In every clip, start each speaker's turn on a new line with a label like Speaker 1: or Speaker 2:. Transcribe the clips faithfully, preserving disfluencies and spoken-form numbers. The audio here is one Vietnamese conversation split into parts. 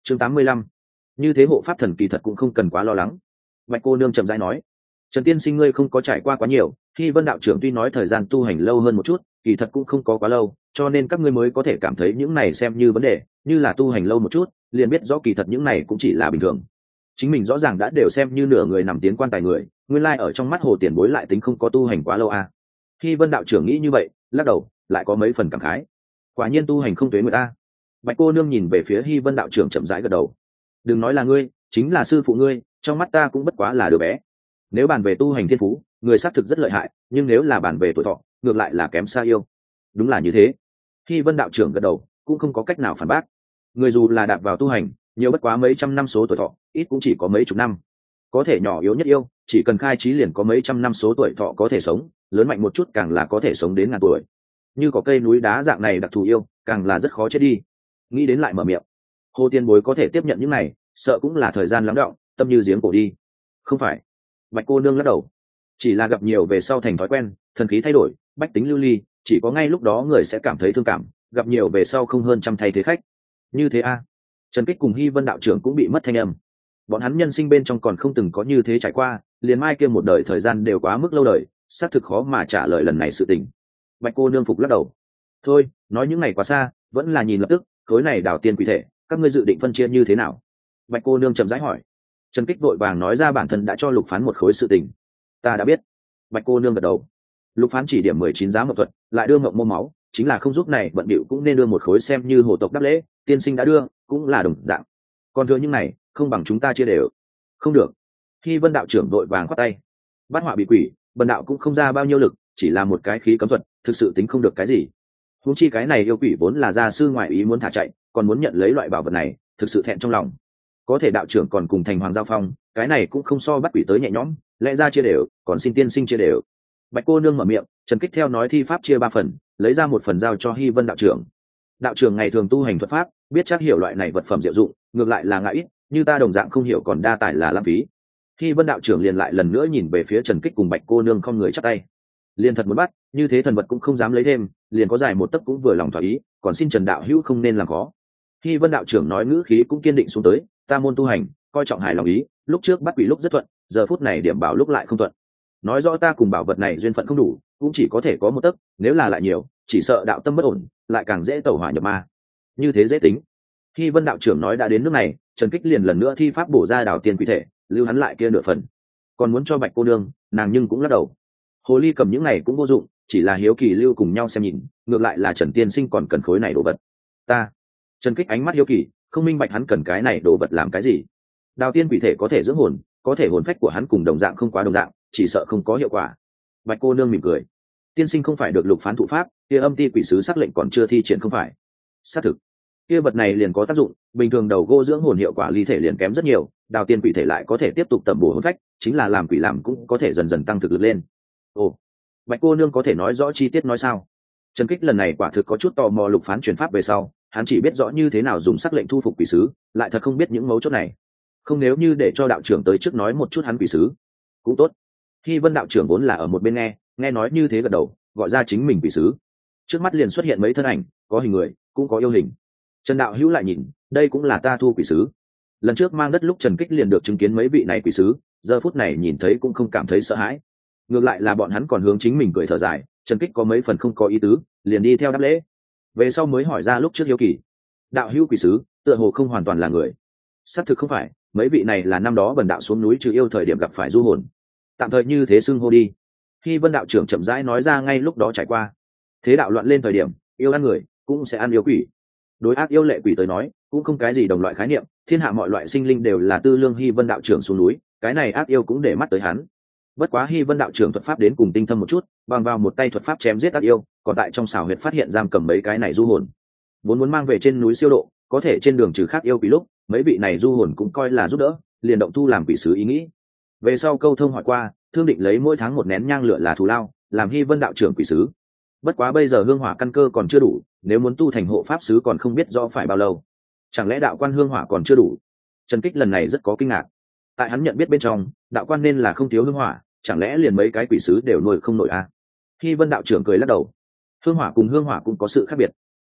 Speaker 1: chương tám mươi lăm, như thế hộ pháp thần kỳ thật cũng không cần quá lo lắng. Bạch cô nương chậm rãi nói, Trần tiên sinh ngươi không có trải qua quá nhiều, khi Vân đạo trưởng tuy nói thời gian tu hành lâu hơn một chút, kỳ thật cũng không có quá lâu, cho nên các ngươi mới có thể cảm thấy những này xem như vấn đề, như là tu hành lâu một chút, liền biết rõ kỳ thật những này cũng chỉ là bình thường. Chính mình rõ ràng đã đều xem như nửa người nằm tiến quan tài người, nguyên lai ở trong mắt Hồ Tiền Bối lại tính không có tu hành quá lâu à. Khi Vân đạo trưởng nghĩ như vậy, lắc đầu, lại có mấy phần cảm khái. Quả nhiên tu hành không tuế người ta. Bạch cô nương nhìn về phía Hi Vân đạo trưởng chậm rãi gật đầu. Đừng nói là ngươi, chính là sư phụ ngươi, trong mắt ta cũng bất quá là đứa bé. Nếu bàn về tu hành thiên phú, người xác thực rất lợi hại, nhưng nếu là bàn về tuổi thọ, ngược lại là kém xa yêu. Đúng là như thế. Hi Vân đạo trưởng gật đầu, cũng không có cách nào phản bác. Người dù là đạp vào tu hành, nhiều bất quá mấy trăm năm số tuổi thọ, ít cũng chỉ có mấy chục năm. Có thể nhỏ yếu nhất yêu, chỉ cần khai trí liền có mấy trăm năm số tuổi thọ có thể sống, lớn mạnh một chút càng là có thể sống đến ngàn tuổi. Như có cây núi đá dạng này đặc thù yêu, càng là rất khó chết đi. Nghĩ đến lại mở miệng. Hồ Tiên Bối có thể tiếp nhận những này, sợ cũng là thời gian lắng đọng, tâm như giếng cổ đi. Không phải. Bạch cô nương lắc đầu. Chỉ là gặp nhiều về sau thành thói quen, thần khí thay đổi, bách tính lưu ly, chỉ có ngay lúc đó người sẽ cảm thấy thương cảm, gặp nhiều về sau không hơn trăm thay thế khách. Như thế a. Trần Kích cùng Hi Vân đạo trưởng cũng bị mất thanh âm. Bọn hắn nhân sinh bên trong còn không từng có như thế trải qua, liền mai kia một đời thời gian đều quá mức lâu đời, xác thực khó mà trả lời lần này sự tình. Bạch cô nương phục lắc đầu. Thôi, nói những ngày quá xa, vẫn là nhìn lập tức, khối này đào tiên quỷ thể, các ngươi dự định phân chia như thế nào? Bạch cô nương chậm rãi hỏi. Trần Kích vội vàng nói ra bản thân đã cho Lục Phán một khối sự tình. Ta đã biết. Bạch cô nương gật đầu. Lục Phán chỉ điểm mười chín giá mộc thuật, lại đưa ngậm mô máu, chính là không giúp này bận bịu cũng nên đưa một khối xem như hồ tộc đáp lễ, tiên sinh đã đưa, cũng là đồng dạng. Còn thừa những này, không bằng chúng ta chia đều. Không được. Khi Vân đạo trưởng vội vàng khoát tay. Bát họa bị quỷ, bần đạo cũng không ra bao nhiêu lực, chỉ là một cái khí cấm thuật, thực sự tính không được cái gì. Huống chi cái này yêu quỷ vốn là gia sư ngoại ý muốn thả chạy, còn muốn nhận lấy loại bảo vật này, thực sự thẹn trong lòng. Có thể đạo trưởng còn cùng thành hoàng giao phong, cái này cũng không so bắt quỷ tới nhẹ nhõm, lẽ ra chia đều, còn xin tiên sinh chia đều. Bạch cô nương mở miệng, Trần Kích theo nói thi pháp chia ba phần, lấy ra một phần giao cho Hi Vân đạo trưởng. Đạo trưởng ngày thường tu hành thuật pháp, biết chắc hiểu loại này vật phẩm diệu dụng, ngược lại là ngại ít, như ta đồng dạng không hiểu còn đa tài là lãng phí. Hi Vân đạo trưởng liền lại lần nữa nhìn về phía Trần Kích cùng Bạch cô nương không người chắp tay. Liền thật muốn bắt, như thế thần vật cũng không dám lấy thêm, liền có dài một tấc cũng vừa lòng thỏa ý, còn xin Trần đạo hữu không nên làm khó. Hi Vân đạo trưởng nói ngữ khí cũng kiên định xuống tới, ta môn tu hành, coi trọng hài lòng ý, lúc trước bắt quỷ lúc rất thuận, giờ phút này điểm bảo lúc lại không thuận. Nói rõ ta cùng bảo vật này duyên phận không đủ, cũng chỉ có thể có một tấc, nếu là lại nhiều, chỉ sợ đạo tâm bất ổn, lại càng dễ tẩu hỏa nhập ma. Như thế dễ tính. Hi Vân đạo trưởng nói đã đến nước này, Trần Kích liền lần nữa thi pháp bổ ra đảo tiên quỷ thể, lưu hắn lại kia nửa phần. Còn muốn cho Bạch cô nương, nàng nhưng cũng lắc đầu. Hồ ly cầm những này cũng vô dụng, chỉ là hiếu kỳ lưu cùng nhau xem nhìn, ngược lại là Trần tiên sinh còn cần khối này đồ vật. Ta. Trần Kích ánh mắt hiếu kỳ, không minh bạch hắn cần cái này đồ vật làm cái gì. Đào tiên quỷ thể có thể dưỡng hồn, có thể hồn phách của hắn cùng đồng dạng không quá đồng dạng, chỉ sợ không có hiệu quả. Bạch cô nương mỉm cười. Tiên sinh không phải được Lục Phán thụ pháp, kia âm ti quỷ sứ sắc lệnh còn chưa thi triển không phải? Xác thực. Kia vật này liền có tác dụng, bình thường đầu gỗ dưỡng hồn hiệu quả ly thể liền kém rất nhiều, đào tiên quỷ thể lại có thể tiếp tục tẩm bổ hồn phách, chính là làm quỷ làm cũng có thể dần dần tăng thực lực lên. Ồ, Bạch cô nương có thể nói rõ chi tiết nói sao? Trần Kích lần này quả thực có chút tò mò Lục Phán truyền pháp về sau, hắn chỉ biết rõ như thế nào dùng sắc lệnh thu phục quỷ sứ, lại thật không biết những mấu chốt này. Không nếu như để cho đạo trưởng tới trước nói một chút hắn quỷ sứ, cũng tốt. Khi Vân đạo trưởng vốn là ở một bên nghe, nghe nói như thế gật đầu, gọi ra chính mình quỷ sứ. Trước mắt liền xuất hiện mấy thân ảnh, có hình người, cũng có yêu hình. Trần đạo hữu lại nhìn, đây cũng là ta thu quỷ sứ. Lần trước mang đất lúc Trần Kích liền được chứng kiến mấy vị này quỷ sứ, giờ phút này nhìn thấy cũng không cảm thấy sợ hãi. Ngược lại là bọn hắn còn hướng chính mình cười thở dài, Trần Kích có mấy phần không có ý tứ, liền đi theo đáp lễ. Về sau mới hỏi ra lúc trước hiếu kỳ, đạo hữu quỷ sứ, tựa hồ không hoàn toàn là người. Xác thực không phải, mấy vị này là năm đó bần đạo xuống núi trừ yêu thời điểm gặp phải du hồn. Tạm thời như thế xưng hô đi. Khi Vân đạo trưởng chậm rãi nói ra ngay lúc đó trải qua. Thế đạo loạn lên thời điểm, yêu ăn người, cũng sẽ ăn yêu quỷ. Đối ác yêu lệ quỷ tới nói, cũng không cái gì đồng loại khái niệm, thiên hạ mọi loại sinh linh đều là tư lương. Hy Vân đạo trưởng xuống núi, cái này ác yêu cũng để mắt tới hắn. Bất quá Hy Vân đạo trưởng thuật pháp đến cùng tinh thâm một chút, bằng vào một tay thuật pháp chém giết ác yêu, còn tại trong xào huyệt phát hiện giam cầm mấy cái này du hồn. Vốn muốn mang về trên núi siêu độ, có thể trên đường trừ khác yêu quỷ lúc, mấy vị này du hồn cũng coi là giúp đỡ, liền động thu làm quỷ sứ ý nghĩ. Về sau câu thông hỏi qua, thương định lấy mỗi tháng một nén nhang lửa là thù lao, làm Hy Vân đạo trưởng quỷ sứ. Bất quá bây giờ hương hỏa căn cơ còn chưa đủ, nếu muốn tu thành hộ pháp sứ còn không biết do phải bao lâu. Chẳng lẽ đạo quan hương hỏa còn chưa đủ? Trần Kích lần này rất có kinh ngạc. Tại hắn nhận biết bên trong, đạo quan nên là không thiếu hương hỏa, chẳng lẽ liền mấy cái quỷ sứ đều nuôi không nổi à? Hy Vân đạo trưởng cười lắc đầu. Hương hỏa cùng hương hỏa cũng có sự khác biệt.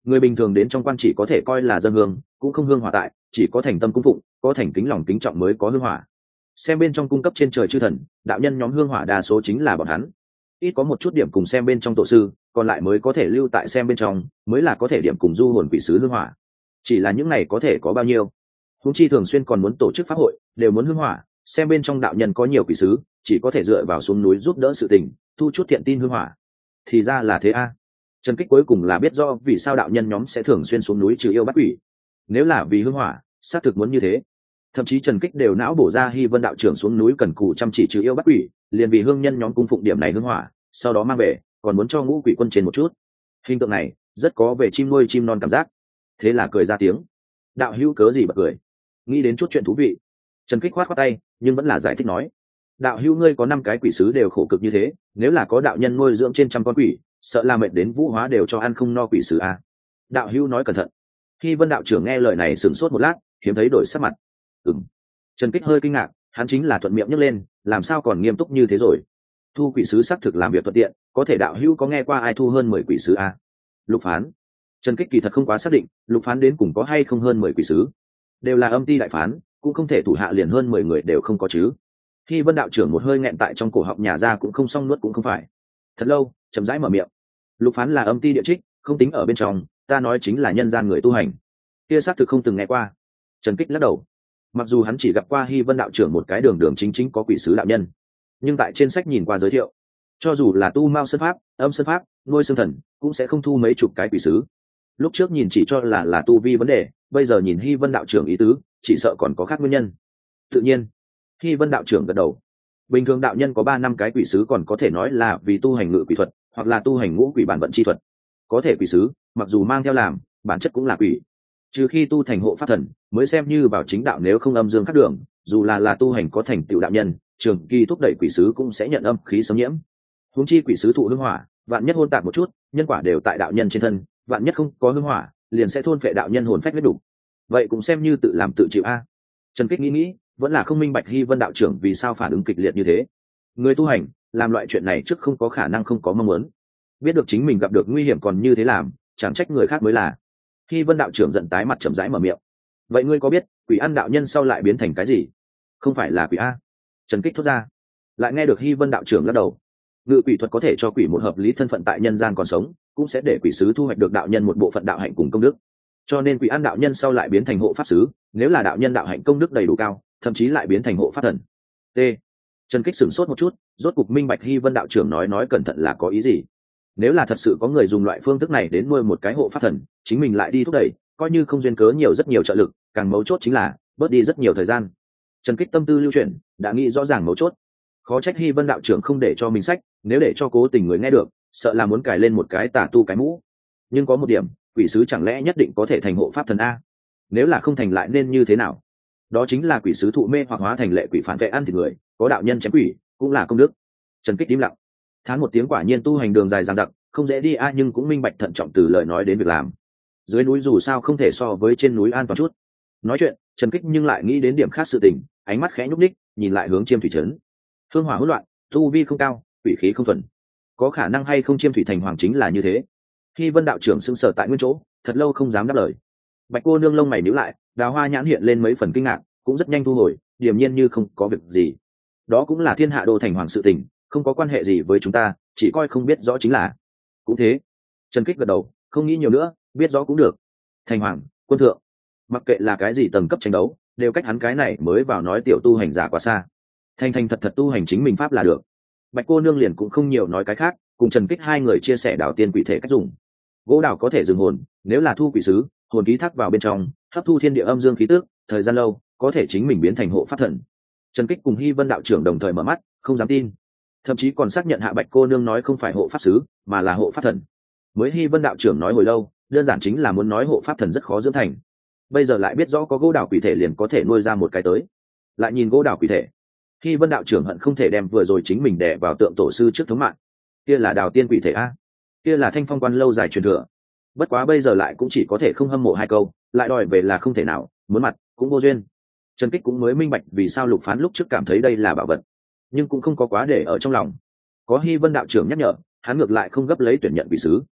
Speaker 1: người bình thường đến trong quan chỉ có thể coi là dân hương, cũng không hương hỏa tại, chỉ có thành tâm cung phụng, có thành kính lòng kính trọng mới có hương hỏa. Xem bên trong cung cấp trên trời chư thần, đạo nhân nhóm hương hỏa đa số chính là bọn hắn. Ít có một chút điểm cùng xem bên trong tổ sư, còn lại mới có thể lưu tại xem bên trong, mới là có thể điểm cùng du hồn quỷ sứ hương hỏa. Chỉ là những này có thể có bao nhiêu? Huống chi thường xuyên còn muốn tổ chức pháp hội, đều muốn hương hỏa, xem bên trong đạo nhân có nhiều quỷ sứ, chỉ có thể dựa vào xuống núi giúp đỡ sự tình, thu chút thiện tin hương hỏa. Thì ra là thế a. Trần Kích cuối cùng là biết rõ vì sao đạo nhân nhóm sẽ thường xuyên xuống núi trừ yêu bắt quỷ. Nếu là vì hương hỏa, xác thực muốn như thế. Thậm chí Trần Kích đều não bổ ra Hy Vân đạo trưởng xuống núi cần cù chăm chỉ trừ yêu bắt quỷ, liền vì hương nhân nhóm cung phụng điểm này hương hỏa, sau đó mang về, còn muốn cho ngũ quỷ quân trên một chút. Hình tượng này rất có về chim nuôi chim non cảm giác. Thế là cười ra tiếng. Đạo hữu cớ gì bật cười? Nghĩ đến chút chuyện thú vị. Trần Kích khoát khoát tay, nhưng vẫn là giải thích nói: đạo hữu ngươi có năm cái quỷ sứ đều khổ cực như thế, nếu là có đạo nhân nuôi dưỡng trên trăm con quỷ, sợ là mệt đến vũ hóa đều cho ăn không no quỷ sứ à. Đạo hữu nói cẩn thận. Khi Vân đạo trưởng nghe lời này sửng sốt một lát, hiếm thấy đổi sắc mặt. Ừm. Trần Kích hơi kinh ngạc, hắn chính là thuận miệng nhấc lên, làm sao còn nghiêm túc như thế rồi? Thu quỷ sứ xác thực làm việc thuận tiện, có thể đạo hữu có nghe qua ai thu hơn mười quỷ sứ à? Lục Phán. Trần Kích kỳ thật không quá xác định, Lục Phán đến cùng có hay không hơn mười quỷ sứ, đều là âm ti đại phán, cũng không thể thủ hạ liền hơn mười người đều không có chứ. Khi Vân đạo trưởng một hơi nghẹn tại trong cổ họng nhà ra cũng không xong nuốt cũng không phải. Thật lâu, chậm rãi mở miệng. Lục Phán là âm ti địa trích, không tính ở bên trong, ta nói chính là nhân gian người tu hành. Kia xác thực không từng nghe qua. Trần Kích lắc đầu. Mặc dù hắn chỉ gặp qua Hy Vân đạo trưởng một cái đường đường chính chính có quỷ sứ đạo nhân, nhưng tại trên sách nhìn qua giới thiệu, cho dù là tu mao sơn pháp, âm sơn pháp, nuôi xương thần, cũng sẽ không thu mấy chục cái quỷ sứ. Lúc trước nhìn chỉ cho là là tu vi vấn đề, bây giờ nhìn Hy Vân đạo trưởng ý tứ, chỉ sợ còn có khác nguyên nhân. Tự nhiên, Hy Vân đạo trưởng gật đầu. Bình thường đạo nhân có ba năm cái quỷ sứ còn có thể nói là vì tu hành ngự quỷ thuật, hoặc là tu hành ngũ quỷ bản vận chi thuật. Có thể quỷ sứ, mặc dù mang theo làm, bản chất cũng là quỷ. Trừ khi tu thành hộ pháp thần, mới xem như vào chính đạo, nếu không âm dương khác đường, dù là là tu hành có thành tựu đạo nhân, trường kỳ thúc đẩy quỷ sứ cũng sẽ nhận âm khí xâm nhiễm. Huống chi quỷ sứ thụ hương hỏa, vạn nhất hôn tạp một chút, nhân quả đều tại đạo nhân trên thân, vạn nhất không có hương hỏa, liền sẽ thôn phệ đạo nhân hồn phách huyết đủ. Vậy cũng xem như tự làm tự chịu a. Trần Kích nghĩ nghĩ, vẫn là không minh bạch Hy Vân đạo trưởng vì sao phản ứng kịch liệt như thế. Người tu hành làm loại chuyện này trước không có khả năng không có mong muốn, biết được chính mình gặp được nguy hiểm còn như thế làm, chẳng trách người khác mới là. Hy Vân đạo trưởng giận tái mặt chậm rãi mở miệng. Vậy ngươi có biết quỷ ăn đạo nhân sau lại biến thành cái gì? Không phải là quỷ a? Trần Kích thốt ra. Lại nghe được Hy Vân đạo trưởng lắc đầu. Ngự quỷ thuật có thể cho quỷ một hợp lý thân phận tại nhân gian còn sống, cũng sẽ để quỷ sứ thu hoạch được đạo nhân một bộ phận đạo hạnh cùng công đức. Cho nên quỷ ăn đạo nhân sau lại biến thành hộ pháp sứ, nếu là đạo nhân đạo hạnh công đức đầy đủ cao, thậm chí lại biến thành hộ pháp thần. T. Trần Kích sửng sốt một chút, rốt cục minh bạch Hy Vân đạo trưởng nói nói cẩn thận là có ý gì. Nếu là thật sự có người dùng loại phương thức này đến nuôi một cái hộ pháp thần, chính mình lại đi thúc đẩy, coi như không duyên cớ nhiều rất nhiều trợ lực, càng mấu chốt chính là bớt đi rất nhiều thời gian. Trần Kích tâm tư lưu chuyển, đã nghĩ rõ ràng mấu chốt. Khó trách Hy Vân đạo trưởng không để cho mình sách, nếu để cho cố tình người nghe được, sợ là muốn cài lên một cái tà tu cái mũ. Nhưng có một điểm, quỷ sứ chẳng lẽ nhất định có thể thành hộ pháp thần a? Nếu là không thành lại nên như thế nào? Đó chính là quỷ sứ thụ mê hoặc hóa thành lệ quỷ phản vệ ăn thịt người, có đạo nhân chém quỷ, cũng là công đức. Trần Kích im lặng, thán một tiếng, quả nhiên tu hành đường dài dằng dặc, không dễ đi a, nhưng cũng minh bạch thận trọng từ lời nói đến việc làm. Dưới núi dù sao không thể so với trên núi an toàn chút. Nói chuyện, Trần Kích nhưng lại nghĩ đến điểm khác sự tình, ánh mắt khẽ nhúc nhích, nhìn lại hướng Chiêm Thủy trấn. Hương hỏa hỗn loạn, tu vi không cao, quỷ khí không thuần, có khả năng hay không Chiêm Thủy thành hoàng chính là như thế. Khi Vân đạo trưởng sững sờ tại nguyên chỗ, thật lâu không dám đáp lời. Bạch cô nương lông mày nhíu lại, đào hoa nhãn hiện lên mấy phần kinh ngạc, cũng rất nhanh thu hồi, điềm nhiên như không có việc gì. Đó cũng là thiên hạ đô thành hoàng sự tình, không có quan hệ gì với chúng ta, chỉ coi không biết rõ chính là. Cũng thế. Trần Kích gật đầu, không nghĩ nhiều nữa, biết rõ cũng được. Thành hoàng, quân thượng, mặc kệ là cái gì tầng cấp tranh đấu, đều cách hắn cái này mới vào nói tiểu tu hành giả quá xa. Thành thành thật thật tu hành chính mình pháp là được. Bạch cô nương liền cũng không nhiều nói cái khác, cùng Trần Kích hai người chia sẻ đảo tiên quỷ thể cách dùng. Gỗ đào có thể dừng hồn, nếu là thu quỷ sứ, hồn ký thác vào bên trong, hấp thu thiên địa âm dương khí tức, thời gian lâu, có thể chính mình biến thành hộ pháp thần. Trần Kích cùng Hy Vân đạo trưởng đồng thời mở mắt, không dám tin, thậm chí còn xác nhận hạ Bạch cô nương nói không phải hộ pháp sứ, mà là hộ pháp thần. Mới Hy Vân đạo trưởng nói hồi lâu, đơn giản chính là muốn nói hộ pháp thần rất khó dưỡng thành. Bây giờ lại biết rõ có gỗ đào quỷ thể liền có thể nuôi ra một cái tới. Lại nhìn gỗ đào quỷ thể, Hy Vân đạo trưởng hận không thể đem vừa rồi chính mình đè vào tượng tổ sư trước thống mạng. Kia là đào tiên quỷ thể a, kia là thanh phong quan lâu dài truyền thừa. Bất quá bây giờ lại cũng chỉ có thể không hâm mộ hai câu, lại đòi về là không thể nào, muốn mặt cũng vô duyên. Trần Kích cũng mới minh bạch vì sao Lục Phán lúc trước cảm thấy đây là bảo vật, nhưng cũng không có quá để ở trong lòng. Có Hy Vân đạo trưởng nhắc nhở, hắn ngược lại không gấp lấy tuyển nhận quỷ sứ.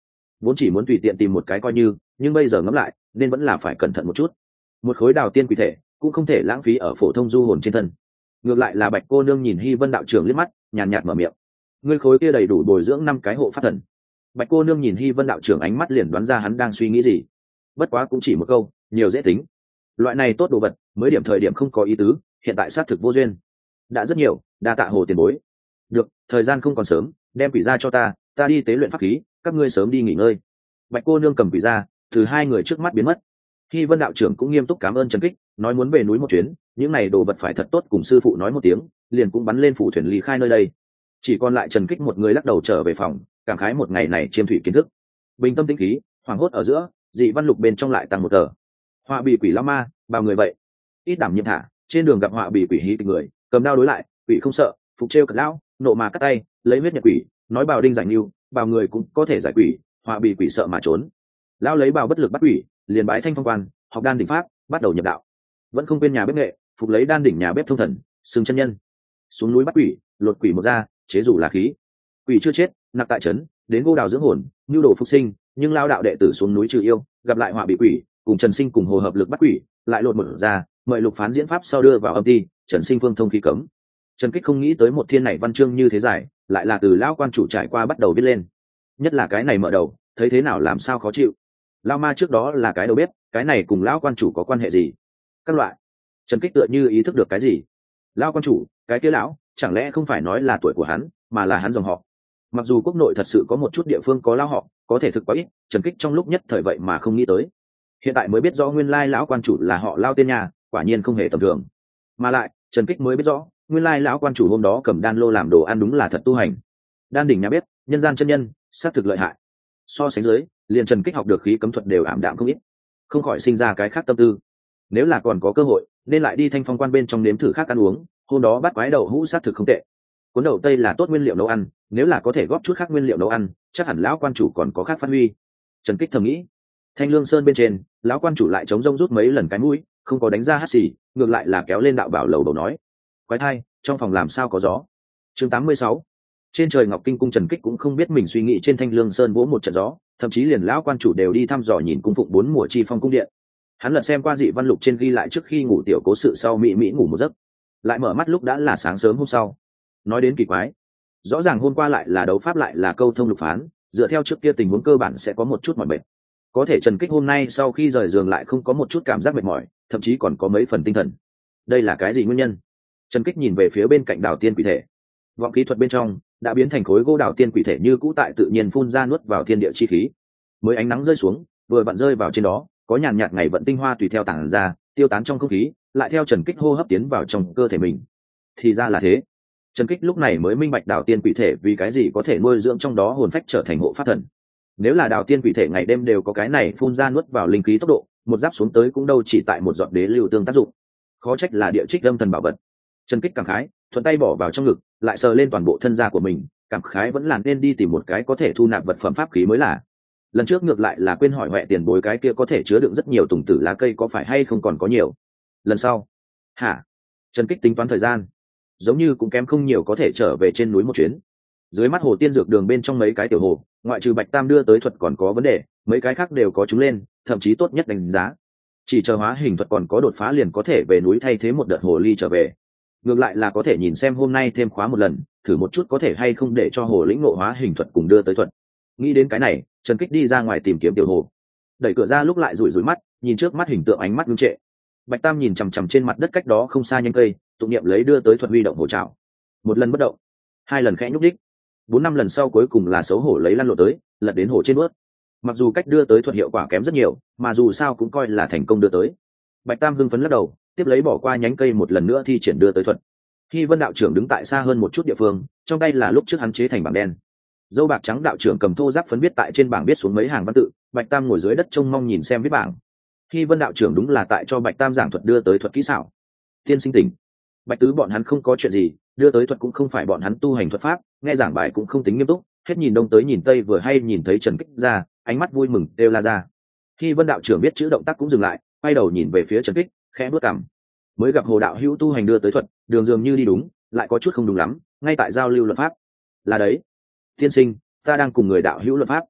Speaker 1: vốn chỉ muốn tùy tiện tìm một cái coi như, nhưng bây giờ ngẫm lại nên vẫn là phải cẩn thận một chút. Một khối đào tiên quỷ thể cũng không thể lãng phí ở phổ thông du hồn trên thân. Ngược lại là Bạch cô nương nhìn Hy Vân đạo trưởng liếc mắt, nhàn nhạt mở miệng: ngươi khối kia đầy đủ bồi dưỡng năm cái hộ pháp thần. Bạch cô nương nhìn Hy Vân đạo trưởng ánh mắt liền đoán ra hắn đang suy nghĩ gì. Bất quá cũng chỉ một câu, nhiều dễ tính. Loại này tốt đồ vật mới điểm thời điểm không có ý tứ, hiện tại xác thực vô duyên. Đã rất nhiều, đa tạ hồ tiền bối. Được, thời gian không còn sớm, đem quỷ ra cho ta, ta đi tế luyện pháp khí, các ngươi sớm đi nghỉ ngơi. Bạch cô nương cầm quỷ ra, từ hai người trước mắt biến mất. Hy Vân đạo trưởng cũng nghiêm túc cảm ơn Trần Kích, nói muốn về núi một chuyến, những này đồ vật phải thật tốt cùng sư phụ nói một tiếng, liền cũng bắn lên phủ thuyền ly khai nơi đây. Chỉ còn lại Trần Kích một người lắc đầu trở về phòng, cảm khái một ngày này chiêm thủy kiến thức. Bình tâm tĩnh khí, hoàng hốt ở giữa, dị văn lục bên trong lại tăng một tờ. Họa bị quỷ lao ma, bao người vậy. Ít đảm nhiệm thả, trên đường gặp họa bị quỷ hí kịch người, cầm đao đối lại, quỷ không sợ, phục trêu cật lão, nộ mà cắt tay, lấy huyết nhật quỷ, nói bào đinh giải nưu, bào người cũng có thể giải quỷ, họa bị quỷ sợ mà trốn. Lão lấy bào bất lực bắt quỷ, liền bái thanh phong quan, học đan đỉnh pháp, bắt đầu nhập đạo. Vẫn không quên nhà bếp nghệ, phục lấy đan đỉnh nhà bếp thông thần, xưng chân nhân. Xuống núi bắt quỷ, lột quỷ một ra, chế rủ là khí. Quỷ chưa chết, nặc tại trấn, đến gô đào dưỡng hồn, nhu đồ phục sinh, nhưng lao đạo đệ tử xuống núi trừ yêu, gặp lại họa bị quỷ, cùng Trần Sinh cùng hồ hợp lực bắt quỷ, lại lột một ra, mời Lục Phán diễn pháp sau đưa vào âm ti, Trần Sinh phương thông khí cấm. Trần Kích không nghĩ tới một thiên này văn chương như thế dài, lại là từ lão quan chủ trải qua bắt đầu viết lên. Nhất là cái này mở đầu, thấy thế nào làm sao khó chịu. Lao ma trước đó là cái đầu bếp, cái này cùng lão quan chủ có quan hệ gì? Các loại. Trần Kích tựa như ý thức được cái gì. Lão quan chủ, cái kia lão, chẳng lẽ không phải nói là tuổi của hắn, mà là hắn dòng họ. Mặc dù quốc nội thật sự có một chút địa phương có lão họ, có thể thực quá ít, Trần Kích trong lúc nhất thời vậy mà không nghĩ tới. Hiện tại mới biết rõ nguyên lai lão quan chủ là họ Lao tên nhà, quả nhiên không hề tầm thường. Mà lại, Trần Kích mới biết rõ, nguyên lai lão quan chủ hôm đó cầm đan lô làm đồ ăn đúng là thật tu hành. Đan đỉnh nhà bếp, nhân gian chân nhân, sát thực lợi hại. So sánh dưới, liền Trần Kích học được khí cấm thuật đều ảm đạm không ít, không khỏi sinh ra cái khác tâm tư. Nếu là còn có cơ hội, nên lại đi thanh phong quan bên trong nếm thử khác ăn uống, hôm đó bắt quái đậu hũ sát thực không tệ. Cuốn đậu tây là tốt nguyên liệu nấu ăn, nếu là có thể góp chút khác nguyên liệu nấu ăn, chắc hẳn lão quan chủ còn có khác phát huy. Trần Kích thầm nghĩ. Thanh Lương Sơn bên trên, lão quan chủ lại chống rông rút mấy lần cái mũi, không có đánh ra hắt xì, ngược lại là kéo lên đạo bảo lầu đầu nói: quái thai, trong phòng làm sao có gió. Chương tám mươi sáu. Trên trời Ngọc Kinh cung, Trần Kích cũng không biết mình suy nghĩ trên Thanh Lương Sơn vỗ một trận gió, thậm chí liền lão quan chủ đều đi thăm dò nhìn cung phụng bốn mùa chi phong cung điện. Hắn lật xem qua dị văn lục trên ghi lại trước khi ngủ tiểu cố sự sau mỹ mỹ ngủ một giấc, lại mở mắt lúc đã là sáng sớm hôm sau. Nói đến kỳ quái, rõ ràng hôm qua lại là đấu pháp lại là câu thông Lục Phán, dựa theo trước kia tình huống cơ bản sẽ có một chút mỏi mệt. Có thể Trần Kích hôm nay sau khi rời giường lại không có một chút cảm giác mệt mỏi, thậm chí còn có mấy phần tinh thần. Đây là cái gì nguyên nhân? Trần Kích nhìn về phía bên cạnh đào tiên quỷ thể. Vọng kỹ thuật bên trong đã biến thành khối gỗ đào tiên quỷ thể như cũ tại tự nhiên phun ra nuốt vào thiên địa chi khí. Mới ánh nắng rơi xuống, vừa vặn rơi vào trên đó, có nhàn nhạt ngày vận tinh hoa tùy theo tản ra, tiêu tán trong không khí, lại theo Trần Kích hô hấp tiến vào trong cơ thể mình. Thì ra là thế. Trần Kích lúc này mới minh bạch đào tiên quỷ thể vì cái gì có thể nuôi dưỡng trong đó hồn phách trở thành hộ pháp thần. Nếu là đào tiên quỷ thể ngày đêm đều có cái này phun ra nuốt vào linh khí tốc độ, một giáp xuống tới cũng đâu chỉ tại một giọt đế lưu tương tác dụng. Khó trách là địa trích âm thần bảo vật. Trần Kích cảm khái, thuận tay bỏ vào trong ngực, lại sờ lên toàn bộ thân da của mình, cảm khái vẫn là nên đi tìm một cái có thể thu nạp vật phẩm pháp khí mới là. Lần trước ngược lại là quên hỏi huệ tiền bối cái kia có thể chứa đựng rất nhiều tùng tử lá cây có phải hay không còn có nhiều. Lần sau, hả? Trần Kích tính toán thời gian, giống như cũng kém không nhiều có thể trở về trên núi một chuyến. Dưới mắt hồ tiên dược đường bên trong mấy cái tiểu hồ, ngoại trừ Bạch Tam đưa tới thuật còn có vấn đề, mấy cái khác đều có chúng lên, thậm chí tốt nhất đánh giá. Chỉ chờ hóa hình thuật còn có đột phá liền có thể về núi thay thế một đợt hồ ly trở về. Ngược lại là có thể nhìn xem hôm nay thêm khóa một lần, thử một chút có thể hay không để cho hồ lĩnh ngộ hóa hình thuật cùng đưa tới thuật. Nghĩ đến cái này, Trần Kích đi ra ngoài tìm kiếm tiểu hồ. Đẩy cửa ra lúc lại rủi rủi mắt, nhìn trước mắt hình tượng ánh mắt ngưng trệ. Bạch Tam nhìn chằm chằm trên mặt đất cách đó không xa nhánh cây, tụng niệm lấy đưa tới thuật huy động hồ trảo. Một lần bất động, hai lần khẽ nhúc đích, bốn năm lần sau cuối cùng là xấu hổ lấy lăn lộ tới, lật đến hồ trên bước. Mặc dù cách đưa tới thuật hiệu quả kém rất nhiều, mà dù sao cũng coi là thành công đưa tới. Bạch Tam hưng phấn lắc đầu, tiếp lấy bỏ qua nhánh cây một lần nữa thi triển đưa tới thuật. Khi Vân đạo trưởng đứng tại xa hơn một chút địa phương, trong tay là lúc trước hắn chế thành bảng đen. Dâu bạc trắng đạo trưởng cầm thô giáp phấn viết tại trên bảng viết xuống mấy hàng văn tự, Bạch Tam ngồi dưới đất trông mong nhìn xem viết bảng. Khi Vân đạo trưởng đúng là tại cho Bạch Tam giảng thuật đưa tới thuật kỹ xảo. Tiên sinh tỉnh. Bạch Tứ bọn hắn không có chuyện gì, đưa tới thuật cũng không phải bọn hắn tu hành thuật pháp, nghe giảng bài cũng không tính nghiêm túc, hết nhìn đông tới nhìn tây vừa hay nhìn thấy Trần Kích ra, ánh mắt vui mừng đều la ra. Khi Vân đạo trưởng biết chữ động tác cũng dừng lại, quay đầu nhìn về phía Trần Kích, khẽ bước cằm. Mới gặp Hồ đạo hữu tu hành đưa tới thuật, đường dường như đi đúng, lại có chút không đúng lắm, ngay tại giao lưu luật pháp. Là đấy, tiên sinh, ta đang cùng người đạo hữu luật pháp.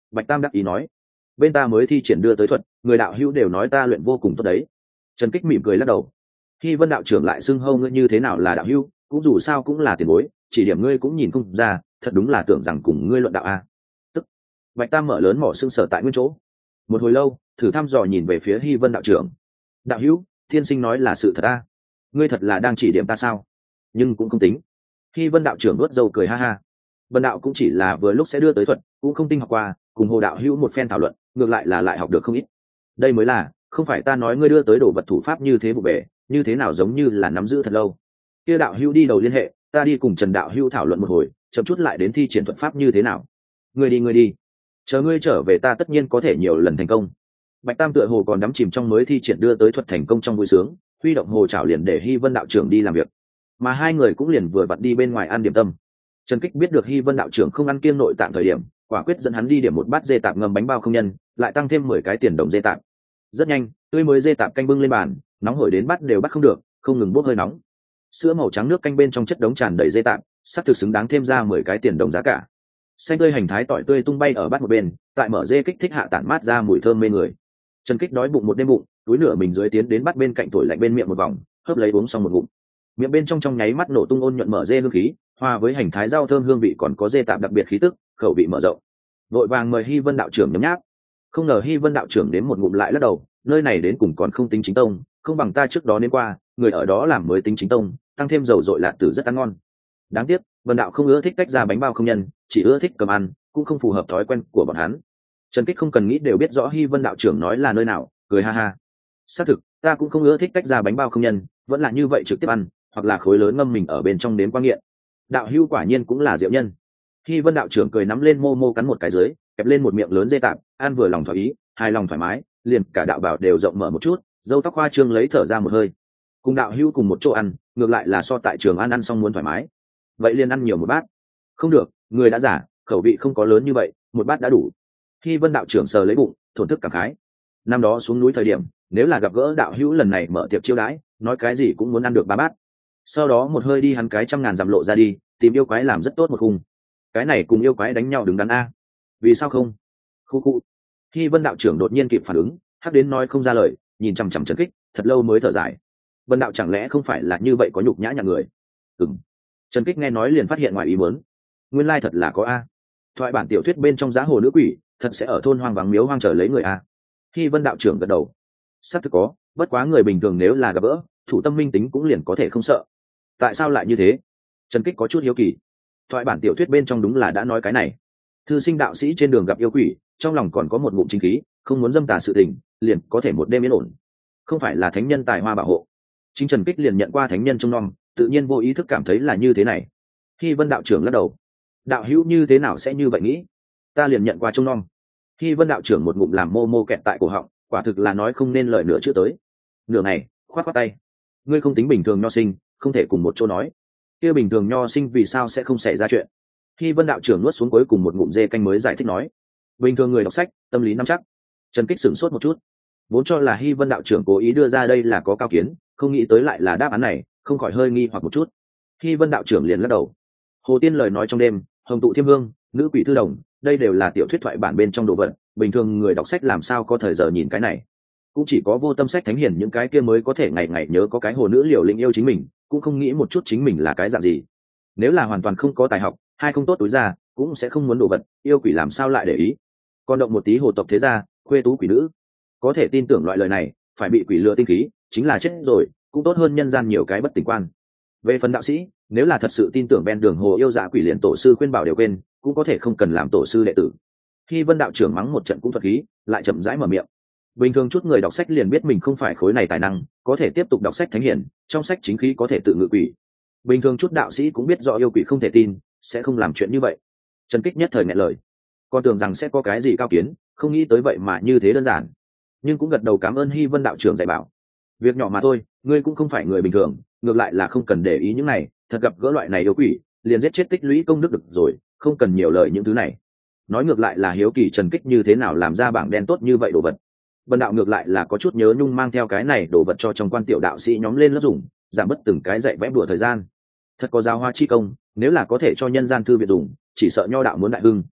Speaker 1: Bạch Tam đắc ý nói. Bên ta mới thi triển đưa tới thuật, người đạo hữu đều nói ta luyện vô cùng tốt đấy. Trần Kích mỉm cười lắc đầu. Hy Vân đạo trưởng lại xưng hâu ngươi như thế nào là đạo hữu, cũng dù sao cũng là tiền bối, chỉ điểm ngươi cũng nhìn không ra, thật đúng là tưởng rằng cùng ngươi luận đạo a. Tức. Bạch Tam mở lớn mỏ xương sở tại nguyên chỗ. Một hồi lâu, thử thăm dò nhìn về phía Hy Vân đạo trưởng. Đạo hữu, thiên sinh nói là sự thật a. Ngươi thật là đang chỉ điểm ta sao? Nhưng cũng không tính. Hy Vân đạo trưởng nuốt dâu cười ha ha. Vân đạo cũng chỉ là vừa lúc sẽ đưa tới thuật, cũng không tinh học qua, cùng Hồ đạo hữu một phen thảo luận, ngược lại là lại học được không ít. Đây mới là, không phải ta nói ngươi đưa tới đồ vật thủ pháp như thế vụ bể, như thế nào giống như là nắm giữ thật lâu. Kia đạo hữu đi đầu liên hệ, ta đi cùng Trần đạo hữu thảo luận một hồi, chậm chút lại đến thi triển thuật pháp như thế nào. Ngươi đi ngươi đi, chờ ngươi trở về ta tất nhiên có thể nhiều lần thành công. Bạch Tam tựa hồ còn đắm chìm trong mới thi triển đưa tới thuật thành công trong vui sướng, huy động hồ trảo liền để Hy Vân đạo trưởng đi làm việc, mà hai người cũng liền vừa vặn đi bên ngoài ăn điểm tâm. Trần Kích biết được Hy Vân đạo trưởng không ăn kiêng nội tạng thời điểm, quả quyết dẫn hắn đi điểm một bát dê tạp ngâm bánh bao không nhân, lại tăng thêm mười cái tiền đồng dê tạp. Rất nhanh, tươi mới dê tạp canh bưng lên bàn, nóng hổi đến bát đều bắt không được, không ngừng bốc hơi nóng. Sữa màu trắng nước canh bên trong chất đống tràn đầy dê tạp, sắp thực xứng đáng thêm ra mười cái tiền đồng giá cả. Xanh tươi hành thái tỏi tươi tung bay ở bát một bên, tại mở dê kích thích hạ tản mát ra mùi thơm mê người. Trần Kích đói bụng một đêm bụng, túi nửa mình dưới tiến đến bát bên cạnh tuổi lạnh bên miệng một vòng, hớp lấy uống xong một ngụm. Miệng bên trong trong nháy mắt nổ tung ôn nhuận mở dê hương khí, hòa với hành thái rau thơm hương vị còn có dê tạp đặc biệt khí tức, khẩu vị mở rộng. Vội vàng mời Hy Vân đạo trưởng nhấm nháp. Không ngờ Hy Vân đạo trưởng đến một ngụm lại lắc đầu, nơi này đến cùng còn không tính chính tông, không bằng ta trước đó đến qua, người ở đó làm mới tính chính tông, tăng thêm dầu dội lạt tử rất ăn ngon. Đáng tiếc, Vân đạo không ưa thích cách ra bánh bao không nhân, chỉ ưa thích cầm ăn, cũng không phù hợp thói quen của bọn hắn. Trần Kích không cần nghĩ đều biết rõ Hy Vân đạo trưởng nói là nơi nào, cười ha ha. Xác thực, ta cũng không ưa thích cách ra bánh bao không nhân, vẫn là như vậy trực tiếp ăn, hoặc là khối lớn ngâm mình ở bên trong đến quan nghiện. Đạo hữu quả nhiên cũng là diệu nhân. Hy Vân đạo trưởng cười nắm lên mô mô cắn một cái dưới, kẹp lên một miệng lớn dê tạp, ăn vừa lòng thỏa ý, hài lòng thoải mái, liền cả đạo bảo đều rộng mở một chút, râu tóc hoa trương lấy thở ra một hơi. Cùng đạo hữu cùng một chỗ ăn, ngược lại là so tại trường ăn ăn xong muốn thoải mái. Vậy liền ăn nhiều một bát. Không được, người đã giả, khẩu vị không có lớn như vậy, một bát đã đủ. Hy Vân đạo trưởng sờ lấy bụng, thổn thức cảm khái. Năm đó xuống núi thời điểm, nếu là gặp gỡ đạo hữu lần này mở tiệc chiêu đãi, nói cái gì cũng muốn ăn được ba bát. Sau đó một hơi đi hắn cái trăm ngàn dặm lộ ra đi, tìm yêu quái làm rất tốt một khung. Cái này cùng yêu quái đánh nhau đứng đắn a. Vì sao không? Khu khu. Hy Vân đạo trưởng đột nhiên kịp phản ứng, hắc đến nói không ra lời, nhìn chằm chằm Trần Kích, thật lâu mới thở dài. Vân đạo chẳng lẽ không phải là như vậy có nhục nhã nhà người? Ừm. Trần Kích nghe nói liền phát hiện ngoài ý muốn. Nguyên lai thật là có a. Thoại bản tiểu thuyết bên trong giá hồ nữ quỷ, thật sẽ ở thôn hoang vắng miếu hoang chờ lấy người a. Hy Vân đạo trưởng gật đầu. Xác thực có, bất quá người bình thường nếu là gặp gỡ, thủ tâm minh tính cũng liền có thể không sợ. Tại sao lại như thế? Trần Kích có chút hiếu kỳ. Thoại bản tiểu thuyết bên trong đúng là đã nói cái này. Thư sinh đạo sĩ trên đường gặp yêu quỷ, trong lòng còn có một ngụm chính khí, không muốn dâm tà sự tình, liền có thể một đêm yên ổn. Không phải là thánh nhân tài hoa bảo hộ. Chính Trần Kích liền nhận qua thánh nhân trông nom, tự nhiên vô ý thức cảm thấy là như thế này. Hy Vân đạo trưởng lắc đầu. Đạo hữu như thế nào sẽ như vậy nghĩ? Ta liền nhận qua trông nom. Hy Vân đạo trưởng một ngụm làm mô mô kẹt tại cổ họng, quả thực là nói không nên lời nữa chưa tới. Nửa ngày, khoát khoát tay. Ngươi không tính bình thường nho sinh, không thể cùng một chỗ nói. Kia bình thường nho sinh vì sao sẽ không xảy ra chuyện? Hy Vân đạo trưởng nuốt xuống cuối cùng một ngụm dê canh mới giải thích nói. Bình thường người đọc sách, tâm lý nắm chắc. Trần Kích sửng sốt một chút, vốn cho là Hy Vân đạo trưởng cố ý đưa ra đây là có cao kiến, không nghĩ tới lại là đáp án này, không khỏi hơi nghi hoặc một chút. Hy Vân đạo trưởng liền lắc đầu. Hồ Tiên lời nói trong đêm, hồng tụ thiêm hương, nữ quỷ thư đồng, đây đều là tiểu thuyết thoại bản bên trong đồ vật, bình thường người đọc sách làm sao có thời giờ nhìn cái này. Cũng chỉ có vô tâm sách thánh hiền những cái kia mới có thể ngày ngày nhớ có cái hồ nữ liều lĩnh yêu chính mình, cũng không nghĩ một chút chính mình là cái dạng gì. Nếu là hoàn toàn không có tài học, hay không tốt túi ra, cũng sẽ không muốn đồ vật, yêu quỷ làm sao lại để ý. Còn động một tí hồ tộc thế gia, khuê tú quỷ nữ, có thể tin tưởng loại lời này, phải bị quỷ lừa tinh khí, chính là chết rồi, cũng tốt hơn nhân gian nhiều cái bất tỉnh quan. Về phần đạo sĩ, nếu là thật sự tin tưởng ven đường hồ yêu dạ quỷ liền tổ sư khuyên bảo đều quên, cũng có thể không cần làm tổ sư đệ tử. Khi Vân đạo trưởng mắng một trận cũng thuật khí, lại chậm rãi mở miệng. Bình thường chút người đọc sách liền biết mình không phải khối này tài năng, có thể tiếp tục đọc sách thánh hiển, trong sách chính khí có thể tự ngự quỷ. Bình thường chút đạo sĩ cũng biết rõ yêu quỷ không thể tin, sẽ không làm chuyện như vậy. Trần Kích nhất thời nghẹn lời, con tưởng rằng sẽ có cái gì cao kiến, không nghĩ tới vậy mà như thế đơn giản. Nhưng cũng gật đầu cảm ơn Hy Vân đạo trưởng dạy bảo. Việc nhỏ mà thôi, ngươi cũng không phải người bình thường, ngược lại là không cần để ý những này, thật gặp gỡ loại này yêu quỷ, liền giết chết tích lũy công đức được rồi, không cần nhiều lời những thứ này. Nói ngược lại là hiếu kỳ Trần Kích như thế nào làm ra bảng đen tốt như vậy đồ vật. Vân đạo ngược lại là có chút nhớ nhung mang theo cái này đồ vật cho trong quan tiểu đạo sĩ nhóm lên lớp dùng, giảm bớt từng cái dạy vẽ bừa thời gian. Thật có giáo hoa chi công, nếu là có thể cho nhân gian thư viện dùng, chỉ sợ nho đạo muốn đại hưng.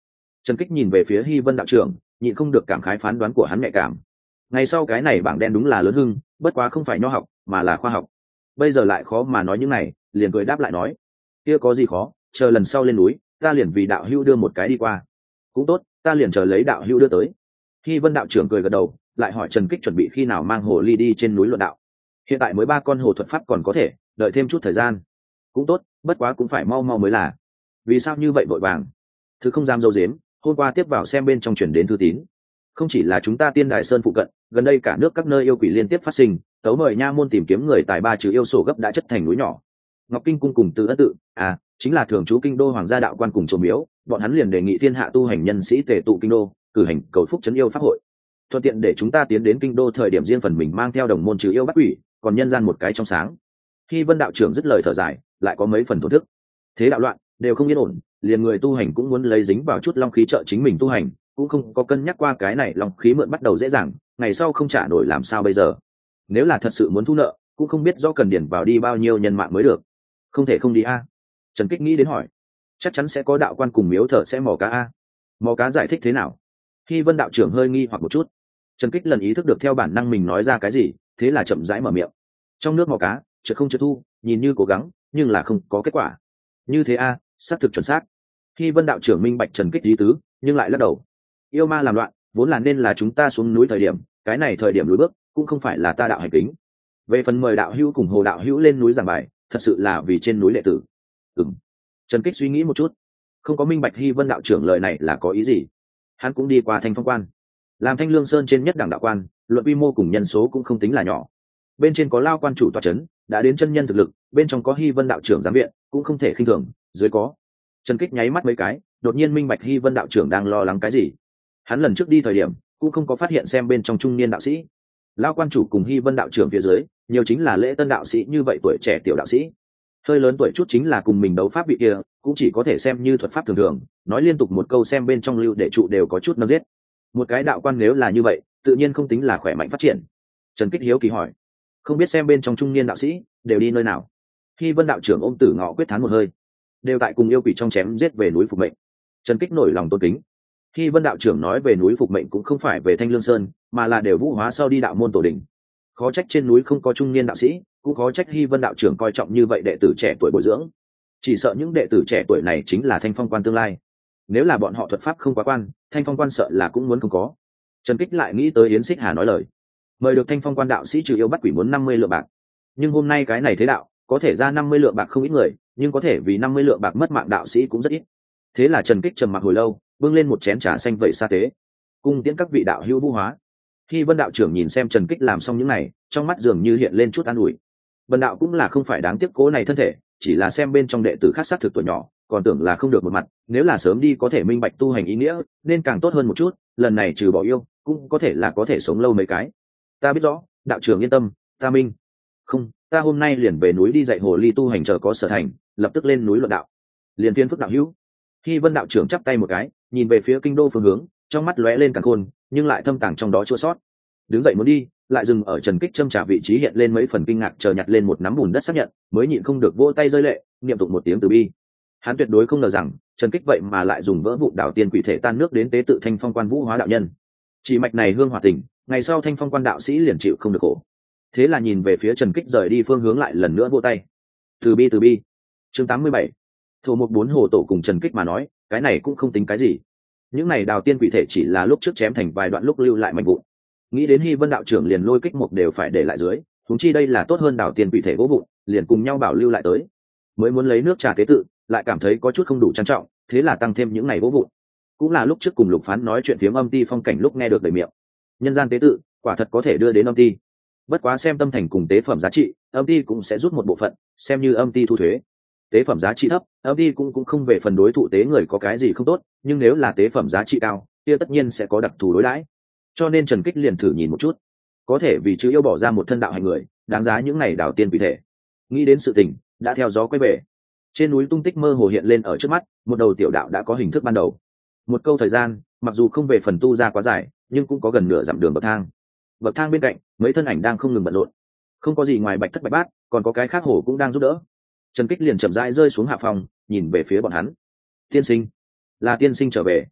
Speaker 1: Trần Kích nhìn về phía Hy Vân đạo trưởng, nhịn không được cảm khái phán đoán của hắn nhạy cảm. Ngày sau cái này bảng đen đúng là lớn hưng, bất quá không phải nho học mà là khoa học. Bây giờ lại khó mà nói những này, liền cười đáp lại nói: kia có gì khó, chờ lần sau lên núi ta liền vì đạo hữu đưa một cái đi qua. Cũng tốt, ta liền chờ lấy đạo hữu đưa tới. Hy Vân đạo trưởng cười gật đầu, lại hỏi Trần Kích chuẩn bị khi nào mang hồ ly đi trên núi luận đạo. Hiện tại mới ba con hồ thuật pháp còn có thể đợi thêm chút thời gian. Cũng tốt, bất quá cũng phải mau mau mới là. Vì sao như vậy vội vàng? Thứ không dám dâu dếm, hôm qua tiếp vào xem bên trong chuyển đến thư tín. Không chỉ là chúng ta Tiên Đại Sơn phụ cận, gần đây cả nước các nơi yêu quỷ liên tiếp phát sinh, tấu mời nha môn tìm kiếm người tài ba trừ yêu sổ gấp đã chất thành núi nhỏ. Ngọc Kinh cung cùng Từ Ân tự, à, chính là thường trú kinh đô hoàng gia đạo quan cùng trổ miếu, bọn hắn liền đề nghị thiên hạ tu hành nhân sĩ tề tụ kinh đô, cử hành cầu phúc trấn yêu pháp hội. Thuận tiện để chúng ta tiến đến kinh đô thời điểm riêng phần mình mang theo đồng môn trừ yêu bắt quỷ, còn nhân gian một cái trong sáng. Khi Vân đạo trưởng dứt lời thở dài, lại có mấy phần thổn thức. Thế đạo loạn, đều không yên ổn, liền người tu hành cũng muốn lấy dính vào chút long khí trợ chính mình tu hành, cũng không có cân nhắc qua cái này long khí mượn bắt đầu dễ dàng, ngày sau không trả nổi làm sao bây giờ. Nếu là thật sự muốn thu nợ, cũng không biết do cần điển vào đi bao nhiêu nhân mạng mới được. Không thể không đi a. Trần Kích nghĩ đến hỏi: chắc chắn sẽ có đạo quan cùng miếu thờ sẽ mò cá a. Mò cá giải thích thế nào? Khi Vân đạo trưởng hơi nghi hoặc một chút. Trần Kích lần ý thức được theo bản năng mình nói ra cái gì, thế là chậm rãi mở miệng: trong nước mò cá, chợt không chợt thu, nhìn như cố gắng, nhưng là không có kết quả. Như thế a, xác thực chuẩn xác. Khi Vân đạo trưởng minh bạch Trần Kích ý tứ, nhưng lại lắc đầu: yêu ma làm loạn, vốn là nên là chúng ta xuống núi thời điểm, cái này thời điểm lùi bước, cũng không phải là ta đạo hành kính. Về phần mời đạo hữu cùng Hồ đạo hữu lên núi giảng bài, thật sự là vì trên núi lệ tử. Ừm. Trần Kích suy nghĩ một chút, không có minh bạch Hy Vân đạo trưởng lời này là có ý gì. Hắn cũng đi qua Thanh Phong quan, làm Thanh Lương Sơn trên nhất đẳng đạo quan, luận quy mô cùng nhân số cũng không tính là nhỏ. Bên trên có Lao quan chủ tọa trấn, đã đến chân nhân thực lực, bên trong có Hy Vân đạo trưởng giám viện, cũng không thể khinh thường, dưới có. Trần Kích nháy mắt mấy cái, đột nhiên minh bạch Hy Vân đạo trưởng đang lo lắng cái gì. Hắn lần trước đi thời điểm, cũng không có phát hiện xem bên trong trung niên đạo sĩ. Lao quan chủ cùng Hy Vân đạo trưởng phía dưới, nhiều chính là lễ tân đạo sĩ như vậy tuổi trẻ tiểu đạo sĩ. Hơi lớn tuổi chút chính là cùng mình đấu pháp vị kia, cũng chỉ có thể xem như thuật pháp thường thường, nói liên tục một câu xem bên trong lưu để trụ đều có chút nâm giết. Một cái đạo quan nếu là như vậy, tự nhiên không tính là khỏe mạnh phát triển. Trần Kích hiếu kỳ hỏi: không biết xem bên trong trung niên đạo sĩ đều đi nơi nào? Hy Vân đạo trưởng ôm Tử Ngọ quyết thán một hơi: đều tại cùng yêu quỷ trong chém giết về núi phục mệnh. Trần Kích nổi lòng tôn kính. Hy Vân đạo trưởng nói về núi phục mệnh cũng không phải về Thanh Lương Sơn, mà là đều vũ hóa sau đi đạo môn tổ đình. Khó trách trên núi không có trung niên đạo sĩ, cũng khó trách Hy Vân đạo trưởng coi trọng như vậy đệ tử trẻ tuổi bồi dưỡng. Chỉ sợ những đệ tử trẻ tuổi này chính là Thanh Phong quan tương lai. Nếu là bọn họ thuật pháp không quá quan, Thanh Phong quan sợ là cũng muốn không có. Trần Kích lại nghĩ tới Yến Xích Hà nói lời, mời được Thanh Phong quan đạo sĩ trừ yêu bắt quỷ muốn năm mươi lượng bạc. Nhưng hôm nay cái này thế đạo, có thể ra năm mươi lượng bạc không ít người, nhưng có thể vì năm mươi lượng bạc mất mạng đạo sĩ cũng rất ít. Thế là Trần Kích trầm mặc hồi lâu, bưng lên một chén trà xanh vậy sa tế, cung tiễn các vị đạo hữu vũ hóa. Khi Vân đạo trưởng nhìn xem Trần Kích làm xong những này, trong mắt dường như hiện lên chút an ủi. Bần đạo cũng là không phải đáng tiếc cố này thân thể, chỉ là xem bên trong đệ tử khác sát thực tuổi nhỏ, còn tưởng là không được một mặt, nếu là sớm đi có thể minh bạch tu hành ý nghĩa, nên càng tốt hơn một chút, lần này trừ bỏ yêu, cũng có thể là có thể sống lâu mấy cái. Ta biết rõ, đạo trưởng yên tâm, ta minh. Không, ta hôm nay liền về núi đi dạy hồ ly tu hành chờ có sở thành, lập tức lên núi luận đạo. Liền Thiên Phước đạo hữu. Khi Vân đạo trưởng chắp tay một cái, nhìn về phía kinh đô phương hướng, trong mắt lóe lên càng khôn, nhưng lại thâm tàng trong đó chua sót. Đứng dậy muốn đi, lại dừng ở Trần Kích châm trả vị trí hiện lên mấy phần kinh ngạc, chờ nhặt lên một nắm bùn đất xác nhận, mới nhịn không được vỗ tay rơi lệ, niệm tụng một tiếng từ bi. Hắn tuyệt đối không ngờ rằng Trần Kích vậy mà lại dùng vỡ vụn đảo tiên quỷ thể tan nước đến tế tự Thanh Phong quan vũ hóa đạo nhân. Chỉ mạch này hương hòa tình, ngày sau Thanh Phong quan đạo sĩ liền chịu không được khổ. Thế là nhìn về phía Trần Kích rời đi phương hướng lại lần nữa vỗ tay. Từ bi từ bi. Chương tám mươi bảy. Thủ mục bốn hồ tổ cùng Trần Kích mà nói, cái này cũng không tính cái gì. Những này đào tiên quỷ thể chỉ là lúc trước chém thành vài đoạn lúc lưu lại mảnh vụn. Nghĩ đến Hy Vân đạo trưởng liền lôi kích mục đều phải để lại dưới, huống chi đây là tốt hơn đào tiên quỷ thể gỗ vụn, liền cùng nhau bảo lưu lại tới. Mới muốn lấy nước trà tế tự, lại cảm thấy có chút không đủ trang trọng, thế là tăng thêm những này gỗ vụn. Cũng là lúc trước cùng Lục Phán nói chuyện phiếm âm ti phong cảnh lúc nghe được đầy miệng. Nhân gian tế tự, quả thật có thể đưa đến âm ti. Bất quá xem tâm thành cùng tế phẩm giá trị, âm ti cũng sẽ rút một bộ phận, xem như âm ti thu thuế. Tế phẩm giá trị thấp, âm ti cũng cũng không về phần đối thụ tế người có cái gì không tốt, nhưng nếu là tế phẩm giá trị cao, kia tất nhiên sẽ có đặc thù đối đãi. Cho nên Trần Kích liền thử nhìn một chút, có thể vì chữ yêu bỏ ra một thân đạo hành người, đáng giá những này đào tiên quỷ thể. Nghĩ đến sự tình, đã theo gió quay về. Trên núi tung tích mơ hồ hiện lên ở trước mắt, một đầu tiểu đạo đã có hình thức ban đầu. Một câu thời gian, mặc dù không về phần tu ra quá dài, nhưng cũng có gần nửa dặm đường bậc thang. Bậc thang bên cạnh, mấy thân ảnh đang không ngừng bận rộn. Không có gì ngoài Bạch Thất Bạch Bát, còn có cái khác hổ cũng đang giúp đỡ. Trần Kích liền chậm rãi rơi xuống hạ phòng, nhìn về phía bọn hắn. Tiên sinh, là tiên sinh trở về.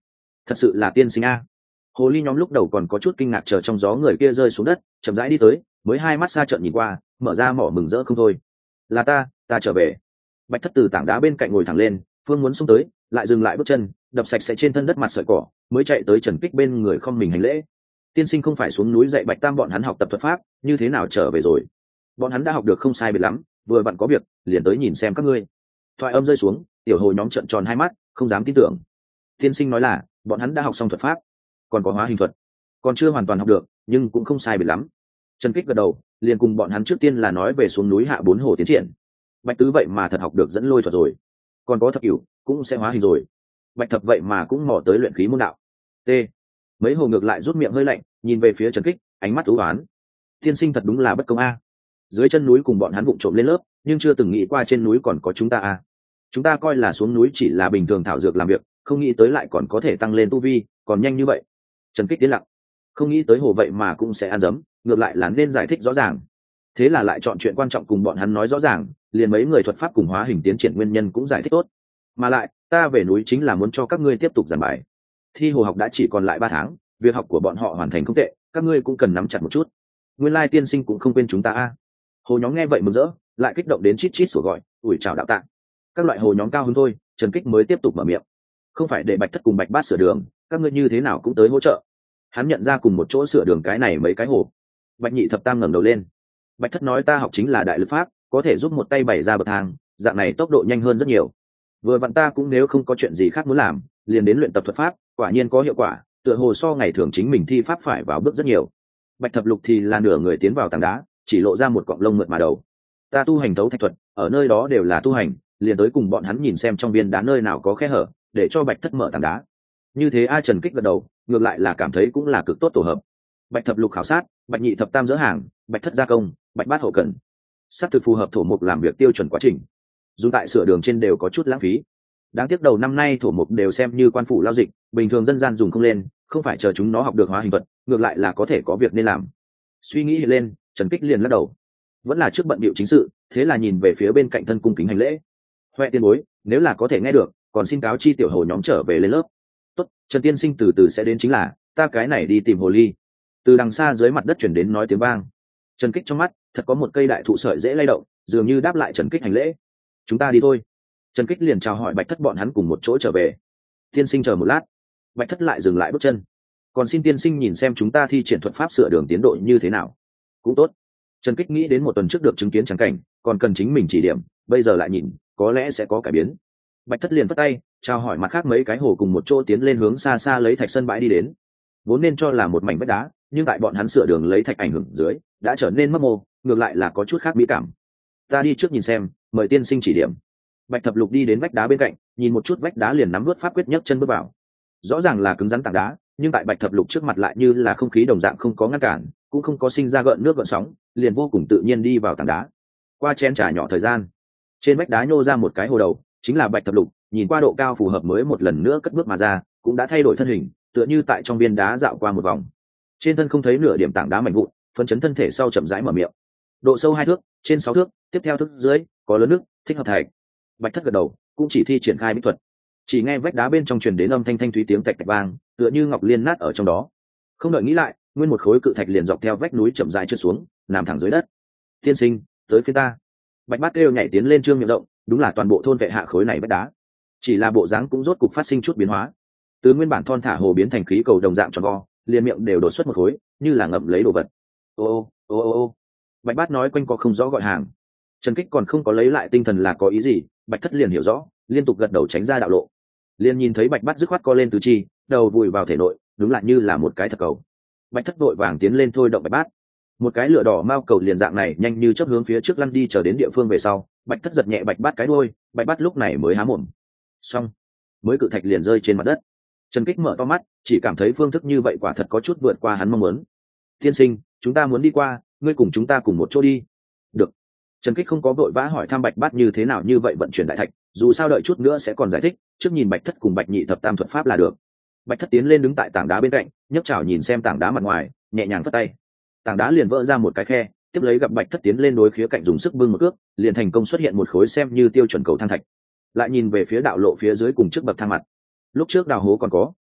Speaker 1: thật sự là tiên sinh a. Hồ ly nhóm lúc đầu còn có chút kinh ngạc chờ trong gió người kia rơi xuống đất, chậm rãi đi tới, mới hai mắt xa trợn nhìn qua, mở ra mỏ mừng rỡ không thôi. Là ta, ta trở về. Bạch Thất từ tảng đá bên cạnh ngồi thẳng lên, phương muốn xông tới, lại dừng lại bước chân, đập sạch sẽ trên thân đất mặt sợi cỏ, mới chạy tới Trần Kích bên người không mình hành lễ. Tiên sinh không phải xuống núi dạy Bạch Tam bọn hắn học tập thuật pháp, như thế nào trở về rồi? Bọn hắn đã học được không sai biệt lắm, vừa vặn có việc, liền tới nhìn xem các ngươi. Thoại âm rơi xuống, tiểu hồ nhóm trợn tròn hai mắt, không dám tin tưởng. Tiên sinh nói là bọn hắn đã học xong thuật pháp, còn có hóa hình thuật, còn chưa hoàn toàn học được, nhưng cũng không sai biệt lắm. Trần Kích gật đầu, liền cùng bọn hắn trước tiên là nói về xuống núi hạ bốn hồ tiến triển. Bạch Tứ vậy mà thật học được dẫn lôi thuật rồi, còn có Thập Cửu cũng sẽ hóa hình rồi. Bạch Thập vậy mà cũng mò tới luyện khí môn đạo. T. Mấy hồ ngược lại rút miệng hơi lạnh, nhìn về phía Trần Kích, ánh mắt u ám. Tiên sinh thật đúng là bất công a. Dưới chân núi cùng bọn hắn vụng trộm lên lớp, nhưng chưa từng nghĩ qua trên núi còn có chúng ta a. Chúng ta coi là xuống núi chỉ là bình thường thảo dược làm việc, không nghĩ tới lại còn có thể tăng lên tu vi, còn nhanh như vậy. Trần Kích tiến lặng, không nghĩ tới hồ vậy mà cũng sẽ ăn dấm, ngược lại là nên giải thích rõ ràng. Thế là lại chọn chuyện quan trọng cùng bọn hắn nói rõ ràng, liền mấy người thuật pháp cùng hóa hình tiến triển nguyên nhân cũng giải thích tốt. Mà lại, ta về núi chính là muốn cho các ngươi tiếp tục giảng bài. Thi hồ học đã chỉ còn lại ba tháng, việc học của bọn họ hoàn thành không tệ, các ngươi cũng cần nắm chặt một chút. Nguyên lai tiên sinh cũng không quên chúng ta a. Hồ nhóm nghe vậy mừng rỡ, lại kích động đến chít chít sủa gọi, ủi chào đạo tạ. Các loại hồ nhóm cao hơn thôi, Trần Kích mới tiếp tục mở miệng. Không phải để Bạch Thất cùng Bạch Bát sửa đường, các ngươi như thế nào cũng tới hỗ trợ. Hắn nhận ra cùng một chỗ sửa đường cái này mấy cái hồ. Bạch Nhị Thập Tam ngẩng đầu lên. Bạch Thất nói ta học chính là đại lực pháp, có thể giúp một tay bày ra bậc thang, dạng này tốc độ nhanh hơn rất nhiều. Vừa vặn ta cũng nếu không có chuyện gì khác muốn làm, liền đến luyện tập thuật pháp, quả nhiên có hiệu quả, tựa hồ so ngày thường chính mình thi pháp phải vào bước rất nhiều. Bạch Thập Lục thì là nửa người tiến vào tảng đá, chỉ lộ ra một cọng lông mượt mà đầu. Ta tu hành thấu thạch thuật, ở nơi đó đều là tu hành, liền tới cùng bọn hắn nhìn xem trong viên đá nơi nào có khe hở, để cho Bạch Thất mở tảng đá. Như thế A Trần Kích gật đầu, ngược lại là cảm thấy cũng là cực tốt tổ hợp. Bạch Thập Lục khảo sát, Bạch Nhị Thập Tam dỡ hàng, Bạch Thất gia công, Bạch Bát hậu cần, sắp thực phù hợp thổ mục làm việc tiêu chuẩn quá trình. Dù tại sửa đường trên đều có chút lãng phí. Đáng tiếc đầu năm nay thổ mục đều xem như quan phủ lao dịch, bình thường dân gian dùng không lên, không phải chờ chúng nó học được hóa hình thuật, ngược lại là có thể có việc nên làm. Suy nghĩ lên, Trần Kích liền lắc đầu. Vẫn là trước bận bịu chính sự, thế là nhìn về phía bên cạnh thân cung kính hành lễ. Huệ tiên bối, nếu là có thể nghe được, còn xin cáo chi tiểu hồ nhóm trở về lên lớp. Tốt, Trần tiên sinh từ từ sẽ đến chính là, ta cái này đi tìm hồ ly. Từ đằng xa dưới mặt đất chuyển đến nói tiếng vang. Trần Kích trong mắt thật có một cây đại thụ sợi dễ lay động, dường như đáp lại Trần Kích hành lễ. Chúng ta đi thôi. Trần Kích liền chào hỏi Bạch Thất bọn hắn cùng một chỗ trở về. Tiên sinh chờ một lát. Bạch Thất lại dừng lại bước chân. Còn xin tiên sinh nhìn xem chúng ta thi triển thuật pháp sửa đường tiến độ như thế nào. Cũng tốt. Trần Kích nghĩ đến một tuần trước được chứng kiến trắng cảnh, còn cần chính mình chỉ điểm, bây giờ lại nhìn, có lẽ sẽ có cải biến. Bạch Thất liền phất tay, chào hỏi mặt khác mấy cái hồ cùng một chỗ tiến lên hướng xa xa lấy thạch sân bãi đi đến. Vốn nên cho là một mảnh vách đá, nhưng tại bọn hắn sửa đường lấy thạch ảnh hưởng dưới, đã trở nên mấp mô, ngược lại là có chút khác mỹ cảm. Ta đi trước nhìn xem, mời tiên sinh chỉ điểm. Bạch Thập Lục đi đến vách đá bên cạnh, nhìn một chút vách đá liền nắm vớt pháp quyết nhấc chân bước vào. Rõ ràng là cứng rắn tảng đá, nhưng tại Bạch Thập Lục trước mặt lại như là không khí đồng dạng không có ngăn cản, cũng không có sinh ra gợn nước gợn sóng, liền vô cùng tự nhiên đi vào tảng đá. Qua chén trà nhỏ thời gian, trên vách đá nhô ra một cái hồ đầu, chính là Bạch Thập Lục, nhìn qua độ cao phù hợp mới một lần nữa cất bước mà ra, cũng đã thay đổi thân hình, tựa như tại trong viên đá dạo qua một vòng. Trên thân không thấy nửa điểm tảng đá mảnh vụn, phấn chấn thân thể sau chậm rãi mở miệng. Độ sâu hai thước, trên sáu thước, tiếp theo thước dưới, có lớn nước, thích hợp thạch. Bạch Thất gật đầu, cũng chỉ thi triển khai bí thuật. Chỉ nghe vách đá bên trong truyền đến âm thanh thanh thúy tiếng tạch tạch vang, tựa như ngọc liên nát ở trong đó. Không đợi nghĩ lại, nguyên một khối cự thạch liền dọc theo vách núi chậm rãi trượt xuống, nằm thẳng dưới đất. Tiên sinh, tới phía ta. Bạch Bát kêu nhảy tiến lên trương miệng rộng, đúng là toàn bộ thôn vệ hạ khối này vách đá. Chỉ là bộ dáng cũng rốt cục phát sinh chút biến hóa. Từ nguyên bản thon thả hồ biến thành khí cầu đồng dạng tròn vo, liền miệng đều đổ xuất một khối, như là ngậm lấy đồ vật. Ô ô ô ô ô. Bạch Bát nói quanh co không rõ gọi hàng. Trần Kích còn không có lấy lại tinh thần là có ý gì, Bạch Thất liền hiểu rõ, liên tục gật đầu tránh ra đạo lộ. Liền nhìn thấy Bạch Bát dứt khoát co lên tứ chi, đầu vùi vào thể nội, đúng là như là một cái thật cầu. Bạch Thất vội vàng tiến lên thôi động Bạch Bát. Một cái lửa đỏ mao cầu liền dạng này nhanh như chớp hướng phía trước lăn đi, chờ đến địa phương về sau, Bạch Thất giật nhẹ Bạch Bát cái đuôi, Bạch Bát lúc này mới há mồm. Xong, mới cự thạch liền rơi trên mặt đất. Trần Kích mở to mắt, chỉ cảm thấy phương thức như vậy quả thật có chút vượt qua hắn mong muốn. Tiên sinh, chúng ta muốn đi qua, ngươi cùng chúng ta cùng một chỗ đi. Được. Trần Kích không có vội vã hỏi thăm Bạch Bát như thế nào như vậy vận chuyển đại thạch, dù sao đợi chút nữa sẽ còn giải thích, trước nhìn Bạch Thất cùng Bạch Nhị Thập Tam thuật pháp là được. Bạch Thất tiến lên đứng tại tảng đá bên cạnh, nhấc chảo nhìn xem tảng đá mặt ngoài, nhẹ nhàng phất tay. Tảng đá liền vỡ ra một cái khe, tiếp lấy gặp Bạch Thất tiến lên đối khía cạnh dùng sức bưng một cước, liền thành công xuất hiện một khối xem như tiêu chuẩn cầu thang thạch. Lại nhìn về phía đạo lộ phía dưới cùng trước bậc thang mặt. Lúc trước đào hố còn có,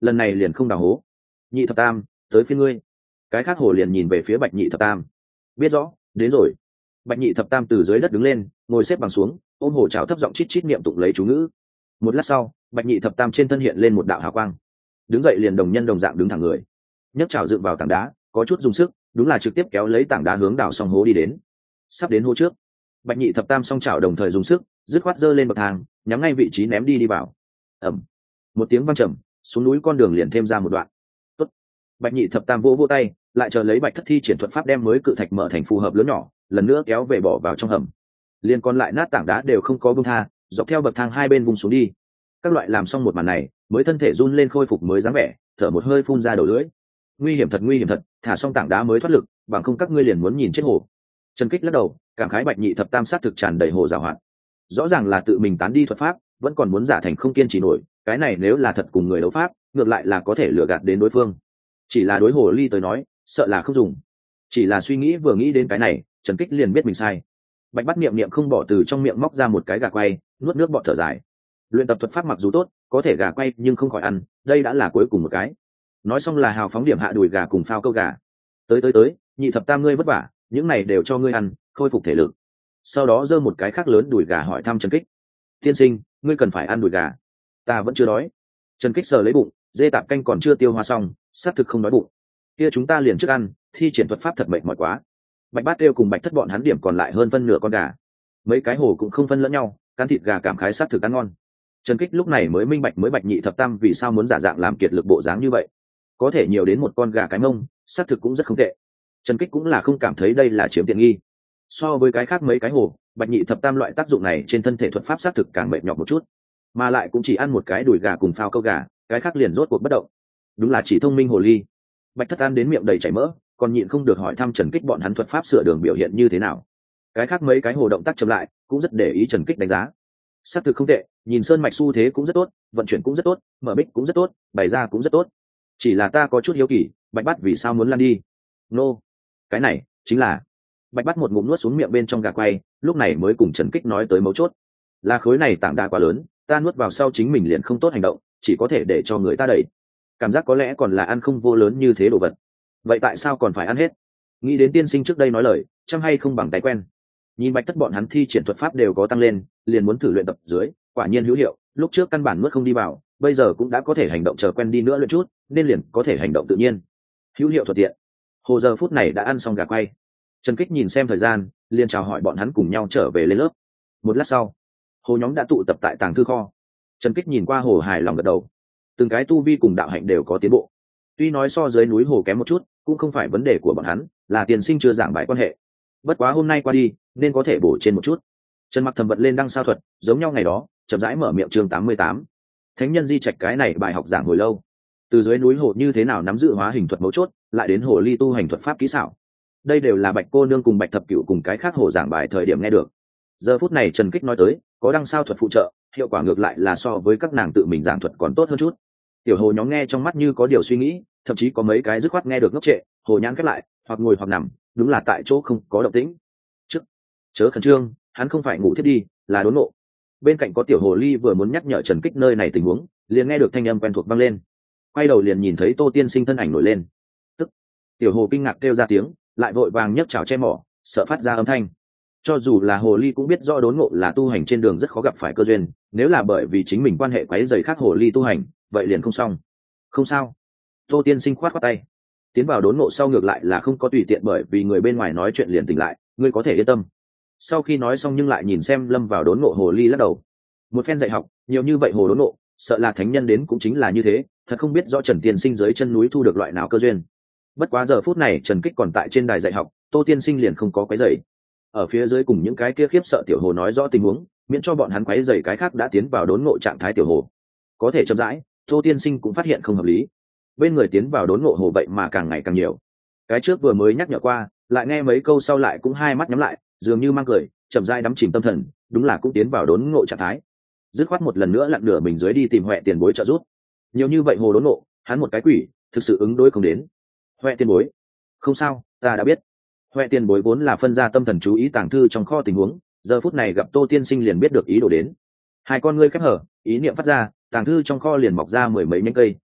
Speaker 1: lần này liền không đào hố. Nhị thập tam, tới phía ngươi. Cái khác hồ liền nhìn về phía bạch nhị thập tam. Biết rõ, đến rồi. Bạch nhị thập tam từ dưới đất đứng lên, ngồi xếp bằng xuống, ôm hồ chảo thấp giọng chít chít niệm tụng lấy chú ngữ. Một lát sau, bạch nhị thập tam trên thân hiện lên một đạo hào quang, đứng dậy liền đồng nhân đồng dạng đứng thẳng người, nhấc chảo dựng vào tảng đá, có chút dùng sức, đúng là trực tiếp kéo lấy tảng đá hướng đào xong hố đi đến. Sắp đến hố trước, bạch nhị thập tam song chảo đồng thời dùng sức, dứt khoát giơ lên bậc thang, nhắm ngay vị trí ném đi đi vào. Ầm, một tiếng vang trầm, xuống núi con đường liền thêm ra một đoạn. Tốt. Bạch nhị thập tam vỗ vỗ tay, lại chờ lấy bạch thất thi triển thuật pháp đem mới cự thạch mở thành phù hợp lớn nhỏ, lần nữa kéo về bỏ vào trong hầm. Liên còn lại nát tảng đá đều không có buông tha, dọc theo bậc thang hai bên vùng xuống đi. Các loại làm xong một màn này, mới thân thể run lên khôi phục mới dáng vẻ, thở một hơi phun ra đầu lưỡi. Nguy hiểm thật, nguy hiểm thật, thả xong tảng đá mới thoát lực, bằng không các ngươi liền muốn nhìn chết hổ. Trần Kích lắc đầu, cảm khái bạch nhị thập tam sát thực tràn đầy hồ giảo hoạt. Rõ ràng là tự mình tán đi thuật pháp, vẫn còn muốn giả thành không kiên trì nổi, cái này nếu là thật cùng người đấu pháp, ngược lại là có thể lừa gạt đến đối phương. Chỉ là đối hồ ly tới nói, sợ là không dùng. Chỉ là suy nghĩ vừa nghĩ đến cái này, Trần Kích liền biết mình sai. Bạch Bát niệm niệm không bỏ từ trong miệng móc ra một cái gà quay, nuốt nước bọt thở dài. Luyện tập thuật pháp mặc dù tốt, có thể gà quay nhưng không khỏi ăn, đây đã là cuối cùng một cái. Nói xong là hào phóng điểm hạ đùi gà cùng phao câu gà. Tới tới tới, nhị thập tam ngươi vất vả, những này đều cho ngươi ăn, khôi phục thể lực. Sau đó giơ một cái khác lớn đùi gà hỏi thăm Trần Kích. Tiên sinh, ngươi cần phải ăn đùi gà. Ta vẫn chưa đói. Trần Kích sờ lấy bụng, dê tạp canh còn chưa tiêu hóa xong, xác thực không đói bụng. Kia chúng ta liền trước ăn, thi triển thuật pháp thật mệt mỏi quá. Bạch Bát kêu cùng Bạch Thất bọn hắn điểm còn lại hơn phân nửa con gà. Mấy cái hồ cũng không phân lẫn nhau, cắn thịt gà cảm khái xác thực ăn ngon. Trần Kích lúc này mới minh bạch mới bạch nhị thập tam vì sao muốn giả dạng làm kiệt lực bộ dáng như vậy. Có thể nhiều đến một con gà cái mông, xác thực cũng rất không tệ. Trần Kích cũng là không cảm thấy đây là chiếm tiện nghi. So với cái khác mấy cái hồ, bạch nhị thập tam loại tác dụng này trên thân thể thuật pháp xác thực càng mệt nhọc một chút, mà lại cũng chỉ ăn một cái đùi gà cùng phao câu gà, cái khác liền rốt cuộc bất động. Đúng là chỉ thông minh hồ ly. Bạch Thất ăn đến miệng đầy chảy mỡ, còn nhịn không được hỏi thăm Trần Kích bọn hắn thuật pháp sửa đường biểu hiện như thế nào. Cái khác mấy cái hồ động tác chậm lại, cũng rất để ý Trần Kích đánh giá. Xác thực không tệ, nhìn sơn mạch xu thế cũng rất tốt, vận chuyển cũng rất tốt, mở bích cũng rất tốt, bày ra cũng rất tốt. Chỉ là ta có chút hiếu kỳ, Bạch Bát vì sao muốn lăn đi? Nô, cái này chính là Bạch Bát một ngụm nuốt xuống miệng bên trong gà quay, lúc này mới cùng Trần Kích nói tới mấu chốt. Là khối này tảng đá quá lớn, ta nuốt vào sau chính mình liền không tốt hành động, chỉ có thể để cho người ta đẩy. Cảm giác có lẽ còn là ăn không vô lớn như thế đồ vật. Vậy tại sao còn phải ăn hết? Nghĩ đến tiên sinh trước đây nói lời, chăm hay không bằng tay quen. Nhìn Bạch Thất bọn hắn thi triển thuật pháp đều có tăng lên, liền muốn thử luyện tập dưới, quả nhiên hữu hiệu. Lúc trước căn bản nuốt không đi vào, bây giờ cũng đã có thể hành động, chờ quen đi nữa luyện chút, nên liền có thể hành động tự nhiên. Hữu hiệu thuận tiện. Hồ giờ phút này đã ăn xong gà quay. Trần Kích nhìn xem thời gian, liền chào hỏi bọn hắn cùng nhau trở về lên lớp. Một lát sau, hồ nhóm đã tụ tập tại tàng thư kho. Trần Kích nhìn qua hồ hài lòng gật đầu. Từng cái tu vi cùng đạo hạnh đều có tiến bộ. Tuy nói so dưới núi hồ kém một chút, cũng không phải vấn đề của bọn hắn, là tiền sinh chưa giảng bài quan hệ. Bất quá hôm nay qua đi, nên có thể bổ trên một chút. Trần Mặc thầm vận lên đăng sao thuật, giống nhau ngày đó, chậm rãi mở miệng chương tám mươi tám. Thánh nhân di trạch cái này bài học giảng hồi lâu. Từ dưới núi hồ như thế nào nắm giữ hóa hình thuật mấu chốt, lại đến hồ ly tu hành thuật pháp kỹ xảo. Đây đều là Bạch cô nương cùng Bạch thập cửu cùng cái khác hồ giảng bài thời điểm nghe được. Giờ phút này Trần Kích nói tới, có đăng sao thuật phụ trợ, hiệu quả ngược lại là so với các nàng tự mình giảng thuật còn tốt hơn chút. Tiểu hồ nhóm nghe trong mắt như có điều suy nghĩ, thậm chí có mấy cái dứt khoát nghe được ngốc trệ, hồ nhãn khép lại, hoặc ngồi hoặc nằm, đúng là tại chỗ không có động tĩnh. Trước, chớ khẩn trương, hắn không phải ngủ thiết đi, là đốn nộ. Bên cạnh có tiểu hồ ly vừa muốn nhắc nhở Trần Kích nơi này tình huống, liền nghe được thanh âm quen thuộc vang lên. Quay đầu liền nhìn thấy Tô tiên sinh thân ảnh nổi lên. Tức, tiểu hồ kinh ngạc kêu ra tiếng, lại vội vàng nhấc chảo che mỏ, sợ phát ra âm thanh. Cho dù là hồ ly cũng biết rõ đốn ngộ là tu hành trên đường rất khó gặp phải cơ duyên, nếu là bởi vì chính mình quan hệ quấy rầy khác hồ ly tu hành, vậy liền không xong. Không sao. Tô tiên sinh khoát khoát tay. Tiến vào đốn ngộ sau ngược lại là không có tùy tiện bởi vì người bên ngoài nói chuyện liền tỉnh lại, ngươi có thể yên tâm. Sau khi nói xong nhưng lại nhìn xem lâm vào đốn ngộ hồ ly lắc đầu. Một phen dạy học, nhiều như vậy hồ đốn ngộ, sợ là thánh nhân đến cũng chính là như thế, thật không biết rõ Trần tiên sinh dưới chân núi thu được loại nào cơ duyên. Bất quá giờ phút này Trần Kích còn tại trên đài dạy học, Tô tiên sinh liền không có quấy rầy. Ở phía dưới cùng những cái kia khiếp sợ tiểu hồ nói rõ tình huống, miễn cho bọn hắn quấy rầy cái khác đã tiến vào đốn ngộ trạng thái tiểu hồ. Có thể chậm rãi, Tô tiên sinh cũng phát hiện không hợp lý. Bên người tiến vào đốn ngộ hồ vậy mà càng ngày càng nhiều. Cái trước vừa mới nhắc nhở qua, lại nghe mấy câu sau lại cũng hai mắt nhắm lại, dường như mang cười, chậm rãi đắm chìm tâm thần, đúng là cũng tiến vào đốn ngộ trạng thái. Dứt khoát một lần nữa lặn nửa mình dưới đi tìm Huệ tiền bối trợ giúp. Nhiều như vậy hồ đốn ngộ, hắn một cái quỷ, thực sự ứng đối không đến. Huệ tiền bối, không sao, ta đã biết. Huệ tiền bối vốn là phân ra tâm thần chú ý tàng thư trong kho tình huống, giờ phút này gặp Tô tiên sinh liền biết được ý đồ đến. Hai con ngươi khép hở, ý niệm phát ra, tàng thư trong kho liền mọc ra mười mấy nhánh cây,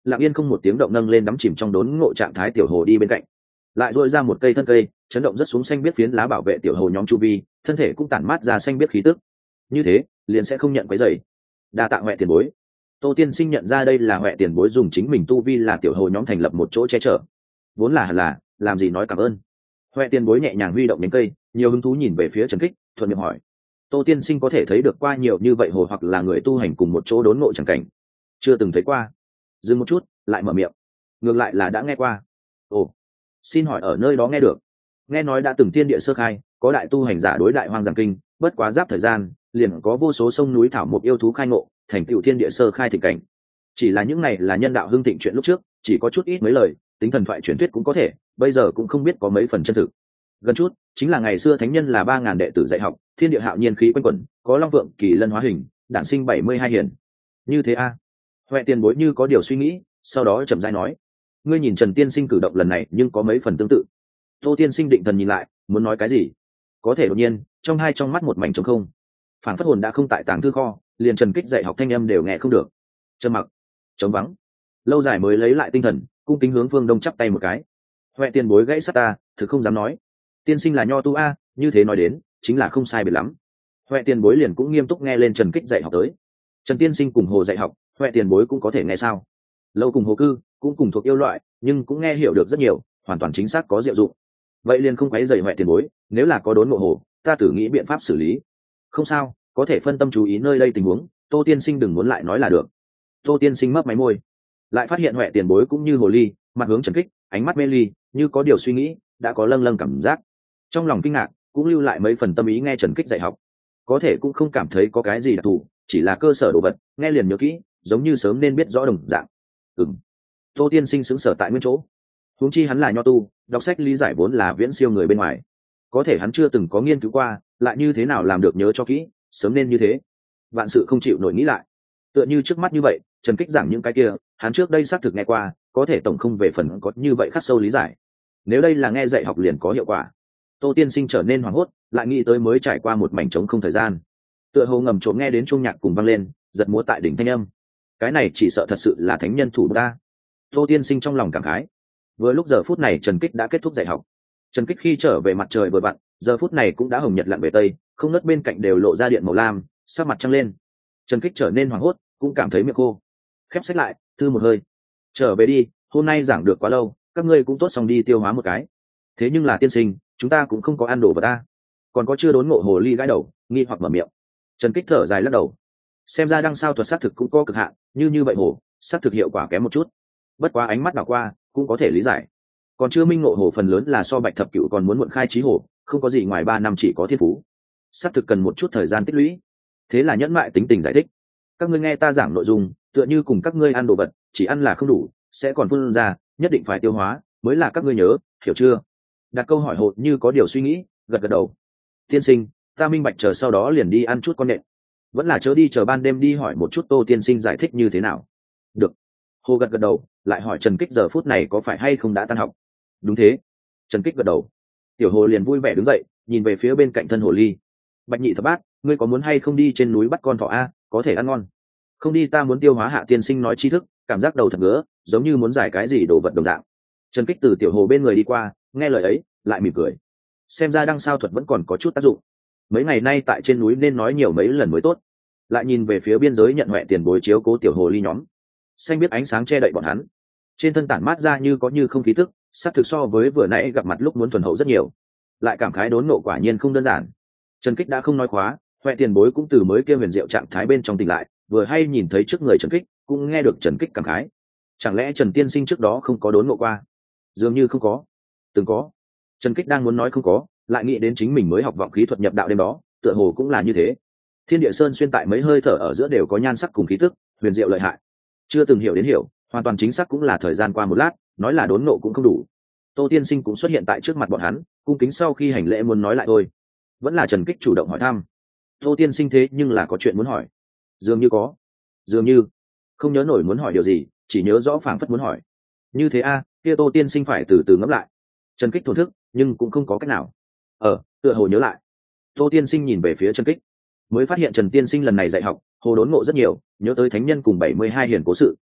Speaker 1: lặng yên không một tiếng động nâng lên đắm chìm trong đốn ngộ trạng thái tiểu hồ đi bên cạnh, lại dội ra một cây thân cây chấn động rất xuống xanh biết phiến lá bảo vệ tiểu hồ nhóm chu vi, thân thể cũng tản mát ra xanh biết khí tức, như thế liền sẽ không nhận quấy rầy. Đa tạ huệ tiền bối. Tô tiên sinh nhận ra đây là huệ tiền bối dùng chính mình tu vi là tiểu hồ nhóm thành lập một chỗ che chở, vốn là là làm gì nói cảm ơn. Huệ tiền bối nhẹ nhàng huy động nhánh cây, nhiều hứng thú nhìn về phía Trần Kích, thuận miệng hỏi: Tô tiên sinh có thể thấy được qua nhiều như vậy hồ hoặc là người tu hành cùng một chỗ đốn ngộ chẳng cảnh? Chưa từng thấy qua. Dừng một chút lại mở miệng: ngược lại là đã nghe qua. Ồ, xin hỏi ở nơi đó nghe được? Nghe nói đã từng thiên địa sơ khai, có đại tu hành giả đối đại hoang giảng kinh, bất quá giáp thời gian liền có vô số sông núi thảo mộc yêu thú khai ngộ, thành tựu thiên địa sơ khai thịnh cảnh. Chỉ là những này là nhân đạo hưng thịnh chuyện lúc trước, chỉ có chút ít mấy lời, tính thần thoại truyền thuyết cũng có thể, bây giờ cũng không biết có mấy phần chân thực. Gần chút chính là ngày xưa thánh nhân là ba ngàn đệ tử dạy học, thiên địa hạo nhiên khí quanh quẩn, có long vượng kỳ lân hóa hình, đản sinh bảy mươi hai hiển. Như thế a? À? Huệ tiền bối như có điều suy nghĩ, sau đó chậm rãi nói: ngươi nhìn Trần tiên sinh cử động lần này nhưng có mấy phần tương tự. Tô tiên sinh định thần nhìn lại, muốn nói cái gì, có thể đột nhiên trong hai trong mắt một mảnh trống không, phản phất hồn đã không tại tàng thư kho, liền Trần Kích dạy học thanh âm đều nghe không được. Trầm mặc, trống vắng, lâu dài mới lấy lại tinh thần, cung kính hướng Phương Đông chắp tay một cái. Huệ tiền bối gãy sắt ta, thực không dám nói. Tiên sinh là nho tu a, như thế nói đến chính là không sai biệt lắm. Huệ tiền bối liền cũng nghiêm túc nghe lên Trần Kích dạy học tới. Trần tiên sinh cùng hồ dạy học, Huệ tiền bối cũng có thể nghe sao? Lâu cùng hồ cư cũng cùng thuộc yêu loại, nhưng cũng nghe hiểu được rất nhiều, hoàn toàn chính xác có diệu dụng. Vậy liền không quấy rầy Huệ tiền bối, nếu là có đốn ngộ hồ, ta tự nghĩ biện pháp xử lý. Không sao, có thể phân tâm chú ý nơi đây tình huống, Tô tiên sinh đừng muốn lại nói là được. Tô tiên sinh mấp máy môi, lại phát hiện Huệ tiền bối cũng như hồ ly, mặt hướng Trần Kích, ánh mắt mê ly, như có điều suy nghĩ, đã có lâng lâng cảm giác. Trong lòng kinh ngạc, cũng lưu lại mấy phần tâm ý nghe Trần Kích dạy học, có thể cũng không cảm thấy có cái gì đặc thù, chỉ là cơ sở đồ vật, nghe liền nhớ kỹ, giống như sớm nên biết rõ đồng dạng. Ừm. Tô tiên sinh sững sờ tại nguyên chỗ. Huống chi hắn là nho tu, đọc sách lý giải vốn là viễn siêu người bên ngoài, có thể hắn chưa từng có nghiên cứu qua, lại như thế nào làm được nhớ cho kỹ, sớm nên như thế. Vạn sự không chịu nổi nghĩ lại, tựa như trước mắt như vậy, Trần Kích giảng những cái kia, hắn trước đây xác thực nghe qua, có thể tổng không về phần có như vậy khắc sâu lý giải. Nếu đây là nghe dạy học liền có hiệu quả. Tô tiên sinh trở nên hoảng hốt, lại nghĩ tới mới trải qua một mảnh trống không thời gian, tựa hồ ngầm trộm nghe đến chuông nhạc cùng vang lên, giật múa tại đỉnh thanh âm. Cái này chỉ sợ thật sự là thánh nhân thủ ta. Tô tiên sinh trong lòng cảm khái. Vừa lúc giờ phút này Trần Kích đã kết thúc dạy học. Trần Kích khi trở về mặt trời vừa vặn, giờ phút này cũng đã hồng nhật lặn về tây, không nớt bên cạnh đều lộ ra điện màu lam, sắc mặt trăng lên. Trần Kích trở nên hoảng hốt, cũng cảm thấy miệng khô. Khép sách lại, thư một hơi. Trở về đi, hôm nay giảng được quá lâu, các ngươi cũng tốt xong đi tiêu hóa một cái. Thế nhưng là tiên sinh, chúng ta cũng không có ăn đồ vật ta. Còn có chưa đốn ngộ hồ ly gãi đầu, nghi hoặc mở miệng. Trần Kích thở dài lắc đầu. Xem ra đăng sao thuật xác thực cũng có cực hạn, như như vậy hồ, xác thực hiệu quả kém một chút. Bất quá ánh mắt đảo qua, cũng có thể lý giải. Còn chưa minh ngộ hồ phần lớn là so Bạch Thập Cửu còn muốn muộn khai trí hồ, không có gì ngoài ba năm chỉ có thiên phú. Xác thực cần một chút thời gian tích lũy. Thế là nhẫn mại tính tình giải thích. Các ngươi nghe ta giảng nội dung, tựa như cùng các ngươi ăn đồ vật, chỉ ăn là không đủ, sẽ còn phun ra, nhất định phải tiêu hóa, mới là các ngươi nhớ, hiểu chưa? Đặt câu hỏi hộ như có điều suy nghĩ, gật gật đầu. Tiên sinh, ta minh bạch, chờ sau đó liền đi ăn chút con nện. Vẫn là chớ đi chờ ban đêm đi hỏi một chút Tô tiên sinh giải thích như thế nào. Được. Hồ gật gật đầu, lại hỏi Trần Kích giờ phút này có phải hay không đã tan học. Đúng thế. Trần Kích gật đầu. Tiểu Hồ liền vui vẻ đứng dậy, nhìn về phía bên cạnh thân hồ ly. Bạch nhị thập bát, ngươi có muốn hay không đi trên núi bắt con thỏ a, có thể ăn ngon. Không đi ta muốn tiêu hóa hạ tiên sinh nói tri thức, cảm giác đầu thật ngứa, giống như muốn giải cái gì đồ vật đồng dạng. Trần Kích từ Tiểu Hồ bên người đi qua, nghe lời ấy, lại mỉm cười. Xem ra đăng sao thuật vẫn còn có chút tác dụng. Mấy ngày nay tại trên núi nên nói nhiều mấy lần mới tốt. Lại nhìn về phía biên giới nhận Huệ tiền bối chiếu cố Tiểu Hồ ly nhóm. Xanh biết ánh sáng che đậy bọn hắn, trên thân tản mát ra như có như không khí tức, sắc thực so với vừa nãy gặp mặt lúc muốn thuần hậu rất nhiều. Lại cảm khái đốn ngộ quả nhiên không đơn giản. Trần Kích đã không nói khóa, Huệ tiền bối cũng từ mới kêu huyền diệu trạng thái bên trong tỉnh lại, vừa hay nhìn thấy trước người Trần Kích, cũng nghe được Trần Kích cảm khái. Chẳng lẽ Trần tiên sinh trước đó không có đốn ngộ qua? Dường như không có. Từng có. Trần Kích đang muốn nói không có, lại nghĩ đến chính mình mới học vọng khí thuật nhập đạo đêm đó, tựa hồ cũng là như thế. Thiên địa sơn xuyên tại mấy hơi thở ở giữa đều có nhan sắc cùng khí tức, huyền diệu lợi hại. Chưa từng hiểu đến hiểu, hoàn toàn chính xác cũng là thời gian qua một lát, nói là đốn ngộ cũng không đủ. Tô tiên sinh cũng xuất hiện tại trước mặt bọn hắn, cung kính sau khi hành lễ muốn nói lại thôi. Vẫn là Trần Kích chủ động hỏi thăm. Tô tiên sinh thế nhưng là có chuyện muốn hỏi. Dường như có. Dường như không nhớ nổi muốn hỏi điều gì, chỉ nhớ rõ phảng phất muốn hỏi. Như thế a, kia Tô tiên sinh phải từ từ ngẫm lại. Trần Kích thổn thức, nhưng cũng không có cách nào. Ờ, tựa hồ nhớ lại. Tô tiên sinh nhìn về phía Trần Kích, mới phát hiện Trần tiên sinh lần này dạy học, hồ đốn ngộ rất nhiều, nhớ tới thánh nhân cùng bảy mươi hai hiền cố sự.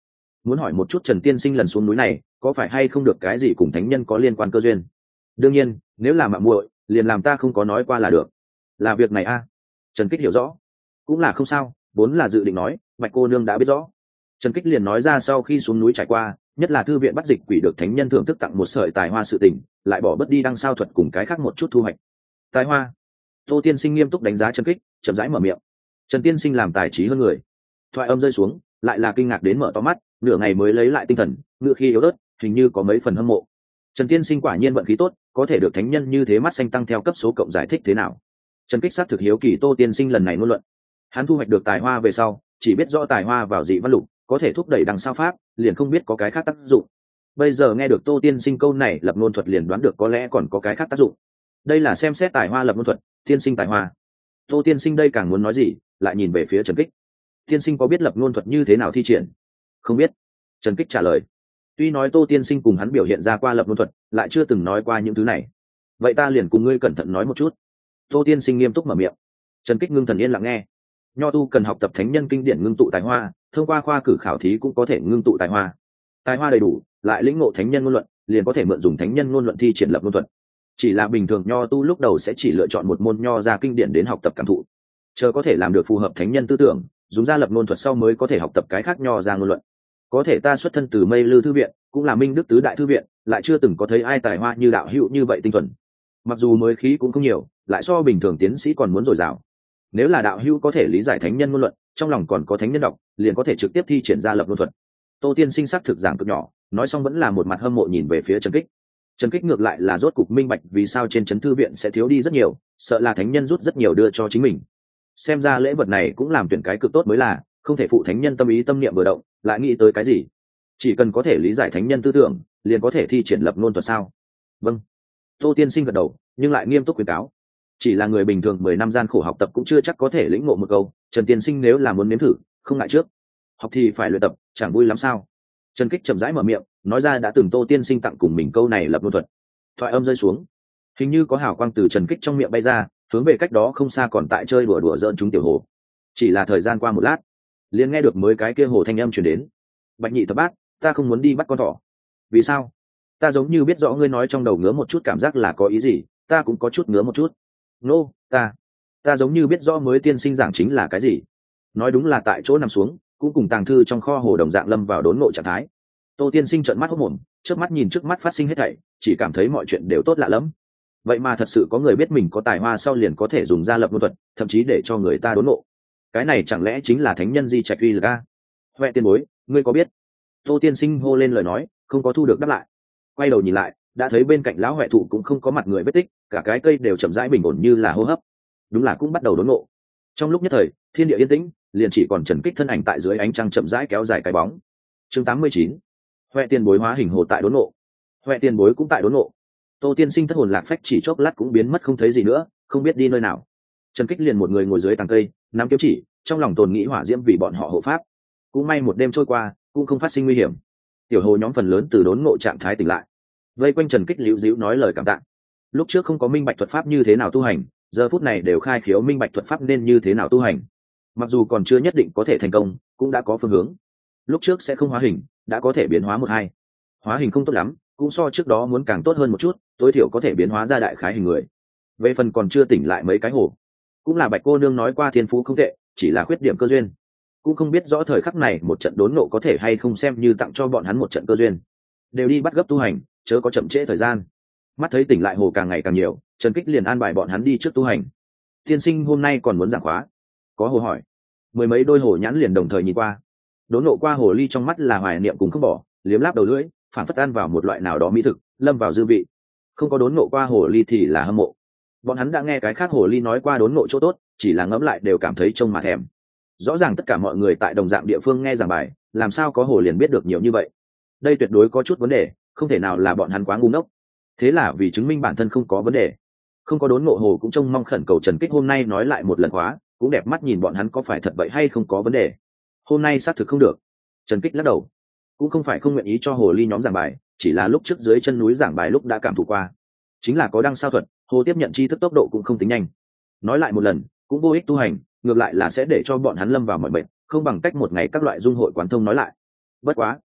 Speaker 1: muốn hỏi một chút Trần tiên sinh lần xuống núi này có phải hay không được cái gì cùng thánh nhân có liên quan cơ duyên. Đương nhiên nếu là mạng muội liền làm ta không có nói qua là được. Là việc này a à? Trần Kích hiểu rõ. Cũng là không sao, vốn là dự định nói Bạch cô nương đã biết rõ. Trần Kích liền nói ra sau khi xuống núi trải qua, nhất là thư viện bắt dịch quỷ được thánh nhân thưởng thức tặng một sợi tài hoa sự tình, lại bỏ bớt đi đăng sao thuật cùng cái khác một chút thu hoạch. Tài hoa. Tô tiên sinh nghiêm túc đánh giá Trần Kích, chậm rãi mở miệng. Trần tiên sinh làm tài trí hơn người. Thoại âm rơi xuống, lại là kinh ngạc đến mở to mắt, nửa ngày mới lấy lại tinh thần, ngựa khi yếu ớt, hình như có mấy phần hâm mộ. Trần tiên sinh quả nhiên vận khí tốt, có thể được thánh nhân như thế mắt xanh tăng theo cấp số cộng giải thích thế nào. Trần Kích xác thực hiếu kỳ Tô tiên sinh lần này ngôn luận. Hắn thu hoạch được tài hoa về sau, chỉ biết rõ tài hoa vào dị văn lục có thể thúc đẩy đằng sao pháp, liền không biết có cái khác tác dụng. Bây giờ nghe được Tô tiên sinh câu này lập ngôn thuật liền đoán được có lẽ còn có cái khác tác dụng. Đây là xem xét tài hoa lập ngôn thuật, tiên sinh tài hoa. Tô tiên sinh đây càng muốn nói gì, lại nhìn về phía Trần Kích. Tiên sinh có biết lập ngôn thuật như thế nào thi triển? Không biết. Trần Kích trả lời. Tuy nói Tô tiên sinh cùng hắn biểu hiện ra qua lập ngôn thuật, lại chưa từng nói qua những thứ này. Vậy ta liền cùng ngươi cẩn thận nói một chút. Tô tiên sinh nghiêm túc mở miệng. Trần Kích ngưng thần yên lặng nghe. Nho tu cần học tập thánh nhân kinh điển ngưng tụ tài hoa, thông qua khoa cử khảo thí cũng có thể ngưng tụ tài hoa. Tài hoa đầy đủ, lại lĩnh ngộ thánh nhân ngôn luận, liền có thể mượn dùng thánh nhân ngôn luận thi triển lập ngôn thuật. Chỉ là bình thường nho tu lúc đầu sẽ chỉ lựa chọn một môn nho ra kinh điển đến học tập cảm thụ, chờ có thể làm được phù hợp thánh nhân tư tưởng, dùng ra lập ngôn thuật sau mới có thể học tập cái khác nho ra ngôn luận. Có thể ta xuất thân từ Mây Lư thư viện, cũng là Minh Đức tứ đại thư viện, lại chưa từng có thấy ai tài hoa như đạo hữu như vậy tinh thuần. Mặc dù mới khí cũng không nhiều, lại so bình thường tiến sĩ còn muốn dồi dào. Nếu là đạo hữu có thể lý giải thánh nhân ngôn luận, trong lòng còn có thánh nhân đọc, liền có thể trực tiếp thi triển ra lập ngôn thuật. Tô tiên sinh sắc thực giảng cực nhỏ, nói xong vẫn là một mặt hâm mộ nhìn về phía Trần Kích. Trần Kích ngược lại là rốt cục minh bạch vì sao trên trấn thư viện sẽ thiếu đi rất nhiều, sợ là thánh nhân rút rất nhiều đưa cho chính mình. Xem ra lễ vật này cũng làm tuyển cái cực tốt mới là, không thể phụ thánh nhân tâm ý tâm niệm vừa động, lại nghĩ tới cái gì. Chỉ cần có thể lý giải thánh nhân tư tưởng, liền có thể thi triển lập ngôn thuật sao? Vâng. Tô tiên sinh gật đầu, nhưng lại nghiêm túc khuyên cáo. Chỉ là người bình thường mười năm gian khổ học tập cũng chưa chắc có thể lĩnh ngộ một câu, Trần tiên sinh nếu là muốn nếm thử, không ngại trước. Học thì phải luyện tập, chẳng vui lắm sao? Trần Kích chậm rãi mở miệng, nói ra đã từng Tô tiên sinh tặng cùng mình câu này lập ngôn thuật. Thoại âm rơi xuống, hình như có hào quang từ Trần Kích trong miệng bay ra, hướng về cách đó không xa còn tại chơi đùa đùa giỡn chúng tiểu hồ. Chỉ là thời gian qua một lát, liền nghe được mới cái kia hồ thanh âm truyền đến. Bạch nhị thập bát, ta không muốn đi bắt con thỏ. Vì sao? Ta giống như biết rõ ngươi nói trong đầu ngứa một chút cảm giác là có ý gì, ta cũng có chút ngứa một chút. Nô, ta, ta giống như biết rõ mới tiên sinh giảng chính là cái gì. Nói đúng là tại chỗ nằm xuống, cũng cùng tàng thư trong kho hồ đồng dạng lâm vào đốn ngộ trạng thái. Tô tiên sinh trợn mắt hốt mồm, trước mắt nhìn trước mắt phát sinh hết thảy, chỉ cảm thấy mọi chuyện đều tốt lạ lắm. Vậy mà thật sự có người biết mình có tài hoa sau liền có thể dùng ra lập ngôn thuật, thậm chí để cho người ta đốn ngộ. Cái này chẳng lẽ chính là thánh nhân di trạch uy lực a? Huệ tiên bối, ngươi có biết? Tô tiên sinh hô lên lời nói, không có thu được đáp lại. Quay đầu nhìn lại, đã thấy bên cạnh lão huệ thụ cũng không có mặt người vết tích, cả cái cây đều chậm rãi bình ổn như là hô hấp. Đúng là cũng bắt đầu đốn ngộ. Trong lúc nhất thời, thiên địa yên tĩnh, liền chỉ còn Trần Kích thân ảnh tại dưới ánh trăng chậm rãi kéo dài cái bóng. Chương tám mươi chín. Huệ tiên bối hóa hình hồ tại đốn ngộ. Huệ tiên bối cũng tại đốn ngộ. Tô tiên sinh thất hồn lạc phách chỉ chốc lát cũng biến mất không thấy gì nữa, không biết đi nơi nào. Trần Kích liền một người ngồi dưới tàng cây, nắm kiếm chỉ, trong lòng tồn nghĩ hỏa diễm vì bọn họ hộ pháp. Cũng may một đêm trôi qua, cũng không phát sinh nguy hiểm. Tiểu hồ nhóm phần lớn từ đốn ngộ trạng thái tỉnh lại, vây quanh Trần Kích liễu díu nói lời cảm tạ. Lúc trước không có minh bạch thuật pháp như thế nào tu hành, giờ phút này đều khai khiếu minh bạch thuật pháp nên như thế nào tu hành. Mặc dù còn chưa nhất định có thể thành công, cũng đã có phương hướng. Lúc trước sẽ không hóa hình, đã có thể biến hóa một hai. Hóa hình không tốt lắm, cũng so trước đó muốn càng tốt hơn một chút, tối thiểu có thể biến hóa ra đại khái hình người. Về phần còn chưa tỉnh lại mấy cái hồ, cũng là Bạch cô nương nói qua thiên phú không tệ, chỉ là khuyết điểm cơ duyên. Cũng không biết rõ thời khắc này một trận đốn ngộ có thể hay không xem như tặng cho bọn hắn một trận cơ duyên. Đều đi bắt gấp tu hành, chớ có chậm trễ thời gian. Mắt thấy tỉnh lại hồ càng ngày càng nhiều, Trần Kích liền an bài bọn hắn đi trước tu hành. Tiên sinh hôm nay còn muốn giảng khóa? Có hồ hỏi. Mười mấy đôi hồ nhãn liền đồng thời nhìn qua. Đốn ngộ qua hồ ly trong mắt là hoài niệm cùng không bỏ, liếm láp đầu lưỡi, phản phất ăn vào một loại nào đó mỹ thực, lâm vào dư vị. Không có đốn ngộ qua hồ ly thì là hâm mộ. Bọn hắn đã nghe cái khác hồ ly nói qua đốn ngộ chỗ tốt, chỉ là ngẫm lại đều cảm thấy trông mà thèm. Rõ ràng tất cả mọi người tại đồng dạng địa phương nghe giảng bài, làm sao có hồ liền biết được nhiều như vậy? Đây tuyệt đối có chút vấn đề, không thể nào là bọn hắn quá ngu ngốc. Thế là vì chứng minh bản thân không có vấn đề, không có đốn ngộ hồ cũng trông mong khẩn cầu Trần Kích hôm nay nói lại một lần khóa, cũng đẹp mắt nhìn bọn hắn có phải thật vậy hay không có vấn đề. Hôm nay xác thực không được. Trần Kích lắc đầu, cũng không phải không nguyện ý cho hồ ly nhóm giảng bài, chỉ là lúc trước dưới chân núi giảng bài lúc đã cảm thụ qua, chính là có đăng sao thuật, hồ tiếp nhận tri thức tốc độ cũng không tính nhanh. Nói lại một lần cũng vô ích tu hành, ngược lại là sẽ để cho bọn hắn lâm vào mọi bệnh, không bằng cách một ngày các loại dung hội quán thông nói lại. Bất quá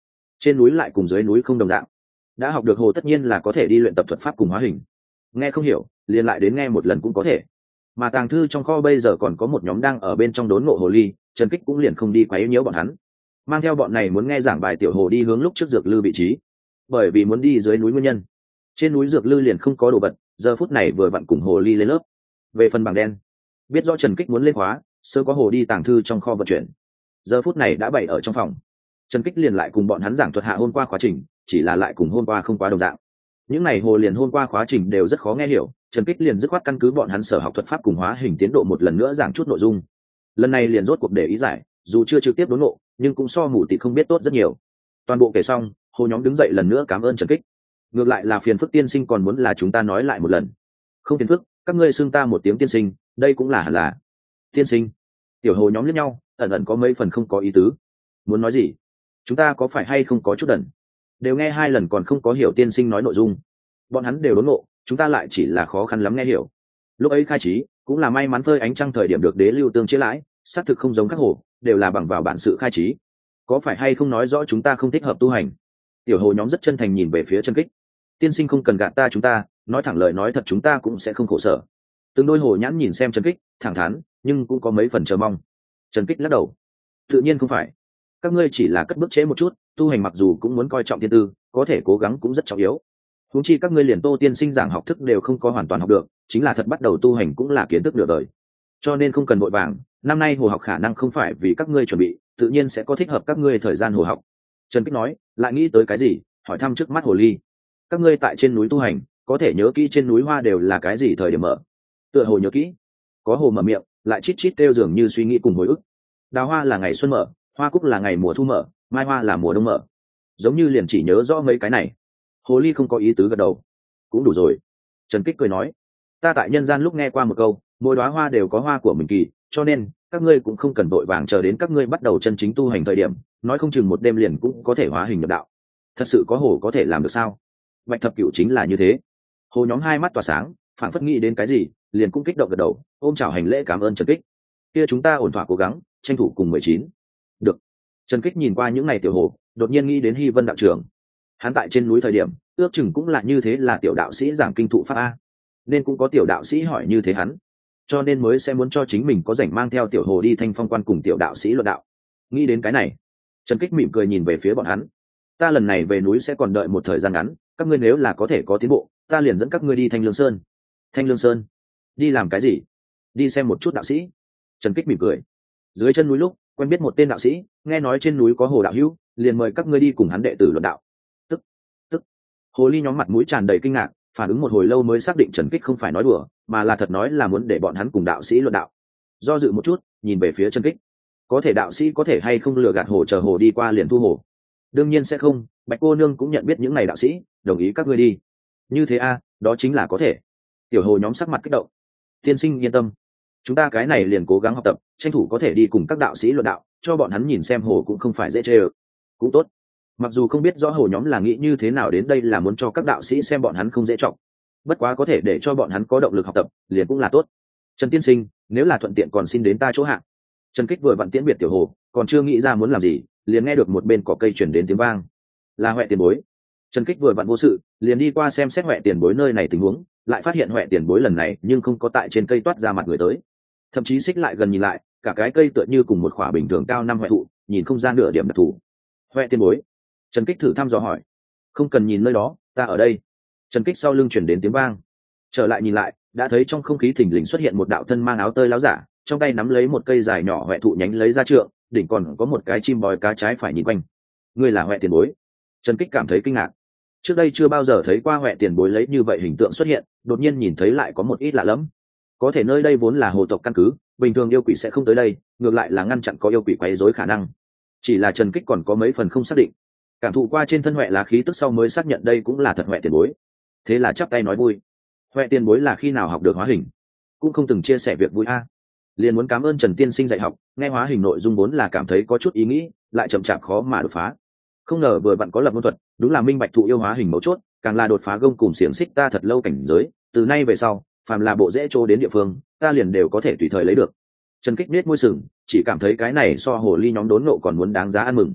Speaker 1: trên núi lại cùng dưới núi không đồng dạng. Đã học được hồ tất nhiên là có thể đi luyện tập thuật pháp cùng hóa hình, nghe không hiểu liền lại đến nghe một lần cũng có thể. Mà tàng thư trong kho bây giờ còn có một nhóm đang ở bên trong đốn ngộ hồ ly, Trần Kích cũng liền không đi quấy nhiễu bọn hắn, mang theo bọn này muốn nghe giảng bài tiểu hồ đi hướng lúc trước dược lư vị trí. Bởi vì muốn đi dưới núi nguyên nhân, trên núi dược lư liền không có đồ vật, giờ phút này vừa vặn cùng hồ ly lên lớp. Về phần bảng đen, biết rõ Trần Kích muốn lên khóa, sơ có hồ đi tàng thư trong kho vận chuyển, giờ phút này đã bày ở trong phòng. Trần Kích liền lại cùng bọn hắn giảng thuật hạ hôm qua khóa trình, chỉ là lại cùng hôm qua không quá đồng dạng. Những này hồ liền hôm qua khóa trình đều rất khó nghe hiểu, Trần Kích liền dứt khoát căn cứ bọn hắn sở học thuật pháp cùng hóa hình tiến độ một lần nữa giảng chút nội dung. Lần này liền rốt cuộc để ý giải, dù chưa trực tiếp đốn ngộ, nhưng cũng so mù tịt không biết tốt rất nhiều. Toàn bộ kể xong, hồ nhóm đứng dậy lần nữa cảm ơn Trần Kích. Ngược lại là phiền phức tiên sinh còn muốn là chúng ta nói lại một lần. Không phiền phức, các ngươi xưng ta một tiếng tiên sinh, đây cũng là hẳn là. Tiên sinh. Tiểu hồ nhóm liếc nhau, ẩn ẩn có mấy phần không có ý tứ. Muốn nói gì? Chúng ta có phải hay không có chút đần? Đều nghe hai lần còn không có hiểu tiên sinh nói nội dung. Bọn hắn đều đốn ngộ, chúng ta lại chỉ là khó khăn lắm nghe hiểu. Lúc ấy khai trí, cũng là may mắn phơi ánh trăng thời điểm được đế lưu tương chế lãi, xác thực không giống các hồ, đều là bằng vào bản sự khai trí. Có phải hay không nói rõ chúng ta không thích hợp tu hành? Tiểu hồ nhóm rất chân thành nhìn về phía Trần Kích. Tiên sinh không cần gạt ta chúng ta, nói thẳng lời nói thật chúng ta cũng sẽ không khổ sở. Từng đôi hồ nhãn nhìn xem Trần Kích, thẳng thắn, nhưng cũng có mấy phần chờ mong. Trần Kích lắc đầu. Tự nhiên không phải. Các ngươi chỉ là cất bước trễ một chút, tu hành mặc dù cũng muốn coi trọng thiên tư, có thể cố gắng cũng rất trọng yếu. Huống chi các ngươi liền Tô tiên sinh giảng học thức đều không có hoàn toàn học được, chính là thật bắt đầu tu hành cũng là kiến thức nửa đời. Cho nên không cần vội vàng, năm nay hồ học khả năng không phải vì các ngươi chuẩn bị, tự nhiên sẽ có thích hợp các ngươi thời gian hồ học. Trần Kích nói, lại nghĩ tới cái gì, hỏi thăm trước mắt hồ ly. Các ngươi tại trên núi tu hành, có thể nhớ kỹ trên núi hoa đều là cái gì thời điểm mở? Tựa hồ nhớ kỹ. Có hồ mở miệng, lại chít chít kêu dường như suy nghĩ cùng hồi ức. Đào hoa là ngày xuân mở, hoa cúc là ngày mùa thu mở, mai hoa là mùa đông mở. Giống như liền chỉ nhớ rõ mấy cái này. Hồ ly không có ý tứ gật đầu. Cũng đủ rồi. Trần Kích cười nói, ta tại nhân gian lúc nghe qua một câu, mỗi đóa hoa đều có hoa của mình kỳ, cho nên các ngươi cũng không cần vội vàng chờ đến các ngươi bắt đầu chân chính tu hành thời điểm, nói không chừng một đêm liền cũng có thể hóa hình nhập đạo. Thật sự có hồ có thể làm được sao? Bạch thập cửu chính là như thế. Hồ nhóm hai mắt tỏa sáng, phảng phất nghĩ đến cái gì, liền cũng kích động gật đầu, ôm chào hành lễ cảm ơn Trần Kích. Kia chúng ta ổn thỏa cố gắng, tranh thủ cùng mười chín. Được. Trần Kích nhìn qua những ngày tiểu hồ, đột nhiên nghĩ đến Hy Vân đạo trưởng. Hắn tại trên núi thời điểm, ước chừng cũng là như thế, là tiểu đạo sĩ giảng kinh thụ pháp a, nên cũng có tiểu đạo sĩ hỏi như thế hắn, cho nên mới sẽ muốn cho chính mình có rảnh mang theo tiểu hồ đi Thanh Phong quan cùng tiểu đạo sĩ luận đạo. Nghĩ đến cái này, Trần Kích mỉm cười nhìn về phía bọn hắn. Ta lần này về núi sẽ còn đợi một thời gian ngắn, các ngươi nếu là có thể có tiến bộ, ta liền dẫn các ngươi đi Thanh Lương Sơn. Thanh Lương Sơn? Đi làm cái gì? Đi xem một chút đạo sĩ. Trần Kích mỉm cười. Dưới chân núi lúc quen biết một tên đạo sĩ, nghe nói trên núi có hồ đạo hữu, liền mời các ngươi đi cùng hắn đệ tử luận đạo. Tức, tức. Hồ ly nhóm mặt mũi tràn đầy kinh ngạc, phản ứng một hồi lâu mới xác định Trần Kích không phải nói đùa, mà là thật nói là muốn để bọn hắn cùng đạo sĩ luận đạo. Do dự một chút, nhìn về phía Trần Kích. Có thể đạo sĩ có thể hay không lừa gạt hồ, chờ hồ đi qua liền thu hồ? Đương nhiên sẽ không, Bạch cô nương cũng nhận biết những này đạo sĩ, đồng ý các ngươi đi. Như thế a, đó chính là có thể. Tiểu hồ nhóm sắc mặt kích động. Tiên sinh yên tâm, chúng ta cái này liền cố gắng học tập, tranh thủ có thể đi cùng các đạo sĩ luận đạo, cho bọn hắn nhìn xem hồ cũng không phải dễ chơi. Cũng tốt. Mặc dù không biết rõ hồ nhóm là nghĩ như thế nào đến đây, là muốn cho các đạo sĩ xem bọn hắn không dễ trọng, bất quá có thể để cho bọn hắn có động lực học tập liền cũng là tốt. Trần tiên sinh, nếu là thuận tiện còn xin đến ta chỗ hạng. Trần Kích vừa vặn tiễn biệt tiểu hồ, còn chưa nghĩ ra muốn làm gì, liền nghe được một bên cỏ cây chuyển đến tiếng vang. Là Huệ tiền bối. Trần Kích vừa vặn vô sự, liền đi qua xem xét Huệ tiền bối nơi này tình huống, lại phát hiện Huệ tiền bối lần này nhưng không có tại trên cây toát ra mặt người tới, thậm chí xích lại gần nhìn lại, cả cái cây tựa như cùng một khỏa bình thường cao năm huệ thụ, nhìn không ra nửa điểm đặc thù. Huệ tiền bối. Trần Kích thử thăm dò hỏi. Không cần nhìn nơi đó, ta ở đây. Trần Kích sau lưng chuyển đến tiếng vang, trở lại nhìn lại, đã thấy trong không khí thình lình xuất hiện một đạo thân mang áo tơi láo giả, trong tay nắm lấy một cây dài nhỏ huệ thụ nhánh lấy ra trượng, đỉnh còn có một cái chim bói cá trái phải nhìn quanh. Ngươi là Huệ tiền bối? Trần Kích cảm thấy kinh ngạc. Trước đây chưa bao giờ thấy qua Huệ tiền bối lấy như vậy hình tượng xuất hiện, đột nhiên nhìn thấy lại có một ít lạ lẫm. Có thể nơi đây vốn là hồ tộc căn cứ, bình thường yêu quỷ sẽ không tới đây, ngược lại là ngăn chặn có yêu quỷ quấy rối khả năng. Chỉ là Trần Kích còn có mấy phần không xác định, cảm thụ qua trên thân Huệ lá khí tức sau mới xác nhận đây cũng là thật Huệ tiền bối. Thế là chắp tay nói vui. Huệ tiền bối là khi nào học được hóa hình? Cũng không từng chia sẻ việc vui a. Liền muốn cảm ơn Trần tiên sinh dạy học, nghe hóa hình nội dung vốn là cảm thấy có chút ý nghĩ, lại chậm chạp khó mà đột phá. Không ngờ vừa vặn có lập môn thuật, đúng là minh bạch thụ yêu hóa hình mấu chốt, càng là đột phá gông cùng xiềng xích ta thật lâu cảnh giới, từ nay về sau, phàm là bộ dễ trô đến địa phương, ta liền đều có thể tùy thời lấy được. Trần Kích nết môi sừng, chỉ cảm thấy cái này so hồ ly nhóm đốn nộ còn muốn đáng giá ăn mừng.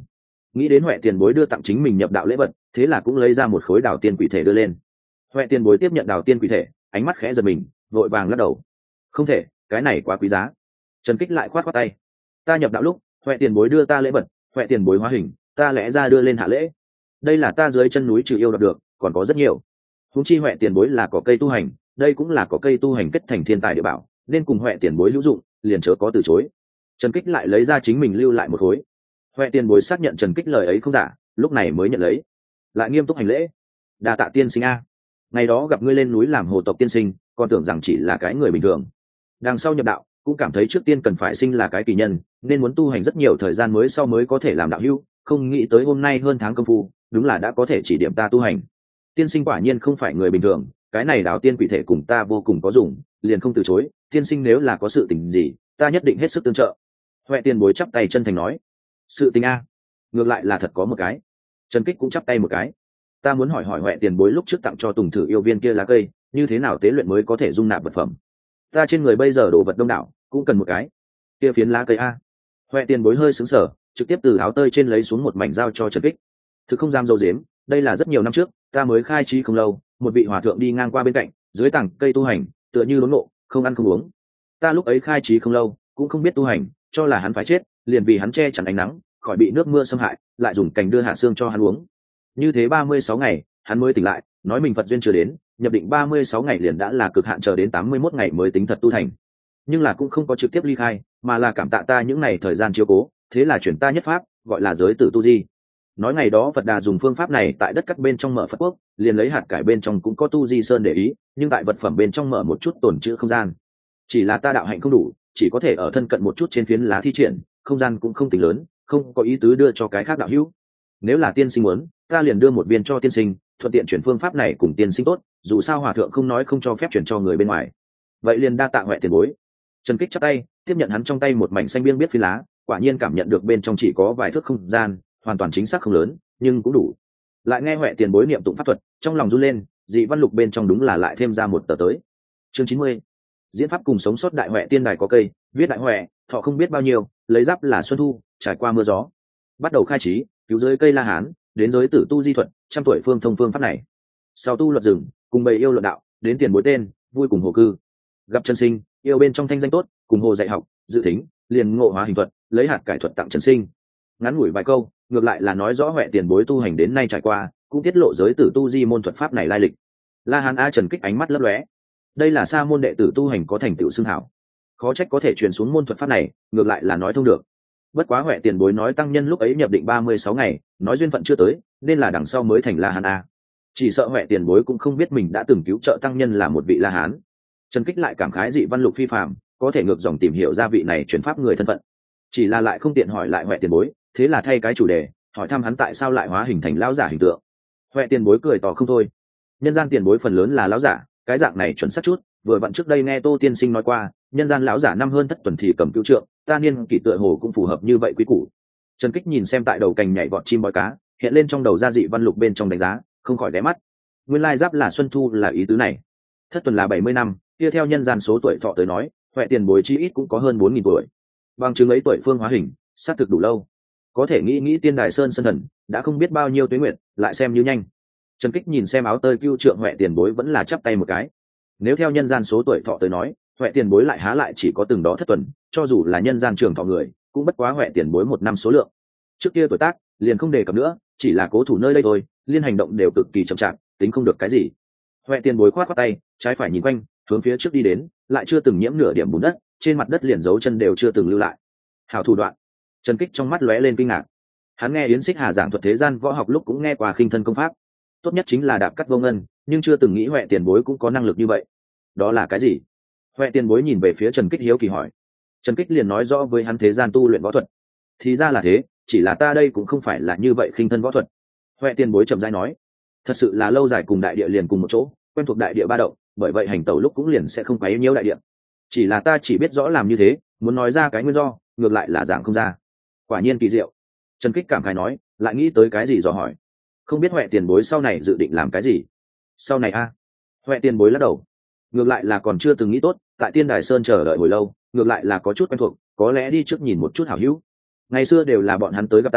Speaker 1: nghĩ đến huệ tiền bối đưa tặng chính mình nhập đạo lễ vật, thế là cũng lấy ra một khối đào tiên quỷ thể đưa lên. Huệ tiền bối tiếp nhận đào tiên quỷ thể, ánh mắt khẽ giật mình, vội vàng lắc đầu. Không thể, cái này quá quý giá. Trần Kích lại khoát khoát tay. Ta nhập đạo lúc, huệ tiền bối đưa ta lễ vật, huệ tiền bối hóa hình, ta lẽ ra đưa lên hạ lễ. Đây là ta dưới chân núi trừ yêu đạt được, còn có rất nhiều. Huống chi huệ tiền bối là có cây tu hành, đây cũng là có cây tu hành kết thành thiên tài địa bảo, nên cùng huệ tiền bối hữu dụng, liền chớ có từ chối. Trần Kích lại lấy ra chính mình lưu lại một khối. Huệ tiền bối xác nhận Trần Kích lời ấy không giả, lúc này mới nhận lấy, lại nghiêm túc hành lễ. Đa tạ tiên sinh a, ngày đó gặp ngươi lên núi làm hồ tộc tiên sinh, còn tưởng rằng chỉ là cái người bình thường. Đằng sau nhập đạo, cũng cảm thấy trước tiên cần phải sinh là cái kỳ nhân, nên muốn tu hành rất nhiều thời gian mới sau mới có thể làm đạo hữu, không nghĩ tới hôm nay hơn tháng công phu, đúng là đã có thể chỉ điểm ta tu hành. Tiên sinh quả nhiên không phải người bình thường, cái này đào tiên quỷ thể cùng ta vô cùng có dùng, liền không từ chối. Tiên sinh nếu là có sự tình gì, ta nhất định hết sức tương trợ. Huệ tiền bối chắp tay chân thành nói. Sự tình a, ngược lại là thật có một cái. Trần Kích cũng chắp tay một cái. Ta muốn hỏi hỏi Huệ tiền bối lúc trước tặng cho Tùng thử yêu viên kia lá cây, như thế nào tế luyện mới có thể dung nạp vật phẩm? Ta trên người bây giờ đồ vật đông đảo, cũng cần một cái. Kia phiến lá cây a. Huệ tiền bối hơi sững sờ, trực tiếp từ áo tơi trên lấy xuống một mảnh dao cho Trần Kích. Thực không dám dâu dếm, đây là rất nhiều năm trước, ta mới khai trí không lâu, một vị hòa thượng đi ngang qua bên cạnh, dưới tảng cây tu hành, tựa như đốn ngộ, không ăn không uống. Ta lúc ấy khai trí không lâu, cũng không biết tu hành, cho là hắn phải chết, liền vì hắn che chắn ánh nắng, khỏi bị nước mưa xâm hại, lại dùng cành đưa hạ xương cho hắn uống. Như thế ba mươi sáu ngày, hắn mới tỉnh lại, nói mình Phật duyên chưa đến, nhập định ba mươi sáu ngày liền đã là cực hạn, chờ đến tám mươi mốt ngày mới tính thật tu thành. Nhưng là cũng không có trực tiếp ly khai, mà là cảm tạ ta những ngày thời gian chiếu cố, thế là chuyển ta nhất pháp, gọi là giới tử tu di. Nói ngày đó Phật Đà dùng phương pháp này tại đất cắt bên trong mở Phật quốc, liền lấy hạt cải bên trong cũng có tu di sơn để ý, nhưng tại vật phẩm bên trong mở một chút tổn chữ không gian. Chỉ là ta đạo hạnh không đủ, chỉ có thể ở thân cận một chút trên phiến lá thi triển, không gian cũng không tính lớn, không có ý tứ đưa cho cái khác đạo hữu. Nếu là tiên sinh muốn, ta liền đưa một viên cho tiên sinh, thuận tiện chuyển phương pháp này cùng tiên sinh tốt, dù sao hòa thượng không nói không cho phép chuyển cho người bên ngoài. Vậy liền đa tạ Huệ tiền bối. Trần Kích chắp tay, tiếp nhận hắn trong tay một mảnh xanh biếc biết phi lá, quả nhiên cảm nhận được bên trong chỉ có vài thước không gian, hoàn toàn chính xác không lớn, nhưng cũng đủ. Lại nghe Huệ tiền bối niệm tụng pháp thuật, trong lòng run lên, dị văn lục bên trong đúng là lại thêm ra một tờ tới. Chương chín mươi. Diễn pháp cùng sống sót đại Huệ tiên đài có cây, viết đại Huệ, thọ không biết bao nhiêu, lấy giáp là xuân thu, trải qua mưa gió. Bắt đầu khai trí, cứu giới cây La Hán, đến giới tử tu di thuật, trăm tuổi phương thông phương pháp này. Sau tu luật rừng, cùng bầy yêu luận đạo, đến tiền bối tên, vui cùng hồ cư. Gặp Trần Sinh, yêu bên trong thanh danh tốt, cùng hồ dạy học, dự thính, liền ngộ hóa hình thuật, lấy hạt cải thuật tặng Trần Sinh. Ngắn ngủi vài câu, ngược lại là nói rõ Huệ tiền bối tu hành đến nay trải qua, cũng tiết lộ giới tử tu di môn thuật pháp này lai lịch. La Hán A Trần Kích ánh mắt lấp lóe, đây là sa môn đệ tử tu hành có thành tựu xưng hảo, khó trách có thể truyền xuống môn thuật pháp này, ngược lại là nói thông được. Bất quá Huệ tiền bối nói tăng nhân lúc ấy nhập định ba mươi sáu ngày, nói duyên phận chưa tới, nên là đằng sau mới thành La Hán A. Chỉ sợ Huệ tiền bối cũng không biết mình đã từng cứu trợ tăng nhân là một vị La Hán. Trần Kích lại cảm khái dị văn lục phi phàm, có thể ngược dòng tìm hiểu ra vị này chuyển pháp người thân phận. Chỉ là lại không tiện hỏi lại Huệ tiền bối, thế là thay cái chủ đề, hỏi thăm hắn tại sao lại hóa hình thành lão giả hình tượng. Huệ tiền bối cười tỏ không thôi. Nhân gian tiền bối phần lớn là lão giả, cái dạng này chuẩn xác chút, vừa vặn trước đây nghe Tô tiên sinh nói qua, nhân gian lão giả năm hơn thất tuần thì cầm cứu trượng, ta niên kỷ tựa hồ cũng phù hợp như vậy quý củ. Trần Kích nhìn xem tại đầu cành nhảy vọt chim bói cá, hiện lên trong đầu gia dị văn lục bên trong đánh giá, không khỏi ghé mắt. Nguyên lai giáp là xuân thu là ý tứ này. Thất tuần là bảy mươi năm, kia theo nhân gian số tuổi thọ tới nói, Huệ tiền bối chi ít cũng có hơn bốn nghìn tuổi. Bằng chứng ấy tuổi phương hóa hình, xác thực đủ lâu. Có thể nghĩ nghĩ tiên đài sơn sân thần, đã không biết bao nhiêu tuế nguyệt, lại xem như nhanh. Trần Kích nhìn xem áo tơi cưu trượng Huệ tiền bối vẫn là chắp tay một cái. Nếu theo nhân gian số tuổi thọ tới nói, Huệ tiền bối lại há lại chỉ có từng đó thất tuần, cho dù là nhân gian trường thọ người, cũng bất quá Huệ tiền bối một năm số lượng. Trước kia tuổi tác, liền không đề cập nữa, chỉ là cố thủ nơi đây thôi, liên hành động đều cực kỳ chậm chạp, tính không được cái gì. Huệ tiền bối khoát khoát tay, trái phải nhìn quanh, hướng phía trước đi đến, lại chưa từng nhiễm nửa điểm bùn đất, trên mặt đất liền dấu chân đều chưa từng lưu lại. Hảo thủ đoạn. Trần Kích trong mắt lóe lên kinh ngạc. Hắn nghe Yến Xích Hà giảng thuật thế gian võ học lúc cũng nghe qua khinh thân công pháp, tốt nhất chính là đạp cắt vô ngân, nhưng chưa từng nghĩ Huệ tiền bối cũng có năng lực như vậy. Đó là cái gì? Huệ tiền bối nhìn về phía Trần Kích hiếu kỳ hỏi. Trần Kích liền nói rõ với hắn thế gian tu luyện võ thuật. Thì ra là thế, chỉ là ta đây cũng không phải là như vậy khinh thân võ thuật. Huệ tiền bối chậm rãi nói, thật sự là lâu dài cùng đại địa liền cùng một chỗ, quen thuộc đại địa ba động, bởi vậy hành tẩu lúc cũng liền sẽ không quấy nhiễu đại địa. Chỉ là ta chỉ biết rõ làm như thế, muốn nói ra cái nguyên do, ngược lại là giảng không ra. Quả nhiên kỳ diệu. Trần Kích cảm khái nói, lại nghĩ tới cái gì dò hỏi. Không biết Huệ tiền bối sau này dự định làm cái gì? Sau này a? À? Huệ tiền bối lắc đầu. Ngược lại là còn chưa từng nghĩ tốt, tại Tiên Đài Sơn chờ đợi hồi lâu, ngược lại là có chút quen thuộc, có lẽ đi trước nhìn một chút hảo hữu. Ngày xưa đều là bọn hắn tới gặp ta,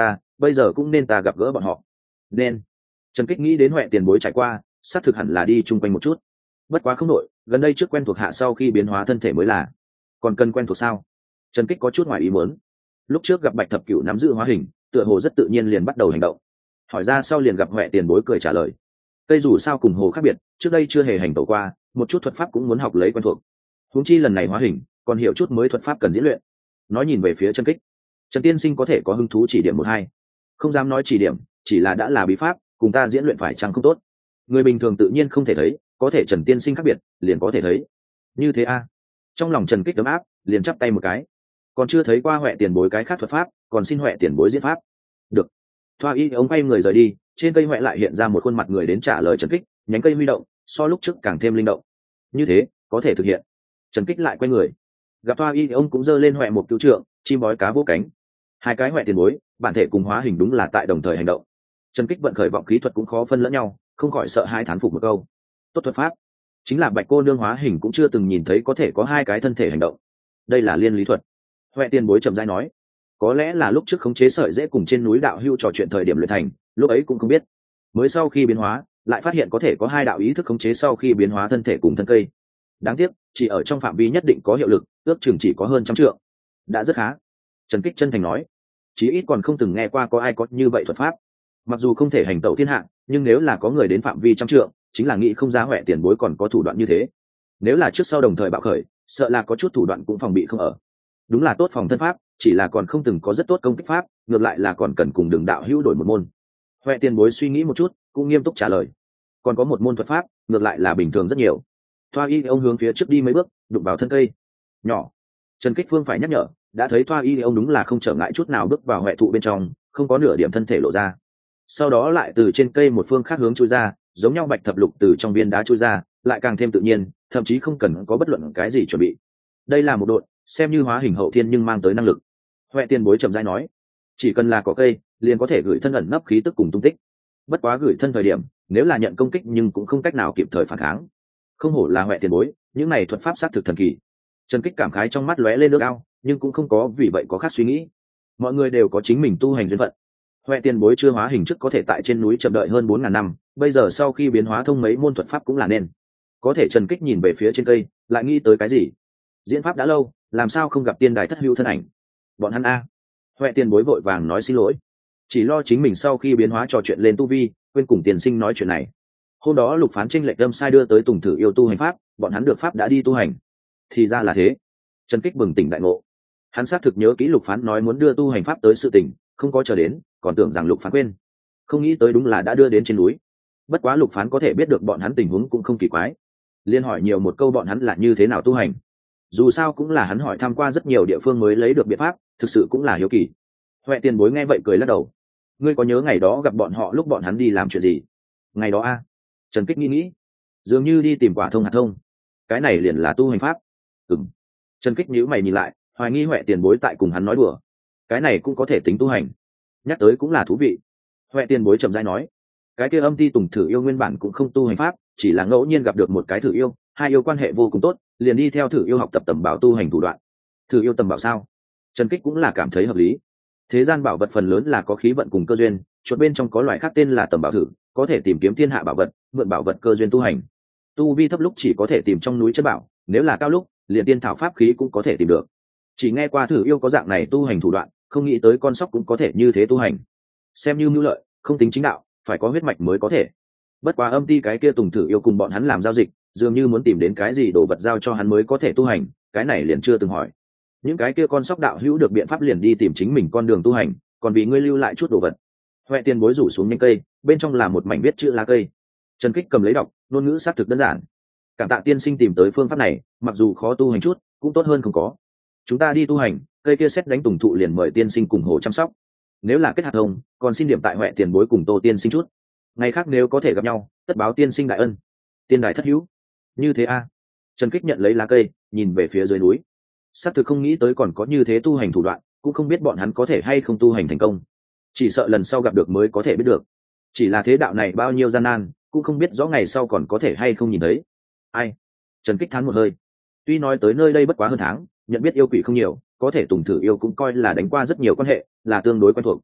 Speaker 1: bây giờ cũng nên ta gặp gỡ bọn họ. Nên Trần Kích nghĩ đến Huệ Tiền Bối trải qua, xác thực hẳn là đi chung quanh một chút. Bất quá không nổi, gần đây trước quen thuộc hạ sau khi biến hóa thân thể mới là. Còn cần quen thuộc sao? Trần Kích có chút ngoài ý muốn. Lúc trước gặp Bạch Thập Cửu nắm giữ hóa hình, tựa hồ rất tự nhiên liền bắt đầu hành động. Hỏi ra sau liền gặp Huệ Tiền Bối cười trả lời. Cây dù sao cùng hồ khác biệt, trước đây chưa hề hành tẩu qua, một chút thuật pháp cũng muốn học lấy quen thuộc. Huống chi lần này hóa hình, còn hiểu chút mới thuật pháp cần diễn luyện. Nói nhìn về phía Trần Kích, Trần Tiên Sinh có thể có hứng thú chỉ điểm một hai. Không dám nói chỉ điểm, chỉ là đã là bí pháp, cùng ta diễn luyện phải chăng không tốt. Người bình thường tự nhiên không thể thấy, có thể Trần Tiên Sinh khác biệt, liền có thể thấy. Như thế a? Trong lòng Trần Kích ấm áp, liền chắp tay một cái. Còn chưa thấy qua Huệ Tiền Bối cái khác thuật pháp, còn xin Huệ Tiền Bối diễn pháp. Được. Thoa y ông quay người rời đi, trên cây Huệ lại hiện ra một khuôn mặt người đến trả lời Trần Kích, nhánh cây huy động, so lúc trước càng thêm linh động. Như thế, có thể thực hiện. Trần Kích lại quay người, gặp Thoa y ông cũng giơ lên Huệ một cứu trượng, chim bói cá vỗ cánh. Hai cái Huệ Tiền Bối, bản thể cùng hóa hình đúng là tại đồng thời hành động. Trần Kích vận khởi vọng khí thuật cũng khó phân lẫn nhau, không khỏi sợ hai thán phục một câu. Tốt thuật pháp, chính là Bạch cô nương hóa hình cũng chưa từng nhìn thấy có thể có hai cái thân thể hành động. Đây là liên lý thuật. Huệ Tiền Bối trầm rãi nói, có lẽ là lúc trước khống chế sợi dễ cùng trên núi đạo hưu trò chuyện thời điểm luyện thành, lúc ấy cũng không biết. Mới sau khi biến hóa, lại phát hiện có thể có hai đạo ý thức khống chế sau khi biến hóa thân thể cùng thân cây. Đáng tiếc, chỉ ở trong phạm vi nhất định có hiệu lực, ước chừng chỉ có hơn trăm trượng. Đã rất khá. Trần Kích chân thành nói, chí ít còn không từng nghe qua có ai có như vậy thuật pháp. Mặc dù không thể hành tẩu thiên hạ, nhưng nếu là có người đến phạm vi trăm trượng, chính là nghĩ không ra Huệ Tiền Bối còn có thủ đoạn như thế. Nếu là trước sau đồng thời bạo khởi, sợ là có chút thủ đoạn cũng phòng bị không ở. Đúng là tốt phòng thân pháp, chỉ là còn không từng có rất tốt công kích pháp, ngược lại là còn cần cùng đường đạo hữu đổi một môn. Huệ Tiền Bối suy nghĩ một chút, cũng nghiêm túc trả lời. Còn có một môn thuật pháp, ngược lại là bình thường rất nhiều. Thoa y ông hướng phía trước đi mấy bước, đụng vào thân cây nhỏ. Trần Kích Phương phải nhắc nhở, đã thấy Thoa y ông đúng là không trở ngại chút nào bước vào Huệ thụ bên trong, không có nửa điểm thân thể lộ ra. Sau đó lại từ trên cây một phương khác hướng chui ra, giống nhau Bạch Thập Lục từ trong viên đá chui ra, lại càng thêm tự nhiên, thậm chí không cần có bất luận cái gì chuẩn bị. Đây là một độn, xem như hóa hình hậu thiên nhưng mang tới năng lực. Huệ Tiền Bối trầm rãi nói, chỉ cần là có cây, liền có thể gửi thân ẩn nấp khí tức cùng tung tích. Bất quá gửi thân thời điểm, nếu là nhận công kích nhưng cũng không cách nào kịp thời phản kháng. Không hổ là Huệ Tiền Bối, những này thuật pháp sát thực thần kỳ. Trần Kích cảm khái trong mắt lóe lên nước ao, nhưng cũng không có vì vậy có khác suy nghĩ. Mọi người đều có chính mình tu hành duyên phận. Huệ Tiền Bối chưa hóa hình trước có thể tại trên núi chậm đợi hơn bốn ngàn năm, bây giờ sau khi biến hóa thông mấy môn thuật pháp cũng là nên. Có thể Trần Kích nhìn về phía trên cây, lại nghĩ tới cái gì? Diễn pháp đã lâu, làm sao không gặp tiên đài thất hữu thân ảnh? Bọn hắn a. Huệ Tiền Bối vội vàng nói xin lỗi, chỉ lo chính mình sau khi biến hóa trò chuyện lên tu vi, quên cùng Tiền Sinh nói chuyện này. Hôm đó Lục Phán chênh lệch đâm sai đưa tới Tùng Thử yêu tu hành pháp, bọn hắn được pháp đã đi tu hành. Thì ra là thế. Trần Kích bừng tỉnh đại ngộ. Hắn xác thực nhớ kỹ Lục Phán nói muốn đưa tu hành pháp tới sự tình, không có chờ đến, còn tưởng rằng Lục Phán quên. Không nghĩ tới đúng là đã đưa đến trên núi. Bất quá Lục Phán có thể biết được bọn hắn tình huống cũng không kỳ quái. Liên hỏi nhiều một câu bọn hắn là như thế nào tu hành. Dù sao cũng là hắn hỏi tham qua rất nhiều địa phương mới lấy được biện pháp, thực sự cũng là hiếu kỳ. Huệ Tiền Bối nghe vậy cười lắc đầu. Ngươi có nhớ ngày đó gặp bọn họ lúc bọn hắn đi làm chuyện gì? Ngày đó a? Trần Kích nghĩ nghĩ, dường như đi tìm quả thông hạt thông. Cái này liền là tu hành pháp. Ừm. Trần Kích nhíu mày nhìn lại, hoài nghi Huệ Tiền Bối tại cùng hắn nói đùa. Cái này cũng có thể tính tu hành. Nhắc tới cũng là thú vị. Huệ Tiền Bối trầm rãi nói, cái kia Âm Ti Tùng Thử yêu nguyên bản cũng không tu hành pháp, chỉ là ngẫu nhiên gặp được một cái thử yêu, hai yêu quan hệ vô cùng tốt, liền đi theo thử yêu học tập tầm bảo tu hành thủ đoạn. Thử yêu tầm bảo sao? Trần Kích cũng là cảm thấy hợp lý. Thế gian bảo vật phần lớn là có khí vận cùng cơ duyên, chuột bên trong có loại khác tên là tầm bảo thử, có thể tìm kiếm thiên hạ bảo vật, mượn bảo vật cơ duyên tu hành. Tu vi thấp lúc chỉ có thể tìm trong núi chân bảo, nếu là cao lúc, liền tiên thảo pháp khí cũng có thể tìm được. Chỉ nghe qua thử yêu có dạng này tu hành thủ đoạn, không nghĩ tới con sóc cũng có thể như thế tu hành. Xem như mưu lợi, không tính chính đạo, phải có huyết mạch mới có thể. Bất quá Âm Ti cái kia Tùng Thử yêu cùng bọn hắn làm giao dịch, dường như muốn tìm đến cái gì đồ vật giao cho hắn mới có thể tu hành, cái này liền chưa từng hỏi. Những cái kia con sóc đạo hữu được biện pháp liền đi tìm chính mình con đường tu hành, còn vì ngươi lưu lại chút đồ vật. Huệ Tiền Bối rủ xuống nhánh cây, bên trong là một mảnh viết chữ lá cây. Trần Kích cầm lấy đọc, ngôn ngữ xác thực đơn giản. Cảm tạ tiên sinh tìm tới phương pháp này, mặc dù khó tu hành chút, cũng tốt hơn không có. Chúng ta đi tu hành, cây kia xét đánh tùng thụ liền mời tiên sinh cùng hồ chăm sóc. Nếu là kết hạt hồng, còn xin điểm tại Huệ Tiền Bối cùng Tô tiên sinh chút. Ngày khác nếu có thể gặp nhau, tất báo tiên sinh đại ân. Tiên đại thất hữu. Như thế a. Trần Kích nhận lấy lá cây, nhìn về phía dưới núi. Xác thực không nghĩ tới còn có như thế tu hành thủ đoạn, cũng không biết bọn hắn có thể hay không tu hành thành công. Chỉ sợ lần sau gặp được mới có thể biết được. Chỉ là thế đạo này bao nhiêu gian nan, cũng không biết rõ ngày sau còn có thể hay không nhìn thấy. Ai? Trần Kích thán một hơi. Tuy nói tới nơi đây bất quá hơn tháng, nhận biết yêu quỷ không nhiều, có thể Tùng Thử yêu cũng coi là đánh qua rất nhiều quan hệ, là tương đối quen thuộc.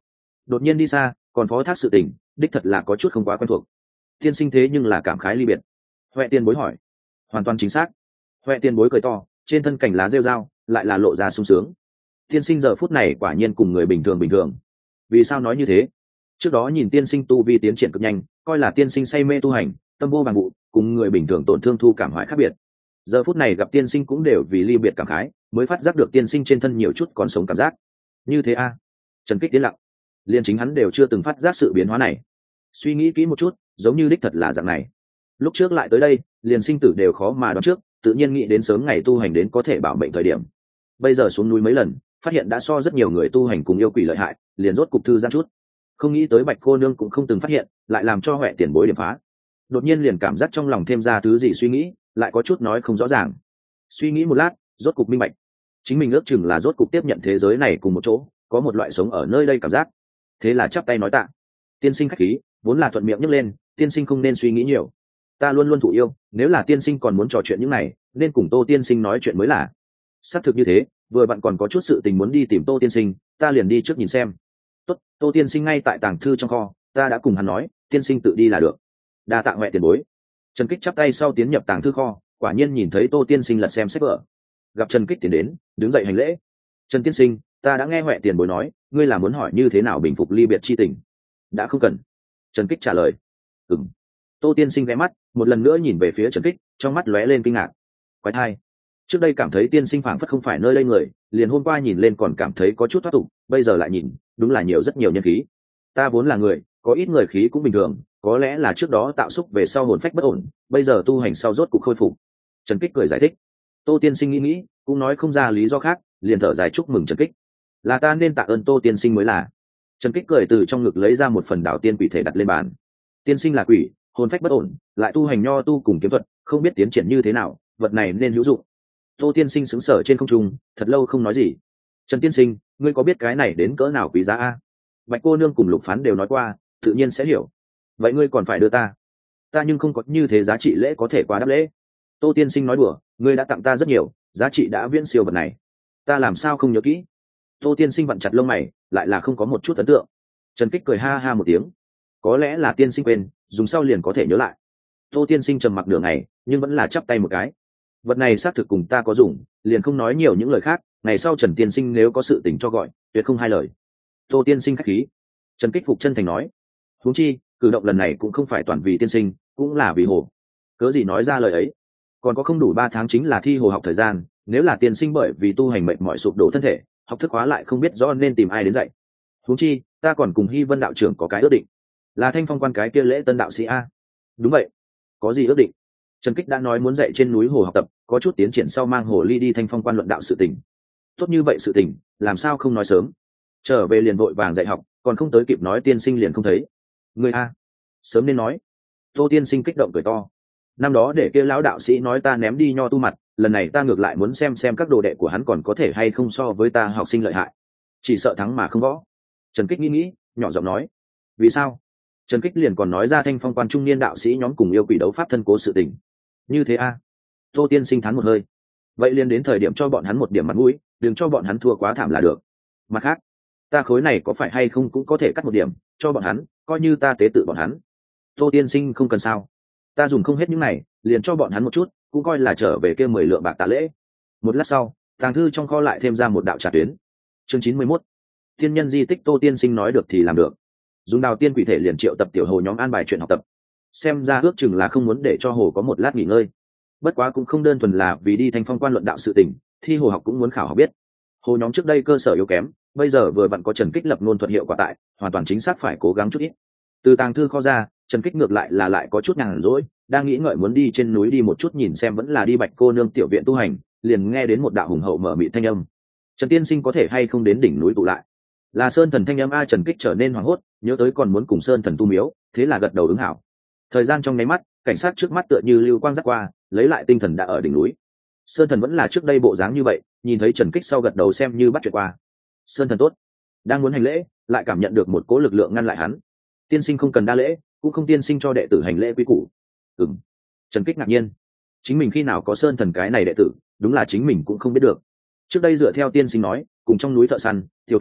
Speaker 1: đột nhiên đi xa còn phó thác sự tình, đích thật là có chút không quá quen thuộc. Tiên sinh thế nhưng là cảm khái ly biệt. Huệ Tiền Bối hỏi. Hoàn toàn chính xác. Huệ Tiền Bối cười to, trên thân cành lá rêu rao lại là lộ ra sung sướng. Tiên sinh giờ phút này quả nhiên cùng người bình thường bình thường. Vì sao nói như thế? Trước đó nhìn tiên sinh tu vi tiến triển cực nhanh, coi là tiên sinh say mê tu hành, tâm vô bằng vụ, cùng người bình thường tổn thương thu cảm hoại khác biệt. Giờ phút này gặp tiên sinh cũng đều vì ly biệt cảm khái, mới phát giác được tiên sinh trên thân nhiều chút còn sống cảm giác. Như thế a? À? Trần Kích tiến lặng. Liên chính hắn đều chưa từng phát giác sự biến hóa này. Suy nghĩ kỹ một chút, giống như đích thật là dạng này. Lúc trước lại tới đây, liền sinh tử đều khó mà đoán trước, tự nhiên nghĩ đến sớm ngày tu hành đến có thể bảo mệnh thời điểm. Bây giờ xuống núi mấy lần, phát hiện đã so rất nhiều người tu hành cùng yêu quỷ lợi hại, liền rốt cục thư giãn chút. Không nghĩ tới Bạch cô nương cũng không từng phát hiện, lại làm cho Huệ Tiền Bối điểm phá. Đột nhiên liền cảm giác trong lòng thêm ra thứ gì suy nghĩ, lại có chút nói không rõ ràng. Suy nghĩ một lát, rốt cục minh bạch. Chính mình ước chừng là rốt cục tiếp nhận thế giới này cùng một chỗ, có một loại sống ở nơi đây cảm giác. Thế là chắp tay nói tạ. Tiên sinh khách khí, vốn là thuận miệng nhấc lên, tiên sinh không nên suy nghĩ nhiều. Ta luôn luôn thụ yêu, nếu là tiên sinh còn muốn trò chuyện những này, nên cùng Tô tiên sinh nói chuyện mới là. Xác thực như thế, vừa bạn còn có chút sự tình muốn đi tìm Tô tiên sinh, ta liền đi trước nhìn xem. Tốt, Tô tiên sinh ngay tại tàng thư trong kho, ta đã cùng hắn nói, tiên sinh tự đi là được. Đa tạ Huệ Tiền Bối. Trần Kích chắp tay sau tiến nhập tàng thư kho, quả nhiên nhìn thấy Tô tiên sinh lật xem sách vở. Gặp Trần Kích tiến đến, đứng dậy hành lễ. Trần tiên sinh, ta đã nghe Huệ Tiền Bối nói, ngươi là muốn hỏi như thế nào bình phục ly biệt chi tình. Đã không cần. Trần Kích trả lời. Ừm. Tô tiên sinh ghé mắt, một lần nữa nhìn về phía Trần Kích, trong mắt lóe lên kinh ngạc. Quái thai. Trước đây cảm thấy tiên sinh phảng phất không phải nơi đây người, liền hôm qua nhìn lên còn cảm thấy có chút thoát tục, bây giờ lại nhìn, đúng là nhiều rất nhiều nhân khí. Ta vốn là người, có ít người khí cũng bình thường, có lẽ là trước đó tạo xúc về sau hồn phách bất ổn, bây giờ tu hành sau rốt cục khôi phục. Trần Kích cười giải thích. Tô tiên sinh nghĩ nghĩ, cũng nói không ra lý do khác, liền thở dài chúc mừng Trần Kích. Là ta nên tạ ơn Tô tiên sinh mới là. Trần Kích cười từ trong ngực lấy ra một phần đảo tiên quỷ thể đặt lên bàn. Tiên sinh là quỷ, hồn phách bất ổn, lại tu hành nho tu cùng kiếm thuật, không biết tiến triển như thế nào, vật này nên hữu dụng. Tô tiên sinh sững sờ trên không trung, thật lâu không nói gì. Trần tiên sinh, ngươi có biết cái này đến cỡ nào quý giá a? Bạch cô nương cùng Lục Phán đều nói qua, tự nhiên sẽ hiểu. Vậy ngươi còn phải đưa ta? Ta nhưng không có như thế giá trị lễ có thể quá đáp lễ. Tô tiên sinh nói đùa, ngươi đã tặng ta rất nhiều, giá trị đã viễn siêu vật này. Ta làm sao không nhớ kỹ? Tô tiên sinh vặn chặt lông mày, lại là không có một chút ấn tượng. Trần Kích cười ha ha một tiếng. Có lẽ là tiên sinh quên, dùng sau liền có thể nhớ lại. Tô tiên sinh trầm mặc nửa ngày, nhưng vẫn là chắp tay một cái. Vật này xác thực cùng ta có dùng, liền không nói nhiều những lời khác, ngày sau Trần tiên sinh nếu có sự tình cho gọi, tuyệt không hai lời. Tô tiên sinh khách khí. Trần Kích phục chân thành nói. Huống chi, cử động lần này cũng không phải toàn vì tiên sinh, cũng là vì hồ. Cớ gì nói ra lời ấy? Còn có không đủ ba tháng chính là thi hồ học thời gian, nếu là tiên sinh bởi vì tu hành mệt mỏi sụp đổ thân thể, học thức hóa lại không biết rõ nên tìm ai đến dạy. Huống chi, ta còn cùng Hy Vân đạo trưởng có cái ước định, là Thanh Phong quan cái kia lễ tân đạo sĩ a. Đúng vậy. Có gì ước định? Trần Kích đã nói muốn dạy trên núi hồ học tập, có chút tiến triển sau mang hồ ly đi Thanh Phong quan luận đạo sự tình. Tốt như vậy sự tình, làm sao không nói sớm? Trở về liền vội vàng dạy học, còn không tới kịp nói tiên sinh liền không thấy. Người a, sớm nên nói. Tô tiên sinh kích động cười to. Năm đó để kia lão đạo sĩ nói ta ném đi nho tu mặt, lần này ta ngược lại muốn xem xem các đồ đệ của hắn còn có thể hay không so với ta học sinh lợi hại. Chỉ sợ thắng mà không võ. Trần Kích nghĩ nghĩ, nhỏ giọng nói. Vì sao? Trần Kích liền còn nói ra Thanh Phong quan trung niên đạo sĩ nhóm cùng yêu quỷ đấu pháp thân cố sự tình. Như thế a? Tô tiên sinh thán một hơi. Vậy liền đến thời điểm cho bọn hắn một điểm mặt mũi, đừng cho bọn hắn thua quá thảm là được. Mặt khác, ta khối này có phải hay không cũng có thể cắt một điểm cho bọn hắn, coi như ta tế tự bọn hắn. Tô tiên sinh không cần sao, ta dùng không hết những này, liền cho bọn hắn một chút, cũng coi là trở về kia mười lượng bạc tạ lễ. Một lát sau, tàng thư trong kho lại thêm ra một đạo trả tuyến. Chương chín mươi mốt. Tiên nhân di tích. Tô tiên sinh nói được thì làm được. Dùng đào tiên quỷ thể liền triệu tập tiểu hồ nhóm an bài chuyện học tập. Xem ra ước chừng là không muốn để cho hồ có một lát nghỉ ngơi. Bất quá cũng không đơn thuần là vì đi Thanh Phong quan luận đạo sự tình, thi hồ học cũng muốn khảo học biết. Hồ nhóm trước đây cơ sở yếu kém, bây giờ vừa vặn có Trần Kích lập ngôn thuật hiệu quả tại, hoàn toàn chính xác phải cố gắng chút ít. Từ tàng thư kho ra, Trần Kích ngược lại là lại có chút nhàn rỗi, đang nghĩ ngợi muốn đi trên núi đi một chút nhìn xem vẫn là đi Bạch cô nương tiểu viện tu hành, liền nghe đến một đạo hùng hậu mở mịt thanh âm. Trần tiên sinh có thể hay không đến đỉnh núi tụ lại? Là Sơn Thần thanh âm a. Trần Kích trở nên hoảng hốt, nhớ tới còn muốn cùng Sơn Thần tu miếu, thế là gật đầu ứng hảo. Thời gian trong nháy mắt, cảnh sát trước mắt tựa như lưu quang dắt qua, lấy lại tinh thần đã ở đỉnh núi. Sơn Thần vẫn là trước đây bộ dáng như vậy, nhìn thấy Trần Kích sau gật đầu xem như bắt chuyện qua. Sơn Thần tốt. Đang muốn hành lễ, lại cảm nhận được một cỗ lực lượng ngăn lại hắn. Tiên sinh không cần đa lễ, cũng không tiên sinh cho đệ tử hành lễ quý củ. Ừm. Trần Kích ngạc nhiên, chính mình khi nào có Sơn Thần cái này đệ tử, đúng là chính mình cũng không biết được. Trước đây dựa theo tiên sinh nói, cùng trong núi thợ săn, tiểu phu,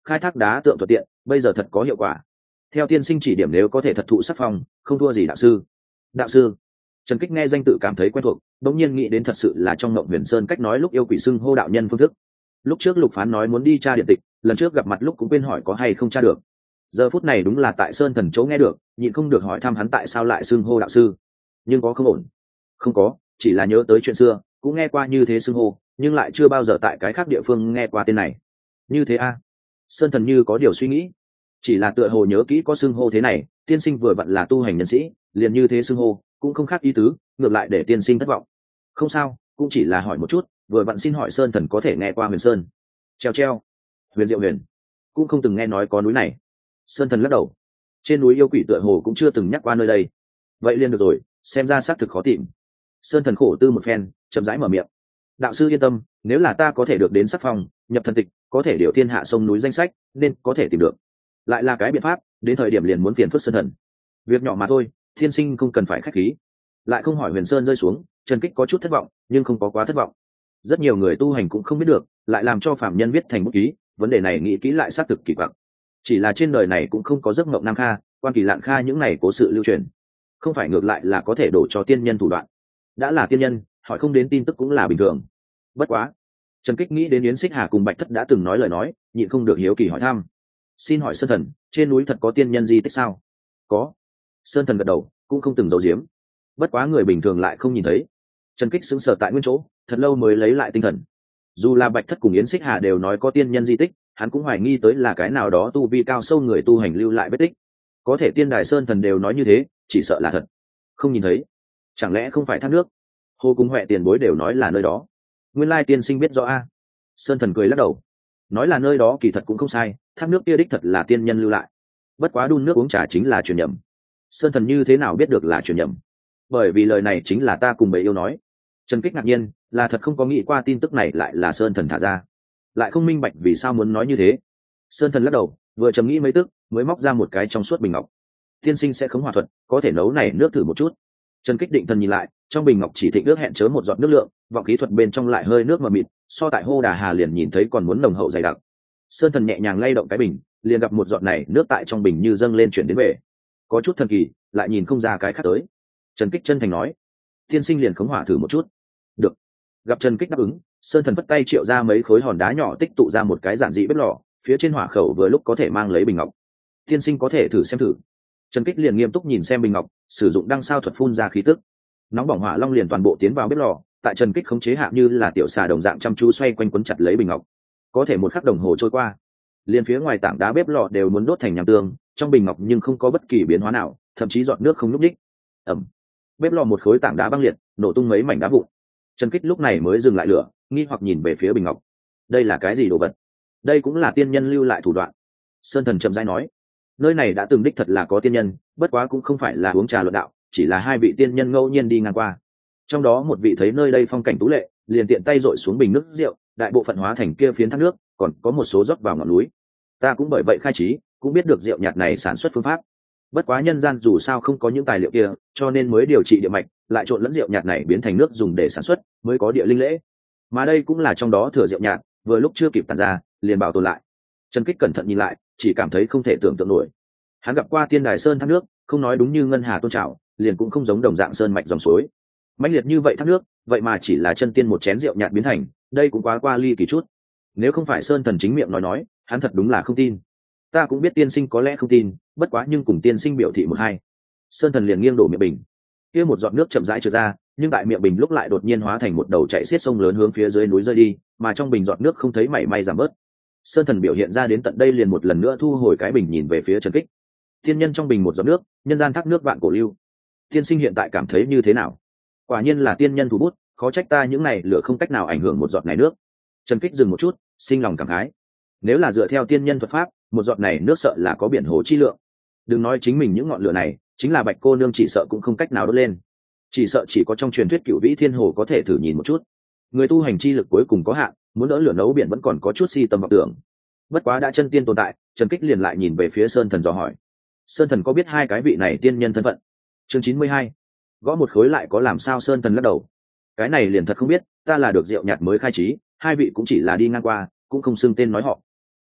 Speaker 1: khai thác đá tượng thuận tiện, bây giờ thật có hiệu quả. Theo tiên sinh chỉ điểm, nếu có thể thật thụ sắc phong, không thua gì đạo sư. Đạo sư. Trần Kích nghe danh tự cảm thấy quen thuộc, đống nhiên nghĩ đến thật sự là trong Ngộng Huyền Sơn cách nói lúc yêu quỷ xưng hô đạo nhân phương thức. Lúc trước Lục Phán nói muốn đi tra điện tịch, lần trước gặp mặt lúc cũng quên hỏi có hay không tra được. Giờ phút này đúng là tại Sơn Thần chỗ nghe được, nhịn không được hỏi thăm hắn tại sao lại xưng hô đạo sư. Nhưng có không ổn? Không có, chỉ là nhớ tới chuyện xưa, cũng nghe qua như thế xưng hô, nhưng lại chưa bao giờ tại cái khác địa phương nghe qua tên này. Như thế a? À? Sơn Thần như có điều suy nghĩ, chỉ là tựa hồ nhớ kỹ có xưng hô thế này, tiên sinh vừa vặn là tu hành nhân sĩ, liền như thế xưng hô, cũng không khác ý tứ, ngược lại để tiên sinh thất vọng. Không sao, cũng chỉ là hỏi một chút, vừa vặn xin hỏi Sơn Thần có thể nghe qua Huyền Sơn. Treo treo. Huyền Diệu Huyền, cũng không từng nghe nói có núi này. Sơn Thần lắc đầu, trên núi yêu quỷ tựa hồ cũng chưa từng nhắc qua nơi đây. Vậy liền được rồi, xem ra xác thực khó tìm. Sơn Thần khổ tư một phen, chậm rãi mở miệng. Đạo sư yên tâm, nếu là ta có thể được đến sắc phong, nhập thần tịch, có thể điều thiên hạ sông núi danh sách, nên có thể tìm được. Lại là cái biện pháp, đến thời điểm liền muốn phiền phức Sơn Thần. Việc nhỏ mà thôi, thiên sinh không cần phải khách khí. Lại không hỏi Huyền Sơn rơi xuống, Trần Kích có chút thất vọng, nhưng không có quá thất vọng. Rất nhiều người tu hành cũng không biết được, lại làm cho phạm nhân viết thành bút ký, vấn đề này nghĩ kỹ lại xác thực kỳ quặc. Chỉ là trên đời này cũng không có giấc mộng Nam Kha, Quan Kỳ Lạn Kha những này cố sự lưu truyền, không phải ngược lại là có thể đổ cho tiên nhân thủ đoạn. Đã là tiên nhân, hỏi không đến tin tức cũng là bình thường. Bất quá, Trần Kích nghĩ đến Yến Xích Hà cùng Bạch Thất đã từng nói lời nói, nhịn không được hiếu kỳ hỏi thăm. Xin hỏi Sơn Thần, trên núi thật có tiên nhân di tích sao? Có. Sơn Thần gật đầu, cũng không từng giấu giếm. Bất quá người bình thường lại không nhìn thấy. Trần Kích sững sờ tại nguyên chỗ, thật lâu mới lấy lại tinh thần. Dù là Bạch Thất cùng Yến Xích Hà đều nói có tiên nhân di tích, hắn cũng hoài nghi tới là cái nào đó tu vi cao sâu người tu hành lưu lại vết tích. Có thể Tiên Đài Sơn Thần đều nói như thế, chỉ sợ là thật. Không nhìn thấy, chẳng lẽ không phải thác nước? Hồ Cung Huệ tiền bối đều nói là nơi đó. Nguyên lai tiên sinh biết rõ a. Sơn Thần cười lắc đầu, nói là nơi đó kỳ thật cũng không sai, thác nước kia đích thật là tiên nhân lưu lại. Bất quá đun nước uống trà chính là truyền nhầm. Sơn Thần như thế nào biết được là truyền nhầm? Bởi vì lời này chính là ta cùng bầy yêu nói. Trần Kích ngạc nhiên, là thật không có nghĩ qua tin tức này lại là Sơn Thần thả ra, lại không minh bạch vì sao muốn nói như thế. Sơn Thần lắc đầu, vừa trầm nghĩ mấy tức, mới móc ra một cái trong suốt bình ngọc. Tiên sinh sẽ khống hỏa thuật, có thể nấu này nước thử một chút. Trần Kích định thần nhìn lại, trong bình ngọc chỉ thịnh nước hẹn chớ một giọt nước lượng, vọng khí thuật bên trong lại hơi nước mờ mịt, so tại hô đà hà liền nhìn thấy còn muốn nồng hậu dày đặc. Sơn Thần nhẹ nhàng lay động cái bình, liền gặp một giọt này nước tại trong bình như dâng lên chuyển đến về, có chút thần kỳ, lại nhìn không ra cái khác tới. Trần Kích chân thành nói, tiên sinh liền khống hỏa thử một chút. Được. Gặp Trần Kích đáp ứng, Sơn Thần vất tay triệu ra mấy khối hòn đá nhỏ tích tụ ra một cái giản dị bếp lò, phía trên hỏa khẩu vừa lúc có thể mang lấy bình ngọc. Tiên sinh có thể thử xem thử. Trần Kích liền nghiêm túc nhìn xem bình ngọc, sử dụng đăng sao thuật phun ra khí tức. Nóng bỏng hỏa long liền toàn bộ tiến vào bếp lò, tại Trần Kích khống chế hạ như là tiểu xà đồng dạng chăm chú xoay quanh quấn chặt lấy bình ngọc. Có thể một khắc đồng hồ trôi qua, liền phía ngoài tảng đá bếp lò đều muốn đốt thành nham tương, trong bình ngọc nhưng không có bất kỳ biến hóa nào, thậm chí giọt nước không nhúc nhích. Ầm. Bếp lò một khối tảng đá băng liệt, nổ tung mấy mảnh đá vụn. Trần Kích lúc này mới dừng lại lửa, nghi hoặc nhìn về phía bình ngọc. Đây là cái gì đồ vật? Đây cũng là tiên nhân lưu lại thủ đoạn. Sơn Thần chậm rãi nói, nơi này đã từng đích thật là có tiên nhân, bất quá cũng không phải là uống trà luận đạo, chỉ là hai vị tiên nhân ngẫu nhiên đi ngang qua. Trong đó một vị thấy nơi đây phong cảnh tú lệ, liền tiện tay dội xuống bình nước rượu, đại bộ phận hóa thành kia phiến thác nước, còn có một số rót vào ngọn núi. Ta cũng bởi vậy khai trí, cũng biết được rượu nhạt này sản xuất phương pháp. Bất quá nhân gian dù sao không có những tài liệu kia, cho nên mới điều trị địa mạch, lại trộn lẫn rượu nhạt này biến thành nước dùng để sản xuất, mới có địa linh lễ. Mà đây cũng là trong đó thừa rượu nhạt, vừa lúc chưa kịp tàn ra, liền bảo tồn lại. Trần Kích cẩn thận nhìn lại, chỉ cảm thấy không thể tưởng tượng nổi. Hắn gặp qua Tiên Đài Sơn thác nước, không nói đúng như ngân hà tôn trào, liền cũng không giống đồng dạng sơn mạch dòng suối. Mãnh liệt như vậy thác nước, vậy mà chỉ là chân tiên một chén rượu nhạt biến thành, đây cũng quá qua ly kỳ chút. Nếu không phải Sơn Thần chính miệng nói nói, hắn thật đúng là không tin. Ta cũng biết tiên sinh có lẽ không tin, bất quá nhưng cùng tiên sinh biểu thị một hai. Sơn Thần liền nghiêng đổ miệng bình, kia một giọt nước chậm rãi trượt ra, nhưng tại miệng bình lúc lại đột nhiên hóa thành một đầu chảy xiết sông lớn hướng phía dưới núi rơi đi, mà trong bình giọt nước không thấy mảy may giảm bớt. Sơn Thần biểu hiện ra đến tận đây liền một lần nữa thu hồi cái bình nhìn về phía Trần Kích. Tiên nhân trong bình một giọt nước, nhân gian thác nước vạn cổ lưu. Tiên sinh hiện tại cảm thấy như thế nào? Quả nhiên là tiên nhân thủ bút, khó trách ta những này lửa không cách nào ảnh hưởng một giọt này nước. Trần Kích dừng một chút, sinh lòng cảm khái. Nếu là dựa theo tiên nhân thuật pháp, một giọt này nước sợ là có biển hồ chi lượng. Đừng nói chính mình những ngọn lửa này, chính là Bạch cô nương chỉ sợ cũng không cách nào đốt lên. Chỉ sợ chỉ có trong truyền thuyết Cửu Vĩ Thiên Hồ có thể thử nhìn một chút. Người tu hành chi lực cuối cùng có hạn, muốn đỡ lửa nấu biển vẫn còn có chút si tâm vọng tưởng. Bất quá đã chân tiên tồn tại, Trần Kích liền lại nhìn về phía Sơn Thần dò hỏi. Sơn Thần có biết hai cái vị này tiên nhân thân phận? Chương chín mươi hai. Gõ một khối lại có làm sao? Sơn Thần lắc đầu. Cái này liền thật không biết, ta là được rượu nhạt mới khai trí, hai vị cũng chỉ là đi ngang qua, cũng không xưng tên nói họ.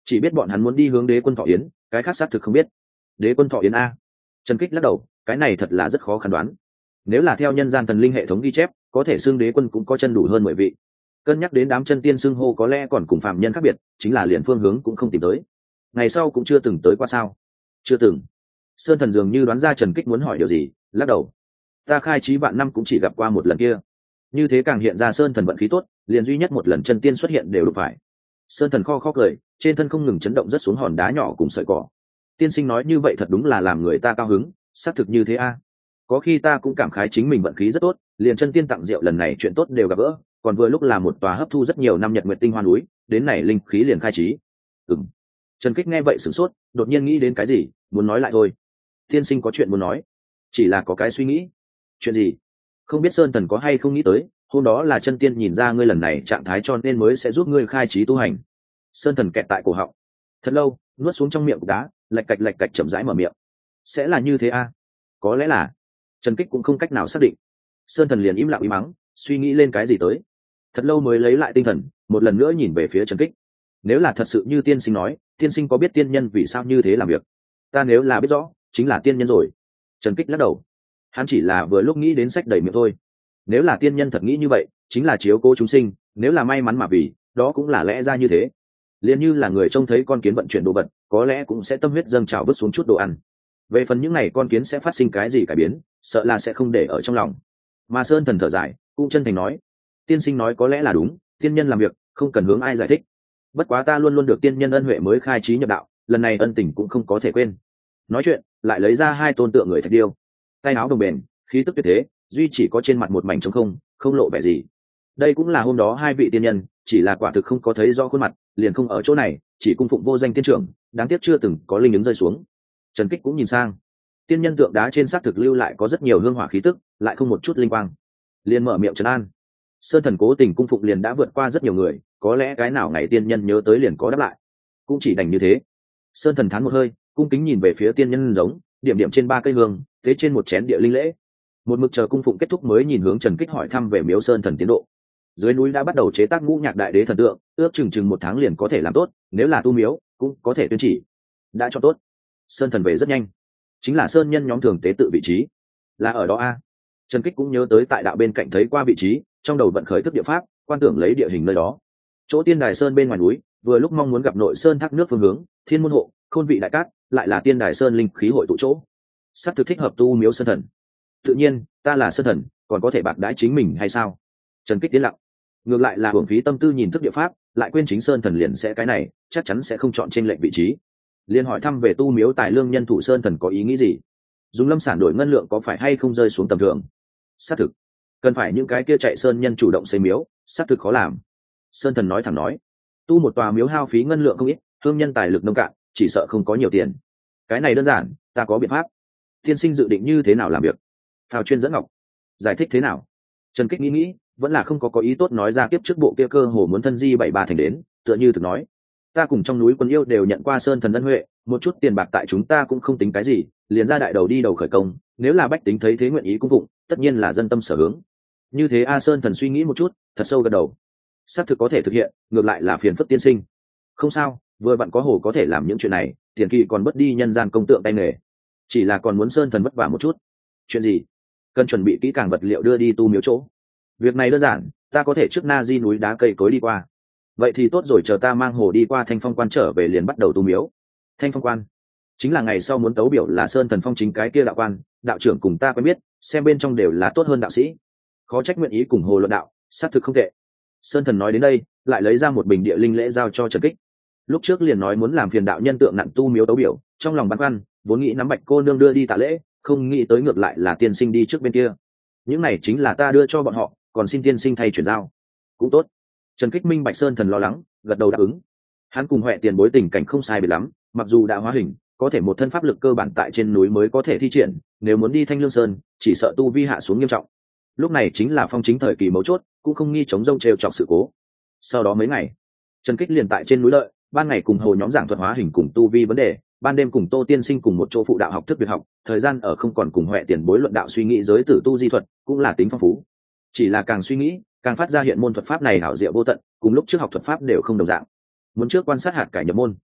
Speaker 1: chỉ biết bọn hắn muốn đi hướng Đế Quân Thọ Yến, cái khác xác thực không biết. Đế Quân Thọ Yến a? Trần Kích lắc đầu, cái này thật là rất khó khăn đoán. Nếu là theo nhân gian thần linh hệ thống ghi chép, có thể xưng Đế Quân cũng có chân đủ hơn mười vị. Cân nhắc đến đám chân tiên xưng hô có lẽ còn cùng phạm nhân khác biệt, chính là liền phương hướng cũng không tìm tới. Ngày sau cũng chưa từng tới qua sao? Chưa từng. Sơn Thần dường như đoán ra Trần Kích muốn hỏi điều gì, lắc đầu. Ta khai trí vạn năm cũng chỉ gặp qua một lần kia. Như thế càng hiện ra Sơn Thần vận khí tốt, liền duy nhất một lần chân tiên xuất hiện đều được phải. Sơn Thần kho kho cười, trên thân không ngừng chấn động rất xuống hòn đá nhỏ cùng sợi cỏ. Tiên sinh nói như vậy thật đúng là làm người ta cao hứng, xác thực như thế a. Có khi ta cũng cảm khái chính mình vận khí rất tốt, liền chân tiên tặng rượu lần này chuyện tốt đều gặp gỡ, còn vừa lúc là một tòa hấp thu rất nhiều năm nhật nguyệt tinh hoa núi, đến này linh khí liền khai trí. Ừm. Trần Kích nghe vậy sửng sốt, đột nhiên nghĩ đến cái gì, muốn nói lại thôi. Tiên sinh có chuyện muốn nói, chỉ là có cái suy nghĩ. Chuyện gì? Không biết Sơn Thần có hay không nghĩ tới, hôm đó là chân tiên nhìn ra ngươi lần này trạng thái cho nên mới sẽ giúp ngươi khai trí tu hành. Sơn Thần kẹt tại cổ họng thật lâu, nuốt xuống trong miệng cục đá, lạch cạch lạch cạch chậm rãi mở miệng. Sẽ là như thế a? À? Có lẽ là. Trần Kích cũng không cách nào xác định. Sơn Thần liền im lặng im mắng, suy nghĩ lên cái gì tới. Thật lâu mới lấy lại tinh thần, một lần nữa nhìn về phía Trần Kích. Nếu là thật sự như tiên sinh nói, tiên sinh có biết tiên nhân vì sao như thế làm việc? Ta nếu là biết rõ, chính là tiên nhân rồi. Trần Kích lắc đầu. Hắn chỉ là vừa lúc nghĩ đến sách đầy miệng thôi. Nếu là tiên nhân thật nghĩ như vậy, chính là chiếu cố chúng sinh, nếu là may mắn mà vì, đó cũng là lẽ ra như thế. Liên như là người trông thấy con kiến vận chuyển đồ vật, có lẽ cũng sẽ tâm huyết dâng trào vứt xuống chút đồ ăn. Về phần những này con kiến sẽ phát sinh cái gì cải biến, sợ là sẽ không để ở trong lòng. Mà Sơn Thần thở dài, cũng chân thành nói, tiên sinh nói có lẽ là đúng, tiên nhân làm việc không cần hướng ai giải thích. Bất quá ta luôn luôn được tiên nhân ân huệ mới khai trí nhập đạo, lần này ân tình cũng không có thể quên. Nói chuyện, lại lấy ra hai tôn tượng người thạch điêu, tay áo đồng bền, khí tức tuyệt thế, duy chỉ có trên mặt một mảnh trống không, không lộ vẻ gì. Đây cũng là hôm đó hai vị tiên nhân, chỉ là quả thực không có thấy rõ khuôn mặt, liền không ở chỗ này, chỉ cung phụng vô danh tiên trưởng, đáng tiếc chưa từng có linh ứng rơi xuống. Trần Kích cũng nhìn sang, tiên nhân tượng đá trên xác thực lưu lại có rất nhiều hương hỏa khí tức, lại không một chút linh quang. Liền mở miệng trấn an. Sơn Thần cố tình cung phụng liền đã vượt qua rất nhiều người, có lẽ cái nào ngày tiên nhân nhớ tới liền có đáp lại, cũng chỉ đành như thế. Sơn Thần thán một hơi, cung kính nhìn về phía tiên nhân giống, điểm điểm trên ba cây hương, tế trên một chén địa linh lễ. Một mực chờ cung phụng kết thúc mới nhìn hướng Trần Kích hỏi thăm về miếu Sơn Thần tiến độ. Dưới núi đã bắt đầu chế tác ngũ nhạc đại đế thần tượng, ước chừng chừng một tháng liền có thể làm tốt, nếu là tu miếu cũng có thể tuyên chỉ. Đã cho tốt. Sơn Thần về rất nhanh, chính là sơn nhân nhóm thường tế tự vị trí, là ở đó a. Trần Kích cũng nhớ tới tại đạo bên cạnh thấy qua vị trí, trong đầu vận khởi thức địa pháp, quan tưởng lấy địa hình nơi đó. Chỗ Tiên Đài Sơn bên ngoài núi, vừa lúc mong muốn gặp nội sơn thác nước phương hướng, thiên môn hộ, khôn vị đại cát, lại là Tiên Đài Sơn linh khí hội tụ chỗ, sắp thực thích hợp tu miếu Sơn Thần. Tự nhiên, ta là Sơn Thần, còn có thể bạc đãi chính mình hay sao? Trần Kích tiến lặng, ngược lại là hưởng phí tâm tư nhìn thức địa pháp, lại quên chính Sơn Thần liền sẽ cái này, chắc chắn sẽ không chọn trên lệnh vị trí. Liên hỏi thăm về tu miếu tài lương nhân thủ Sơn Thần có ý nghĩ gì? Dùng lâm sản đổi ngân lượng có phải hay không rơi xuống tầm thường? Xác thực, cần phải những cái kia chạy sơn nhân chủ động xây miếu, xác thực khó làm. Sơn Thần nói thẳng nói, tu một tòa miếu hao phí ngân lượng không ít, thương nhân tài lực nông cạn, chỉ sợ không có nhiều tiền. Cái này đơn giản, ta có biện pháp. Tiên sinh dự định như thế nào làm việc? Phào chuyên dẫn ngọc, giải thích thế nào? Trần Kích nghĩ nghĩ, vẫn là không có có ý tốt nói ra kiếp trước bộ kia cơ hồ muốn thân di bảy ba thành đến, tựa như thực nói, ta cùng trong núi quân yêu đều nhận qua Sơn Thần ân huệ, một chút tiền bạc tại chúng ta cũng không tính cái gì, liền ra đại đầu đi đầu khởi công, nếu là bách tính thấy thế nguyện ý cung phụng, tất nhiên là dân tâm sở hướng. Như thế A Sơn Thần suy nghĩ một chút, thật sâu gật đầu. Xác thực có thể thực hiện, ngược lại là phiền phức tiên sinh. Không sao, vừa bạn có hồ có thể làm những chuyện này, tiền kỳ còn bất đi nhân gian công tượng tay nghề. Chỉ là còn muốn Sơn Thần vất vả một chút. Chuyện gì? Cần chuẩn bị kỹ càng vật liệu đưa đi tu miếu chỗ. Việc này đơn giản, ta có thể trước na di núi đá cây cối đi qua. Vậy thì tốt rồi, chờ ta mang hồ đi qua Thanh Phong Quan trở về liền bắt đầu tu miếu. Thanh Phong Quan chính là ngày sau muốn tấu biểu là Sơn Thần phong chính cái kia đạo quan, đạo trưởng cùng ta quen biết, xem bên trong đều là tốt hơn đạo sĩ, khó trách nguyện ý cùng hồ luận đạo, xác thực không tệ. Sơn Thần nói đến đây, lại lấy ra một bình địa linh lễ giao cho Trần Kích. Lúc trước liền nói muốn làm phiền đạo nhân tượng nặng tu miếu tấu biểu, trong lòng băn khoăn, vốn nghĩ nắm Bạch cô nương đưa đi tạ lễ, không nghĩ tới ngược lại là tiên sinh đi trước bên kia. Những này chính là ta đưa cho bọn họ, còn xin tiên sinh thay chuyển giao. Cũng tốt. Trần Kích minh bạch Sơn Thần lo lắng, gật đầu đáp ứng. Hắn cùng Huệ Tiền bối tình cảnh không sai biệt lắm, mặc dù đã hóa hình, có thể một thân pháp lực cơ bản tại trên núi mới có thể thi triển, nếu muốn đi Thanh Lương Sơn, chỉ sợ tu vi hạ xuống nghiêm trọng. Lúc này chính là phong chính thời kỳ mấu chốt, cũng không nghi chống rông trêu chọc sự cố. Sau đó mấy ngày, Trần Kích liền tại trên núi đợi, ban ngày cùng hồ nhóm giảng thuật hóa hình cùng tu vi vấn đề, ban đêm cùng Tô tiên sinh cùng một chỗ phụ đạo học thức biệt học, thời gian ở không còn cùng Huệ Tiền bối luận đạo suy nghĩ giới tử tu di thuật, cũng là tính phong phú. Chỉ là càng suy nghĩ, càng phát ra hiện môn thuật pháp này hảo diệu vô tận, cùng lúc trước học thuật pháp đều không đồng dạng. Muốn trước quan sát hạt cải nhập môn,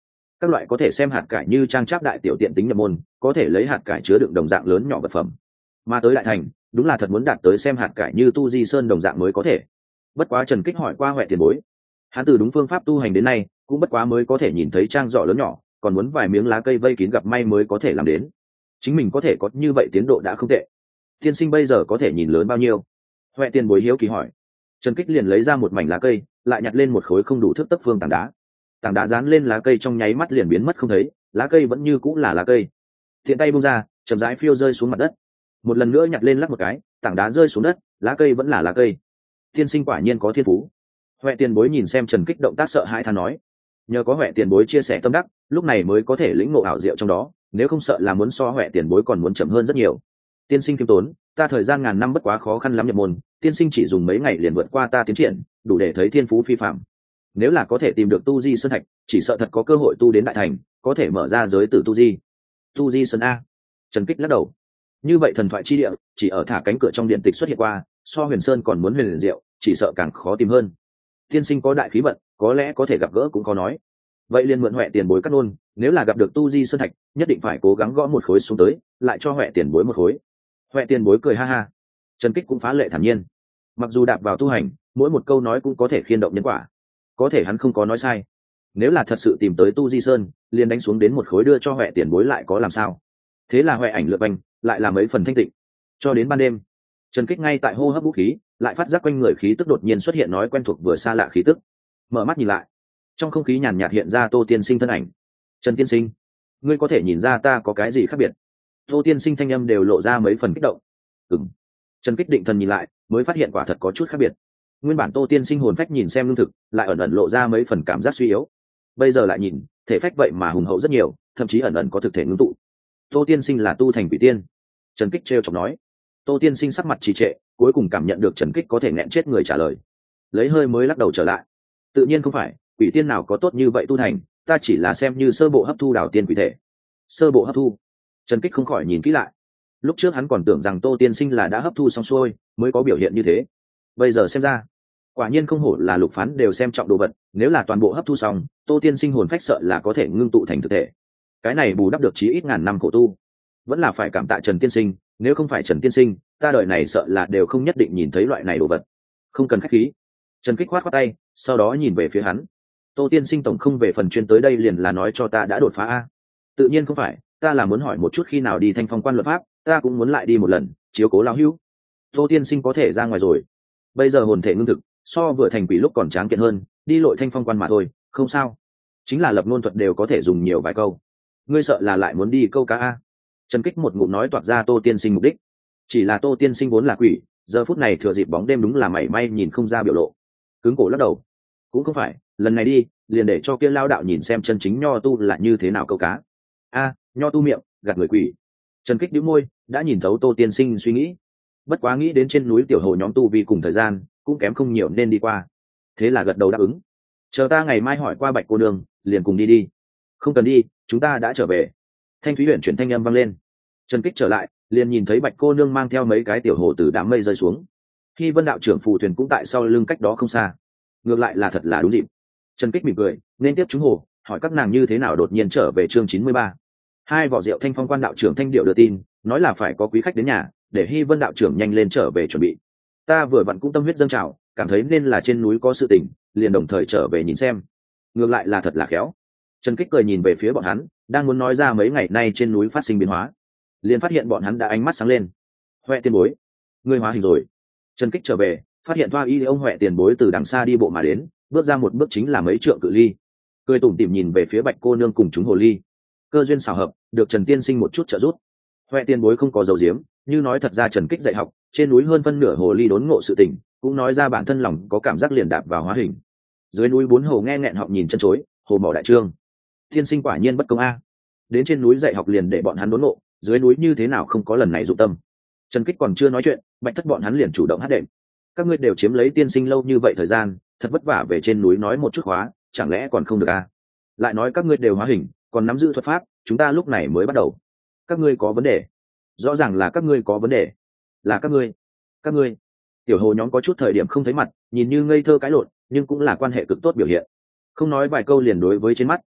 Speaker 1: các loại có thể xem hạt cải như trang tráp đại tiểu tiện tính nhập môn, có thể lấy hạt cải chứa đựng đồng dạng lớn nhỏ vật phẩm. Mà tới đại thành, đúng là thật muốn đạt tới xem hạt cải như tu di sơn đồng dạng mới có thể. Bất quá Trần Kích hỏi qua Huệ tiền bối, hắn từ đúng phương pháp tu hành đến nay, cũng bất quá mới có thể nhìn thấy trang giỏ lớn nhỏ, còn muốn vài miếng lá cây vây kín gặp may mới có thể làm đến. Chính mình có thể có như vậy tiến độ đã không tệ. Tiên sinh bây giờ có thể nhìn lớn bao nhiêu? Huệ tiền bối hiếu kỳ hỏi. Trần Kích liền lấy ra một mảnh lá cây, lại nhặt lên một khối không đủ thước tấc phương tảng đá. Tảng đá dán lên lá cây trong nháy mắt liền biến mất không thấy, lá cây vẫn như cũng là lá cây. Thiện tay buông ra, chậm rãi phiêu rơi xuống mặt đất. Một lần nữa nhặt lên lắc một cái, tảng đá rơi xuống đất, lá cây vẫn là lá cây. Tiên sinh quả nhiên có thiên phú. Huệ tiền bối nhìn xem Trần Kích động tác sợ hãi than nói, nhờ có Huệ tiền bối chia sẻ tâm đắc, lúc này mới có thể lĩnh ngộ ảo diệu trong đó, nếu không sợ là muốn so Huệ tiền bối còn muốn chậm hơn rất nhiều. Tiên sinh kiêm tốn, ta thời gian ngàn năm bất quá khó khăn lắm nhập môn, tiên sinh chỉ dùng mấy ngày liền vượt qua ta tiến triển, đủ để thấy thiên phú phi phạm. Nếu là có thể tìm được tu di sơn thạch, chỉ sợ thật có cơ hội tu đến đại thành, có thể mở ra giới tử tu di. Tu di sơn a. Trần Kích lắc đầu. Như vậy thần thoại chi địa, chỉ ở thả cánh cửa trong điện tịch xuất hiện qua, so Huyền Sơn còn muốn huyền liền diệu, chỉ sợ càng khó tìm hơn. Tiên sinh có đại khí vận, có lẽ có thể gặp gỡ cũng có nói. Vậy liền mượn Huệ tiền bối cắt nôn, nếu là gặp được tu di sơn thạch, nhất định phải cố gắng gõ một khối xuống tới, lại cho Huệ tiền bối một khối. Huệ tiền bối cười ha ha. Trần Kích cũng phá lệ thản nhiên. Mặc dù đạp vào tu hành, mỗi một câu nói cũng có thể khiên động nhân quả, có thể hắn không có nói sai. Nếu là thật sự tìm tới tu di sơn, liền đánh xuống đến một khối đưa cho Huệ tiền bối lại có làm sao? Thế là Huệ ảnh lượt banh, lại là mấy phần thanh tịnh. Cho đến ban đêm, Trần Kích ngay tại hô hấp vũ khí, lại phát giác quanh người khí tức đột nhiên xuất hiện nói quen thuộc vừa xa lạ khí tức. Mở mắt nhìn lại, trong không khí nhàn nhạt hiện ra Tô tiên sinh thân ảnh. Trần tiên sinh, ngươi có thể nhìn ra ta có cái gì khác biệt? Tô tiên sinh thanh âm đều lộ ra mấy phần kích động. Ừm. Trần Kích định thần nhìn lại, mới phát hiện quả thật có chút khác biệt. Nguyên bản Tô tiên sinh hồn phách nhìn xem lương thực, lại ẩn ẩn lộ ra mấy phần cảm giác suy yếu. Bây giờ lại nhìn, thể phách vậy mà hùng hậu rất nhiều, thậm chí ẩn ẩn có thực thể ngưng tụ. Tô tiên sinh là tu thành quỷ tiên. Trần Kích trêu chọc nói. Tô tiên sinh sắc mặt trì trệ, cuối cùng cảm nhận được Trần Kích có thể nghẹn chết người trả lời, lấy hơi mới lắc đầu trở lại. Tự nhiên không phải, quỷ tiên nào có tốt như vậy tu thành, ta chỉ là xem như sơ bộ hấp thu đào tiên quỷ thể. Sơ bộ hấp thu? Trần Kích không khỏi nhìn kỹ lại. Lúc trước hắn còn tưởng rằng Tô tiên sinh là đã hấp thu xong xuôi mới có biểu hiện như thế, bây giờ xem ra, quả nhiên không hổ là lục phán đều xem trọng đồ vật, nếu là toàn bộ hấp thu xong, Tô tiên sinh hồn phách sợ là có thể ngưng tụ thành thực thể. Cái này bù đắp được chí ít ngàn năm khổ tu. Vẫn là phải cảm tạ Trần tiên sinh, nếu không phải Trần tiên sinh, ta đời này sợ là đều không nhất định nhìn thấy loại này đồ vật. Không cần khách khí. Trần Kích khoát khoát tay, sau đó nhìn về phía hắn. Tô tiên sinh tổng không về phần chuyên tới đây liền là nói cho ta đã đột phá a? Tự nhiên không phải, ta là muốn hỏi một chút khi nào đi Thanh Phong quan luật pháp, ta cũng muốn lại đi một lần, chiếu cố lão hữu. Tô tiên sinh có thể ra ngoài rồi. Bây giờ hồn thể ngưng thực, so vừa thành quỷ lúc còn tráng kiện hơn, đi lội Thanh Phong quan mà thôi, không sao. Chính là lập ngôn thuật đều có thể dùng nhiều vài câu. Ngươi sợ là lại muốn đi câu cá a? Trần Kích một ngụm nói toạc ra Tô tiên sinh mục đích. Chỉ là Tô tiên sinh vốn là quỷ, giờ phút này thừa dịp bóng đêm đúng là mảy may nhìn không ra biểu lộ. Cứng cổ lắc đầu. Cũng không phải, lần này đi, liền để cho kia lao đạo nhìn xem chân chính nho tu là như thế nào câu cá. A, nho tu miệng, gạt người quỷ. Trần Kích nhíu môi, đã nhìn thấu Tô tiên sinh suy nghĩ. Bất quá nghĩ đến trên núi tiểu hồ nhóm tu vi cùng thời gian, cũng kém không nhiều nên đi qua. Thế là gật đầu đáp ứng. Chờ ta ngày mai hỏi qua Bạch cô nương, liền cùng đi đi. Không cần đi, chúng ta đã trở về. Thanh thúy huyện chuyển thanh âm vang lên. Trần Kích trở lại, liền nhìn thấy Bạch cô nương mang theo mấy cái tiểu hồ từ đám mây rơi xuống. Khi Vân đạo trưởng phù thuyền cũng tại sau lưng cách đó không xa. Ngược lại là thật là đúng dịp. Trần Kích mỉm cười, nên tiếp chúng hồ, hỏi các nàng như thế nào đột nhiên trở về chương chín mươi ba. Hai vỏ rượu Thanh Phong quan đạo trưởng Thanh Điệu đưa tin, nói là phải có quý khách đến nhà, để Hy Vân đạo trưởng nhanh lên trở về chuẩn bị. Ta vừa vặn cũng tâm huyết dâng trào, cảm thấy nên là trên núi có sự tình, liền đồng thời trở về nhìn xem. Ngược lại là thật là khéo. Trần Kích cười nhìn về phía bọn hắn, đang muốn nói ra mấy ngày nay trên núi phát sinh biến hóa, liền phát hiện bọn hắn đã ánh mắt sáng lên. Huệ tiền bối, ngươi hóa hình rồi. Trần Kích trở về, phát hiện Thoa Y ông Huệ tiền bối từ đằng xa đi bộ mà đến, bước ra một bước chính là mấy trượng cự ly, cười tủm tỉm nhìn về phía Bạch cô nương cùng chúng hồ ly. Cơ duyên xảo hợp, được Trần tiên sinh một chút trợ giúp. Huệ tiền bối không có dầu diếm, như nói thật ra Trần Kích dạy học, trên núi hơn phân nửa hồ ly đốn ngộ sự tình, cũng nói ra bản thân lòng có cảm giác liền đạp vào hóa hình. Dưới núi bốn hồ nghe nghẹn họng nhìn chân chối, hồ mỏ đại trương. Tiên sinh quả nhiên bất công a. Đến trên núi dạy học liền để bọn hắn đốn ngộ, dưới núi như thế nào không có lần này dụng tâm. Trần Kích còn chưa nói chuyện, Bạch thất bọn hắn liền chủ động hát đệm. Các ngươi đều chiếm lấy tiên sinh lâu như vậy thời gian, thật vất vả về trên núi nói một chút khóa, chẳng lẽ còn không được a? Lại nói các ngươi đều hóa hình, còn nắm giữ thuật pháp, chúng ta lúc này mới bắt đầu. Các ngươi có vấn đề. Rõ ràng là các ngươi có vấn đề. Là các ngươi. Các ngươi. Tiểu hồ nhóm có chút thời điểm không thấy mặt, nhìn như ngây thơ cãi lộn, nhưng cũng là quan hệ cực tốt biểu hiện. Không nói vài câu liền đối với trên mắt,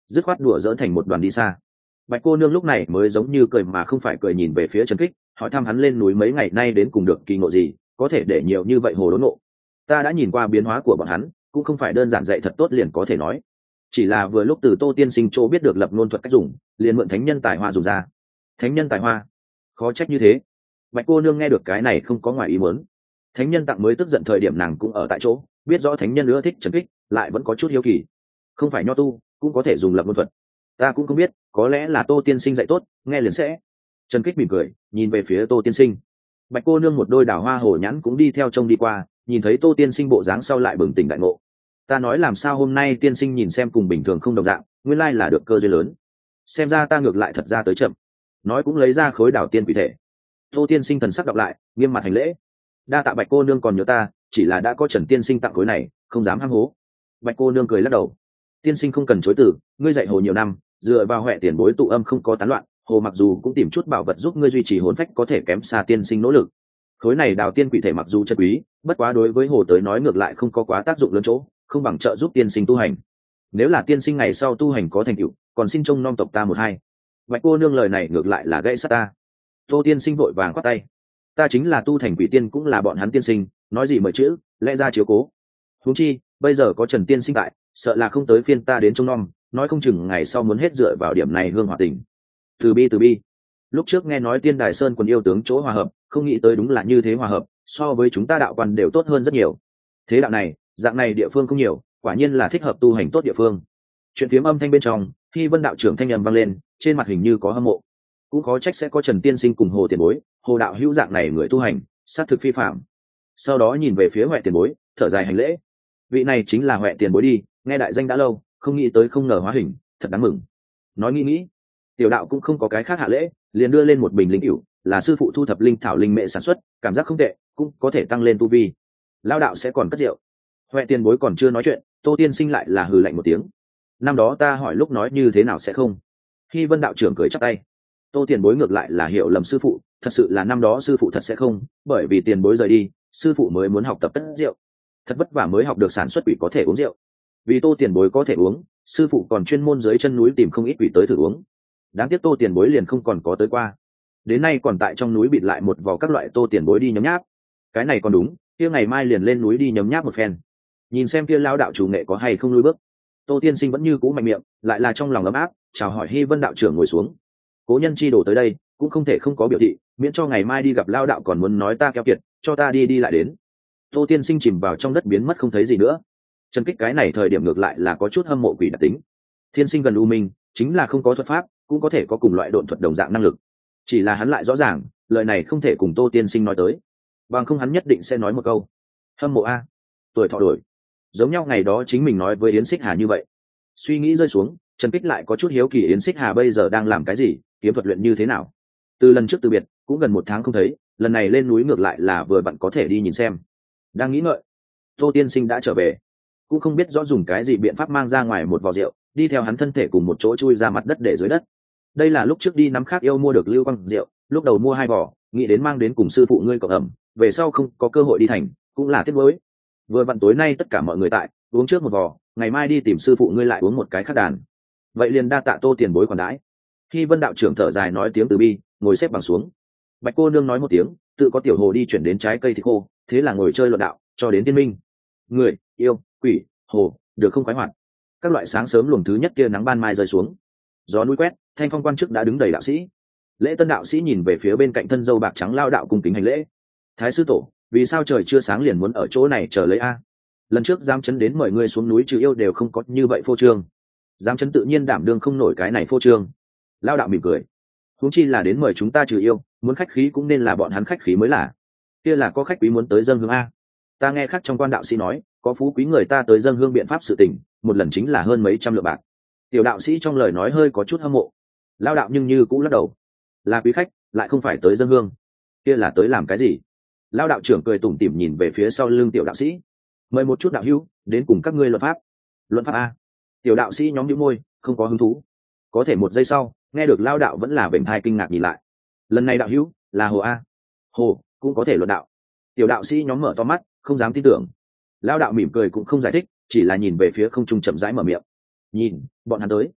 Speaker 1: dứt khoát đùa dỡn thành một đoàn đi xa. Bạch cô nương lúc này mới giống như cười mà không phải cười nhìn về phía Trần Kích, hỏi thăm hắn lên núi mấy ngày nay đến cùng được kỳ ngộ gì, có thể để nhiều như vậy hồ đốn ngộ. Ta đã nhìn qua biến hóa của bọn hắn, cũng không phải đơn giản dạy thật tốt liền có thể nói. Chỉ là vừa lúc từ Tô tiên sinh chỗ biết được lập ngôn thuật cách dùng, liền mượn thánh nhân tài hoa dùng ra. Thánh nhân tài hoa, khó trách như thế. Bạch cô nương nghe được cái này không có ngoài ý muốn. Thánh nhân tặng mới tức giận thời điểm nàng cũng ở tại chỗ, biết rõ thánh nhân ưa thích Trần Kích, lại vẫn có chút hiếu kỳ. Không phải nho tu, cũng có thể dùng lập ngôn thuật. Ta cũng không biết, có lẽ là Tô tiên sinh dạy tốt, nghe liền sẽ. Trần Kích mỉm cười, nhìn về phía Tô tiên sinh. Bạch cô nương một đôi đào hoa hổ nhãn cũng đi theo trông đi qua, nhìn thấy Tô tiên sinh bộ dáng sau lại bừng tỉnh đại ngộ. Ta nói làm sao hôm nay tiên sinh nhìn xem cùng bình thường không đồng dạng, nguyên lai là được cơ duyên lớn. Xem ra ta ngược lại thật ra tới chậm. Nói cũng lấy ra khối đảo tiên quỷ thể. Tô tiên sinh thần sắc đọc lại, nghiêm mặt hành lễ. Đa tạ Bạch cô nương còn nhớ ta, chỉ là đã có Trần tiên sinh tặng khối này, không dám ham hố. Bạch cô nương cười lắc đầu. Tiên sinh không cần chối từ, ngươi dạy hồ nhiều năm, dựa vào huệ tiền bối tụ âm không có tán loạn, hồ mặc dù cũng tìm chút bảo vật giúp ngươi duy trì hồn phách có thể kém xa tiên sinh nỗ lực. Khối này đào tiên quỷ thể mặc dù chân quý, bất quá đối với hồ tới nói ngược lại không có quá tác dụng lớn chỗ, không bằng trợ giúp tiên sinh tu hành. Nếu là tiên sinh ngày sau tu hành có thành tựu, còn xin trông nom tộc ta một hai. Bạch cô nương lời này ngược lại là gãy sát ta. Tô tiên sinh vội vàng khoát tay. Ta chính là tu thành quỷ tiên cũng là bọn hắn tiên sinh, nói gì mời chữ, lẽ ra chiếu cố. Huống chi, bây giờ có Trần tiên sinh tại, sợ là không tới phiên ta đến trông nom, nói không chừng ngày sau muốn hết dựa vào điểm này hương hòa tình. Từ bi từ bi. Lúc trước nghe nói Tiên Đài Sơn quần yêu tướng chỗ hòa hợp, không nghĩ tới đúng là như thế hòa hợp, so với chúng ta đạo quan đều tốt hơn rất nhiều. Thế đạo này, dạng này địa phương không nhiều, quả nhiên là thích hợp tu hành tốt địa phương. Chuyện phiếm âm thanh bên trong, khi Vân đạo trưởng thanh âm vang lên, trên mặt hình như có hâm mộ. Cũng khó trách sẽ có Trần tiên sinh cùng Hồ tiền bối, Hồ đạo hữu dạng này người tu hành, sát thực phi phạm. Sau đó nhìn về phía Huệ tiền bối, thở dài hành lễ. Vị này chính là Huệ tiền bối đi, nghe đại danh đã lâu, không nghĩ tới không ngờ hóa hình, thật đáng mừng. Nói nghĩ nghĩ, tiểu đạo cũng không có cái khác hạ lễ, liền đưa lên một bình linh cửu, là sư phụ thu thập linh thảo linh mệ sản xuất, cảm giác không tệ, cũng có thể tăng lên tu vi. Lao đạo sẽ còn cất rượu. Huệ tiền bối còn chưa nói chuyện, Tô tiên sinh lại là hừ lạnh một tiếng. Năm đó ta hỏi lúc nói như thế nào sẽ không. Khi Vân đạo trưởng cười chắp tay. Tô tiền bối ngược lại là hiểu lầm sư phụ, thật sự là năm đó sư phụ thật sẽ không, bởi vì tiền bối rời đi, sư phụ mới muốn học tập cất rượu. Thật vất vả mới học được sản xuất quỷ có thể uống rượu. Vì Tô tiền bối có thể uống, sư phụ còn chuyên môn dưới chân núi tìm không ít quỷ tới thử uống. Đáng tiếc Tô tiền bối liền không còn có tới qua. Đến nay còn tại trong núi bịt lại một vò các loại Tô tiền bối đi nhấm nháp. Cái này còn đúng, kia ngày mai liền lên núi đi nhấm nháp một phen. Nhìn xem kia lao đạo chủ nghệ có hay không lùi bước. Tô tiên sinh vẫn như cũ mạnh miệng, lại là trong lòng ấm áp, chào hỏi Hy Vân đạo trưởng ngồi xuống. Cố nhân chi đổ tới đây, cũng không thể không có biểu thị, miễn cho ngày mai đi gặp lao đạo còn muốn nói ta keo kiệt, cho ta đi đi lại đến. Tô tiên sinh chìm vào trong đất biến mất không thấy gì nữa. Trần Kích cái này thời điểm ngược lại là có chút hâm mộ quỷ đặc tính. Thiên sinh gần u minh, chính là không có thuật pháp, cũng có thể có cùng loại độn thuật đồng dạng năng lực. Chỉ là hắn lại rõ ràng, lời này không thể cùng Tô tiên sinh nói tới, bằng không hắn nhất định sẽ nói một câu: hâm mộ a, tuổi thọ đổi. Giống nhau ngày đó chính mình nói với Yến Xích Hà như vậy. Suy nghĩ rơi xuống, Trần Kích lại có chút hiếu kỳ Yến Xích Hà bây giờ đang làm cái gì, kiếm thuật luyện như thế nào. Từ lần trước từ biệt, cũng gần một tháng không thấy, lần này lên núi ngược lại là vừa vặn có thể đi nhìn xem. Đang nghĩ ngợi, Tô tiên sinh đã trở về, cũng không biết rõ dùng cái gì biện pháp mang ra ngoài một vò rượu, đi theo hắn thân thể cùng một chỗ chui ra mặt đất để dưới đất. Đây là lúc trước đi nắm khác yêu mua được lưu quang rượu, lúc đầu mua hai vò, nghĩ đến mang đến cùng sư phụ ngươi cộng ẩm, về sau không có cơ hội đi thành, cũng là tiếc nuối. Vừa vặn tối nay tất cả mọi người tại, uống trước một vò, ngày mai đi tìm sư phụ ngươi lại uống một cái khác đàn. Vậy liền đa tạ Tô tiền bối còn đãi. Khi Vân đạo trưởng thở dài nói tiếng từ bi, ngồi xếp bằng xuống. Bạch cô nương nói một tiếng, tự có tiểu hồ đi chuyển đến trái cây thì khô, thế là ngồi chơi luận đạo, cho đến tiên minh. Người, yêu, quỷ, hồ, được không khoái hoạt. Các loại sáng sớm luồng thứ nhất kia nắng ban mai rơi xuống, gió núi quét, thanh phong quan chức đã đứng đầy đạo sĩ. Lễ Tân đạo sĩ nhìn về phía bên cạnh thân dâu bạc trắng lao đạo cung kính hành lễ. Thái sư tổ, vì sao trời chưa sáng liền muốn ở chỗ này chờ lấy a? Lần trước giám chấn đến mời ngươi xuống núi trừ yêu đều không có như vậy phô trương. Giám chấn tự nhiên đảm đương không nổi cái này phô trương. Lao đạo mỉm cười. Huống chi là đến mời chúng ta trừ yêu, muốn khách khí cũng nên là bọn hắn khách khí mới là. Kia là có khách quý muốn tới dâng hương a. Ta nghe khác trong quan đạo sĩ nói, có phú quý người ta tới dâng hương biện pháp sự tình, một lần chính là hơn mấy trăm lượng bạc. Tiểu đạo sĩ trong lời nói hơi có chút hâm mộ. Lao đạo nhưng như cũng lắc đầu. Là quý khách, lại không phải tới dâng hương. Kia là tới làm cái gì? Lao đạo trưởng cười tủm tỉm nhìn về phía sau lưng tiểu đạo sĩ. Mời một chút đạo hữu đến cùng các ngươi luận pháp. Luận pháp a? Tiểu đạo sĩ nhóm nhíu môi, không có hứng thú. Có thể một giây sau, nghe được Lao đạo vẫn là vểnh thai kinh ngạc nhìn lại. Lần này đạo hữu là hồ a? Hồ cũng có thể luận đạo. Tiểu đạo sĩ nhóm mở to mắt, không dám tin tưởng. Lao đạo mỉm cười cũng không giải thích, chỉ là nhìn về phía không trung chậm rãi mở miệng. Nhìn, bọn hắn tới.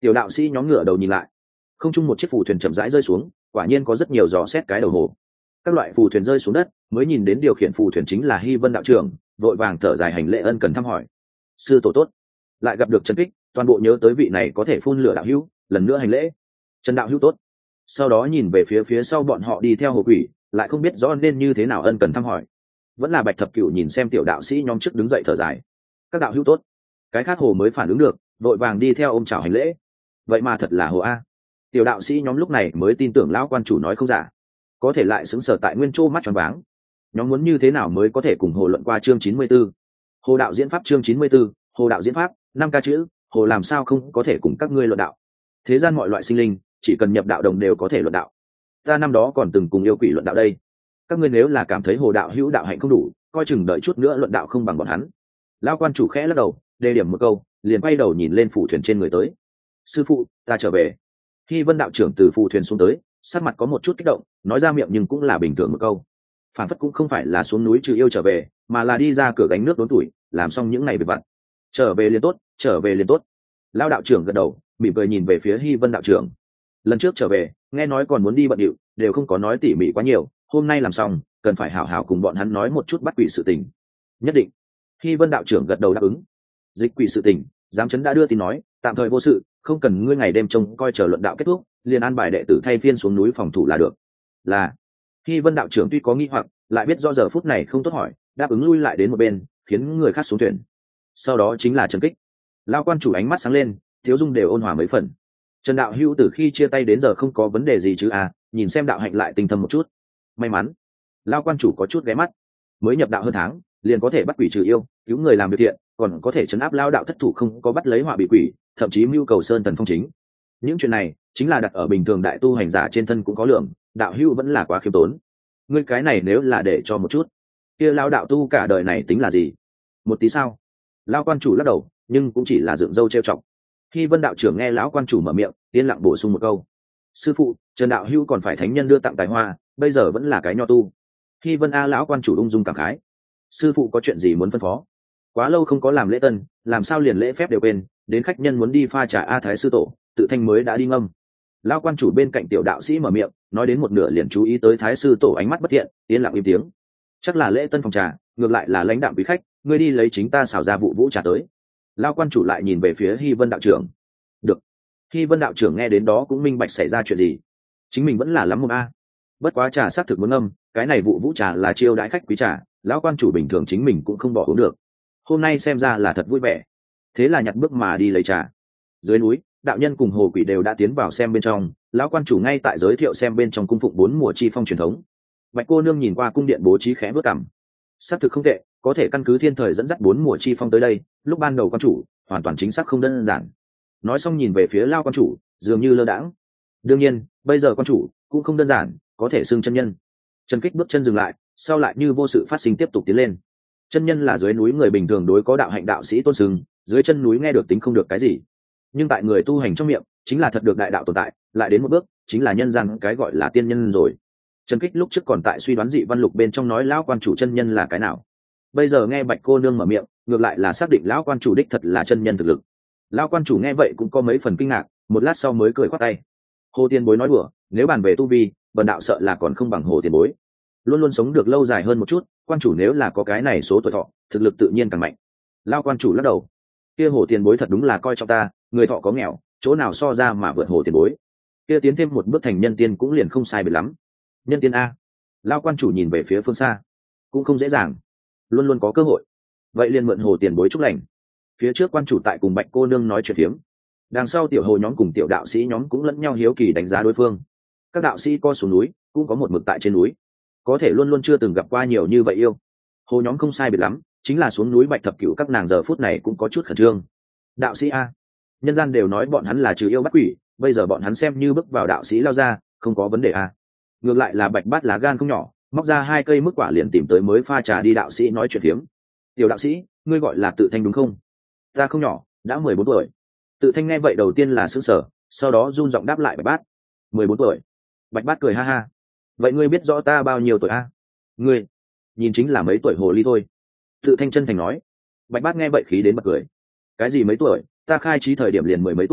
Speaker 1: Tiểu đạo sĩ nhóm ngửa đầu nhìn lại, không chung một chiếc phù thuyền chậm rãi rơi xuống, quả nhiên có rất nhiều giò xét cái đầu hồ. Các loại phù thuyền rơi xuống đất, mới nhìn đến điều khiển phù thuyền chính là Hy Vân đạo trưởng, vội vàng thở dài hành lễ ân cần thăm hỏi. Sư tổ tốt. Lại gặp được Trần Kích, toàn bộ nhớ tới vị này có thể phun lửa đạo hữu, lần nữa hành lễ. Trần đạo hữu tốt. Sau đó nhìn về phía phía sau bọn họ đi theo hồ quỷ, lại không biết rõ nên như thế nào ân cần thăm hỏi. Vẫn là Bạch Thập Cửu nhìn xem tiểu đạo sĩ nhóm trước đứng dậy thở dài. Các đạo hữu tốt. Cái khác hồ mới phản ứng được, vội vàng đi theo ôm chào hành lễ. Vậy mà thật là hồ a. Tiểu đạo sĩ nhóm lúc này mới tin tưởng lão quan chủ nói không giả, có thể lại xứng sở tại nguyên châu mắt tròn váng. Nhóm muốn như thế nào mới có thể cùng hồ luận qua chương chín mươi 94. Hồ đạo diễn pháp chương chín mươi 94, hồ đạo diễn pháp, năm ca chữ, hồ làm sao không có thể cùng các ngươi luận đạo. Thế gian mọi loại sinh linh, chỉ cần nhập đạo đồng đều có thể luận đạo. Ta năm đó còn từng cùng yêu quỷ luận đạo đây. Các ngươi nếu là cảm thấy hồ đạo hữu đạo hạnh không đủ, coi chừng đợi chút nữa luận đạo không bằng bọn hắn. Lão quan chủ khẽ lắc đầu, đề điểm một câu, liền quay đầu nhìn lên phủ thuyền trên người tới. Sư phụ, ta trở về. Khi Vân đạo trưởng từ phù thuyền xuống tới, sắc mặt có một chút kích động, nói ra miệng nhưng cũng là bình thường một câu. Phản phất cũng không phải là xuống núi trừ yêu trở về, mà là đi ra cửa gánh nước đốn tuổi, làm xong những ngày việc vặt. Trở về liền tốt, trở về liền tốt. Lão đạo trưởng gật đầu, mỉm cười nhìn về phía Hy Vân đạo trưởng. Lần trước trở về, nghe nói còn muốn đi bận điệu, đều không có nói tỉ mỉ quá nhiều, hôm nay làm xong, cần phải hảo hảo cùng bọn hắn nói một chút bắt quỷ sự tình. Nhất định. Hy Vân đạo trưởng gật đầu đáp ứng. Dịch quỷ sự tình, giám chấn đã đưa tin nói, tạm thời vô sự, không cần ngươi ngày đêm trông coi chờ luận đạo kết thúc, liền an bài đệ tử thay phiên xuống núi phòng thủ là được. Là. Hy Vân đạo trưởng tuy có nghi hoặc, lại biết do giờ phút này không tốt hỏi, đáp ứng lui lại đến một bên, khiến người khác xuống thuyền. Sau đó chính là Trần Kích. Lão quan chủ ánh mắt sáng lên, thiếu dung đều ôn hòa mấy phần. Trần đạo hữu từ khi chia tay đến giờ không có vấn đề gì chứ à, nhìn xem đạo hạnh lại tinh thâm một chút. May mắn. Lão quan chủ có chút ghé mắt. Mới nhập đạo hơn tháng, liền có thể bắt quỷ trừ yêu, cứu người làm việc thiện, còn có thể chấn áp lao đạo thất thủ không có bắt lấy họa bị quỷ, thậm chí mưu cầu sơn thần phong chính. Những chuyện này chính là đặt ở bình thường đại tu hành giả trên thân cũng có lượng, đạo hữu vẫn là quá khiêm tốn. Ngươi cái này nếu là để cho một chút, kia lao đạo tu cả đời này tính là gì? Một tí sao? Lão quan chủ lắc đầu, nhưng cũng chỉ là dựng râu trêu chọc. Khi Vân đạo trưởng nghe lão quan chủ mở miệng, yên lặng bổ sung một câu. Sư phụ, Trần đạo hữu còn phải thánh nhân đưa tặng tài hoa, bây giờ vẫn là cái nho tu. Khi Vân a lão quan chủ ung dung cảm khái. Sư phụ có chuyện gì muốn phân phó? Quá lâu không có làm lễ tân, làm sao liền lễ phép đều quên, đến khách nhân muốn đi pha trà a thái sư tổ, tự thanh mới đã đi ngâm. Lão quan chủ bên cạnh tiểu đạo sĩ mở miệng, nói đến một nửa liền chú ý tới thái sư tổ ánh mắt bất thiện, yên lặng im tiếng. Chắc là lễ tân phòng trà, ngược lại là lãnh đạm quý khách, ngươi đi lấy chính ta xào ra vụ vũ trà tới. Lão quan chủ lại nhìn về phía Hy Vân đạo trưởng. Được. Hy Vân đạo trưởng nghe đến đó cũng minh bạch xảy ra chuyện gì. Chính mình vẫn là lắm mồm a. Bất quá trà xác thực muốn ngâm, cái này vụ vũ trà là chiêu đãi khách quý trà, lão quan chủ bình thường chính mình cũng không bỏ uống được. Hôm nay xem ra là thật vui vẻ. Thế là nhặt bước mà đi lấy trà. Dưới núi, đạo nhân cùng hồ quỷ đều đã tiến vào xem bên trong, lão quan chủ ngay tại giới thiệu xem bên trong cung phụng bốn mùa chi phong truyền thống. Bạch cô nương nhìn qua cung điện bố trí khẽ bước cằm. Xác thực không tệ, có thể căn cứ thiên thời dẫn dắt bốn mùa chi phong tới đây, lúc ban đầu quan chủ hoàn toàn chính xác không đơn giản. Nói xong nhìn về phía lao quan chủ, dường như lơ đãng. Đương nhiên, bây giờ quan chủ cũng không đơn giản, có thể xưng chân nhân. Trần Kích bước chân dừng lại, sau lại như vô sự phát sinh tiếp tục tiến lên. Chân nhân là dưới núi người bình thường đối có đạo hạnh đạo sĩ tôn sừng, dưới chân núi nghe được tính không được cái gì, nhưng tại người tu hành trong miệng chính là thật được đại đạo tồn tại, lại đến một bước chính là nhân gian cái gọi là tiên nhân rồi. Trần Kích lúc trước còn tại suy đoán dị văn lục bên trong nói lão quan chủ chân nhân là cái nào, bây giờ nghe Bạch cô nương mở miệng, ngược lại là xác định lão quan chủ đích thật là chân nhân thực lực. Lão quan chủ nghe vậy cũng có mấy phần kinh ngạc, một lát sau mới cười khoát tay. Hồ Tiên Bối nói đùa, nếu bàn về tu vi, bần đạo sợ là còn không bằng Hồ Tiên Bối. Luôn luôn sống được lâu dài hơn một chút, quan chủ nếu là có cái này số tuổi thọ, thực lực tự nhiên càng mạnh. Lão quan chủ lắc đầu. Kia Hồ Tiên Bối thật đúng là coi trọng ta, người thọ có nghèo, chỗ nào so ra mà vượt Hồ Tiên Bối. Kia tiến thêm một bước thành nhân tiên cũng liền không sai biệt lắm. Nhân tiên a. Lão quan chủ nhìn về phía phương xa, cũng không dễ dàng, luôn luôn có cơ hội. Vậy liền mượn Hồ Tiền Bối chúc lành. Phía trước quan chủ tại cùng Bạch cô nương nói chuyện phiếm, đằng sau tiểu hồ nhóm cùng tiểu đạo sĩ nhóm cũng lẫn nhau hiếu kỳ đánh giá đối phương. Các đạo sĩ co xuống núi, cũng có một mực tại trên núi, có thể luôn luôn chưa từng gặp qua nhiều như vậy yêu. Hồ nhóm không sai biệt lắm, chính là xuống núi Bạch thập cửu các nàng giờ phút này cũng có chút khẩn trương. Đạo sĩ a, nhân gian đều nói bọn hắn là trừ yêu bắt quỷ, bây giờ bọn hắn xem như bước vào đạo sĩ lao ra, không có vấn đề a. Ngược lại là Bạch Bát lá gan không nhỏ, móc ra hai cây mức quả liền tìm tới mới pha trà đi đạo sĩ nói chuyện phiếm. Tiểu đạo sĩ, ngươi gọi là Tự Thanh đúng không? Ta không nhỏ, đã mười bốn tuổi. Tự Thanh nghe vậy đầu tiên là sững sờ, sau đó run giọng đáp lại Bạch Bát. Mười bốn tuổi. Bạch Bát cười ha ha. Vậy ngươi biết rõ ta bao nhiêu tuổi a? Ngươi nhìn chính là mấy tuổi hồ ly thôi. Tự Thanh chân thành nói. Bạch Bát nghe vậy khí đến bật cười. Cái gì mấy tuổi, ta khai trí thời điểm liền mười mấy tuổi,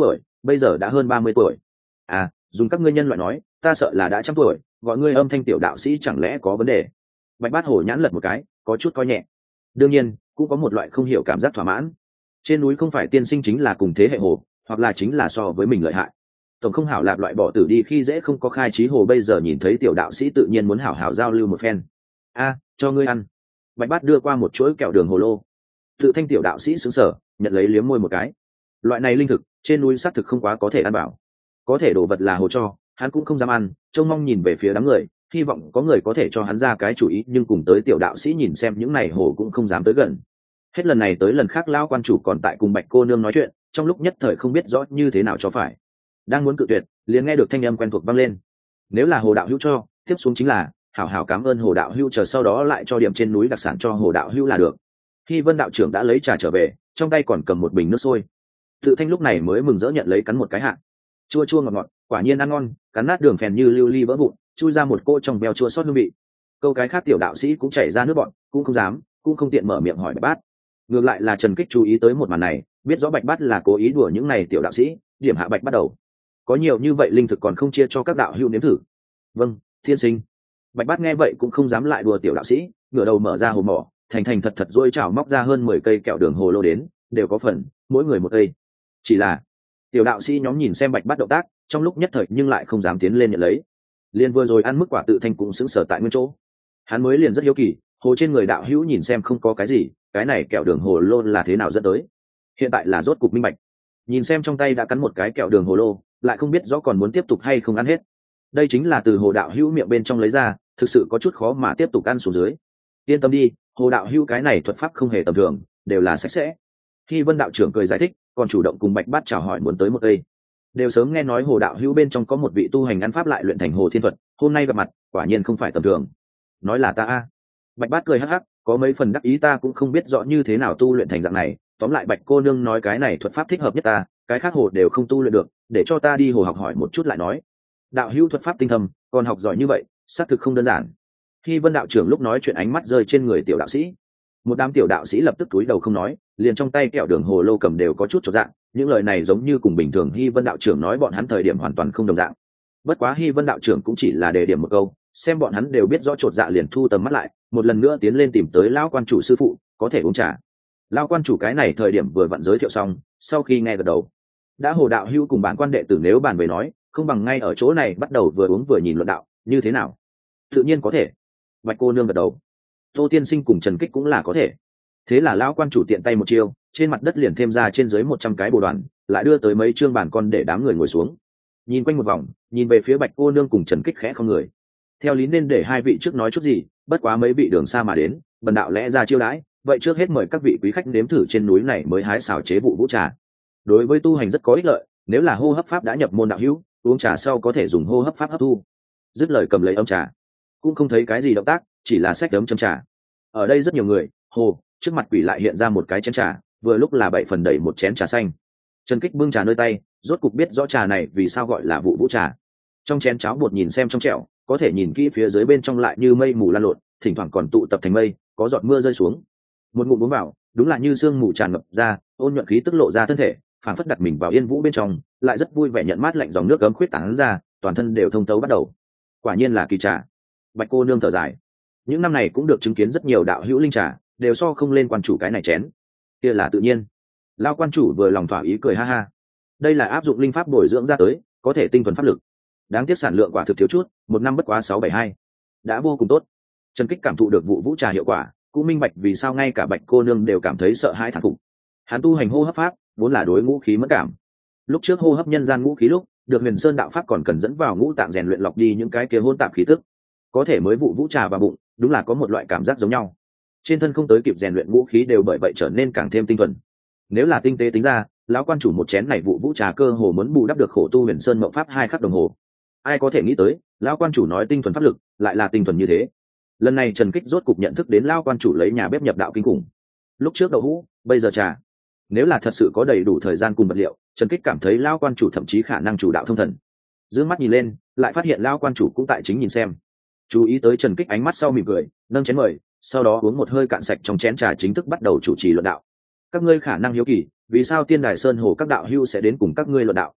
Speaker 1: bây giờ đã hơn ba mươi tuổi. À, dùng các ngươi nhân loại nói, ta sợ là đã trăm tuổi, gọi ngươi âm thanh tiểu đạo sĩ chẳng lẽ có vấn đề? Bạch Bát Hổ nhãn lật một cái, có chút coi nhẹ. Đương nhiên, cũng có một loại không hiểu cảm giác thỏa mãn. Trên núi không phải tiên sinh chính là cùng thế hệ hồ, hoặc là chính là so với mình lợi hại. Tổng không hảo lạp loại bỏ tử đi khi dễ không có khai trí hồ, bây giờ nhìn thấy tiểu đạo sĩ tự nhiên muốn hảo hảo giao lưu một phen. A, cho ngươi ăn. Bạch Bát đưa qua một chuỗi kẹo đường hồ lô. Tự thanh tiểu đạo sĩ sững sờ, nhận lấy liếm môi một cái. Loại này linh thực, trên núi xác thực không quá có thể ăn bảo. Có thể đồ vật là hồ cho, hắn cũng không dám ăn, trông mong nhìn về phía đám người, hy vọng có người có thể cho hắn ra cái chủ ý, nhưng cùng tới tiểu đạo sĩ nhìn xem những này hồ cũng không dám tới gần. Hết lần này tới lần khác lao quan chủ còn tại cùng Bạch cô nương nói chuyện, trong lúc nhất thời không biết rõ như thế nào cho phải. Đang muốn cự tuyệt, liền nghe được thanh âm quen thuộc vang lên. Nếu là hồ đạo hữu cho, tiếp xuống chính là hảo hảo cảm ơn hồ đạo hữu, chờ sau đó lại cho điểm trên núi đặc sản cho hồ đạo hữu là được. Khi Vân đạo trưởng đã lấy trà trở về, trong tay còn cầm một bình nước sôi. Tự thanh lúc này mới mừng rỡ nhận lấy cắn một cái hạ, chua chua ngọt ngọt, quả nhiên ăn ngon, cắn nát đường phèn như lưu ly vỡ vụn, chui ra một cô trong beo chua xót hương vị. Câu cái khác tiểu đạo sĩ cũng chảy ra nước bọn, cũng không dám, cũng không tiện mở miệng hỏi Bạch Bát. Ngược lại là Trần Kích chú ý tới một màn này, biết rõ Bạch Bát là cố ý đùa những này tiểu đạo sĩ, điểm hạ Bạch bắt đầu. Có nhiều như vậy linh thực còn không chia cho các đạo hữu nếm thử? Vâng, thiên sinh. Bạch Bát nghe vậy cũng không dám lại đùa tiểu đạo sĩ, ngửa đầu mở ra hồ mỏ, thành thành thật thật dôi chảo móc ra hơn mười cây kẹo đường hồ lô đến, đều có phần, mỗi người một cây. Chỉ là tiểu đạo sĩ nhóm nhìn xem Bạch Bát động tác, trong lúc nhất thời nhưng lại không dám tiến lên nhận lấy. Liên vừa rồi ăn mức quả tự thanh cũng sững sờ tại nguyên chỗ. Hắn mới liền rất hiếu kỳ, hồ trên người đạo hữu nhìn xem không có cái gì, cái này kẹo đường hồ lô là thế nào dẫn tới? Hiện tại là rốt cục minh bạch. Nhìn xem trong tay đã cắn một cái kẹo đường hồ lô, lại không biết rõ còn muốn tiếp tục hay không ăn hết. Đây chính là từ hồ đạo hữu miệng bên trong lấy ra, thực sự có chút khó mà tiếp tục ăn xuống dưới. Yên tâm đi, hồ đạo hữu cái này thuật pháp không hề tầm thường, đều là sạch sẽ. Khi Vân đạo trưởng cười giải thích, còn chủ động cùng Bạch Bát chào hỏi muốn tới một cây. Đều sớm nghe nói hồ đạo hữu bên trong có một vị tu hành ăn pháp lại luyện thành hồ thiên thuật, hôm nay gặp mặt, quả nhiên không phải tầm thường. Nói là ta a. Bạch Bát cười hắc hắc, có mấy phần đắc ý, ta cũng không biết rõ như thế nào tu luyện thành dạng này, tóm lại Bạch cô nương nói cái này thuật pháp thích hợp nhất ta, cái khác hồ đều không tu luyện được, để cho ta đi hồ học hỏi một chút lại nói. Đạo hữu thuật pháp tinh thâm, còn học giỏi như vậy, xác thực không đơn giản. Khi Vân đạo trưởng lúc nói chuyện ánh mắt rơi trên người tiểu đạo sĩ, một đám tiểu đạo sĩ lập tức cúi đầu không nói, liền trong tay kẹo đường hồ lô cầm đều có chút chột dạng, những lời này giống như cùng bình thường Hy Vân đạo trưởng nói bọn hắn thời điểm hoàn toàn không đồng dạng. Bất quá Hy Vân đạo trưởng cũng chỉ là đề điểm một câu, xem bọn hắn đều biết rõ chột dạ liền thu tầm mắt lại, một lần nữa tiến lên tìm tới lão quan chủ sư phụ, có thể uống trà. Lão quan chủ cái này thời điểm vừa vặn giới thiệu xong, sau khi nghe gật đầu, đã hồ đạo hữu cùng bản quan đệ tử nếu bàn về nói, không bằng ngay ở chỗ này bắt đầu vừa uống vừa nhìn luận đạo, như thế nào? Tự nhiên có thể. Bạch cô nương gật đầu. Tô tiên sinh cùng Trần Kích cũng là có thể. Thế là lão quan chủ tiện tay một chiêu, trên mặt đất liền thêm ra trên dưới một trăm cái bồ đoàn, lại đưa tới mấy trương bàn con để đám người ngồi xuống. Nhìn quanh một vòng, nhìn về phía Bạch cô nương cùng Trần Kích khẽ không người. Theo lý nên để hai vị trước nói chút gì, bất quá mấy vị đường xa mà đến, bần đạo lẽ ra chiêu đãi, vậy trước hết mời các vị quý khách nếm thử trên núi này mới hái xào chế vụ vũ trà. Đối với tu hành rất có ích lợi, nếu là hô hấp pháp đã nhập môn đạo hữu, uống trà sau có thể dùng hô hấp pháp hấp thu. Dứt lời cầm lấy ấm trà, cũng không thấy cái gì động tác, chỉ là xách ấm châm trà. Ở đây rất nhiều người, hồ trước mặt quỷ lại hiện ra một cái chén trà, vừa lúc là bảy phần đầy một chén trà xanh. Trần Kích bưng trà nơi tay, rốt cục biết rõ trà này vì sao gọi là vụ vũ trà. Trong chén cháo bột nhìn xem trong trẻo, có thể nhìn kỹ phía dưới bên trong lại như mây mù lan lộn, thỉnh thoảng còn tụ tập thành mây, có giọt mưa rơi xuống. Một ngụm uống vào, đúng là như sương mù tràn ngập ra, ôn nhuận khí tức lộ ra thân thể, phản phất đặt mình vào yên vũ bên trong, lại rất vui vẻ nhận mát lạnh dòng nước ấm khuyết tán ra, toàn thân đều thông tấu bắt đầu. Quả nhiên là kỳ trà. Bạch cô nương thở dài. Những năm này cũng được chứng kiến rất nhiều đạo hữu linh trà, đều so không lên quan chủ cái này chén. Kia là tự nhiên. Lao quan chủ vừa lòng thỏa ý cười ha ha. Đây là áp dụng linh pháp bồi dưỡng ra tới, có thể tinh thuần pháp lực. Đáng tiếc sản lượng quả thực thiếu chút, một năm bất quá sáu bảy hai, đã vô cùng tốt. Trần Kích cảm thụ được vụ vũ trà hiệu quả, cũng minh bạch vì sao ngay cả Bạch cô nương đều cảm thấy sợ hãi thán phục. Hắn tu hành hô hấp pháp, vốn là đối ngũ khí mẫn cảm. Lúc trước hô hấp nhân gian ngũ khí lúc, được Huyền Sơn đạo pháp còn cần dẫn vào ngũ tạng rèn luyện lọc đi những cái kia hỗn tạp khí tức. Có thể mới vụ vũ trà vào bụng, đúng là có một loại cảm giác giống nhau. Trên thân không tới kịp rèn luyện ngũ khí đều bởi vậy trở nên càng thêm tinh thuần. Nếu là tinh tế tính ra, lão quan chủ một chén này vụ vũ trà cơ hồ muốn bù đắp được khổ tu Huyền Sơn mộng pháp hai khắc đồng hồ. Ai có thể nghĩ tới, lão quan chủ nói tinh thuần pháp lực, lại là tinh thuần như thế. Lần này Trần Kích rốt cục nhận thức đến lão quan chủ lấy nhà bếp nhập đạo kinh khủng. Lúc trước đậu hũ, bây giờ trà. Nếu là thật sự có đầy đủ thời gian cùng vật liệu, Trần Kích cảm thấy lão quan chủ thậm chí khả năng chủ đạo thông thần. Dương mắt nhìn lên, lại phát hiện lão quan chủ cũng tại chính nhìn xem. Chú ý tới Trần Kích ánh mắt sau mỉm cười, nâng chén mời, sau đó uống một hơi cạn sạch trong chén trà, chính thức bắt đầu chủ trì luận đạo. Các ngươi khả năng hiếu kỳ, vì sao Tiên Đài Sơn Hồ các đạo hữu sẽ đến cùng các ngươi luận đạo?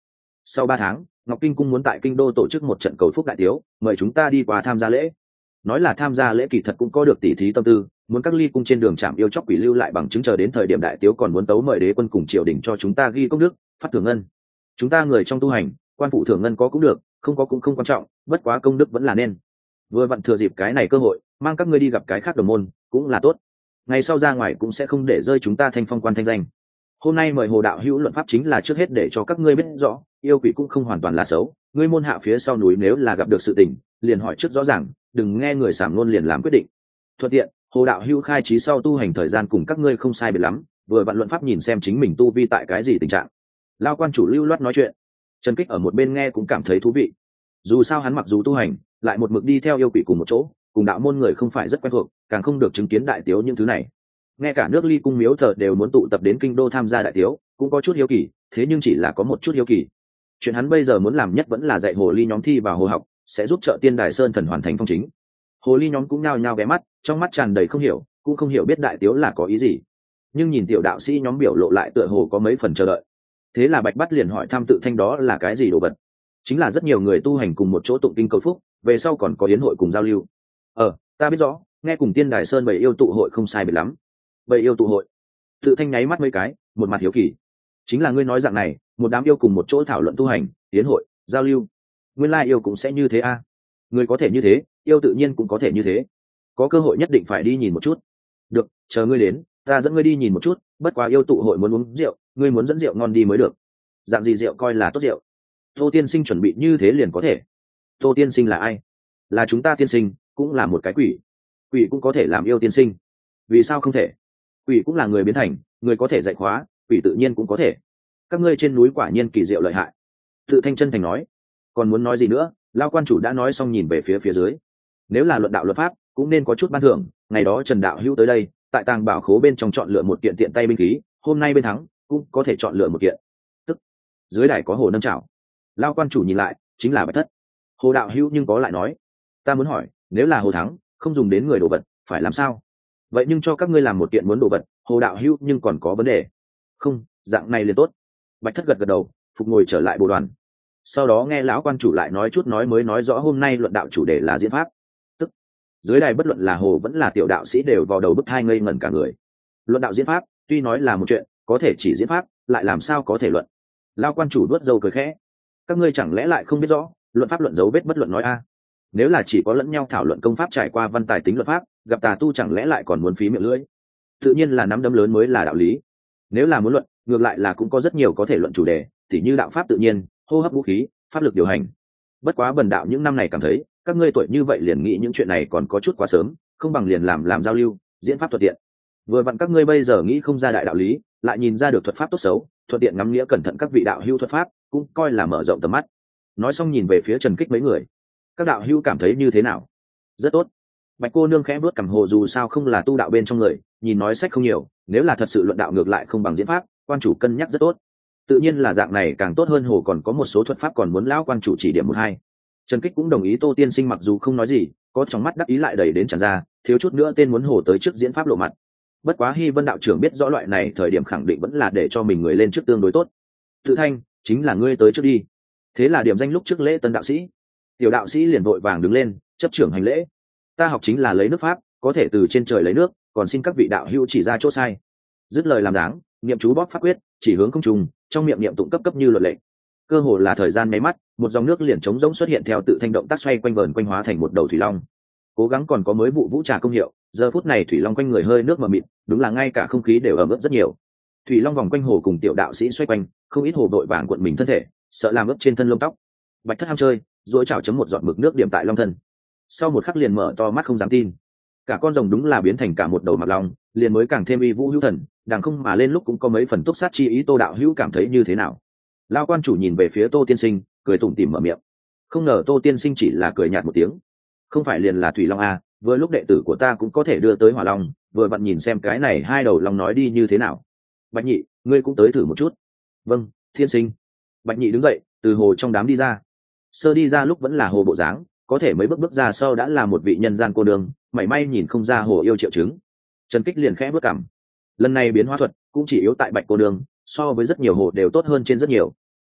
Speaker 1: Sau ba tháng, Ngọc Kinh cung muốn tại kinh đô tổ chức một trận cầu phúc đại tiếu, mời chúng ta đi qua tham gia lễ. Nói là tham gia lễ kỳ thật cũng có được tỉ thí tâm tư, muốn các ly cung trên đường chạm yêu chóc quỷ lưu lại bằng chứng, chờ đến thời điểm đại tiếu còn muốn tấu mời đế quân cùng triều đình cho chúng ta ghi công đức, phát thưởng ngân. Chúng ta người trong tu hành, quan phụ thưởng ngân có cũng được, không có cũng không quan trọng, bất quá công đức vẫn là nên. Vừa vặn thừa dịp cái này cơ hội, mang các ngươi đi gặp cái khác đồng môn, cũng là tốt. Ngày sau ra ngoài cũng sẽ không để rơi chúng ta thanh phong quan thanh danh. Hôm nay mời Hồ đạo hữu luận pháp chính là trước hết để cho các ngươi biết rõ, yêu quỷ cũng không hoàn toàn là xấu, ngươi môn hạ phía sau núi nếu là gặp được sự tình, liền hỏi trước rõ ràng, đừng nghe người sảng ngôn liền làm quyết định. Thuận tiện, Hồ đạo hữu khai trí sau tu hành thời gian cùng các ngươi không sai biệt lắm, vừa vặn luận pháp nhìn xem chính mình tu vi tại cái gì tình trạng. Lao quan chủ lưu loát nói chuyện, Trần Kích ở một bên nghe cũng cảm thấy thú vị. Dù sao hắn mặc dù tu hành, lại một mực đi theo yêu quỷ cùng một chỗ, cùng đạo môn người không phải rất quen thuộc, càng không được chứng kiến đại tiếu những thứ này. Nghe cả nước ly cung miếu thờ đều muốn tụ tập đến kinh đô tham gia đại tiếu, cũng có chút hiếu kỳ, thế nhưng chỉ là có một chút hiếu kỳ. Chuyện hắn bây giờ muốn làm nhất vẫn là dạy hồ ly nhóm thi vào hồ học, sẽ giúp trợ Tiên Đài Sơn thần hoàn thành phong chính. Hồ ly nhóm cũng nhao nhao ghé mắt, trong mắt tràn đầy không hiểu, cũng không hiểu biết đại tiếu là có ý gì. Nhưng nhìn tiểu đạo sĩ nhóm biểu lộ lại tựa hồ có mấy phần chờ đợi. Thế là Bạch Bát liền hỏi thăm Tự Thanh đó là cái gì đồ vật. Chính là rất nhiều người tu hành cùng một chỗ tụng kinh cầu phúc, về sau còn có yến hội cùng giao lưu. Ờ, ta biết rõ, nghe cùng Tiên Đài Sơn bảy yêu tụ hội không sai biệt lắm. Bảy yêu tụ hội? Tự Thanh nháy mắt mấy cái, một mặt hiếu kỳ. Chính là ngươi nói dạng này, một đám yêu cùng một chỗ thảo luận tu hành, yến hội, giao lưu. Nguyên lai yêu cũng sẽ như thế a? À? Người có thể như thế, yêu tự nhiên cũng có thể như thế. Có cơ hội nhất định phải đi nhìn một chút. Được, chờ ngươi đến, ta dẫn ngươi đi nhìn một chút. Bất quá yêu tụ hội muốn uống rượu, ngươi muốn dẫn rượu ngon đi mới được. Dạng gì rượu coi là tốt rượu? Tô tiên sinh chuẩn bị như thế liền có thể. Tô tiên sinh là ai? Là chúng ta tiên sinh, cũng là một cái quỷ. Quỷ cũng có thể làm yêu tiên sinh. Vì sao không thể? Quỷ cũng là người biến thành, người có thể dạy khóa, quỷ tự nhiên cũng có thể. Các ngươi trên núi quả nhiên kỳ diệu lợi hại. Tự Thanh chân thành nói. Còn muốn nói gì nữa? Lao quan chủ đã nói xong nhìn về phía phía dưới. Nếu là luận đạo luật pháp, cũng nên có chút ban thưởng. Ngày đó Trần đạo hữu tới đây, tại tàng bảo khố bên trong chọn lựa một kiện tiện tay binh khí, hôm nay bên thắng cũng có thể chọn lựa một kiện. Tức dưới đài có hồ nâng chảo. Lao quan chủ nhìn lại, chính là Bạch Thất. Hồ đạo hữu nhưng có lại nói, ta muốn hỏi, nếu là hồ thắng, không dùng đến người đồ vật, phải làm sao? Vậy nhưng cho các ngươi làm một kiện muốn đồ vật, hồ đạo hữu nhưng còn có vấn đề. Không, dạng này liền tốt. Bạch Thất gật gật đầu, phục ngồi trở lại bộ đoàn. Sau đó nghe lão quan chủ lại nói chút nói mới nói rõ hôm nay luận đạo chủ đề là diễn pháp. Tức dưới đài bất luận là hồ vẫn là tiểu đạo sĩ đều vào đầu bức hai ngây ngẩn cả người. Luận đạo diễn pháp tuy nói là một chuyện, có thể chỉ diễn pháp lại làm sao có thể luận? Lão quan chủ đuốt dâu cười khẽ. Các ngươi chẳng lẽ lại không biết rõ, luận pháp luận dấu vết bất luận nói a? Nếu là chỉ có lẫn nhau thảo luận công pháp trải qua văn tài tính luận pháp, gặp tà tu chẳng lẽ lại còn muốn phí miệng lưỡi? Tự nhiên là nắm đấm lớn mới là đạo lý. Nếu là muốn luận, ngược lại là cũng có rất nhiều có thể luận chủ đề, tỉ như đạo pháp tự nhiên, hô hấp vũ khí, pháp lực điều hành. Bất quá bần đạo những năm này cảm thấy, các ngươi tuổi như vậy liền nghĩ những chuyện này còn có chút quá sớm, không bằng liền làm làm giao lưu, diễn pháp thuận tiện. Vừa vặn các ngươi bây giờ nghĩ không ra đại đạo lý, lại nhìn ra được thuật pháp tốt xấu, thuận tiện ngắm nghĩa cẩn thận các vị đạo hữu thuật pháp, cũng coi là mở rộng tầm mắt. Nói xong nhìn về phía Trần Kích mấy người. Các đạo hữu cảm thấy như thế nào? Rất tốt. Bạch cô nương khẽ bước cằm, hồ dù sao không là tu đạo bên trong người, nhìn nói sách không nhiều, nếu là thật sự luận đạo ngược lại không bằng diễn pháp, quan chủ cân nhắc rất tốt. Tự nhiên là dạng này càng tốt hơn, hồ còn có một số thuật pháp còn muốn lão quan chủ chỉ điểm một hai. Trần Kích cũng đồng ý. Tô tiên sinh mặc dù không nói gì, có trong mắt đắc ý lại đầy đến tràn ra, thiếu chút nữa tên muốn hồ tới trước diễn pháp lộ mặt. Bất quá Hy Vân đạo trưởng biết rõ loại này thời điểm khẳng định vẫn là để cho mình người lên trước tương đối tốt. Tự Thanh, chính là ngươi tới trước đi. Thế là điểm danh lúc trước lễ tân đạo sĩ. Tiểu đạo sĩ liền vội vàng đứng lên, chấp trưởng hành lễ. Ta học chính là lấy nước pháp, có thể từ trên trời lấy nước, còn xin các vị đạo hữu chỉ ra chỗ sai. Dứt lời làm dáng, niệm chú bóp pháp quyết, chỉ hướng không trùng, trong miệng niệm tụng cấp cấp như luật lệ. Cơ hồ là thời gian nháy mắt, một dòng nước liền trống rỗng xuất hiện theo Tự Thanh động tác xoay quanh vờn quanh hóa thành một đầu thủy long. Cố gắng còn có mới vụ vũ trà công hiệu, giờ phút này thủy long quanh người hơi nước mờ mịt, đúng là ngay cả không khí đều ẩm ướt rất nhiều. Thủy long vòng quanh hồ cùng tiểu đạo sĩ xoay quanh, không ít hồ đội vàng cuộn mình thân thể, sợ làm ướt trên thân lông tóc. Bạch Thất ham chơi, duỗi chảo chấm một giọt mực nước điểm tại long thân. Sau một khắc liền mở to mắt không dám tin, cả con rồng đúng là biến thành cả một đầu mặc long, liền mới càng thêm uy vũ hữu thần, đằng không mà lên lúc cũng có mấy phần túc sát chi ý. Tô đạo hữu cảm thấy như thế nào? Lao quan chủ nhìn về phía Tô tiên sinh, cười tủm tỉm mở miệng. Không ngờ Tô tiên sinh chỉ là cười nhạt một tiếng. Không phải liền là thủy long à, vừa lúc đệ tử của ta cũng có thể đưa tới hỏa long, vừa vặn nhìn xem cái này hai đầu long nói đi như thế nào. Bạch nhị, ngươi cũng tới thử một chút. Vâng, tiên sinh. Bạch nhị đứng dậy, từ hồ trong đám đi ra. Sơ đi ra lúc vẫn là hồ bộ dáng, có thể mấy bước bước ra sau đã là một vị nhân gian cô đường, mảy may nhìn không ra hồ yêu triệu chứng. Trần Kích liền khẽ bước cảm. Lần này biến hóa thuật cũng chỉ yếu tại Bạch cô đường, so với rất nhiều hồ đều tốt hơn trên rất nhiều.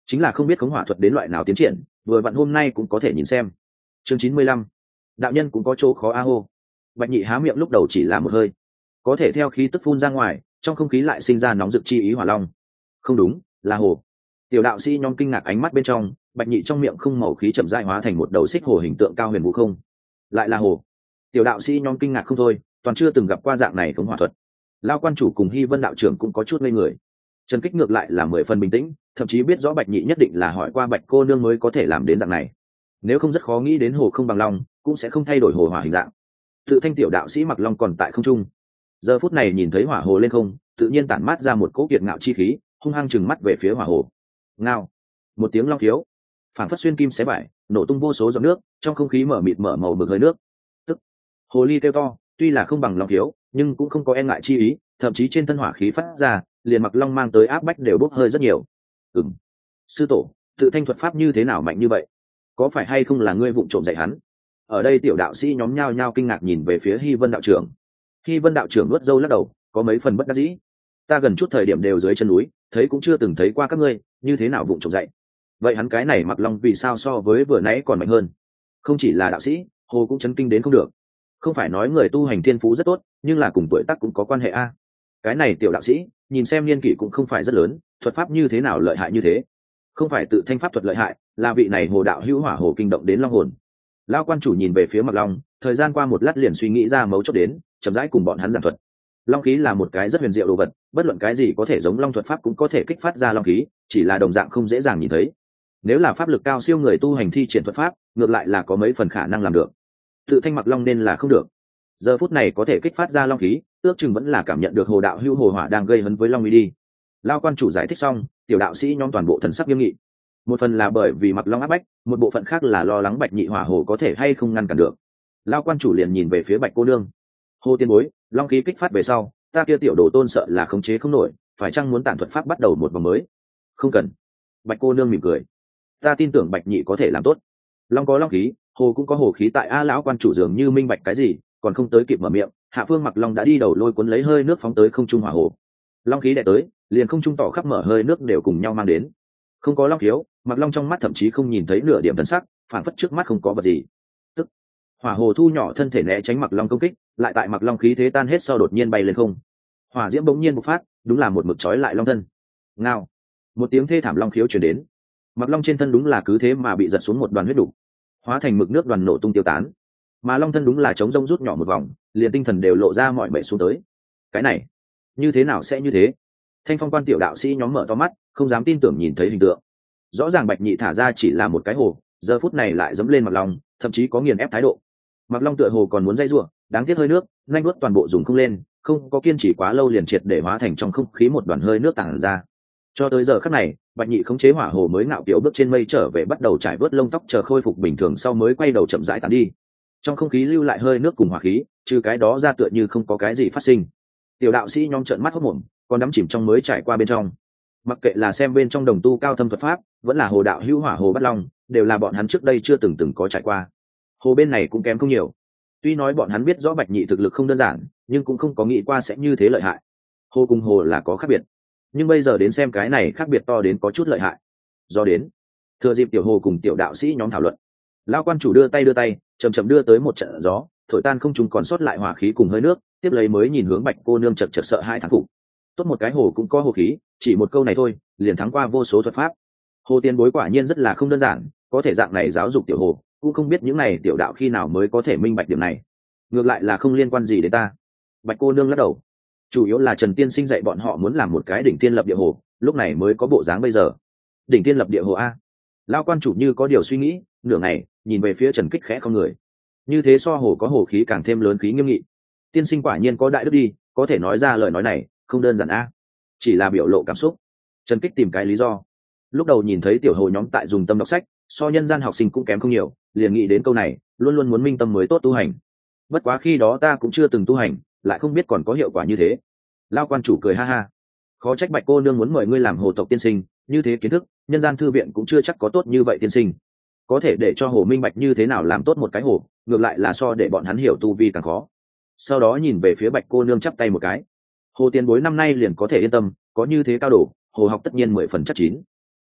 Speaker 1: chính là không biết khống hỏa thuật đến loại nào tiến triển, vừa vặn hôm nay cũng có thể nhìn xem. Chương chín mươi lăm, đạo nhân cũng có chỗ khó a hô. Bạch Nhị há miệng lúc đầu chỉ là một hơi, có thể theo khí tức phun ra ngoài, trong không khí lại sinh ra nóng rực chi ý hỏa long. Không đúng, là hồ. Tiểu đạo sĩ nhóm kinh ngạc ánh mắt bên trong, Bạch Nhị trong miệng không màu khí chậm rãi hóa thành một đầu xích hồ hình tượng cao huyền vũ không. Lại là hồ. Tiểu đạo sĩ nhóm kinh ngạc không thôi, toàn chưa từng gặp qua dạng này khống hỏa thuật. Lao quan chủ cùng Hy Vân đạo trưởng cũng có chút ngây người. Trần Kích ngược lại là mười phần bình tĩnh, thậm chí biết rõ Bạch Nhị nhất định là hỏi qua Bạch cô nương mới có thể làm đến dạng này. Nếu không rất khó nghĩ đến hồ không bằng long, cũng sẽ không thay đổi hồ hỏa hình dạng. Tự thanh tiểu đạo sĩ mặc long còn tại không trung, giờ phút này nhìn thấy hỏa hồ lên không, tự nhiên tản mát ra một cỗ kiệt ngạo chi khí, hung hăng chừng mắt về phía hỏa hồ. Ngao, một tiếng long khiếu, phảng phất xuyên kim xé vải, nổ tung vô số giọt nước, trong không khí mở mịt mở màu mực hơi nước. Tức hồ ly kêu to, tuy là không bằng long khiếu, nhưng cũng không có e ngại chi ý, thậm chí trên thân hỏa khí phát ra, liền mặc long mang tới áp bách đều bốc hơi rất nhiều. Ừm, sư tổ, tự thanh thuật pháp như thế nào mạnh như vậy? Có phải hay không là ngươi vụng trộm dạy hắn? Ở đây tiểu đạo sĩ nhóm nhao nhao kinh ngạc nhìn về phía Hy Vân đạo trưởng. Hy Vân đạo trưởng nuốt râu lắc đầu, có mấy phần bất đắc dĩ. Ta gần chút thời điểm đều dưới chân núi, thấy cũng chưa từng thấy qua các ngươi, như thế nào vụng trộm dạy? Vậy hắn cái này mặc long vì sao so với vừa nãy còn mạnh hơn? Không chỉ là đạo sĩ, hồ cũng chấn kinh đến không được. Không phải nói người tu hành thiên phú rất tốt, nhưng là cùng tuổi tác cũng có quan hệ a. Cái này tiểu đạo sĩ, nhìn xem niên kỷ cũng không phải rất lớn, thuật pháp như thế nào lợi hại như thế? Không phải tự thanh pháp thuật lợi hại, là vị này hồ đạo hữu hỏa hồ kinh động đến long hồn. Lao quan chủ nhìn về phía mặc long, thời gian qua một lát liền suy nghĩ ra mấu chốt đến, chậm rãi cùng bọn hắn giảng thuật. Long khí là một cái rất huyền diệu đồ vật, bất luận cái gì có thể giống long thuật pháp cũng có thể kích phát ra long khí, chỉ là đồng dạng không dễ dàng nhìn thấy. Nếu là pháp lực cao siêu người tu hành thi triển thuật pháp, ngược lại là có mấy phần khả năng làm được. Tự thanh mặc long nên là không được. Giờ phút này có thể kích phát ra long khí, ước chừng vẫn là cảm nhận được hồ đạo hữu hồ hỏa đang gây hấn với long uy đi. Lao quan chủ giải thích xong, tiểu đạo sĩ nhóm toàn bộ thần sắc nghiêm nghị. Một phần là bởi vì mặc long áp bách, một bộ phận khác là lo lắng Bạch Nhị hỏa hồ có thể hay không ngăn cản được. Lao quan chủ liền nhìn về phía Bạch cô nương. Hồ tiên bối, long khí kích phát về sau, ta kia tiểu đồ tôn sợ là khống chế không nổi, phải chăng muốn tản thuật pháp bắt đầu một vòng mới? Không cần. Bạch cô nương mỉm cười. Ta tin tưởng Bạch Nhị có thể làm tốt. Long có long khí, hồ cũng có hồ khí tại a lão quan chủ dường như minh bạch cái gì, còn không tới kịp mở miệng, Hạ Phương Mặc Long đã đi đầu lôi cuốn lấy hơi nước phóng tới không trung hỏa hồ. Long khí đè tới, liền không trung tỏ khắp mở hơi nước đều cùng nhau mang đến. Không có long khiếu, Mặc Long trong mắt thậm chí không nhìn thấy nửa điểm thần sắc, phản phất trước mắt không có vật gì. Tức hỏa hồ thu nhỏ thân thể né tránh Mặc Long công kích, lại tại Mặc Long khí thế tan hết sau đột nhiên bay lên không. Hỏa diễm bỗng nhiên bộc phát, đúng là một mực trói lại long thân. Ngao, một tiếng thê thảm long khiếu truyền đến. Mặc Long trên thân đúng là cứ thế mà bị giật xuống một đoàn huyết đủ, hóa thành mực nước đoàn nổ tung tiêu tán. Mà long thân đúng là chống rông rút nhỏ một vòng, liền tinh thần đều lộ ra mọi mệ xuống tới. Cái này, như thế nào sẽ như thế? Thanh Phong quan tiểu đạo sĩ nhóm mở to mắt, không dám tin tưởng nhìn thấy hình tượng. Rõ ràng Bạch Nhị thả ra chỉ là một cái hồ, giờ phút này lại dẫm lên Mặc Long, thậm chí có nghiền ép thái độ. Mặc Long tựa hồ còn muốn dây rủa, đáng tiếc hơi nước, nhanh đuốt toàn bộ dùng không lên, không có kiên trì quá lâu liền triệt để hóa thành trong không khí một đoàn hơi nước tản ra. Cho tới giờ khắc này, Bạch Nhị khống chế hỏa hồ mới ngạo kiểu bước trên mây trở về, bắt đầu trải vớt lông tóc chờ khôi phục bình thường sau mới quay đầu chậm rãi tán đi. Trong không khí lưu lại hơi nước cùng hỏa khí, trừ cái đó ra tựa như không có cái gì phát sinh. Tiểu đạo sĩ nhóm trợn mắt hốt mồm, còn đắm chìm trong mới trải qua bên trong. Mặc kệ là xem bên trong đồng tu cao thâm thuật pháp, vẫn là hồ đạo hữu hỏa hồ bắt long, đều là bọn hắn trước đây chưa từng từng có trải qua. Hồ bên này cũng kém không nhiều. Tuy nói bọn hắn biết rõ Bạch Nhị thực lực không đơn giản, nhưng cũng không có nghĩ qua sẽ như thế lợi hại. Hồ cùng hồ là có khác biệt, nhưng bây giờ đến xem cái này khác biệt to đến có chút lợi hại. Do đến, thừa dịp tiểu hồ cùng tiểu đạo sĩ nhóm thảo luận, lão quan chủ đưa tay đưa tay, chậm chậm đưa tới một trận gió, thổi tan không trung còn sót lại hỏa khí cùng hơi nước, tiếp lấy mới nhìn hướng Bạch cô nương chật chật sợ hai thán phục. Tốt một cái hồ cũng có hồ khí, chỉ một câu này thôi, liền thắng qua vô số thuật pháp. Hồ tiên bối quả nhiên rất là không đơn giản, có thể dạng này giáo dục tiểu hồ, cũng không biết những này tiểu đạo khi nào mới có thể minh bạch điểm này. Ngược lại là không liên quan gì đến ta. Bạch cô nương lắc đầu. Chủ yếu là Trần Tiên Sinh dạy bọn họ muốn làm một cái đỉnh tiên lập địa hồ, lúc này mới có bộ dáng bây giờ. Đỉnh tiên lập địa hồ a? Lão quan chủ như có điều suy nghĩ, nửa ngày, nhìn về phía Trần Kích khẽ không người. Như thế so hồ có hồ khí càng thêm lớn khí nghiêm nghị. Tiên sinh quả nhiên có đại đức đi, có thể nói ra lời nói này, không đơn giản a. Chỉ là biểu lộ cảm xúc. Trần Kích tìm cái lý do. Lúc đầu nhìn thấy tiểu hồ nhóm tại dùng tâm đọc sách, so nhân gian học sinh cũng kém không nhiều, liền nghĩ đến câu này, luôn luôn muốn minh tâm mới tốt tu hành. Bất quá khi đó ta cũng chưa từng tu hành, lại không biết còn có hiệu quả như thế. Lao quan chủ cười ha ha. Khó trách Bạch cô nương muốn mời ngươi làm hồ tộc tiên sinh, như thế kiến thức, nhân gian thư viện cũng chưa chắc có tốt như vậy tiên sinh. Có thể để cho hồ minh bạch như thế nào làm tốt một cái hồ, ngược lại là so để bọn hắn hiểu tu vi càng khó. Sau đó nhìn về phía Bạch cô nương chắp tay một cái. Hồ tiền bối năm nay liền có thể yên tâm, có như thế cao độ, hồ học tất nhiên mười phần chắc chín.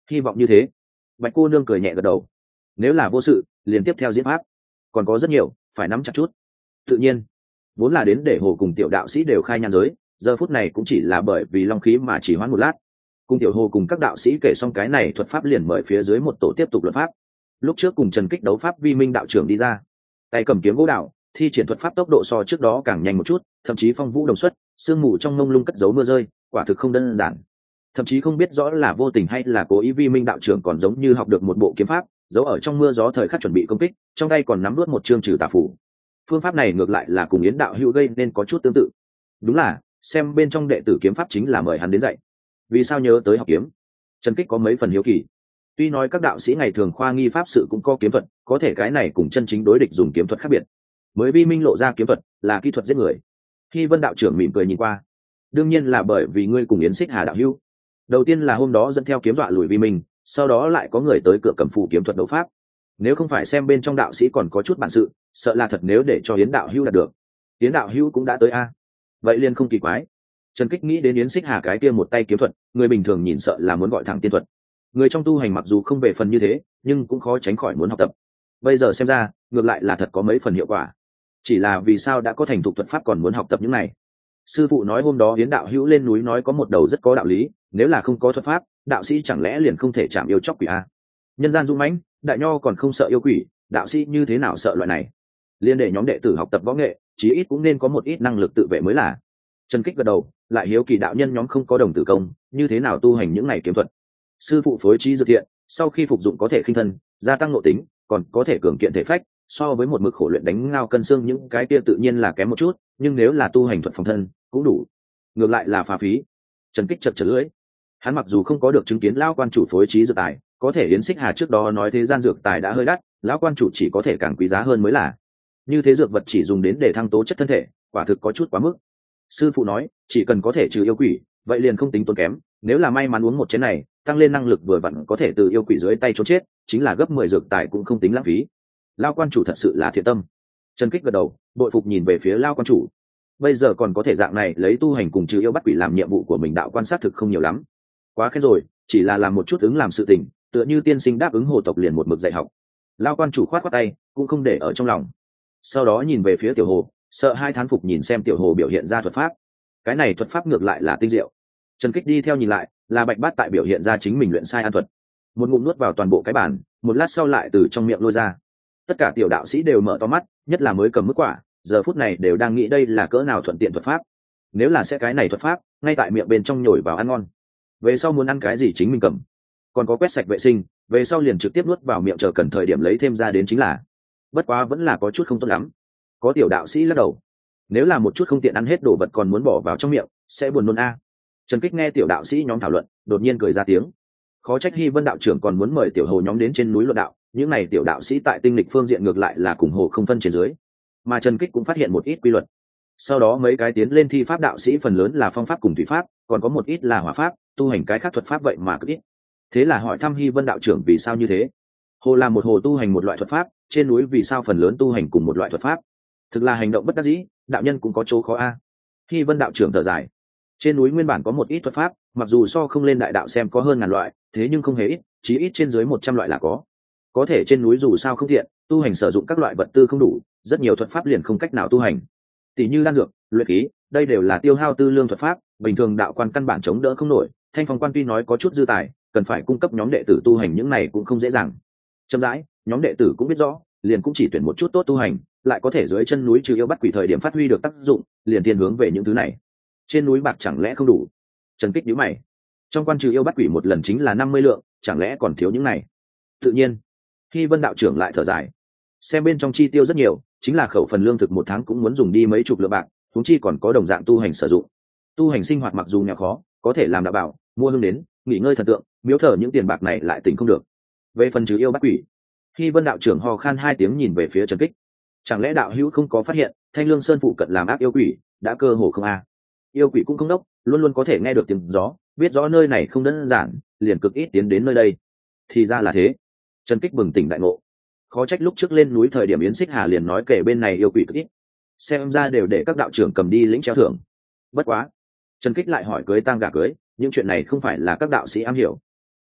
Speaker 1: Hy vọng như thế. Bạch cô nương cười nhẹ gật đầu. Nếu là vô sự liền tiếp theo diễn pháp, còn có rất nhiều phải nắm chặt chút. Tự nhiên vốn là đến để hồ cùng tiểu đạo sĩ đều khai nhan giới, giờ phút này cũng chỉ là bởi vì long khí mà chỉ hoãn một lát. Cùng tiểu hồ cùng các đạo sĩ kể xong cái này thuật pháp liền mời phía dưới một tổ tiếp tục luật pháp. Lúc trước cùng Trần Kích đấu pháp vi minh đạo trưởng đi ra, tay cầm kiếm gỗ đạo, thi triển thuật pháp tốc độ so trước đó càng nhanh một chút, thậm chí phong vũ đồng xuất, sương mù trong mông lung cất giấu mưa rơi, quả thực không đơn giản. Thậm chí không biết rõ là vô tình hay là cố ý, vi minh đạo trưởng còn giống như học được một bộ kiếm pháp, giấu ở trong mưa gió thời khắc chuẩn bị công kích, trong tay còn nắm nuốt một chương trừ tà phủ. Phương pháp này ngược lại là cùng Yến đạo hữu gây nên có chút tương tự. Đúng là, xem bên trong đệ tử kiếm pháp chính là mời hắn đến dạy. Vì sao nhớ tới học kiếm? Trần Kích có mấy phần hiếu kỳ. Tuy nói các đạo sĩ ngày thường khoa nghi pháp sự cũng có kiếm thuật, có thể cái này cùng chân chính đối địch dùng kiếm thuật khác biệt. Mới vi minh lộ ra kiếm thuật là kỹ thuật giết người. Khi Vân đạo trưởng mỉm cười nhìn qua, đương nhiên là bởi vì ngươi cùng Yến Xích Hà đạo hữu. Đầu tiên là hôm đó dẫn theo kiếm dọa lùi vi minh, sau đó lại có người tới cửa cầm phù kiếm thuật đấu pháp. Nếu không phải xem bên trong đạo sĩ còn có chút bản sự, sợ là thật nếu để cho Yến đạo hữu đạt được. Yến đạo hữu cũng đã tới a, vậy liền không kỳ quái. Trần Kích nghĩ đến Yến Xích Hà cái kia một tay kiếm thuật, người bình thường nhìn sợ là muốn gọi thẳng tiên thuật. Người trong tu hành mặc dù không về phần như thế, nhưng cũng khó tránh khỏi muốn học tập. Bây giờ xem ra, ngược lại là thật có mấy phần hiệu quả. Chỉ là vì sao đã có thành thục thuật pháp còn muốn học tập những này? Sư phụ nói hôm đó Yến đạo hữu lên núi nói có một đầu rất có đạo lý, nếu là không có thuật pháp, đạo sĩ chẳng lẽ liền không thể chạm yêu chóc quỷ a? Nhân gian dũng mãnh, đại nho còn không sợ yêu quỷ, đạo sĩ như thế nào sợ loại này? Liên để nhóm đệ tử học tập võ nghệ, chí ít cũng nên có một ít năng lực tự vệ mới là. Trần Kích gật đầu, lại hiếu kỳ đạo nhân nhóm không có đồng tử công, như thế nào tu hành những này kiếm thuật? Sư phụ phối trí dược thiện, sau khi phục dụng có thể khinh thân, gia tăng nội tính, còn có thể cường kiện thể phách, so với một mực khổ luyện đánh ngao cân xương những cái kia tự nhiên là kém một chút, nhưng nếu là tu hành thuật phòng thân, cũng đủ. Ngược lại là phá phí. Trần Kích chật chật lưỡi. Hắn mặc dù không có được chứng kiến lão quan chủ phối trí dược tài, có thể Yến Xích Hà trước đó nói thế gian dược tài đã hơi đắt, lão quan chủ chỉ có thể càng quý giá hơn mới là. Như thế dược vật chỉ dùng đến để thăng tố chất thân thể, quả thực có chút quá mức. Sư phụ nói, chỉ cần có thể trừ yêu quỷ, vậy liền không tính tốn kém, nếu là may mắn uống một chén này, tăng lên năng lực vừa vặn có thể từ yêu quỷ dưới tay trốn chết, chính là gấp mười dược tài cũng không tính lãng phí. Lão quan chủ thật sự là thiện tâm. Trần Kích gật đầu, bội phục nhìn về phía lão quan chủ. Bây giờ còn có thể dạng này lấy tu hành cùng trừ yêu bắt quỷ làm nhiệm vụ của mình, đạo quan sát thực không nhiều lắm. Quá khen rồi, chỉ là làm một chút ứng làm sự tình, tựa như tiên sinh đáp ứng hồ tộc liền một mực dạy học. Lão quan chủ khoát khoát tay, cũng không để ở trong lòng. Sau đó nhìn về phía tiểu hồ, sợ hai thán phục nhìn xem tiểu hồ biểu hiện ra thuật pháp. Cái này thuật pháp ngược lại là tinh diệu. Trần Kích đi theo nhìn lại, là Bạch Bát tại biểu hiện ra chính mình luyện sai an thuật. Một ngụm nuốt vào toàn bộ cái bản, một lát sau lại từ trong miệng lôi ra. Tất cả tiểu đạo sĩ đều mở to mắt, nhất là mới cầm mức quả, giờ phút này đều đang nghĩ đây là cỡ nào thuận tiện thuật pháp. Nếu là sẽ cái này thuật pháp, ngay tại miệng bên trong nhồi vào ăn ngon. Về sau muốn ăn cái gì chính mình cầm. Còn có quét sạch vệ sinh, về sau liền trực tiếp nuốt vào miệng, chờ cần thời điểm lấy thêm ra đến chính là. Bất quá vẫn là có chút không tốt lắm. Có tiểu đạo sĩ lắc đầu. Nếu là một chút không tiện ăn hết đồ vật còn muốn bỏ vào trong miệng, sẽ buồn nôn a. Trần Kích nghe tiểu đạo sĩ nhóm thảo luận, đột nhiên cười ra tiếng. Khó trách Hy Vân đạo trưởng còn muốn mời tiểu hồ nhóm đến trên núi luận đạo, những này tiểu đạo sĩ tại tinh lịch phương diện ngược lại là cùng hồ không phân trên dưới. Mà Trần Kích cũng phát hiện một ít quy luật. Sau đó mấy cái tiến lên thi pháp đạo sĩ phần lớn là phong pháp cùng thủy pháp, còn có một ít là hỏa pháp, tu hành cái khác thuật pháp vậy mà cực ít. Thế là hỏi thăm Hy Vân đạo trưởng vì sao như thế. Hồ là một hồ tu hành một loại thuật pháp, trên núi vì sao phần lớn tu hành cùng một loại thuật pháp? Thực là hành động bất đắc dĩ, đạo nhân cũng có chỗ khó a. Hy Vân đạo trưởng thở dài. Trên núi nguyên bản có một ít thuật pháp, mặc dù so không lên đại đạo xem có hơn ngàn loại, thế nhưng không hề ít, chí ít trên dưới một trăm loại là có. Có thể trên núi dù sao không thiện, tu hành sử dụng các loại vật tư không đủ, rất nhiều thuật pháp liền không cách nào tu hành. Tỷ như đan dược, luyện khí, đây đều là tiêu hao tư lương thuật pháp, bình thường đạo quan căn bản chống đỡ không nổi. Thanh Phong quan tuy nói có chút dư tài, cần phải cung cấp nhóm đệ tử tu hành những này cũng không dễ dàng. Chậm rãi, nhóm đệ tử cũng biết rõ, liền cũng chỉ tuyển một chút tốt tu hành, lại có thể dưới chân núi trừ yêu bắt quỷ thời điểm phát huy được tác dụng, liền tiên hướng về những thứ này. Trên núi bạc chẳng lẽ không đủ? Trần Kích nhíu mày. Trong quan trừ yêu bắt quỷ một lần chính là năm mươi lượng, chẳng lẽ còn thiếu những này? Tự nhiên. Khi Vân đạo trưởng lại thở dài. Xem bên trong chi tiêu rất nhiều, chính là khẩu phần lương thực một tháng cũng muốn dùng đi mấy chục lượng bạc, huống chi còn có đồng dạng tu hành sử dụng. Tu hành sinh hoạt mặc dù nghèo khó, có thể làm đạo bảo, mua hương đến, nghỉ ngơi thần tượng, miếu thờ những tiền bạc này lại tỉnh không được. Về phần trừ yêu bắt quỷ, khi Vân đạo trưởng ho khan hai tiếng nhìn về phía Trần Kích. Chẳng lẽ đạo hữu không có phát hiện, Thanh Lương Sơn phụ cận làm ác yêu quỷ, đã cơ hồ không a? Yêu quỷ cũng không đốc, luôn luôn có thể nghe được tiếng gió, biết rõ nơi này không đơn giản, liền cực ít tiến đến nơi đây. Thì ra là thế. Trần Kích bừng tỉnh đại ngộ. Khó trách lúc trước lên núi thời điểm Yến Xích Hà liền nói kể bên này yêu quỷ cực ít. Xem ra đều để các đạo trưởng cầm đi lĩnh treo thưởng. Bất quá, Trần Kích lại hỏi cưới tang gả cưới, những chuyện này không phải là các đạo sĩ am hiểu.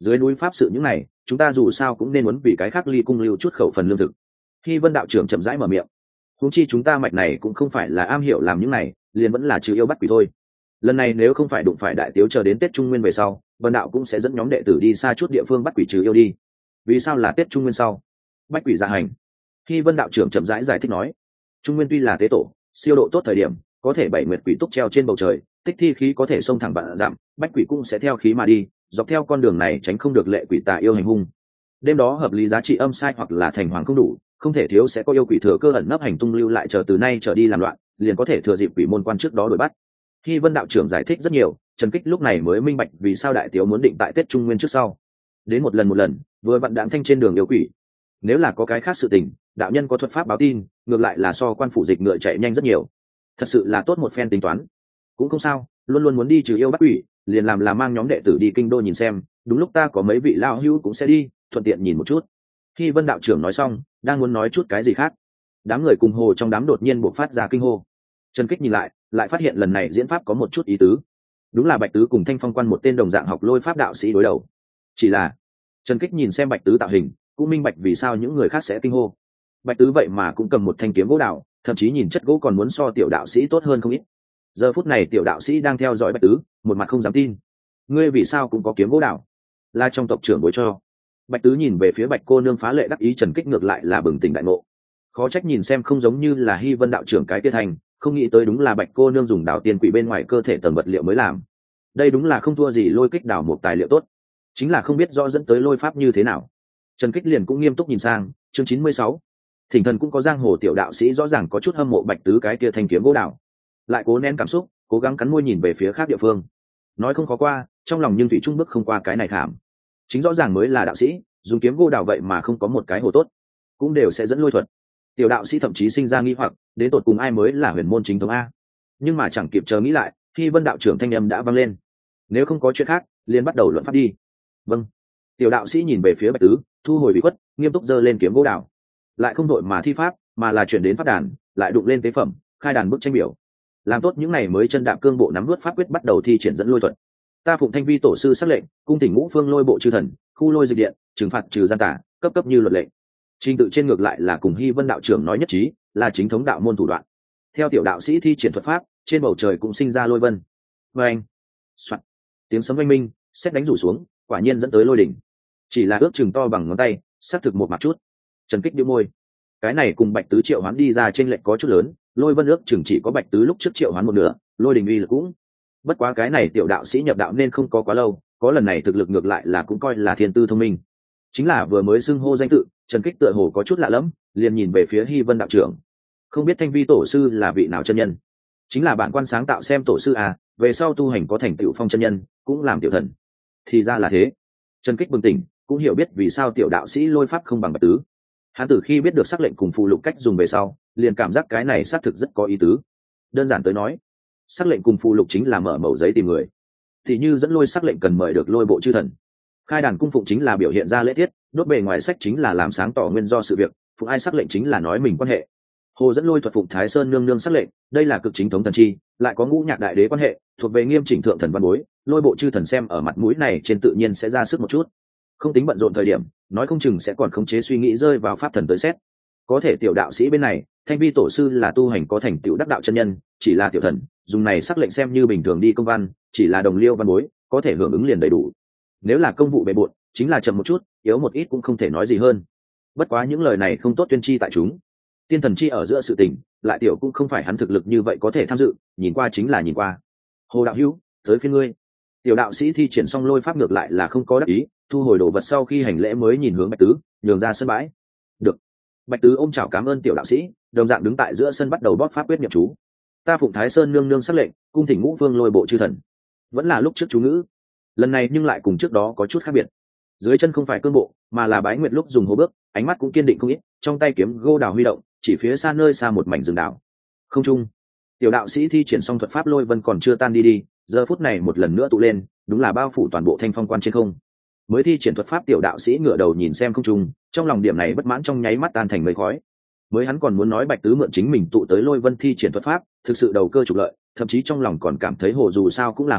Speaker 1: dưới núi pháp sự những này chúng ta dù sao cũng nên muốn vì cái khác ly cung lưu chút khẩu phần lương thực. Hy Vân đạo trưởng chậm rãi mở miệng. Huống chi chúng ta mạch này cũng không phải là am hiểu làm những này, liền vẫn là trừ yêu bắt quỷ thôi. Lần này nếu không phải đụng phải đại tiếu chờ đến Tết Trung Nguyên về sau, Vân đạo cũng sẽ dẫn nhóm đệ tử đi xa chút địa phương bắt quỷ trừ yêu đi. Vì sao là Tết Trung Nguyên sau? Bách quỷ dạ hành. Hy Vân đạo trưởng chậm rãi giải, giải thích nói. Trung Nguyên tuy là tế tổ, siêu độ tốt thời điểm, có thể bảy nguyệt quỷ túc treo trên bầu trời, tích thi khí có thể xông thẳng vạn dặm, bách quỷ cũng sẽ theo khí mà đi, dọc theo con đường này tránh không được lệ quỷ tà yêu hành hung. Đêm đó hợp lý giá trị âm sai hoặc là thành hoàng không đủ, không thể thiếu sẽ có yêu quỷ thừa cơ ẩn nấp hành tung lưu lại chờ từ nay trở đi làm loạn, liền có thể thừa dịp quỷ môn quan trước đó đuổi bắt. Hy Vân đạo trưởng giải thích rất nhiều, Trần Kích lúc này mới minh bạch vì sao đại tiếu muốn định tại Tết Trung Nguyên trước sau. Đến một lần một lần, vừa vặn đạm thanh trên đường yêu quỷ. Nếu là có cái khác sự tình, đạo nhân có thuật pháp báo tin, ngược lại là so quan phủ dịch ngựa chạy nhanh rất nhiều. Thật sự là tốt một phen tính toán. Cũng không sao, luôn luôn muốn đi trừ yêu bắt quỷ, liền làm là mang nhóm đệ tử đi kinh đô nhìn xem, đúng lúc ta có mấy vị lão hữu cũng sẽ đi, thuận tiện nhìn một chút. Hy Vân đạo trưởng nói xong, đang muốn nói chút cái gì khác, đám người cùng hồ trong đám đột nhiên bộc phát ra kinh hô. Trần Kích nhìn lại, lại phát hiện lần này diễn pháp có một chút ý tứ, đúng là Bạch Tứ cùng Thanh Phong Quan một tên đồng dạng học lôi pháp đạo sĩ đối đầu. Chỉ là Trần Kích nhìn xem Bạch Tứ tạo hình, cũng minh bạch vì sao những người khác sẽ kinh hô. Bạch Tứ vậy mà cũng cầm một thanh kiếm gỗ đào, thậm chí nhìn chất gỗ còn muốn so tiểu đạo sĩ tốt hơn không ít. Giờ phút này tiểu đạo sĩ đang theo dõi Bạch Tứ, một mặt không dám tin. Ngươi vì sao cũng có kiếm gỗ đào? Là trong tộc trưởng bối cho. Bạch Tứ nhìn về phía Bạch cô nương phá lệ đắc ý. Trần Kích ngược lại là bừng tỉnh đại ngộ. Khó trách nhìn xem không giống như là Hy Vân đạo trưởng cái tiết thành, không nghĩ tới đúng là Bạch cô nương dùng đào tiền quỷ bên ngoài cơ thể tầng vật liệu mới làm. Đây đúng là không thua gì lôi kích đào một tài liệu tốt, chính là không biết rõ dẫn tới lôi pháp như thế nào. Trần Kích liền cũng nghiêm túc nhìn sang chương chín mươi sáu. Thỉnh thần cũng có giang hồ tiểu đạo sĩ rõ ràng có chút hâm mộ Bạch Tứ cái kia thanh kiếm gỗ đào, lại cố nén cảm xúc, cố gắng cắn môi nhìn về phía khác địa phương. Nói không khó qua, trong lòng nhưng thủy trung bước không qua cái này thảm. Chính rõ ràng mới là đạo sĩ, dùng kiếm gỗ đào vậy mà không có một cái hồ tốt, cũng đều sẽ dẫn lôi thuật. Tiểu đạo sĩ thậm chí sinh ra nghi hoặc, đến tột cùng ai mới là huyền môn chính thống a? Nhưng mà chẳng kịp chờ nghĩ lại, khi Vân đạo trưởng thanh âm đã vang lên. Nếu không có chuyện khác, liền bắt đầu luận pháp đi. Vâng. Tiểu đạo sĩ nhìn về phía Bạch Tứ, thu hồi bị khuất, nghiêm túc giơ lên kiếm gỗ đào, lại không đội mà thi pháp, mà là chuyển đến pháp đàn, lại đụng lên tế phẩm, khai đàn bức tranh biểu. Làm tốt những này mới chân đạp cương bộ nắm vớt pháp quyết bắt đầu thi triển dẫn lôi thuật. Ta phụng Thanh Vi tổ sư sắc lệnh, cung tỉnh ngũ phương lôi bộ chư thần, khu lôi dịch điện, trừng phạt trừ gian tả, cấp cấp như luật lệ. Trình tự trên ngược lại là cùng Hy Vân đạo trưởng nói nhất trí, là chính thống đạo môn thủ đoạn. Theo tiểu đạo sĩ thi triển thuật pháp, trên bầu trời cũng sinh ra lôi vân. Và anh, soạt, tiếng sấm vang minh, sét đánh rủ xuống, quả nhiên dẫn tới lôi đỉnh. Chỉ là ước chừng to bằng ngón tay, xác thực một mặt chút. Trần Kích nhíu môi. Cái này cùng Bạch Tứ triệu hoán đi ra trên lệnh có chút lớn, lôi vân ước chừng chỉ có Bạch Tứ lúc trước triệu hoán một nửa, lôi đỉnh uy lực cũng. Bất quá cái này tiểu đạo sĩ nhập đạo nên không có quá lâu, có lần này thực lực ngược lại là cũng coi là thiên tư thông minh. Chính là vừa mới xưng hô danh tự, Trần Kích tựa hồ có chút lạ lẫm, liền nhìn về phía Hy Vân đạo trưởng. Không biết Thanh Vi tổ sư là vị nào chân nhân? Chính là bản quan sáng tạo xem tổ sư à, về sau tu hành có thành tựu phong chân nhân, cũng làm tiểu thần. Thì ra là thế. Trần Kích bừng tỉnh, cũng hiểu biết vì sao tiểu đạo sĩ lôi pháp không bằng Bạch Tứ. Hắn từ khi biết được sắc lệnh cùng phù lục cách dùng về sau, liền cảm giác cái này xác thực rất có ý tứ. Đơn giản tới nói, sắc lệnh cùng phù lục chính là mở mẩu giấy tìm người. Thì như dẫn lôi sắc lệnh cần mời được lôi bộ chư thần. Khai đàn cung phụng chính là biểu hiện ra lễ tiết, đốt bề ngoài sách chính là làm sáng tỏ nguyên do sự việc, phụng ai sắc lệnh chính là nói mình quan hệ. Hồ dẫn lôi thuật phụng Thái Sơn nương nương sắc lệnh, đây là cực chính thống thần chi, lại có ngũ nhạc đại đế quan hệ, thuộc về nghiêm chỉnh thượng thần văn bối, lôi bộ chư thần xem ở mặt mũi này trên tự nhiên sẽ ra sức một chút. Không tính bận rộn thời điểm, nói không chừng sẽ còn khống chế suy nghĩ rơi vào pháp thần tới xét. Có thể tiểu đạo sĩ bên này, Thanh Vi tổ sư là tu hành có thành tựu đắc đạo chân nhân, chỉ là tiểu thần, dùng này sắc lệnh xem như bình thường đi công văn, chỉ là đồng liêu văn bối, có thể hưởng ứng liền đầy đủ. Nếu là công vụ bề bộn, chính là chậm một chút, yếu một ít cũng không thể nói gì hơn. Bất quá những lời này không tốt tuyên chi tại chúng. Tiên thần chi ở giữa sự tình, lại tiểu cũng không phải hắn thực lực như vậy có thể tham dự, nhìn qua chính là nhìn qua. Hồ đạo hữu, tới phiên ngươi. Tiểu đạo sĩ thi triển xong lôi pháp ngược lại là không có đắc ý, thu hồi đồ vật sau khi hành lễ mới nhìn hướng Bạch Tứ, nhường ra sân bãi. Được. Bạch Tứ ôm chào cảm ơn tiểu đạo sĩ, đồng dạng đứng tại giữa sân bắt đầu bóp pháp quyết niệm chú. Ta phụng Thái Sơn nương nương sắc lệnh, cung thỉnh ngũ phương lôi bộ chư thần. Vẫn là lúc trước chú ngữ, lần này nhưng lại cùng trước đó có chút khác biệt. Dưới chân không phải cương bộ, mà là bái nguyệt lúc dùng hô bước, ánh mắt cũng kiên định không ít, trong tay kiếm gô đào huy động, chỉ phía xa nơi xa một mảnh rừng đảo. Không trung, tiểu đạo sĩ thi triển xong thuật pháp lôi vân còn chưa tan đi đi, giờ phút này một lần nữa tụ lên, đúng là bao phủ toàn bộ Thanh Phong Quan trên không. Mới thi triển thuật pháp tiểu đạo sĩ ngửa đầu nhìn xem không trung, trong lòng điểm này bất mãn trong nháy mắt tan thành mây khói. Mới hắn còn muốn nói Bạch Tứ mượn chính mình tụ tới lôi vân thi triển thuật pháp, thực sự đầu cơ trục lợi, thậm chí trong lòng còn cảm thấy hồ dù sao cũng là hồ,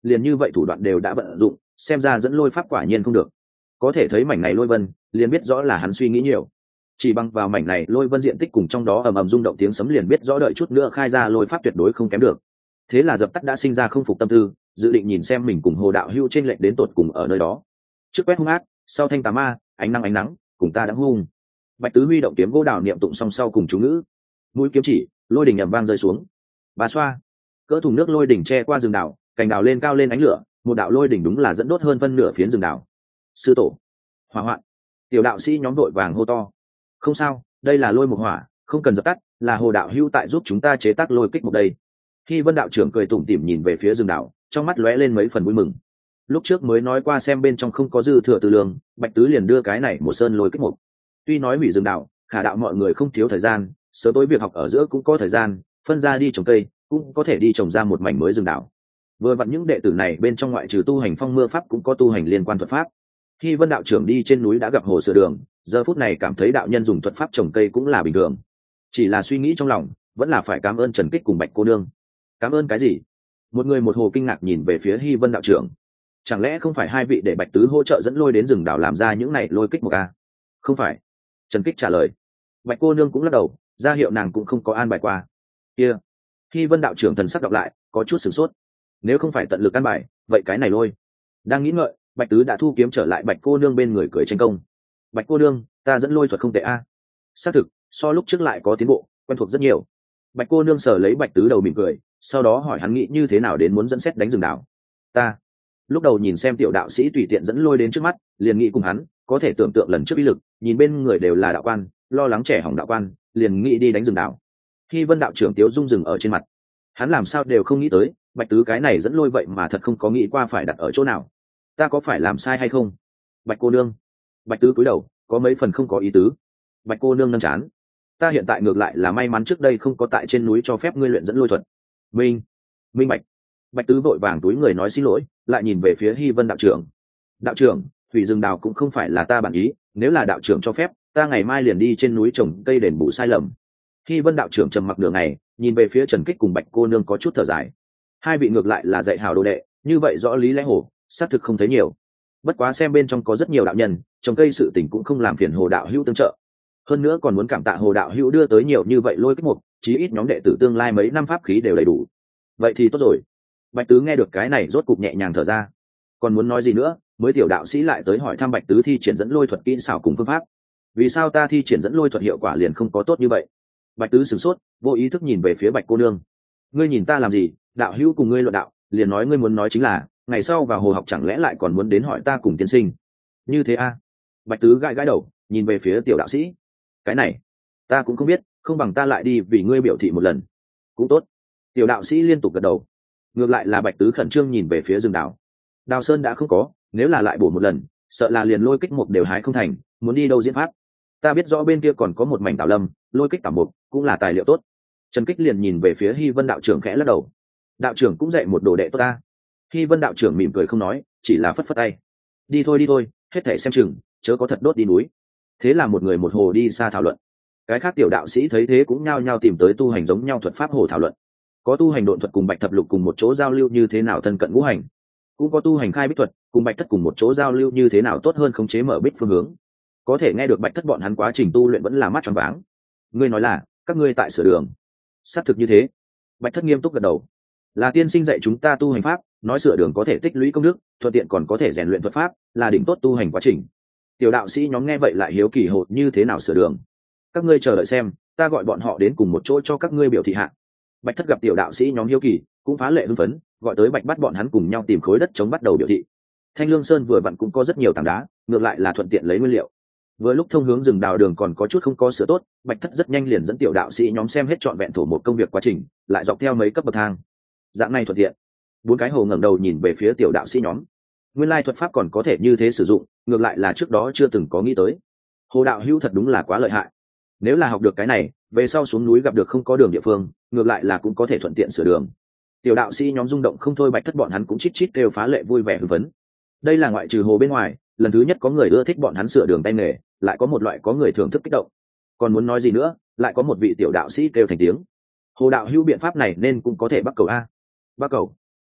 Speaker 1: liền như vậy thủ đoạn đều đã vận dụng, xem ra dẫn lôi pháp quả nhiên không được. Có thể thấy mảnh này lôi vân, liền biết rõ là hắn suy nghĩ nhiều. Chỉ bằng vào mảnh này lôi vân diện tích cùng trong đó ầm ầm rung động tiếng sấm liền biết rõ đợi chút nữa khai ra lôi pháp tuyệt đối không kém được. Thế là dập tắt đã sinh ra không phục tâm tư, dự định nhìn xem mình cùng Hồ đạo hữu trên lệnh đến tột cùng ở nơi đó. Trước quét hung ác, sau thanh tà ma, ánh nắng ánh nắng, cùng ta đã hung. Bạch Tứ huy động kiếm gỗ đào niệm tụng song sau cùng chú ngữ. Mũi kiếm chỉ, lôi đỉnh ầm vang rơi xuống. Bà xoa, cỡ thùng nước lôi đỉnh che qua rừng đào, cành đào lên cao lên ánh lửa, một đạo lôi đỉnh đúng là dẫn đốt hơn phân nửa phiến rừng đào. Sư tổ, hỏa hoạn. Tiểu đạo sĩ nhóm đội vàng hô to. Không sao, đây là lôi một hỏa, không cần dập tắt, là Hồ đạo hữu tại giúp chúng ta chế tác lôi kích một đây. Khi Vân đạo trưởng cười tủm tỉm nhìn về phía rừng đào, trong mắt lóe lên mấy phần vui mừng. Lúc trước mới nói qua xem bên trong không có dư thừa tư lương, Bạch Tứ liền đưa cái này một sơn lôi kích một. Tuy nói hủy rừng đào, khả đạo mọi người không thiếu thời gian, sớm tối việc học ở giữa cũng có thời gian, phân ra đi trồng cây, cũng có thể đi trồng ra một mảnh mới rừng đào. Vừa vặn những đệ tử này bên trong ngoại trừ tu hành phong mưa pháp cũng có tu hành liên quan thuật pháp. Khi Vân đạo trưởng đi trên núi đã gặp Hồ Sửa Đường, giờ phút này cảm thấy đạo nhân dùng thuật pháp trồng cây cũng là bình thường. Chỉ là suy nghĩ trong lòng, vẫn là phải cảm ơn Trần Kích cùng Bạch cô nương. Cảm ơn cái gì? Một người một hồ kinh ngạc nhìn về phía Hy Vân đạo trưởng. Chẳng lẽ không phải hai vị để Bạch Tứ hỗ trợ dẫn lôi đến rừng đảo làm ra những này lôi kích một a? Không phải. Trần Kích trả lời. Bạch cô nương cũng lắc đầu, ra hiệu nàng cũng không có an bài qua. Kia. Hy Vân đạo trưởng thần sắc đọc lại, có chút sửng sốt. Nếu không phải tận lực an bài, vậy cái này lôi. Đang nghĩ ngợi, Bạch Tứ đã thu kiếm trở lại Bạch cô nương bên người cười tranh công. Bạch cô nương, ta dẫn lôi thuật không tệ a. Xác thực, so lúc trước lại có tiến bộ, quen thuộc rất nhiều. Bạch cô nương sờ lấy Bạch Tứ đầu mỉm cười, sau đó hỏi hắn nghĩ như thế nào đến muốn dẫn xét đánh rừng đảo. Ta lúc đầu nhìn xem tiểu đạo sĩ tùy tiện dẫn lôi đến trước mắt, liền nghĩ cùng hắn, có thể tưởng tượng lần trước uy lực, nhìn bên người đều là đạo quan, lo lắng trẻ hỏng đạo quan, liền nghĩ đi đánh rừng đảo. Khi Vân đạo trưởng tiếu dung rừng ở trên mặt, hắn làm sao đều không nghĩ tới, Bạch Tứ cái này dẫn lôi vậy mà thật không có nghĩ qua phải đặt ở chỗ nào. Ta có phải làm sai hay không? Bạch cô nương. Bạch Tứ cúi đầu, có mấy phần không có ý tứ. Bạch cô nương nâng chán. Ta hiện tại ngược lại là may mắn trước đây không có tại trên núi cho phép ngươi luyện dẫn lôi thuật. Minh, minh bạch. Bạch Tứ vội vàng túi người nói xin lỗi, lại nhìn về phía Hy Vân đạo trưởng. Đạo trưởng, thủy rừng đào cũng không phải là ta bản ý, nếu là đạo trưởng cho phép, ta ngày mai liền đi trên núi trồng cây đền bù sai lầm. Hy Vân đạo trưởng trầm mặc nửa ngày, nhìn về phía Trần Kích cùng Bạch cô nương có chút thở dài. Hai vị ngược lại là dạy hào đồ đệ, như vậy rõ lý lẽ hồ, xác thực không thấy nhiều. Bất quá xem bên trong có rất nhiều đạo nhân, trồng cây sự tình cũng không làm phiền Hồ đạo hữu tương trợ. Hơn nữa còn muốn cảm tạ Hồ đạo hữu đưa tới nhiều như vậy lôi kích mục, chí ít nhóm đệ tử tương lai mấy năm pháp khí đều đầy đủ. Vậy thì tốt rồi. Bạch Tứ nghe được cái này rốt cục nhẹ nhàng thở ra. Còn muốn nói gì nữa, mới tiểu đạo sĩ lại tới hỏi thăm Bạch Tứ thi triển dẫn lôi thuật kỹ xảo cùng phương pháp. Vì sao ta thi triển dẫn lôi thuật hiệu quả liền không có tốt như vậy? Bạch Tứ sửng sốt, vô ý thức nhìn về phía Bạch cô nương. Ngươi nhìn ta làm gì? Đạo hữu cùng ngươi luận đạo, liền nói ngươi muốn nói chính là, ngày sau vào hồ học chẳng lẽ lại còn muốn đến hỏi ta cùng tiên sinh? Như thế a? Bạch Tứ gãi gãi đầu, nhìn về phía tiểu đạo sĩ. Cái này, ta cũng không biết, không bằng ta lại đi vì ngươi biểu thị một lần. Cũng tốt. Tiểu đạo sĩ liên tục gật đầu. Ngược lại là Bạch Tứ khẩn trương nhìn về phía rừng đào. Đào sơn đã không có, nếu là lại bổ một lần, sợ là liền lôi kích mục đều hái không thành, muốn đi đâu diễn pháp. Ta biết rõ bên kia còn có một mảnh tảo lâm, lôi kích tảo mục cũng là tài liệu tốt. Trần Kích liền nhìn về phía Hy Vân đạo trưởng khẽ lắc đầu. Đạo trưởng cũng dạy một đồ đệ tốt ta. Hy Vân đạo trưởng mỉm cười không nói, chỉ là phất phất tay. Đi thôi đi thôi, hết thể xem chừng, chớ có thật đốt đi núi. Thế là một người một hồ đi xa thảo luận. Cái khác tiểu đạo sĩ thấy thế cũng nhao nhao tìm tới tu hành giống nhau thuật pháp hồ thảo luận. Có tu hành độn thuật cùng Bạch thập lục cùng một chỗ giao lưu như thế nào thân cận ngũ hành, cũng có tu hành khai bích thuật cùng Bạch thất cùng một chỗ giao lưu như thế nào tốt hơn khống chế mở bích phương hướng. Có thể nghe được Bạch thất bọn hắn quá trình tu luyện vẫn là mắt tròn váng. Ngươi nói là các ngươi tại sửa đường? Xác thực như thế. Bạch thất nghiêm túc gật đầu. Là tiên sinh dạy chúng ta tu hành pháp, nói sửa đường có thể tích lũy công đức, thuận tiện còn có thể rèn luyện thuật pháp, là đỉnh tốt tu hành quá trình. Tiểu đạo sĩ nhóm nghe vậy lại hiếu kỳ hột như thế nào sửa đường. Các ngươi chờ đợi xem, ta gọi bọn họ đến cùng một chỗ cho các ngươi biểu thị hạ. Bạch thất gặp tiểu đạo sĩ nhóm hiếu kỳ, cũng phá lệ hưng phấn, gọi tới Bạch bắt bọn hắn cùng nhau tìm khối đất chống bắt đầu biểu thị. Thanh Lương Sơn vừa vặn cũng có rất nhiều tảng đá, ngược lại là thuận tiện lấy nguyên liệu. Vừa lúc thông hướng rừng đào đường còn có chút không có sửa tốt, Bạch thất rất nhanh liền dẫn tiểu đạo sĩ nhóm xem hết trọn vẹn thổ một công việc quá trình, lại dọc theo mấy cấp bậc thang. Dạng này thuận tiện. Bốn cái hồ ngẩng đầu nhìn về phía tiểu đạo sĩ nhóm. Nguyên lai thuật pháp còn có thể như thế sử dụng, ngược lại là trước đó chưa từng có nghĩ tới. Hồ đạo hữu thật đúng là quá lợi hại. Nếu là học được cái này, về sau xuống núi gặp được không có đường địa phương, ngược lại là cũng có thể thuận tiện sửa đường. Tiểu đạo sĩ nhóm rung động không thôi, Bạch thất bọn hắn cũng chít chít kêu phá lệ vui vẻ hưng phấn. Đây là ngoại trừ hồ bên ngoài, lần thứ nhất có người ưa thích bọn hắn sửa đường tay nghề, lại có một loại có người thưởng thức kích động. Còn muốn nói gì nữa, lại có một vị tiểu đạo sĩ kêu thành tiếng. Hồ đạo hữu biện pháp này nên cũng có thể bắt cầu a. Bắt cầu.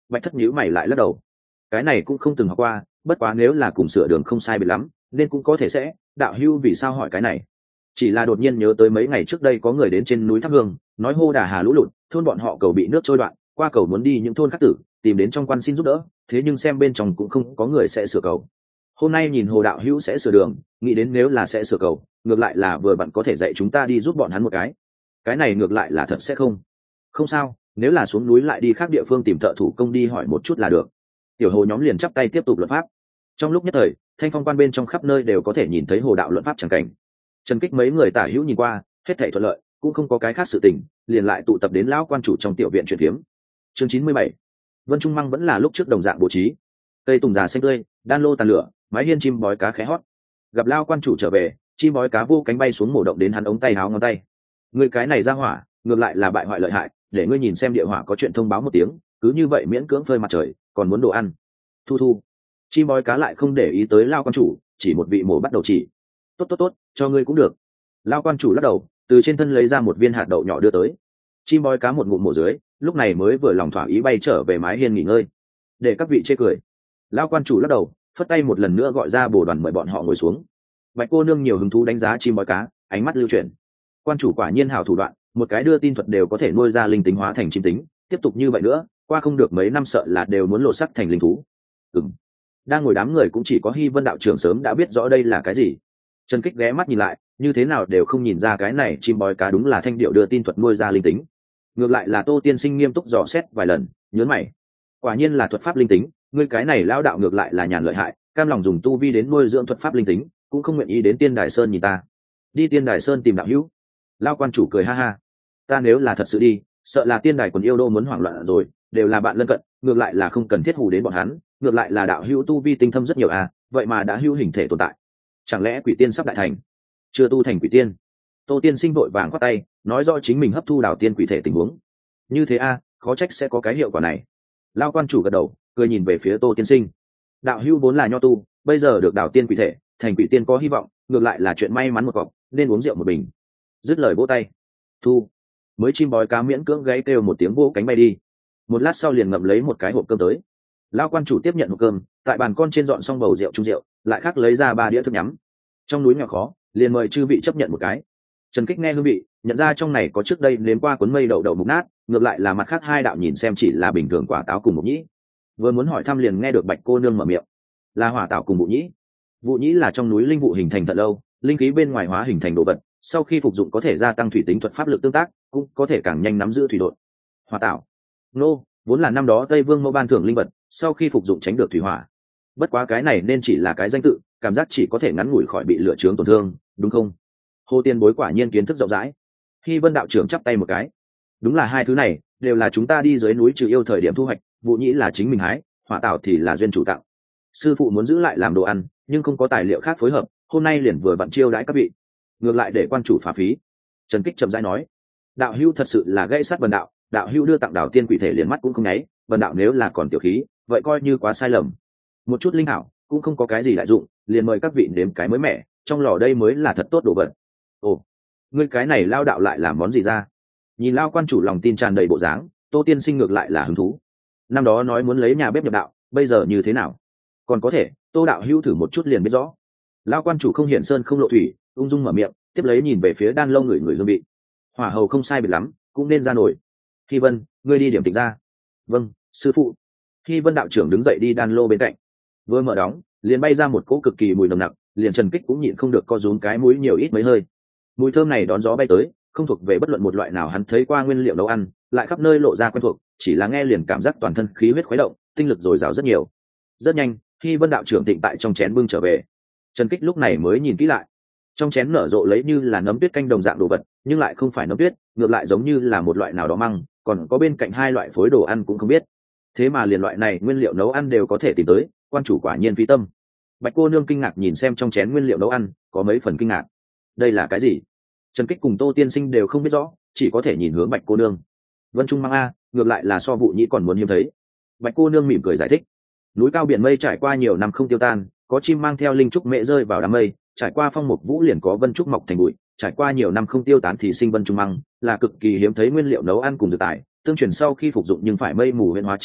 Speaker 1: Bạch thất nhíu mày lại lắc đầu. Cái này cũng không từng học qua, bất quá nếu là cùng sửa đường không sai biệt lắm nên cũng có thể sẽ. Đạo hữu vì sao hỏi cái này? Chỉ là đột nhiên nhớ tới mấy ngày trước đây có người đến trên núi thắp hương, nói hô đà hà lũ lụt, thôn bọn họ cầu bị nước trôi đoạn, qua cầu muốn đi những thôn khác tử, tìm đến trong quan xin giúp đỡ, thế nhưng xem bên trong cũng không có người sẽ sửa cầu. Hôm nay nhìn hồ đạo hữu sẽ sửa đường, nghĩ đến nếu là sẽ sửa cầu, ngược lại là vừa bạn có thể dạy chúng ta đi giúp bọn hắn một cái. Cái này ngược lại là thật sẽ không. Không sao, nếu là xuống núi lại đi khác địa phương tìm thợ thủ công đi hỏi một chút là được. Tiểu hồ nhóm liền chắp tay tiếp tục luận pháp. Trong lúc nhất thời, thanh phong quan bên trong khắp nơi đều có thể nhìn thấy hồ đạo luận pháp chẳng cảnh. Trần Kích mấy người tả hữu nhìn qua, hết thảy thuận lợi, cũng không có cái khác sự tình, liền lại tụ tập đến lão quan chủ trong tiểu viện chuyện phiếm. Chương chín mươi bảy. Vân Trung Măng vẫn là lúc trước đồng dạng bố trí. Cây tùng già xanh tươi, đan lô tàn lửa, mái hiên chim bói cá khé hót. Gặp lão quan chủ trở về, chim bói cá vô cánh bay xuống mổ động đến hắn ống tay háo ngón tay. Người cái này ra hỏa, ngược lại là bại hoại lợi hại, để ngươi nhìn xem địa hỏa có chuyện thông báo một tiếng, cứ như vậy miễn cưỡng phơi mặt trời, còn muốn đồ ăn. Thu thu. Chim bói cá lại không để ý tới lão quan chủ, chỉ một vị mổ bắt đầu chỉ. Tốt tốt tốt, cho ngươi cũng được. Lão quan chủ lắc đầu, từ trên thân lấy ra một viên hạt đậu nhỏ đưa tới. Chim bói cá một ngụm mổ dưới, lúc này mới vừa lòng thỏa ý bay trở về mái hiên nghỉ ngơi. Để các vị chê cười. Lão quan chủ lắc đầu, phất tay một lần nữa gọi ra bồ đoàn mời bọn họ ngồi xuống. Bạch cô nương nhiều hứng thú đánh giá chim bói cá, ánh mắt lưu chuyển. Quan chủ quả nhiên hảo thủ đoạn, một cái đưa tin thuật đều có thể nuôi ra linh tính hóa thành chim tính, tiếp tục như vậy nữa, qua không được mấy năm sợ là đều muốn lộ sắc thành linh thú. Ừm. Đang ngồi đám người cũng chỉ có Hy Vân đạo trưởng sớm đã biết rõ đây là cái gì. Trần Kích ghé mắt nhìn lại, như thế nào đều không nhìn ra cái này chim bói cá đúng là thanh điệu đưa tin thuật nuôi ra linh tính. Ngược lại là Tô Tiên Sinh nghiêm túc dò xét vài lần, nhớn mày. Quả nhiên là thuật pháp linh tính, ngươi cái này lão đạo ngược lại là nhàn lợi hại, cam lòng dùng tu vi đến nuôi dưỡng thuật pháp linh tính, cũng không nguyện ý đến Tiên Đài Sơn nhìn ta. Đi Tiên Đài Sơn tìm đạo hữu. Lão quan chủ cười ha ha. Ta nếu là thật sự đi, sợ là Tiên Đài quần yêu đô muốn hoảng loạn rồi, đều là bạn lân cận, ngược lại là không cần thiết hù đến bọn hắn, ngược lại là đạo hữu tu vi tinh thâm rất nhiều à, vậy mà đã hữu hình thể tồn tại. Chẳng lẽ quỷ tiên sắp đại thành? Chưa tu thành quỷ tiên. Tô Tiên Sinh vội vàng quát tay, nói rõ chính mình hấp thu đào tiên quỷ thể tình huống. Như thế a, khó trách sẽ có cái hiệu quả này. Lao quan chủ gật đầu, cười nhìn về phía Tô Tiên Sinh. Đạo hữu vốn là nho tu, bây giờ được đào tiên quỷ thể, thành quỷ tiên có hy vọng, ngược lại là chuyện may mắn một cọc, nên uống rượu một bình. Dứt lời vỗ tay. Thu. Mới chim bói cá miễn cưỡng gáy kêu một tiếng vỗ cánh bay đi. Một lát sau liền ngậm lấy một cái hộp cơm tới. Lao quan chủ tiếp nhận hộp cơm, tại bàn con trên dọn xong bầu rượu trung rượu, lại khác lấy ra ba đĩa thức nhắm. Trong núi nghèo khó, liền mời chư vị chấp nhận một cái. Trần Kích nghe hương vị, nhận ra trong này có trước đây nếm qua cuốn mây đậu đậu mục nát, ngược lại là mặt khác hai đạo nhìn xem chỉ là bình thường quả táo cùng mục nhĩ. Vừa muốn hỏi thăm liền nghe được Bạch cô nương mở miệng, là hỏa tảo cùng vụ nhĩ. Vụ nhĩ là trong núi linh vụ hình thành thật lâu, linh khí bên ngoài hóa hình thành đồ vật, sau khi phục dụng có thể gia tăng thủy tính thuật pháp lực tương tác, cũng có thể càng nhanh nắm giữ thủy độn. Hỏa tảo, nô, vốn là năm đó Tây Vương Mẫu ban thưởng linh vật, sau khi phục dụng tránh được thủy hỏa. Bất quá cái này nên chỉ là cái danh tự, cảm giác chỉ có thể ngắn ngủi khỏi bị lửa chướng tổn thương, đúng không? Hồ Tiên bối quả nhiên kiến thức rộng rãi. Hy Vân đạo trưởng chắp tay một cái. Đúng là hai thứ này đều là chúng ta đi dưới núi trừ yêu thời điểm thu hoạch, vụ nhĩ là chính mình hái, hỏa tảo thì là duyên chủ tặng. Sư phụ muốn giữ lại làm đồ ăn, nhưng không có tài liệu khác phối hợp, hôm nay liền vừa vặn chiêu đãi các vị. Ngược lại để quan chủ phá phí. Trần Kích chậm rãi nói, đạo hữu thật sự là gây sát Vân đạo, đạo hữu đưa tặng đào tiên quỷ thể liền mắt cũng không nháy, Vân đạo nếu là còn tiểu khí, vậy coi như quá sai lầm. Một chút linh hảo cũng không có cái gì đại dụng, liền mời các vị nếm cái mới mẻ, trong lò đây mới là thật tốt đồ vật. Ồ, ngươi cái này lao đạo lại làm món gì ra? Nhìn lao quan chủ lòng tin tràn đầy bộ dáng, Tô Tiên Sinh ngược lại là hứng thú. Năm đó nói muốn lấy nhà bếp nhập đạo, bây giờ như thế nào? Còn có thể, Tô đạo hữu thử một chút liền biết rõ. Lao quan chủ không hiển sơn không lộ thủy, ung dung mở miệng, tiếp lấy nhìn về phía đan lâu người người hương vị. Hỏa hầu không sai biệt lắm, cũng nên ra nổi. Hy Vân, ngươi đi điểm tịch ra. Vâng, sư phụ. Hy Vân đạo trưởng đứng dậy đi đan lô bên cạnh. Vừa mở đóng, liền bay ra một cỗ cực kỳ mùi nồng nặc, liền Trần Kích cũng nhịn không được co rúm cái mũi nhiều ít mấy hơi. Mùi thơm này đón gió bay tới, không thuộc về bất luận một loại nào hắn thấy qua nguyên liệu nấu ăn, lại khắp nơi lộ ra quen thuộc, chỉ là nghe liền cảm giác toàn thân khí huyết khuấy động, tinh lực dồi dào rất nhiều. Rất nhanh, khi Vân đạo trưởng tịnh tại trong chén bưng trở về, Trần Kích lúc này mới nhìn kỹ lại. Trong chén nở rộ lấy như là nấm tuyết canh đồng dạng đồ vật, nhưng lại không phải nấm tuyết, ngược lại giống như là một loại nào đó măng, còn có bên cạnh hai loại phối đồ ăn cũng không biết. Thế mà liền loại này nguyên liệu nấu ăn đều có thể tìm tới, quan chủ quả nhiên phi tâm. Bạch cô nương kinh ngạc nhìn xem trong chén nguyên liệu nấu ăn, có mấy phần kinh ngạc. Đây là cái gì? Trần Kích cùng Tô Tiên Sinh đều không biết rõ, chỉ có thể nhìn hướng Bạch cô nương. Vân Trung Măng a, ngược lại là so vụ nhĩ còn muốn hiếm thấy. Bạch cô nương mỉm cười giải thích. Núi cao biển mây trải qua nhiều năm không tiêu tan, có chim mang theo linh trúc mẹ rơi vào đám mây, trải qua phong mục vũ liền có vân trúc mọc thành bụi, trải qua nhiều năm không tiêu tán thì sinh vân trung măng, là cực kỳ hiếm thấy nguyên liệu nấu ăn cùng dược tài, tương truyền sau khi phục dụng nhưng phải mây mù huyễn hóa chi thuật,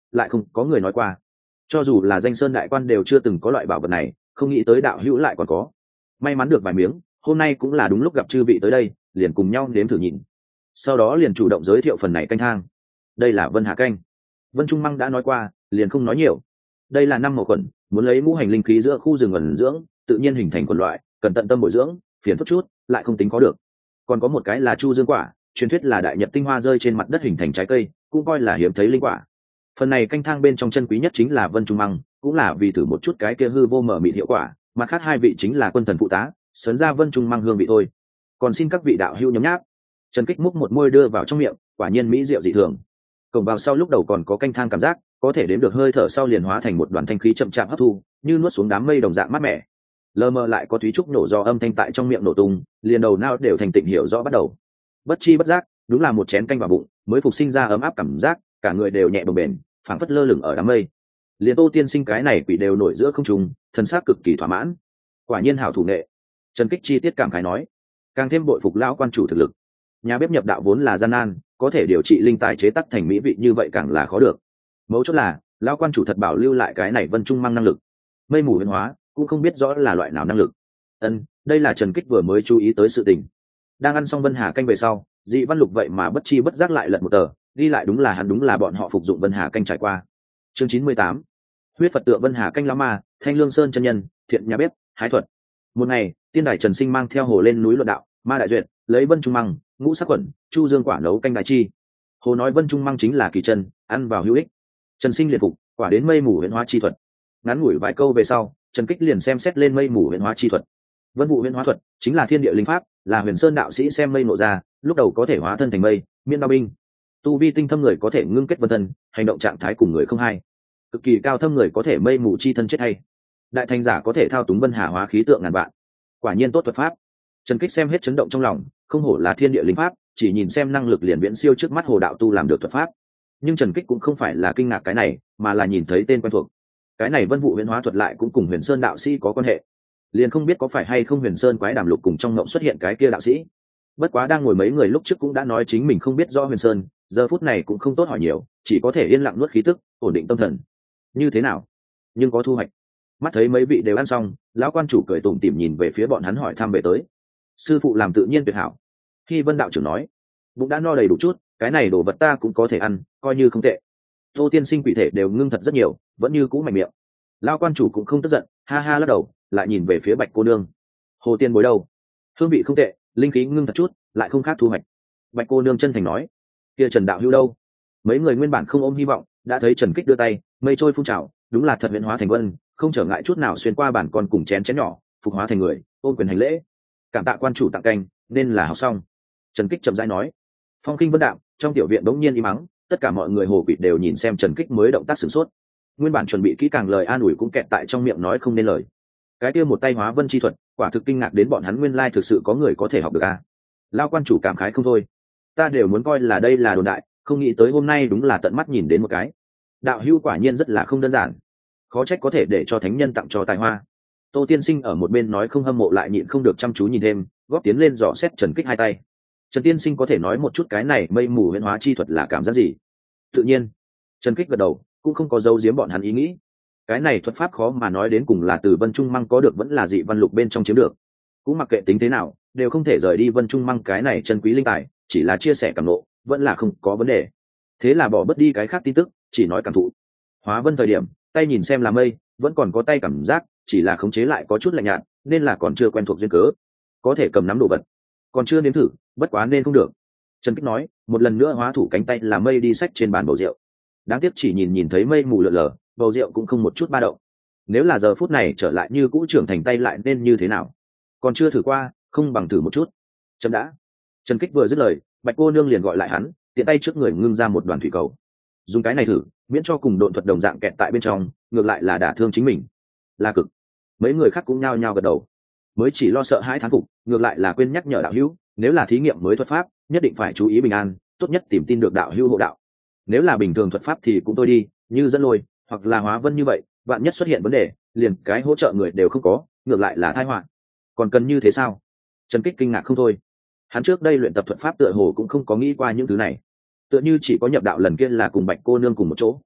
Speaker 1: lại không có người nói qua. Cho dù là danh sơn đại quan đều chưa từng có loại bảo vật này, không nghĩ tới đạo hữu lại còn có. May mắn được vài miếng, hôm nay cũng là đúng lúc gặp chư vị tới đây, liền cùng nhau nếm thử nhìn. Sau đó liền chủ động giới thiệu phần này canh thang. Đây là Vân Hà canh. Vân Trung Măng đã nói qua, liền không nói nhiều. Đây là năm màu khuẩn, muốn lấy ngũ hành linh khí giữa khu rừng ẩn dưỡng, tự nhiên hình thành quần loại, cần tận tâm bồi dưỡng, phiền phức chút, lại không tính có được. Còn có một cái là Chu Dương quả, truyền thuyết là đại nhật tinh hoa rơi trên mặt đất hình thành trái cây, cũng coi là hiếm thấy linh quả. Phần này canh thang bên trong chân quý nhất chính là Vân Trung Măng, cũng là vì thử một chút cái kia hư vô mở mịt hiệu quả, mặt khác hai vị chính là quân thần phụ tá, sấn ra Vân Trung Măng hương vị thôi. Còn xin các vị đạo hữu nhấm nháp. Trần Kích múc một môi đưa vào trong miệng, quả nhiên mỹ diệu dị thường. Cổng vào sau lúc đầu còn có canh thang cảm giác, có thể đếm được hơi thở sau liền hóa thành một đoàn thanh khí chậm chạp hấp thu, như nuốt xuống đám mây đồng dạng mát mẻ. Lờ mờ lại có thúy trúc nổ do âm thanh tại trong miệng nổ tung, liền đầu não đều thành tịnh hiểu rõ bắt đầu. Bất chi bất giác, đúng là một chén canh vào bụng, mới phục sinh ra ấm áp cảm giác, cả người đều nhẹ bồng bềnh, phảng phất lơ lửng ở đám mây. Liền Tô Tiên Sinh cái này quỷ đều nổi giữa không trung, thân xác cực kỳ thỏa mãn. Quả nhiên hảo thủ nghệ. Trần Kích chi tiết cảm khái nói, càng thêm bội phục lão quan chủ thực lực. Nhà bếp nhập đạo vốn là gian nan, có thể điều trị linh tài chế tác thành mỹ vị như vậy càng là khó được. Mấu chốt là lão quan chủ thật bảo lưu lại cái này Vân Trung Măng năng lực. Mây mù biến hóa cũng không biết rõ là loại nào năng lực. Ân, đây là Trần Kích vừa mới chú ý tới sự tình. Đang ăn xong Vân Hà canh về sau, Dị Văn Lục vậy mà bất chi bất giác lại lật một tờ, đi lại đúng là hắn đúng là bọn họ phục dụng Vân Hà canh trải qua. Chương chín mươi tám, huyết Phật tượng Vân Hà canh lão ma, Thanh Lương Sơn chân nhân, thiện nhà bếp, hái thuật. Một ngày, tiên đài Trần Sinh mang theo hồ lên núi luận đạo, ma đại duyệt lấy Vân Trung Măng, ngũ sắc quẩn, chu dương quả nấu canh đại chi. Hồ nói Vân Trung Măng chính là kỳ chân, ăn vào hữu ích. Trần Sinh liền phục, quả đến mây mù huyễn hóa chi thuật. Ngắn ngủi vài câu về sau, Trần Kích liền xem xét lên mây mù huyễn hóa chi thuật. Vân vụ huyễn hóa thuật chính là thiên địa linh pháp, là Huyền Sơn đạo sĩ xem mây nộ ra, lúc đầu có thể hóa thân thành mây, miễn đao binh. Tu vi tinh thâm người có thể ngưng kết vân thân, hành động trạng thái cùng người không hai. Cực kỳ cao thâm người có thể mây mù chi thân chết hay. Đại thành giả có thể thao túng vân hà hóa khí tượng ngàn vạn. Quả nhiên tốt thuật pháp. Trần Kích xem hết chấn động trong lòng, không hổ là thiên địa linh pháp, chỉ nhìn xem năng lực liền viễn siêu trước mắt hồ đạo tu làm được thuật pháp. Nhưng Trần Kích cũng không phải là kinh ngạc cái này, mà là nhìn thấy tên quen thuộc. Cái này vân vụ huyễn hóa thuật lại cũng cùng Huyền Sơn đạo sĩ có quan hệ. Liền không biết có phải hay không Huyền Sơn quái đàm lục cùng trong ngộng xuất hiện cái kia đạo sĩ. Bất quá đang ngồi mấy người lúc trước cũng đã nói chính mình không biết rõ Huyền Sơn, giờ phút này cũng không tốt hỏi nhiều, chỉ có thể yên lặng nuốt khí tức, ổn định tâm thần. Như thế nào? Nhưng có thu hoạch. Mắt thấy mấy vị đều ăn xong, lão quan chủ cười tủm tỉm nhìn về phía bọn hắn hỏi thăm về tới. Sư phụ làm tự nhiên tuyệt hảo. Khi Vân đạo trưởng nói, bụng đã no đầy đủ chút, cái này đồ vật ta cũng có thể ăn, coi như không tệ. Tô Tiên Sinh quỷ thể đều ngưng thật rất nhiều, vẫn như cũ mạnh miệng. Lão quan chủ cũng không tức giận, ha ha lắc đầu, lại nhìn về phía Bạch cô nương. Hồ Tiên bối đâu? Hương vị không tệ, linh khí ngưng thật chút, lại không khác thu hoạch. Bạch cô nương chân thành nói, kia Trần đạo hữu đâu? Mấy người nguyên bản không ôm hy vọng, đã thấy Trần Kích đưa tay, mây trôi phun trào, đúng là thật huyễn hóa thành vân, không trở ngại chút nào xuyên qua bản con cùng chén chén nhỏ, phục hóa thành người, ôm quyền hành lễ. Cảm tạ quan chủ tặng canh, nên là học xong. Trần Kích chậm rãi nói. Phong khinh vân đạm, trong tiểu viện đống nhiên im mắng, tất cả mọi người hồ quỷ đều nhìn xem Trần Kích mới động tác sửng sốt. Nguyên bản chuẩn bị kỹ càng lời an ủi cũng kẹt tại trong miệng nói không nên lời. Cái kia một tay hóa vân chi thuật, quả thực kinh ngạc đến bọn hắn nguyên lai thực sự có người có thể học được a. À. Lao quan chủ cảm khái không thôi. Ta đều muốn coi là đây là đồn đại, không nghĩ tới hôm nay đúng là tận mắt nhìn đến một cái. Đạo hữu quả nhiên rất là không đơn giản, khó trách có thể để cho thánh nhân tặng cho tài hoa. Tô Tiên Sinh ở một bên nói không hâm mộ lại nhịn không được chăm chú nhìn thêm, góp tiến lên dò xét Trần Kích hai tay. Trần Tiên Sinh có thể nói một chút cái này mây mù huyễn hóa chi thuật là cảm giác gì? Tự nhiên. Trần Kích gật đầu, cũng không có giấu giếm bọn hắn ý nghĩ. Cái này thuật pháp khó mà nói đến cùng là từ Vân Trung Măng có được vẫn là Dị Văn Lục bên trong chiếm được. Cũng mặc kệ tính thế nào, đều không thể rời đi Vân Trung Măng cái này chân quý linh tài, chỉ là chia sẻ cảm ngộ, vẫn là không có vấn đề. Thế là bỏ bớt đi cái khác tin tức, chỉ nói cảm thụ. Hóa vân thời điểm, tay nhìn xem là mây, vẫn còn có tay cảm giác, chỉ là khống chế lại có chút lạnh nhạt, nên là còn chưa quen thuộc duyên cớ. Có thể cầm nắm đồ vật, còn chưa nếm thử, bất quá nên không được. Trần Kích nói, một lần nữa hóa thủ cánh tay là mây đi sách trên bàn bầu rượu. Đáng tiếc chỉ nhìn nhìn thấy mây mù lượn lờ, bầu rượu cũng không một chút ba động. Nếu là giờ phút này trở lại như cũ trưởng thành tay lại nên như thế nào? Còn chưa thử qua, không bằng thử một chút. Chấm đã. Trần Kích vừa dứt lời, Bạch cô nương liền gọi lại hắn, tiện tay trước người ngưng ra một đoàn thủy cầu. Dùng cái này thử, miễn cho cùng độn thuật đồng dạng kẹt tại bên trong, ngược lại là đả thương chính mình. Là cực. Mấy người khác cũng nhao nhao gật đầu. Mới chỉ lo sợ hãi thán phục, ngược lại là quên nhắc nhở đạo hữu, nếu là thí nghiệm mới thuật pháp, nhất định phải chú ý bình an, tốt nhất tìm tin được đạo hữu hộ đạo. Nếu là bình thường thuật pháp thì cũng thôi đi, như dẫn lôi hoặc là hóa vân như vậy, vạn nhất xuất hiện vấn đề, liền cái hỗ trợ người đều không có, ngược lại là tai họa. Còn cần như thế sao? Trần Kích kinh ngạc không thôi. Hắn trước đây luyện tập thuật pháp tựa hồ cũng không có nghĩ qua những thứ này, tựa như chỉ có nhập đạo lần kia là cùng Bạch cô nương cùng một chỗ.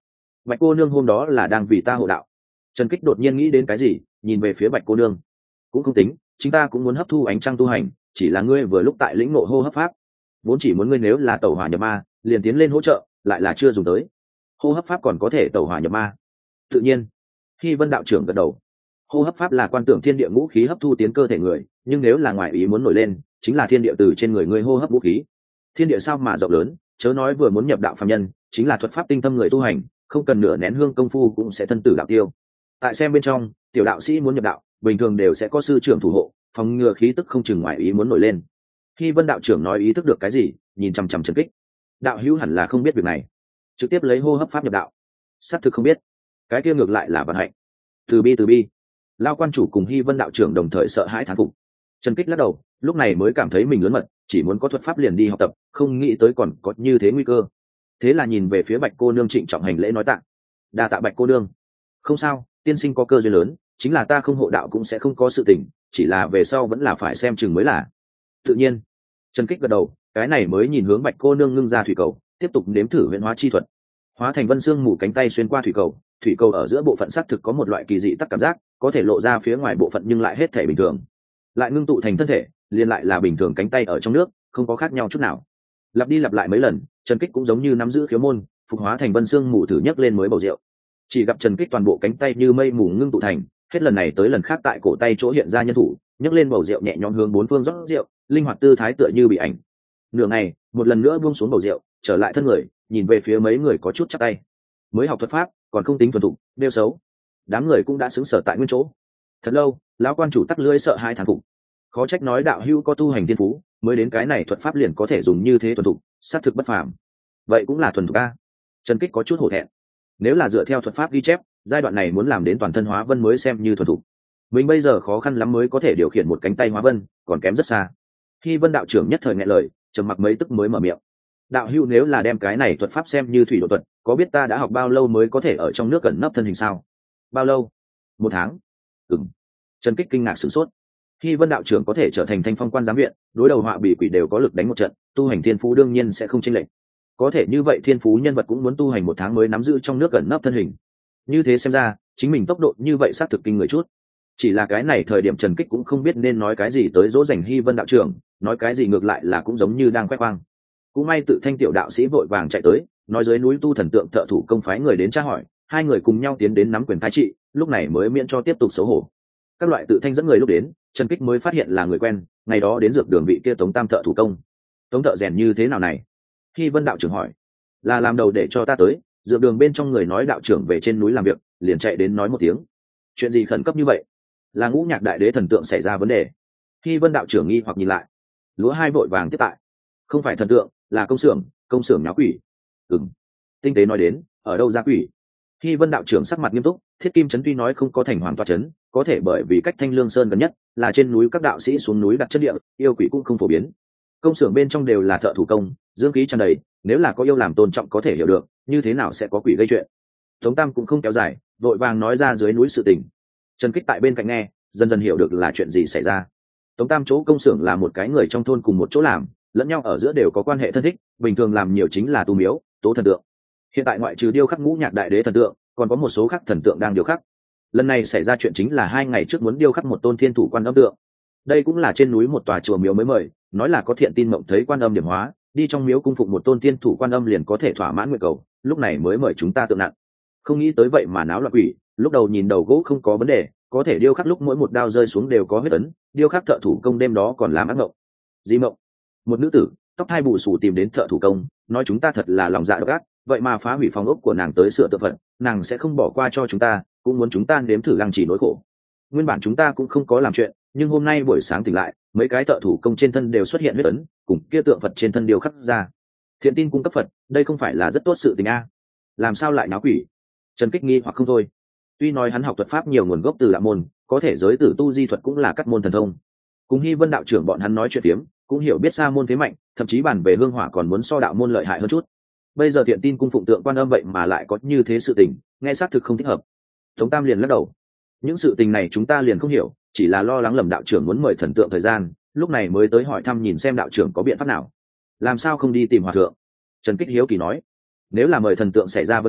Speaker 1: Bạch cô nương hôm đó là đang vì ta hộ đạo. Trần Kích đột nhiên nghĩ đến cái gì, nhìn về phía Bạch cô nương. Cũng không tính, chúng ta cũng muốn hấp thu ánh trăng tu hành, chỉ là ngươi vừa lúc tại lĩnh ngộ hô hấp pháp, vốn chỉ muốn ngươi nếu là tẩu hỏa nhập ma liền tiến lên hỗ trợ, lại là chưa dùng tới. Hô hấp pháp còn có thể tẩu hỏa nhập ma? Tự nhiên. Hy Vân đạo trưởng gật đầu. Hô hấp pháp là quan tưởng thiên địa ngũ khí hấp thu tiến cơ thể người, nhưng nếu là ngoài ý muốn nổi lên, chính là thiên địa từ trên người ngươi hô hấp vũ khí. Thiên địa sao mà rộng lớn, chớ nói vừa muốn nhập đạo phàm nhân, chính là thuật pháp tinh tâm người tu hành, không cần nửa nén hương công phu cũng sẽ thân tử đạo tiêu. Tại xem bên trong, tiểu đạo sĩ muốn nhập đạo, bình thường đều sẽ có sư trưởng thủ hộ, phòng ngừa khí tức không chừng ngoài ý muốn nổi lên. Khi Vân đạo trưởng nói ý thức được cái gì, nhìn chằm chằm Trần Kích. Đạo hữu hẳn là không biết việc này, trực tiếp lấy hô hấp pháp nhập đạo. Xác thực không biết, cái kia ngược lại là vận hạnh. Từ bi từ bi. Lao quan chủ cùng Hy Vân đạo trưởng đồng thời sợ hãi thán phục. Trần Kích lắc đầu, lúc này mới cảm thấy mình lớn mật, chỉ muốn có thuật pháp liền đi học tập, không nghĩ tới còn có như thế nguy cơ. Thế là nhìn về phía Bạch cô nương trịnh trọng hành lễ nói tạ. Đa tạ Bạch cô nương. Không sao, tiên sinh có cơ duyên lớn, chính là ta không hộ đạo cũng sẽ không có sự tình, chỉ là về sau vẫn là phải xem chừng mới là. Tự nhiên. Trần Kích gật đầu, cái này mới nhìn hướng Bạch cô nương ngưng ra thủy cầu, tiếp tục nếm thử huyền hóa chi thuật. Hóa thành vân xương mù cánh tay xuyên qua thủy cầu, thủy cầu ở giữa bộ phận xác thực có một loại kỳ dị tắc cảm giác, có thể lộ ra phía ngoài bộ phận nhưng lại hết thể bình thường. Lại ngưng tụ thành thân thể, liền lại là bình thường cánh tay ở trong nước, không có khác nhau chút nào. Lặp đi lặp lại mấy lần, Trần Kích cũng giống như nắm giữ khiếu môn, phục hóa thành vân xương mù thử nhấc lên mới bầu rượu. Chỉ gặp Trần Kích toàn bộ cánh tay như mây mù ngưng tụ thành, hết lần này tới lần khác tại cổ tay chỗ hiện ra nhân thủ, nhấc lên bầu rượu nhẹ nhõm hướng bốn phương rót rượu, linh hoạt tư thái tựa như bị ảnh. Nửa ngày, một lần nữa buông xuống bầu rượu, trở lại thân người, nhìn về phía mấy người có chút chắp tay. Mới học thuật pháp, còn không tính thuần thục, đeo xấu. Đám người cũng đã xứng sở tại nguyên chỗ. Thật lâu, lão quan chủ tắc lưỡi sợ hai thán phục. Khó trách nói đạo hữu có tu hành thiên phú, mới đến cái này thuật pháp liền có thể dùng như thế thuần thục, xác thực bất phàm. Vậy cũng là thuần thục a. Trần Kích có chút hổ thẹn. Nếu là dựa theo thuật pháp ghi chép, giai đoạn này muốn làm đến toàn thân hóa vân mới xem như thuần thục. Mình bây giờ khó khăn lắm mới có thể điều khiển một cánh tay hóa vân, còn kém rất xa. Khi Vân đạo trưởng nhất thời nghẹn lời, trầm mặc mấy tức mới mở miệng. Đạo hữu nếu là đem cái này thuật pháp xem như thủy độ thuật, có biết ta đã học bao lâu mới có thể ở trong nước cẩn nấp thân hình sao? Bao lâu? Một tháng. Ừm. Trần Kích kinh ngạc sửng sốt. Khi Vân đạo trưởng có thể trở thành Thanh Phong quan giám viện, đối đầu họa bị quỷ đều có lực đánh một trận, tu hành thiên phú đương nhiên sẽ không chênh lệch. Có thể như vậy thiên phú nhân vật cũng muốn tu hành một tháng mới nắm giữ trong nước cẩn nấp thân hình. Như thế xem ra, chính mình tốc độ như vậy xác thực kinh người chút. Chỉ là cái này thời điểm Trần Kích cũng không biết nên nói cái gì tới dỗ dành Hy Vân đạo trưởng, nói cái gì ngược lại là cũng giống như đang khoe khoang. Cũng may tự Thanh tiểu đạo sĩ vội vàng chạy tới, nói dưới núi tu thần tượng thợ thủ công phái người đến tra hỏi, hai người cùng nhau tiến đến nắm quyền cai trị, lúc này mới miễn cho tiếp tục xấu hổ. Các loại tự Thanh dẫn người lúc đến, Trần Kích mới phát hiện là người quen, ngày đó đến dược đường vị kia Tống Tam thợ thủ công. Tống thợ rèn như thế nào này? Hy Vân đạo trưởng hỏi. Là làm đầu để cho ta tới, dược đường bên trong người nói đạo trưởng về trên núi làm việc, liền chạy đến nói một tiếng. Chuyện gì khẩn cấp như vậy? Là Ngũ Nhạc đại đế thần tượng xảy ra vấn đề. Hy Vân đạo trưởng nghi hoặc nhìn lại. Lúa hai vội vàng tiếp tại. Không phải thần tượng, là công xưởng, công xưởng nháo quỷ. Ừm. Tinh tế nói đến, ở đâu ra quỷ? Hy Vân đạo trưởng sắc mặt nghiêm túc, Thiết Kim trấn tuy nói không có thành hoàn toa trấn, có thể bởi vì cách Thanh Lương Sơn gần nhất, là trên núi các đạo sĩ xuống núi đặt chất địa, yêu quỷ cũng không phổ biến. Công xưởng bên trong đều là thợ thủ công, dương khí tràn đầy, nếu là có yêu làm tôn trọng có thể hiểu được, như thế nào sẽ có quỷ gây chuyện. Tống Tam cũng không kéo dài, vội vàng nói ra dưới núi sự tình. Trần Kích tại bên cạnh nghe, dần dần hiểu được là chuyện gì xảy ra. Tống Tam chỗ công xưởng là một cái người trong thôn cùng một chỗ làm, lẫn nhau ở giữa đều có quan hệ thân thích, bình thường làm nhiều chính là tu miếu, tố thần tượng. Hiện tại ngoại trừ điêu khắc Ngũ Nhạc đại đế thần tượng, còn có một số khác thần tượng đang điêu khắc. Lần này xảy ra chuyện chính là hai ngày trước muốn điêu khắc một tôn thiên thủ quan âm tượng. Đây cũng là trên núi một tòa chùa miếu mới mời, nói là có thiện tin mộng thấy quan âm điểm hóa, đi trong miếu cung phụng một tôn thiên thủ quan âm liền có thể thỏa mãn nguyện cầu, lúc này mới mời chúng ta tượng nặng. Không nghĩ tới vậy mà náo loạn quỷ, lúc đầu nhìn đầu gỗ không có vấn đề, có thể điêu khắc lúc mỗi một đao rơi xuống đều có huyết ấn, điêu khắc thợ thủ công đêm đó còn làm ác mộng. Di mộng. Một nữ tử, tóc hai bù xù tìm đến thợ thủ công, nói chúng ta thật là lòng dạ độc ác, vậy mà phá hủy phòng ốc của nàng tới sửa tự phận, nàng sẽ không bỏ qua cho chúng ta, cũng muốn chúng ta nếm thử lăng trì nỗi khổ. Nguyên bản chúng ta cũng không có làm chuyện, nhưng hôm nay buổi sáng tỉnh lại, mấy cái thợ thủ công trên thân đều xuất hiện huyết ấn, cùng kia tượng Phật trên thân điêu khắc ra. Thiện tin cung cấp Phật, đây không phải là rất tốt sự tình a? Làm sao lại náo quỷ? Trần Kích nghi hoặc không thôi. Tuy nói hắn học thuật pháp nhiều nguồn gốc từ Lạ môn, có thể giới tử tu di thuật cũng là các môn thần thông. Cùng Hy Vân đạo trưởng bọn hắn nói chuyện phiếm, cũng hiểu biết Sa môn thế mạnh, thậm chí bàn về hương hỏa còn muốn so đạo môn lợi hại hơn chút. Bây giờ thiện tin cung phụng tượng quan âm vậy mà lại có như thế sự tình, nghe xác thực không thích hợp. Tống Tam liền lắc đầu. Những sự tình này chúng ta liền không hiểu, chỉ là lo lắng lầm đạo trưởng muốn mời thần tượng thời gian, lúc này mới tới hỏi thăm nhìn xem đạo trưởng có biện pháp nào. Làm sao không đi tìm hòa thượng? Trần Kích hiếu kỳ nói. Nếu là mời thần tượng xảy ra vấn đề,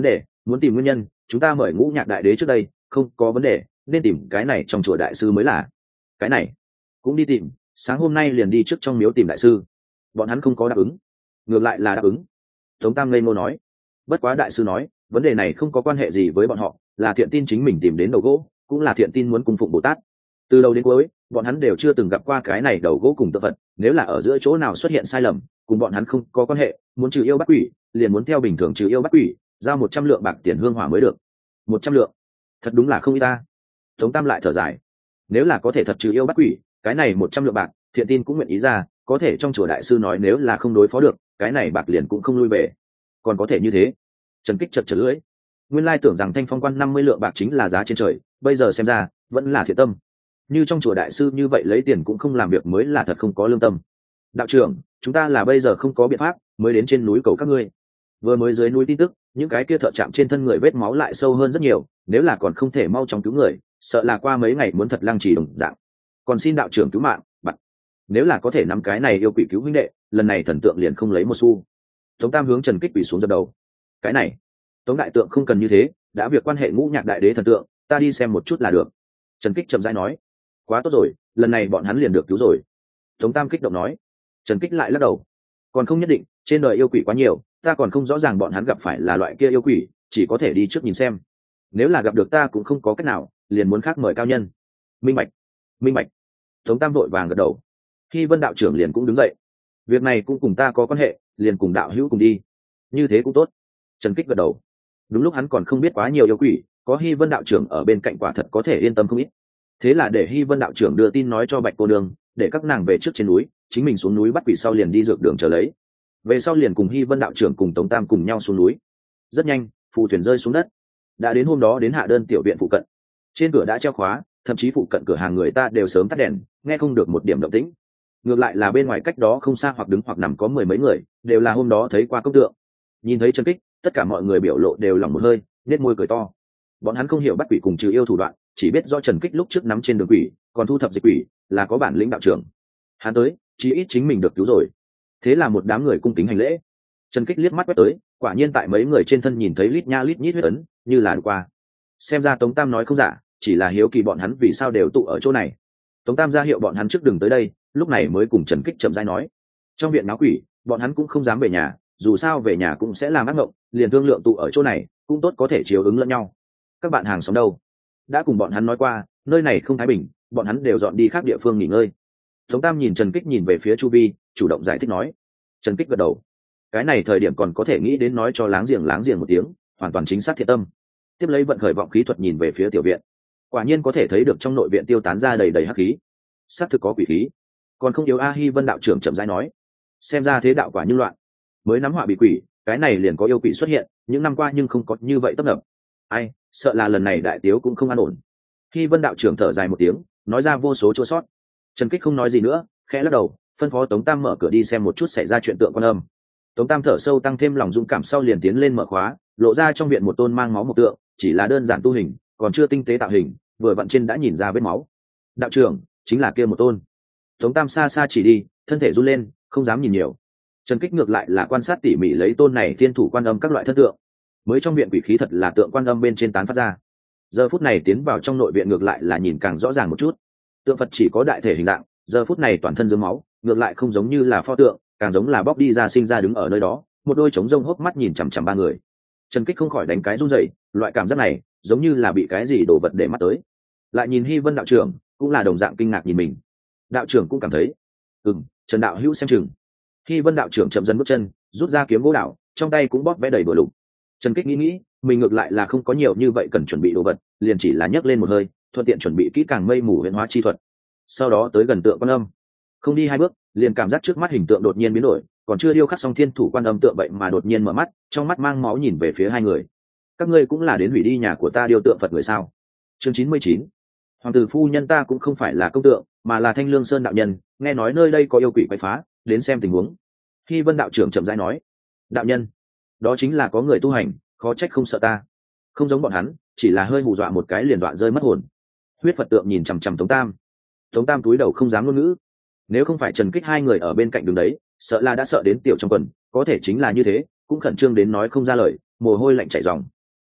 Speaker 1: muốn tìm nguyên nhân chúng ta mời Ngũ Nhạc đại đế trước đây không có vấn đề, nên tìm cái này trong chùa đại sư mới là. Cái này cũng đi tìm, sáng hôm nay liền đi trước trong miếu tìm đại sư. Bọn hắn không có đáp ứng, ngược lại là đáp ứng. Tống Tam ngây ngô nói, bất quá đại sư nói vấn đề này không có quan hệ gì với bọn họ, là thiện tin chính mình tìm đến đầu gỗ, cũng là thiện tin muốn cung phụng Bồ Tát. Từ đầu đến cuối bọn hắn đều chưa từng gặp qua cái này đầu gỗ cùng tượng Phật, nếu là ở giữa chỗ nào xuất hiện sai lầm cùng bọn hắn không có quan hệ, muốn trừ yêu bắt quỷ liền muốn theo bình thường trừ yêu bắt quỷ, giao một trăm lượng bạc tiền hương hỏa mới được. Một trăm lượng thật đúng là không ít ta. Tống Tam lại thở dài, nếu là có thể thật trừ yêu bắt quỷ, cái này một trăm lượng bạc thiện tin cũng nguyện ý ra, có thể trong chùa đại sư nói nếu là không đối phó được, cái này bạc liền cũng không lui về. Còn có thể như thế? Trần Kích chật chật lưỡi, nguyên lai tưởng rằng Thanh Phong quan năm mươi lượng bạc chính là giá trên trời, bây giờ xem ra vẫn là thiện tâm. Như trong chùa đại sư như vậy lấy tiền cũng không làm việc mới là thật không có lương tâm. Đạo trưởng, chúng ta là bây giờ không có biện pháp, mới đến trên núi cầu các ngươi. Vừa mới dưới núi tin tức, những cái kia thợ chạm trên thân người vết máu lại sâu hơn rất nhiều, nếu là còn không thể mau chóng cứu người, sợ là qua mấy ngày muốn thật lăng trì đồng dạng. Còn xin đạo trưởng cứu mạng, bạn. Nếu là có thể nắm cái này yêu quỷ cứu huynh đệ, lần này thần tượng liền không lấy một xu. Tống Tam hướng Trần Kích quỳ xuống dập đầu. Cái này, Tống đại tượng không cần như thế, đã việc quan hệ Ngũ Nhạc đại đế thần tượng, ta đi xem một chút là được. Trần Kích chậm rãi nói. Quá tốt rồi, lần này bọn hắn liền được cứu rồi. Tống Tam kích động nói. Trần Kích lại lắc đầu. Còn không nhất định, trên đời yêu quỷ quá nhiều, ta còn không rõ ràng bọn hắn gặp phải là loại kia yêu quỷ, chỉ có thể đi trước nhìn xem. Nếu là gặp được ta cũng không có cách nào, liền muốn khác mời cao nhân. Minh bạch, minh bạch. Tống Tam vội vàng gật đầu. Khi Vân đạo trưởng liền cũng đứng dậy. Việc này cũng cùng ta có quan hệ, liền cùng đạo hữu cùng đi. Như thế cũng tốt. Trần Kích gật đầu. Đúng lúc hắn còn không biết quá nhiều yêu quỷ, có Hy Vân đạo trưởng ở bên cạnh quả thật có thể yên tâm không ít. Thế là để Hy Vân đạo trưởng đưa tin nói cho Bạch cô đường, để các nàng về trước trên núi, chính mình xuống núi bắt quỷ sau liền đi dược đường chờ lấy. Về sau liền cùng Hy Vân đạo trưởng cùng Tống Tam cùng nhau xuống núi. Rất nhanh, phù thuyền rơi xuống đất. Đã đến hôm đó đến hạ đơn tiểu viện phụ cận. Trên cửa đã treo khóa, thậm chí phụ cận cửa hàng người ta đều sớm tắt đèn, nghe không được một điểm động tĩnh. Ngược lại là bên ngoài cách đó không xa hoặc đứng hoặc nằm có mười mấy người, đều là hôm đó thấy qua công tượng. Nhìn thấy Trần Kích, tất cả mọi người biểu lộ đều lòng một hơi, nét môi cười to. Bọn hắn không hiểu bắt quỷ cùng trừ yêu thủ đoạn, chỉ biết do Trần Kích lúc trước nắm trên đường quỷ, còn thu thập dịch quỷ, là có bản lĩnh đạo trưởng. Hắn tới, chí ít chính mình được cứu rồi. Thế là một đám người cung kính hành lễ. Trần Kích liếc mắt quét tới, quả nhiên tại mấy người trên thân nhìn thấy lít nha lít nhít huyết ấn, như là qua. Xem ra Tống Tam nói không giả, chỉ là hiếu kỳ bọn hắn vì sao đều tụ ở chỗ này. Tống Tam ra hiệu bọn hắn trước đừng tới đây, lúc này mới cùng Trần Kích chậm rãi nói. Trong viện náo quỷ, bọn hắn cũng không dám về nhà, dù sao về nhà cũng sẽ làm ác mộng, liền thương lượng tụ ở chỗ này, cũng tốt có thể chiếu ứng lẫn nhau. Các bạn hàng xóm đâu? Đã cùng bọn hắn nói qua, nơi này không thái bình, bọn hắn đều dọn đi khác địa phương nghỉ ngơi. Tống Tam nhìn Trần Kích nhìn về phía chu vi, chủ động giải thích nói. Trần Kích gật đầu. Cái này thời điểm còn có thể nghĩ đến nói cho láng giềng láng giềng một tiếng, hoàn toàn chính xác thiện tâm. Tiếp lấy vận khởi vọng khí thuật nhìn về phía tiểu viện. Quả nhiên có thể thấy được trong nội viện tiêu tán ra đầy đầy hắc khí. Xác thực có quỷ khí. Còn không yếu. A Hi Vân đạo trưởng chậm rãi nói. Xem ra thế đạo quả như loạn. Mới nắm họa bị quỷ, cái này liền có yêu quỷ xuất hiện, những năm qua nhưng không có như vậy tấp nập. Ai, sợ là lần này đại tiếu cũng không an ổn. Hi Vân đạo trưởng thở dài một tiếng, nói ra vô số chua sót. Trần Kích không nói gì nữa, khẽ lắc đầu, phân phó Tống Tam mở cửa đi xem một chút xảy ra chuyện tượng Quan Âm. Tống Tam thở sâu tăng thêm lòng dũng cảm sau liền tiến lên mở khóa, lộ ra trong viện một tôn mang máu một tượng, chỉ là đơn giản tu hình, còn chưa tinh tế tạo hình, vừa vặn trên đã nhìn ra vết máu. Đạo trưởng, chính là kia một tôn. Tống Tam xa xa chỉ đi, thân thể run lên, không dám nhìn nhiều. Trần Kích ngược lại là quan sát tỉ mỉ lấy tôn này thiên thủ Quan Âm các loại thân tượng. Mới trong viện quỷ khí thật là tượng Quan Âm bên trên tán phát ra. Giờ phút này tiến vào trong nội viện ngược lại là nhìn càng rõ ràng một chút. Tượng Phật chỉ có đại thể hình dạng, giờ phút này toàn thân dưới máu, ngược lại không giống như là pho tượng, càng giống là bóc đi ra sinh ra đứng ở nơi đó, một đôi trống rông hốc mắt nhìn chằm chằm ba người. Trần Kích không khỏi đánh cái run rẩy, loại cảm giác này giống như là bị cái gì đổ vật để mắt tới. Lại nhìn Hi Vân đạo trưởng, cũng là đồng dạng kinh ngạc nhìn mình. Đạo trưởng cũng cảm thấy, ừm, Trần đạo hữu xem chừng. Hi Vân đạo trưởng chậm dần bước chân, rút ra kiếm gỗ đạo, trong tay cũng bóp vẽ đầy bừa lục. Trần Kích nghĩ nghĩ, mình ngược lại là không có nhiều như vậy cần chuẩn bị đồ vật, liền chỉ là nhấc lên một hơi, thuận tiện chuẩn bị kỹ càng mây mù huyền hóa chi thuật. Sau đó tới gần tượng Quan Âm, không đi hai bước, liền cảm giác trước mắt hình tượng đột nhiên biến đổi, còn chưa điêu khắc xong thiên thủ Quan Âm tượng vậy mà đột nhiên mở mắt, trong mắt mang máu nhìn về phía hai người. Các ngươi cũng là đến hủy đi nhà của ta điêu tượng Phật người sao? Chương chín mươi chín. Hoàng tử phu nhân ta cũng không phải là công tượng, mà là Thanh Lương Sơn đạo nhân, nghe nói nơi đây có yêu quỷ quấy phá, đến xem tình huống. Hi Vân đạo trưởng chậm rãi nói. Đạo nhân, đó chính là có người tu hành, khó trách không sợ ta. Không giống bọn hắn, chỉ là hơi hù dọa một cái liền dọa rơi mất hồn. Huyết Phật tượng nhìn chằm chằm Tống Tam. Tống Tam cúi đầu không dám ngôn ngữ. Nếu không phải Trần Kích hai người ở bên cạnh đứng đấy, sợ là đã sợ đến tiểu trong quần, có thể chính là như thế, cũng khẩn trương đến nói không ra lời, mồ hôi lạnh chảy ròng.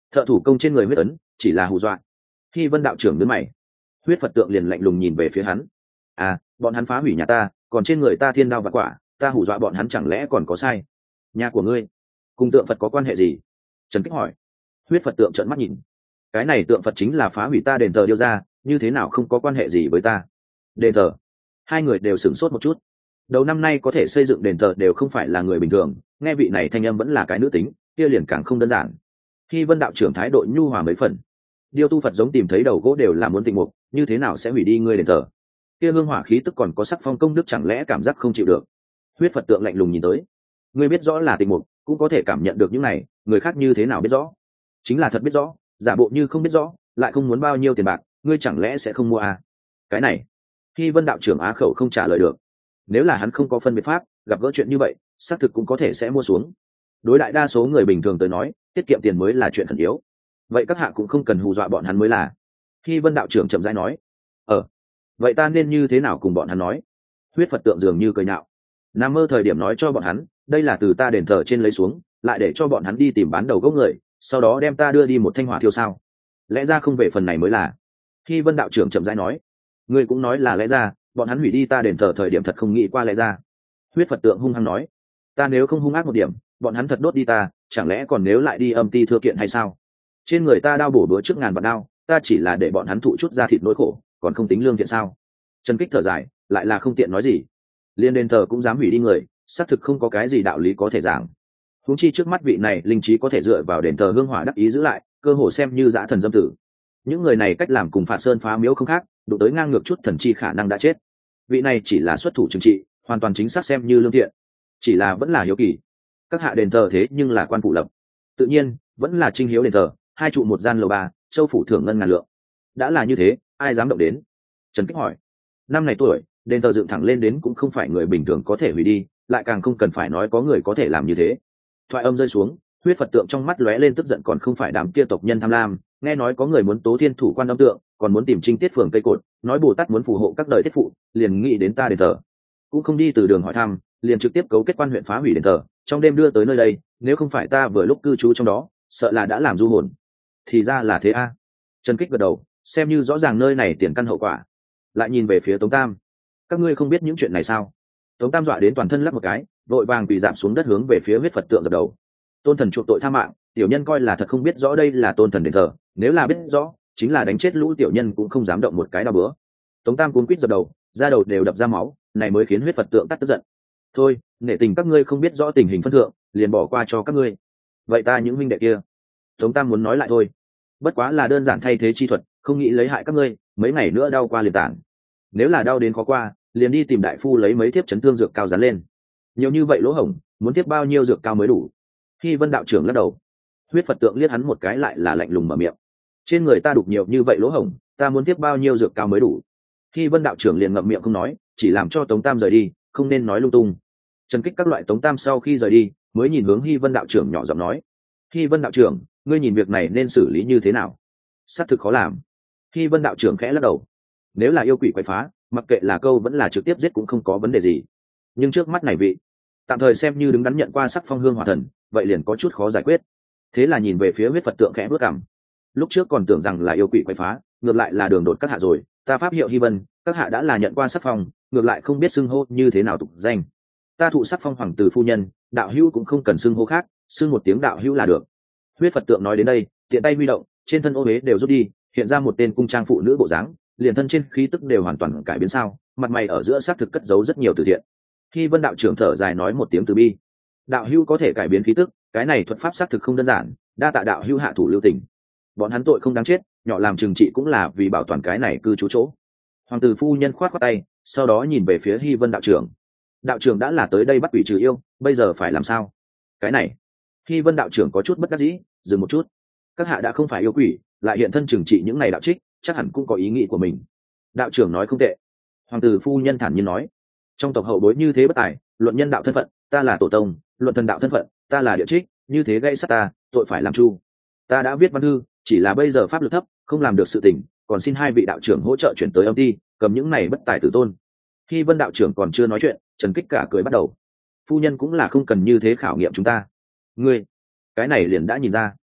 Speaker 1: thợ thủ công trên người huyết ấn chỉ là hù dọa. Khi Vân đạo trưởng nhướng mày, huyết Phật tượng liền lạnh lùng nhìn về phía hắn. À, bọn hắn phá hủy nhà ta, còn trên người ta thiên đao và quả, ta hù dọa bọn hắn chẳng lẽ còn có sai? Nhà của ngươi cùng tượng Phật có quan hệ gì? Trần Kích hỏi. Huyết Phật tượng trợn mắt nhìn. Cái này tượng Phật chính là phá hủy ta đền thờ điêu ra, như thế nào không có quan hệ gì với ta? Đền thờ? Hai người đều sửng sốt một chút. Đầu năm nay có thể xây dựng đền thờ đều không phải là người bình thường, nghe vị này thanh âm vẫn là cái nữ tính, kia liền càng không đơn giản. Khi Vân đạo trưởng thái độ nhu hòa mấy phần. Điêu tu Phật giống tìm thấy đầu gỗ đều là muốn tịnh mục, như thế nào sẽ hủy đi ngươi đền thờ? Kia hương hỏa khí tức còn có sắc phong công đức, chẳng lẽ cảm giác không chịu được? Huyết Phật tượng lạnh lùng nhìn tới. Ngươi biết rõ là tịnh mục, cũng có thể cảm nhận được những này, người khác như thế nào biết rõ? Chính là thật biết rõ, giả bộ như không biết rõ, lại không muốn bao nhiêu tiền bạc, ngươi chẳng lẽ sẽ không mua à? Cái này, khi Vân đạo trưởng á khẩu không trả lời được. Nếu là hắn không có phân biệt pháp, gặp gỡ chuyện như vậy, xác thực cũng có thể sẽ mua xuống. Đối đại đa số người bình thường tới nói, tiết kiệm tiền mới là chuyện khẩn yếu. Vậy các hạ cũng không cần hù dọa bọn hắn mới là. Khi Vân đạo trưởng chậm rãi nói, ờ, vậy ta nên như thế nào cùng bọn hắn nói? Huyết Phật tượng dường như cười nhạo. Nam mơ thời điểm nói cho bọn hắn, đây là từ ta đền thờ trên lấy xuống, lại để cho bọn hắn đi tìm bán đầu gốc người, sau đó đem ta đưa đi một thanh hỏa thiêu sao? Lẽ ra không về phần này mới là. Khi Vân đạo trưởng chậm rãi nói, ngươi cũng nói là lẽ ra, bọn hắn hủy đi ta đền thờ thời điểm thật không nghĩ qua lẽ ra. Huyết Phật tượng hung hăng nói, ta nếu không hung ác một điểm, bọn hắn thật đốt đi ta, chẳng lẽ còn nếu lại đi âm ti thưa kiện hay sao? Trên người ta đao bổ búa trước ngàn vạn đao, ta chỉ là để bọn hắn thụ chút ra thịt nỗi khổ, còn không tính lương thiện sao? Trần Kích thở dài, lại là không tiện nói gì. Liên đền thờ cũng dám hủy đi người, xác thực không có cái gì đạo lý có thể giảng. Huống chi trước mắt vị này linh trí có thể dựa vào đền thờ hương hỏa đắc ý giữ lại, cơ hồ xem như dã thần dâm tử. Những người này cách làm cùng Phạt Sơn phá miếu không khác, đụng tới ngang ngược chút thần chi khả năng đã chết. Vị này chỉ là xuất thủ trừng trị, hoàn toàn chính xác xem như lương thiện, chỉ là vẫn là hiếu kỳ. Các hạ đền thờ thế nhưng là quan phụ lập, tự nhiên vẫn là trinh hiếu đền thờ, hai trụ một gian lầu ba, châu phủ thưởng ngân ngàn lượng. Đã là như thế, ai dám động đến? Trần Kích hỏi. Năm này tuổi, đền thờ dựng thẳng lên đến cũng không phải người bình thường có thể hủy đi, lại càng không cần phải nói có người có thể làm như thế. Thoại âm rơi xuống, huyết Phật tượng trong mắt lóe lên tức giận, còn không phải đám kia tộc nhân tham lam, nghe nói có người muốn tố thiên thủ quan âm tượng, còn muốn tìm trinh tiết phường cây cột, nói Bồ Tát muốn phù hộ các đời tiết phụ, liền nghĩ đến ta đền thờ, cũng không đi từ đường hỏi thăm, liền trực tiếp cấu kết quan huyện phá hủy đền thờ, trong đêm đưa tới nơi đây, nếu không phải ta vừa lúc cư trú trong đó, sợ là đã làm du hồn. Thì ra là thế a. Trần Kích gật đầu, xem như rõ ràng nơi này tiền căn hậu quả. Lại nhìn về phía Tống Tam, các ngươi không biết những chuyện này sao? Tống Tam dọa đến toàn thân lắc một cái, vội vàng quỳ giảm xuống đất hướng về phía huyết Phật tượng dập đầu. Tôn thần chuộc tội tha mạng, tiểu nhân coi là thật không biết rõ đây là tôn thần đền thờ, nếu là biết rõ, chính là đánh chết lũ tiểu nhân cũng không dám động một cái đao bữa. Tống Tam cuốn quýt dập đầu, da đầu đều đập ra máu, này mới khiến huyết Phật tượng tắt tức giận. Thôi, nể tình các ngươi không biết rõ tình hình phân thượng, liền bỏ qua cho các ngươi. Vậy ta những huynh đệ kia, Tống Tam muốn nói lại thôi, bất quá là đơn giản thay thế chi thuật, không nghĩ lấy hại các ngươi, mấy ngày nữa đau qua liền tản. Nếu là đau đến khó qua, liền đi tìm đại phu lấy mấy thiếp chấn thương dược cao dán lên. Nhiều như vậy lỗ hổng, muốn tiếp bao nhiêu dược cao mới đủ? Khi Vân đạo trưởng lắc đầu, huyết Phật tượng liếc hắn một cái, lại là lạnh lùng mở miệng. Trên người ta đục nhiều như vậy lỗ hổng, ta muốn tiếp bao nhiêu dược cao mới đủ? Khi Vân đạo trưởng liền ngậm miệng không nói, chỉ làm cho Tống Tam rời đi, không nên nói lung tung. Trần Kích các loại Tống Tam sau khi rời đi, mới nhìn hướng Hy Vân đạo trưởng nhỏ giọng nói, Hy Vân đạo trưởng, ngươi nhìn việc này nên xử lý như thế nào? Xác thực khó làm. Hy Vân đạo trưởng khẽ lắc đầu, nếu là yêu quỷ quậy phá, mặc kệ là câu vẫn là trực tiếp giết cũng không có vấn đề gì, nhưng trước mắt này vị tạm thời xem như đứng đắn nhận qua sắc phong hương hỏa thần, vậy liền có chút khó giải quyết. Thế là nhìn về phía huyết Phật tượng khẽ bước cằm, lúc trước còn tưởng rằng là yêu quỷ quậy phá, ngược lại là đường đột các hạ rồi, ta pháp hiệu Hy Vân, các hạ đã là nhận qua sắc phong, ngược lại không biết xưng hô như thế nào tục danh. Ta thụ sắc phong hoàng tử phu nhân, đạo hữu cũng không cần xưng hô khác, xưng một tiếng đạo hữu là được. Huyết Phật tượng nói đến đây, tiện tay huy động, trên thân ô huế đều rút đi, hiện ra một tên cung trang phụ nữ bộ dáng, liền thân trên khí tức đều hoàn toàn cải biến sao, mặt mày ở giữa xác thực cất giấu rất nhiều từ thiện. Khi Vân đạo trưởng thở dài nói một tiếng từ bi, đạo hữu có thể cải biến khí tức, cái này thuật pháp xác thực không đơn giản, đa tạ đạo hữu hạ thủ lưu tình. Bọn hắn tội không đáng chết, nhỏ làm trừng trị cũng là vì bảo toàn cái này cư trú chỗ. Hoàng tử phu nhân khoát khoát tay, sau đó nhìn về phía Hy Vân đạo trưởng, đạo trưởng đã là tới đây bắt quỷ trừ yêu, bây giờ phải làm sao? Cái này, Hy Vân đạo trưởng có chút bất đắc dĩ, dừng một chút. Các hạ đã không phải yêu quỷ, lại hiện thân trừng trị những này đạo trích, chắc hẳn cũng có ý nghĩ của mình. Đạo trưởng nói không tệ. Hoàng tử phu nhân thản nhiên nói, trong tộc hậu bối như thế bất tài, luận nhân đạo thân phận, ta là tổ tông, luận thần đạo thân phận, ta là địa trích, như thế gây sát ta, tội phải làm chu. Ta đã viết văn thư, chỉ là bây giờ pháp lực thấp, không làm được sự tình, còn xin hai vị đạo trưởng hỗ trợ chuyển tới âm ty, cầm những này bất tài tử tôn. Khi Vân đạo trưởng còn chưa nói chuyện, Trần Kích cả cười bắt đầu. Phu nhân cũng là không cần như thế khảo nghiệm chúng ta. Ngươi, cái này liền đã nhìn ra.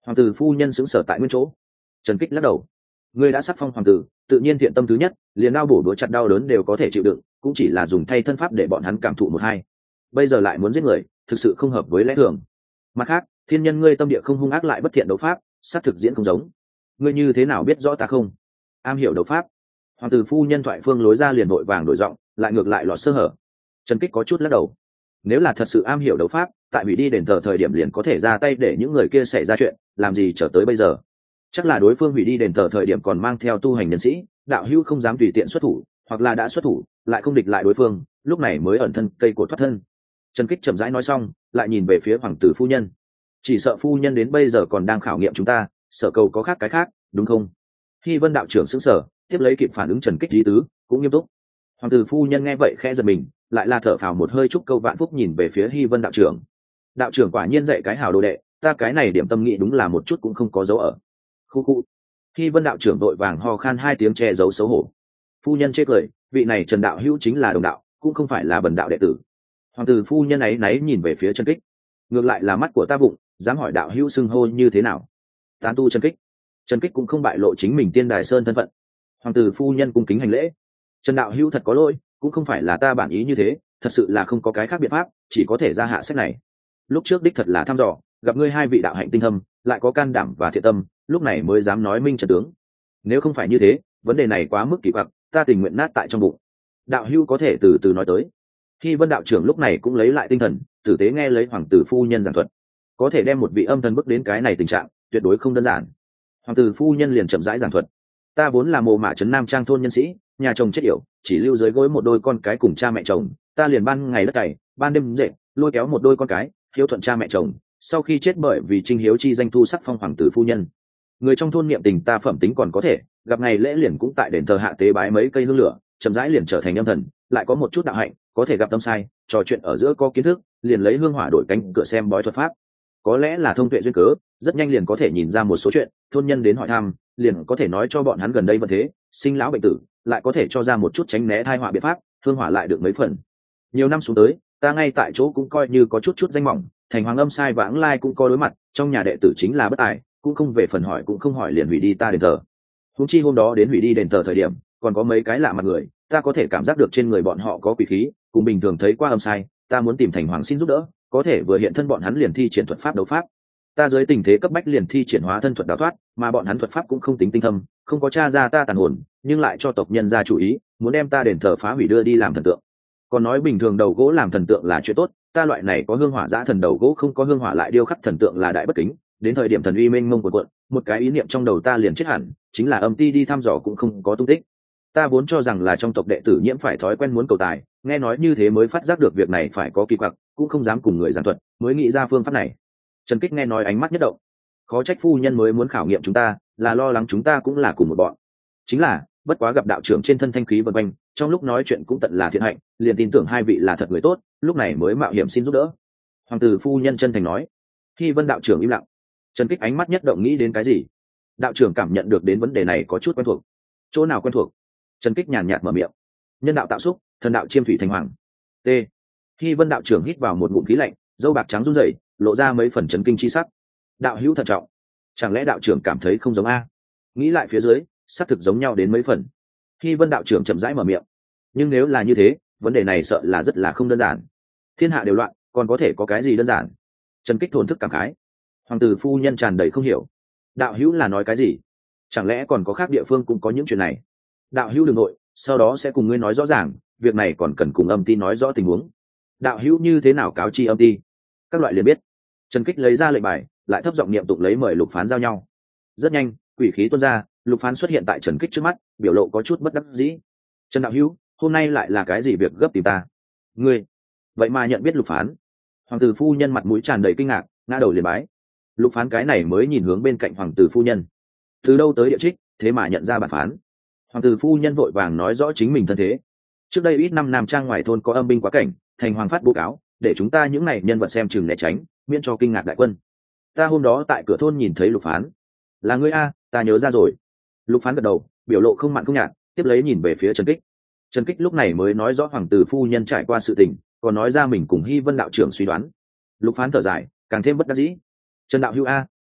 Speaker 1: Hoàng tử phu nhân sững sờ tại nguyên chỗ. Trần Kích lắc đầu. Ngươi đã sắc phong hoàng tử, tự nhiên thiện tâm thứ nhất, liền đao bổ đũa chặt đau đớn đều có thể chịu đựng, cũng chỉ là dùng thay thân pháp để bọn hắn cảm thụ một hai. Bây giờ lại muốn giết người, thực sự không hợp với lẽ thường. Mặt khác, thiên nhân ngươi tâm địa không hung ác lại bất thiện đấu pháp, sát thực diễn không giống. Ngươi như thế nào biết rõ ta không am hiểu đấu pháp? Hoàng tử phu nhân thoại phương lối ra liền vội vàng đổi giọng, lại ngược lại lọt sơ hở. Trần Kích có chút lắc đầu. Nếu là thật sự am hiểu đấu pháp, tại hủy đi đền thờ thời điểm liền có thể ra tay để những người kia xảy ra chuyện, làm gì trở tới bây giờ? Chắc là đối phương hủy đi đền thờ thời điểm còn mang theo tu hành nhân sĩ, đạo hữu không dám tùy tiện xuất thủ, hoặc là đã xuất thủ lại không địch lại đối phương, lúc này mới ẩn thân cây cột thoát thân. Trần Kích chậm rãi nói xong, lại nhìn về phía hoàng tử phu nhân. Chỉ sợ phu nhân đến bây giờ còn đang khảo nghiệm chúng ta, sợ cầu có khác cái khác, đúng không? Khi Vân đạo trưởng sững sờ, tiếp lấy kịp phản ứng Trần Kích ý tứ, cũng nghiêm túc. Hoàng tử phu nhân nghe vậy khẽ giật mình, lại là thở phào một hơi chúc câu vạn phúc nhìn về phía Hi Vân đạo trưởng. Đạo trưởng quả nhiên dạy cái hào đồ đệ, ta cái này điểm tâm nghĩ đúng là một chút cũng không có dấu ở. Khu khu. Hi Vân đạo trưởng đội vàng ho khan hai tiếng che giấu xấu hổ. Phu nhân chê cười, vị này Trần đạo hữu chính là đồng đạo, cũng không phải là bần đạo đệ tử. Hoàng tử phu nhân ấy náy nhìn về phía Trần Kích. Ngược lại là mắt của ta bụng, dám hỏi đạo hữu xưng hô như thế nào? Tán tu Trần Kích. Trần Kích cũng không bại lộ chính mình tiên đài sơn thân phận. Hoàng tử phu nhân cung kính hành lễ. Trần đạo hữu thật có lỗi, cũng không phải là ta bản ý như thế, thật sự là không có cái khác biện pháp, chỉ có thể ra hạ sách này. Lúc trước đích thật là thăm dò, gặp ngươi hai vị đạo hạnh tinh thâm, lại có can đảm và thiện tâm, lúc này mới dám nói minh trận tướng. Nếu không phải như thế, vấn đề này quá mức kỳ quặc, ta tình nguyện nát tại trong bụng. Đạo hữu có thể từ từ nói tới. Khi Vân đạo trưởng lúc này cũng lấy lại tinh thần, tử tế nghe lấy hoàng tử phu nhân giảng thuật. Có thể đem một vị âm thần bước đến cái này tình trạng, tuyệt đối không đơn giản. Hoàng tử phu nhân liền chậm rãi giảng thuật. Ta vốn là mồ mả trấn Nam Trang thôn nhân sĩ, nhà chồng chết yểu, chỉ lưu dưới gối một đôi con cái cùng cha mẹ chồng, ta liền ban ngày đất cày, ban đêm dậy, lôi kéo một đôi con cái, hiếu thuận cha mẹ chồng. Sau khi chết bởi vì trinh hiếu chi danh thu sắc phong hoàng tử phu nhân. Người trong thôn niệm tình ta phẩm tính còn có thể, gặp ngày lễ liền cũng tại đền thờ hạ tế bái mấy cây hương lửa, chậm rãi liền trở thành âm thần, lại có một chút đạo hạnh, có thể gặp tâm sai, trò chuyện ở giữa có kiến thức, liền lấy hương hỏa đổi cánh cửa xem bói thuật pháp. Có lẽ là thông tuệ duyên cớ, rất nhanh liền có thể nhìn ra một số chuyện, thôn nhân đến hỏi thăm, liền có thể nói cho bọn hắn gần đây vận thế, sinh lão bệnh tử, lại có thể cho ra một chút tránh né tai họa biện pháp, hương hỏa lại được mấy phần. Nhiều năm xuống tới, ta ngay tại chỗ cũng coi như có chút chút danh mỏng, thành hoàng âm sai vãng lai cũng có đối mặt, trong nhà đệ tử chính là bất tài, cũng không về phần hỏi cũng không hỏi liền hủy đi ta đền thờ. Huống chi hôm đó đến hủy đi đền thờ thời điểm, còn có mấy cái lạ mặt người, ta có thể cảm giác được trên người bọn họ có quỷ khí, cùng bình thường thấy qua âm sai, ta muốn tìm thành hoàng xin giúp đỡ, có thể vừa hiện thân bọn hắn liền thi triển thuật pháp đấu pháp. Ta dưới tình thế cấp bách liền thi triển hóa thân thuật đào thoát, mà bọn hắn thuật pháp cũng không tính tinh thâm, không có tra ra ta tàn hồn, nhưng lại cho tộc nhân ra chủ ý, muốn đem ta đền thờ phá hủy đưa đi làm thần tượng. Còn nói bình thường đầu gỗ làm thần tượng là chuyện tốt, ta loại này có hương hỏa giã thần đầu gỗ không có hương hỏa lại điêu khắc thần tượng là đại bất kính. Đến thời điểm thần uy mênh mông của quận, một cái ý niệm trong đầu ta liền chết hẳn, chính là âm ti đi thăm dò cũng không có tung tích. Ta vốn cho rằng là trong tộc đệ tử nhiễm phải thói quen muốn cầu tài, nghe nói như thế mới phát giác được việc này phải có kỳ quặc, cũng không dám cùng người giảng thuật, mới nghĩ ra phương pháp này. Trần Kích nghe nói ánh mắt nhất động. Khó trách phu nhân mới muốn khảo nghiệm chúng ta, là lo lắng chúng ta cũng là cùng một bọn. Chính là, bất quá gặp đạo trưởng trên thân thanh khí vần quanh, trong lúc nói chuyện cũng tận là thiện hạnh, liền tin tưởng hai vị là thật người tốt, lúc này mới mạo hiểm xin giúp đỡ. Hoàng tử phu nhân chân thành nói. Khi Vân đạo trưởng im lặng. Trần Kích ánh mắt nhất động nghĩ đến cái gì? Đạo trưởng cảm nhận được đến vấn đề này có chút quen thuộc. Chỗ nào quen thuộc? Trần Kích nhàn nhạt mở miệng. Nhân đạo tạo xúc, thần đạo chiêm thủy thành hoàng. T. Khi Vân đạo trưởng hít vào một ngụm khí lạnh, dâu bạc trắng run rẩy, lộ ra mấy phần chấn kinh chi sắc. Đạo hữu thận trọng. Chẳng lẽ đạo trưởng cảm thấy không giống a? Nghĩ lại phía dưới, xác thực giống nhau đến mấy phần. Khi Vân đạo trưởng chậm rãi mở miệng. Nhưng nếu là như thế, vấn đề này sợ là rất là không đơn giản. Thiên hạ đều loạn, còn có thể có cái gì đơn giản? Trần Kích thổn thức cảm khái. Hoàng tử phu nhân tràn đầy không hiểu. Đạo hữu là nói cái gì? Chẳng lẽ còn có khác địa phương cũng có những chuyện này? Đạo hữu đừng nội, sau đó sẽ cùng ngươi nói rõ ràng, việc này còn cần cùng âm ti nói rõ tình huống. Đạo hữu như thế nào cáo chi âm ti? Các loại liền biết. Trần Kích lấy ra lệnh bài, lại thấp giọng niệm tụng lấy mời Lục Phán giao nhau. Rất nhanh, quỷ khí tuôn ra, Lục Phán xuất hiện tại Trần Kích trước mắt, biểu lộ có chút bất đắc dĩ. Trần đạo hữu, hôm nay lại là cái gì việc gấp tìm ta? Ngươi, vậy mà nhận biết Lục Phán? Hoàng tử phu nhân mặt mũi tràn đầy kinh ngạc, ngã đầu liền bái. Lục Phán cái này mới nhìn hướng bên cạnh hoàng tử phu nhân. Từ đâu tới địa trích, thế mà nhận ra bản phán? Hoàng tử phu nhân vội vàng nói rõ chính mình thân thế. Trước đây ít năm Nam Trang ngoài thôn có âm binh quá cảnh, thành hoàng phát bố cáo, để chúng ta những này nhân vật xem chừng né tránh, miễn cho kinh ngạc đại quân. Ta hôm đó tại cửa thôn nhìn thấy Lục Phán. Là ngươi a, ta nhớ ra rồi. Lục Phán gật đầu, biểu lộ không mặn không nhạt, tiếp lấy nhìn về phía Trần Kích. Trần Kích lúc này mới nói rõ hoàng tử phu nhân trải qua sự tình, còn nói ra mình cùng Hy Vân đạo trưởng suy đoán. Lục Phán thở dài, càng thêm bất đắc dĩ. Trần đạo hữu a,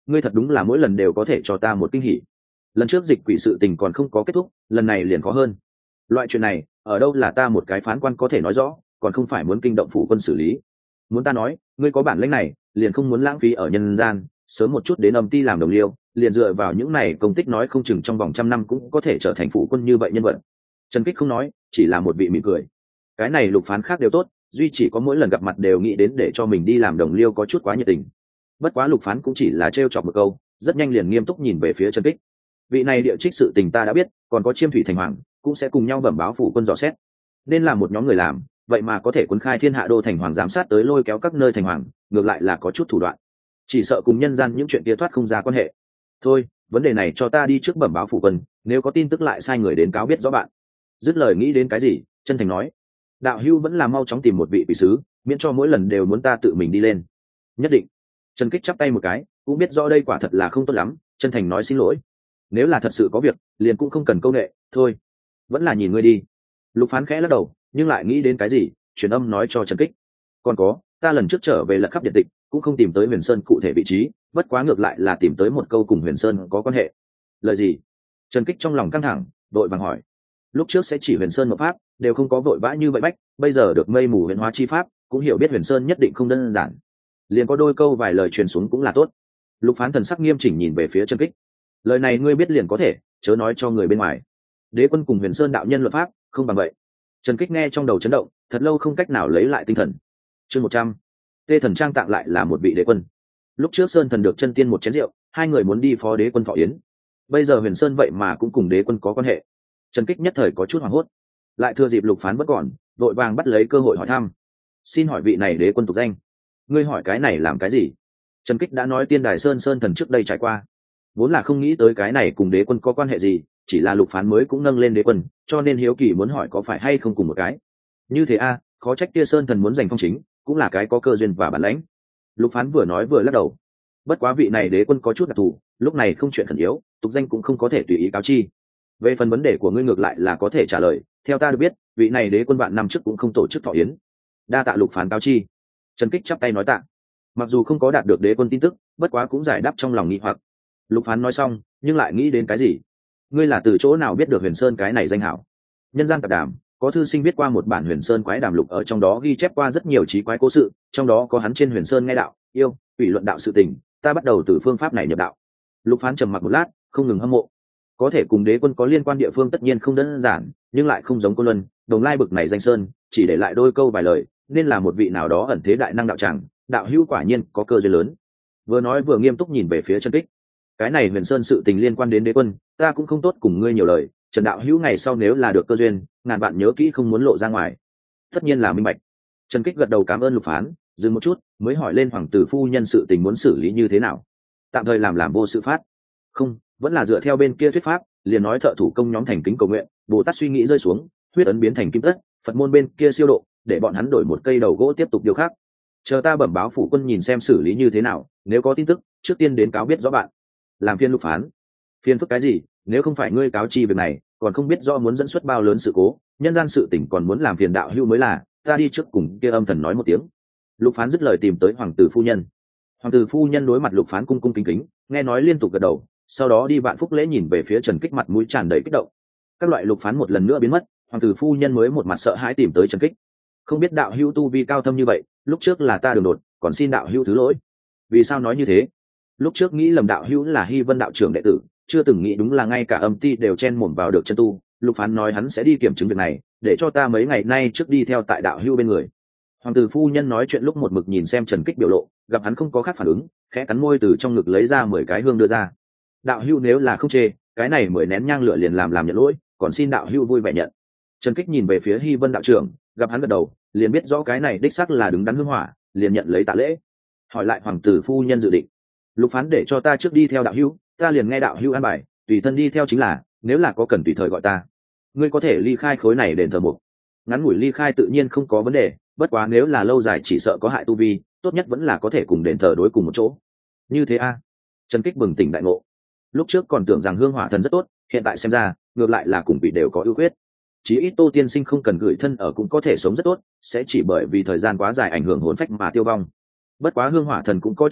Speaker 1: ngươi thật đúng là mỗi lần đều có thể cho ta một kinh hỉ. Lần trước dịch quỷ sự tình còn không có kết thúc, lần này liền khó hơn. Loại chuyện này ở đâu là ta một cái phán quan có thể nói rõ, còn không phải muốn kinh động phủ quân xử lý. Muốn ta nói, ngươi có bản lĩnh này liền không muốn lãng phí ở nhân gian, sớm một chút đến âm ti làm đồng liêu, liền dựa vào những này công tích nói không chừng trong vòng trăm năm cũng có thể trở thành phủ quân như vậy nhân vật. Trần Kích không nói, chỉ là một vị mỉm cười. Cái này Lục Phán khác đều tốt, duy chỉ có mỗi lần gặp mặt đều nghĩ đến để cho mình đi làm đồng liêu có chút quá nhiệt tình. Bất quá Lục Phán cũng chỉ là trêu chọc một câu, rất nhanh liền nghiêm túc nhìn về phía Trần Kích. Vị này địa trích sự tình ta đã biết, còn có Chiêm Thủy Thành Hoàng cũng sẽ cùng nhau bẩm báo phủ quân dò xét. Nên là một nhóm người làm, vậy mà có thể cuốn khai thiên hạ đô thành hoàng giám sát tới lôi kéo các nơi thành hoàng, ngược lại là có chút thủ đoạn. Chỉ sợ cùng nhân gian những chuyện kia thoát không ra quan hệ. Thôi, vấn đề này cho ta đi trước bẩm báo phủ quân, nếu có tin tức lại sai người đến cáo biết rõ bạn. Dứt lời nghĩ đến cái gì, chân thành nói, đạo hưu vẫn là mau chóng tìm một vị vị sứ, miễn cho mỗi lần đều muốn ta tự mình đi lên. Nhất định. Trần Kích chắp tay một cái, cũng biết rõ đây quả thật là không tốt lắm, chân thành nói xin lỗi. Nếu là thật sự có việc, liền cũng không cần câu nệ, thôi, vẫn là nhìn ngươi đi. Lục Phán khẽ lắc đầu, nhưng lại nghĩ đến cái gì, truyền âm nói cho Trần Kích. Còn có, ta lần trước trở về lật khắp điện tịch, cũng không tìm tới Huyền Sơn cụ thể vị trí, bất quá ngược lại là tìm tới một câu cùng Huyền Sơn có quan hệ. Lời gì? Trần Kích trong lòng căng thẳng, đội vàng hỏi. Lúc trước sẽ chỉ Huyền Sơn một pháp, đều không có vội vã như vậy bách, bây giờ được mây mù huyền hóa chi pháp, cũng hiểu biết Huyền Sơn nhất định không đơn giản. Liền có đôi câu vài lời truyền xuống cũng là tốt. Lục Phán thần sắc nghiêm chỉnh nhìn về phía Trần Kích. Lời này ngươi biết liền có thể, chớ nói cho người bên ngoài. Đế quân cùng Huyền Sơn đạo nhân luật pháp, không bằng vậy. Trần Kích nghe trong đầu chấn động, thật lâu không cách nào lấy lại tinh thần. Chương một trăm, Tê Thần Trang tặng lại là một vị đế quân. Lúc trước Sơn Thần được chân tiên một chén rượu, hai người muốn đi phó đế quân thọ yến. Bây giờ Huyền Sơn vậy mà cũng cùng đế quân có quan hệ. Trần Kích nhất thời có chút hoảng hốt, lại thừa dịp Lục Phán bất còn, vội vàng bắt lấy cơ hội hỏi thăm. Xin hỏi vị này đế quân tục danh? Ngươi hỏi cái này làm cái gì? Trần Kích đã nói Tiên Đài Sơn Sơn Thần trước đây trải qua, vốn là không nghĩ tới cái này cùng đế quân có quan hệ gì, chỉ là Lục Phán mới cũng nâng lên đế quân, cho nên hiếu kỳ muốn hỏi có phải hay không cùng một cái. Như thế a, khó trách kia Sơn Thần muốn giành phong chính, cũng là cái có cơ duyên và bản lãnh. Lục Phán vừa nói vừa lắc đầu. Bất quá vị này đế quân có chút đặc thù, lúc này không chuyện khẩn yếu, tục danh cũng không có thể tùy ý cáo chi. Về phần vấn đề của ngươi ngược lại là có thể trả lời, theo ta được biết, vị này đế quân vạn năm trước cũng không tổ chức thọ yến. Đa tạ Lục Phán cáo chi. Trần Kích chắp tay nói tạ. Mặc dù không có đạt được đế quân tin tức, bất quá cũng giải đáp trong lòng nghi hoặc. Lục Phán nói xong, nhưng lại nghĩ đến cái gì? Ngươi là từ chỗ nào biết được Huyền Sơn cái này danh hảo? Nhân gian tạp đàm, có thư sinh viết qua một bản Huyền Sơn quái đàm lục, ở trong đó ghi chép qua rất nhiều trí quái cố sự, trong đó có hắn trên Huyền Sơn nghe đạo, yêu, ủy luận đạo sự tình, ta bắt đầu từ phương pháp này nhập đạo. Lục Phán trầm mặc một lát, không ngừng hâm mộ. Có thể cùng đế quân có liên quan địa phương tất nhiên không đơn giản, nhưng lại không giống Côn Luân, Đồng Lai bực này danh sơn, chỉ để lại đôi câu vài lời, nên là một vị nào đó ẩn thế đại năng đạo tràng, đạo hữu quả nhiên có cơ duyên lớn. Vừa nói vừa nghiêm túc nhìn về phía Trần Kích. Cái này Huyền Sơn sự tình liên quan đến đế quân, ta cũng không tốt cùng ngươi nhiều lời, Trần đạo hữu ngày sau nếu là được cơ duyên, ngàn bạn nhớ kỹ không muốn lộ ra ngoài. Tất nhiên là minh bạch. Trần Kích gật đầu cảm ơn Lục Phán, dừng một chút, mới hỏi lên hoàng tử phu nhân sự tình muốn xử lý như thế nào. Tạm thời làm làm vô sự phát. Không, vẫn là dựa theo bên kia thuyết pháp, liền nói thợ thủ công nhóm thành kính cầu nguyện, Bồ Tát suy nghĩ rơi xuống, huyết ấn biến thành kim tất, Phật môn bên kia siêu độ, để bọn hắn đổi một cây đầu gỗ tiếp tục điều khác. Chờ ta bẩm báo phủ quân nhìn xem xử lý như thế nào, nếu có tin tức, trước tiên đến cáo biết rõ bạn. Làm phiên Lục Phán. Phiên phức cái gì, nếu không phải ngươi cáo chi việc này, còn không biết rõ muốn dẫn xuất bao lớn sự cố, nhân gian sự tình còn muốn làm phiền đạo hữu mới là, ta đi trước cùng kia âm thần nói một tiếng. Lục Phán dứt lời tìm tới hoàng tử phu nhân. Hoàng tử phu nhân đối mặt Lục Phán cung cung kính kính, nghe nói liên tục gật đầu, sau đó đi vạn phúc lễ nhìn về phía Trần Kích, mặt mũi tràn đầy kích động. Các loại Lục Phán một lần nữa biến mất, hoàng tử phu nhân mới một mặt sợ hãi tìm tới Trần Kích. Không biết đạo hữu tu vi cao thâm như vậy, lúc trước là ta đường đột, còn xin đạo hữu thứ lỗi. Vì sao nói như thế? Lúc trước nghĩ lầm đạo hữu là Hy Vân đạo trưởng đệ tử, chưa từng nghĩ đúng là ngay cả âm ti đều chen mồm vào được chân tu. Lục Phán nói hắn sẽ đi kiểm chứng việc này, để cho ta mấy ngày nay trước đi theo tại đạo hữu bên người. Hoàng tử phu nhân nói chuyện lúc một mực nhìn xem Trần Kích biểu lộ, gặp hắn không có khác phản ứng, khẽ cắn môi từ trong ngực lấy ra mười cái hương đưa ra. Đạo hữu nếu là không chê, cái này mười nén nhang lửa liền làm làm nhận lỗi, còn xin đạo hữu vui vẻ nhận. Trần Kích nhìn về phía Hy Vân đạo trưởng, gặp hắn gật đầu, liền biết rõ cái này đích xác là đứng đắn hương hỏa, liền nhận lấy tạ lễ. Hỏi lại hoàng tử phu nhân dự định. Lục Phán để cho ta trước đi theo đạo hữu, ta liền nghe đạo hữu an bài, tùy thân đi theo chính là, nếu là có cần tùy thời gọi ta. Ngươi có thể ly khai khối này đền thờ mục. Ngắn ngủi ly khai tự nhiên không có vấn đề, bất quá nếu là lâu dài chỉ sợ có hại tu vi, tốt nhất vẫn là có thể cùng đền thờ đối cùng một chỗ. Như thế a? Trần Kích bừng tỉnh đại ngộ. Lúc trước còn tưởng rằng hương hỏa thần rất tốt, hiện tại xem ra, ngược lại là cùng vị đều có ưu khuyết. Chí ít Tô tiên sinh không cần gửi thân ở cũng có thể sống rất tốt, sẽ chỉ bởi vì thời gian quá dài ảnh hưởng hồn phách mà tiêu vong. Bất quá hương hỏa thần cũng có chỗ tốt,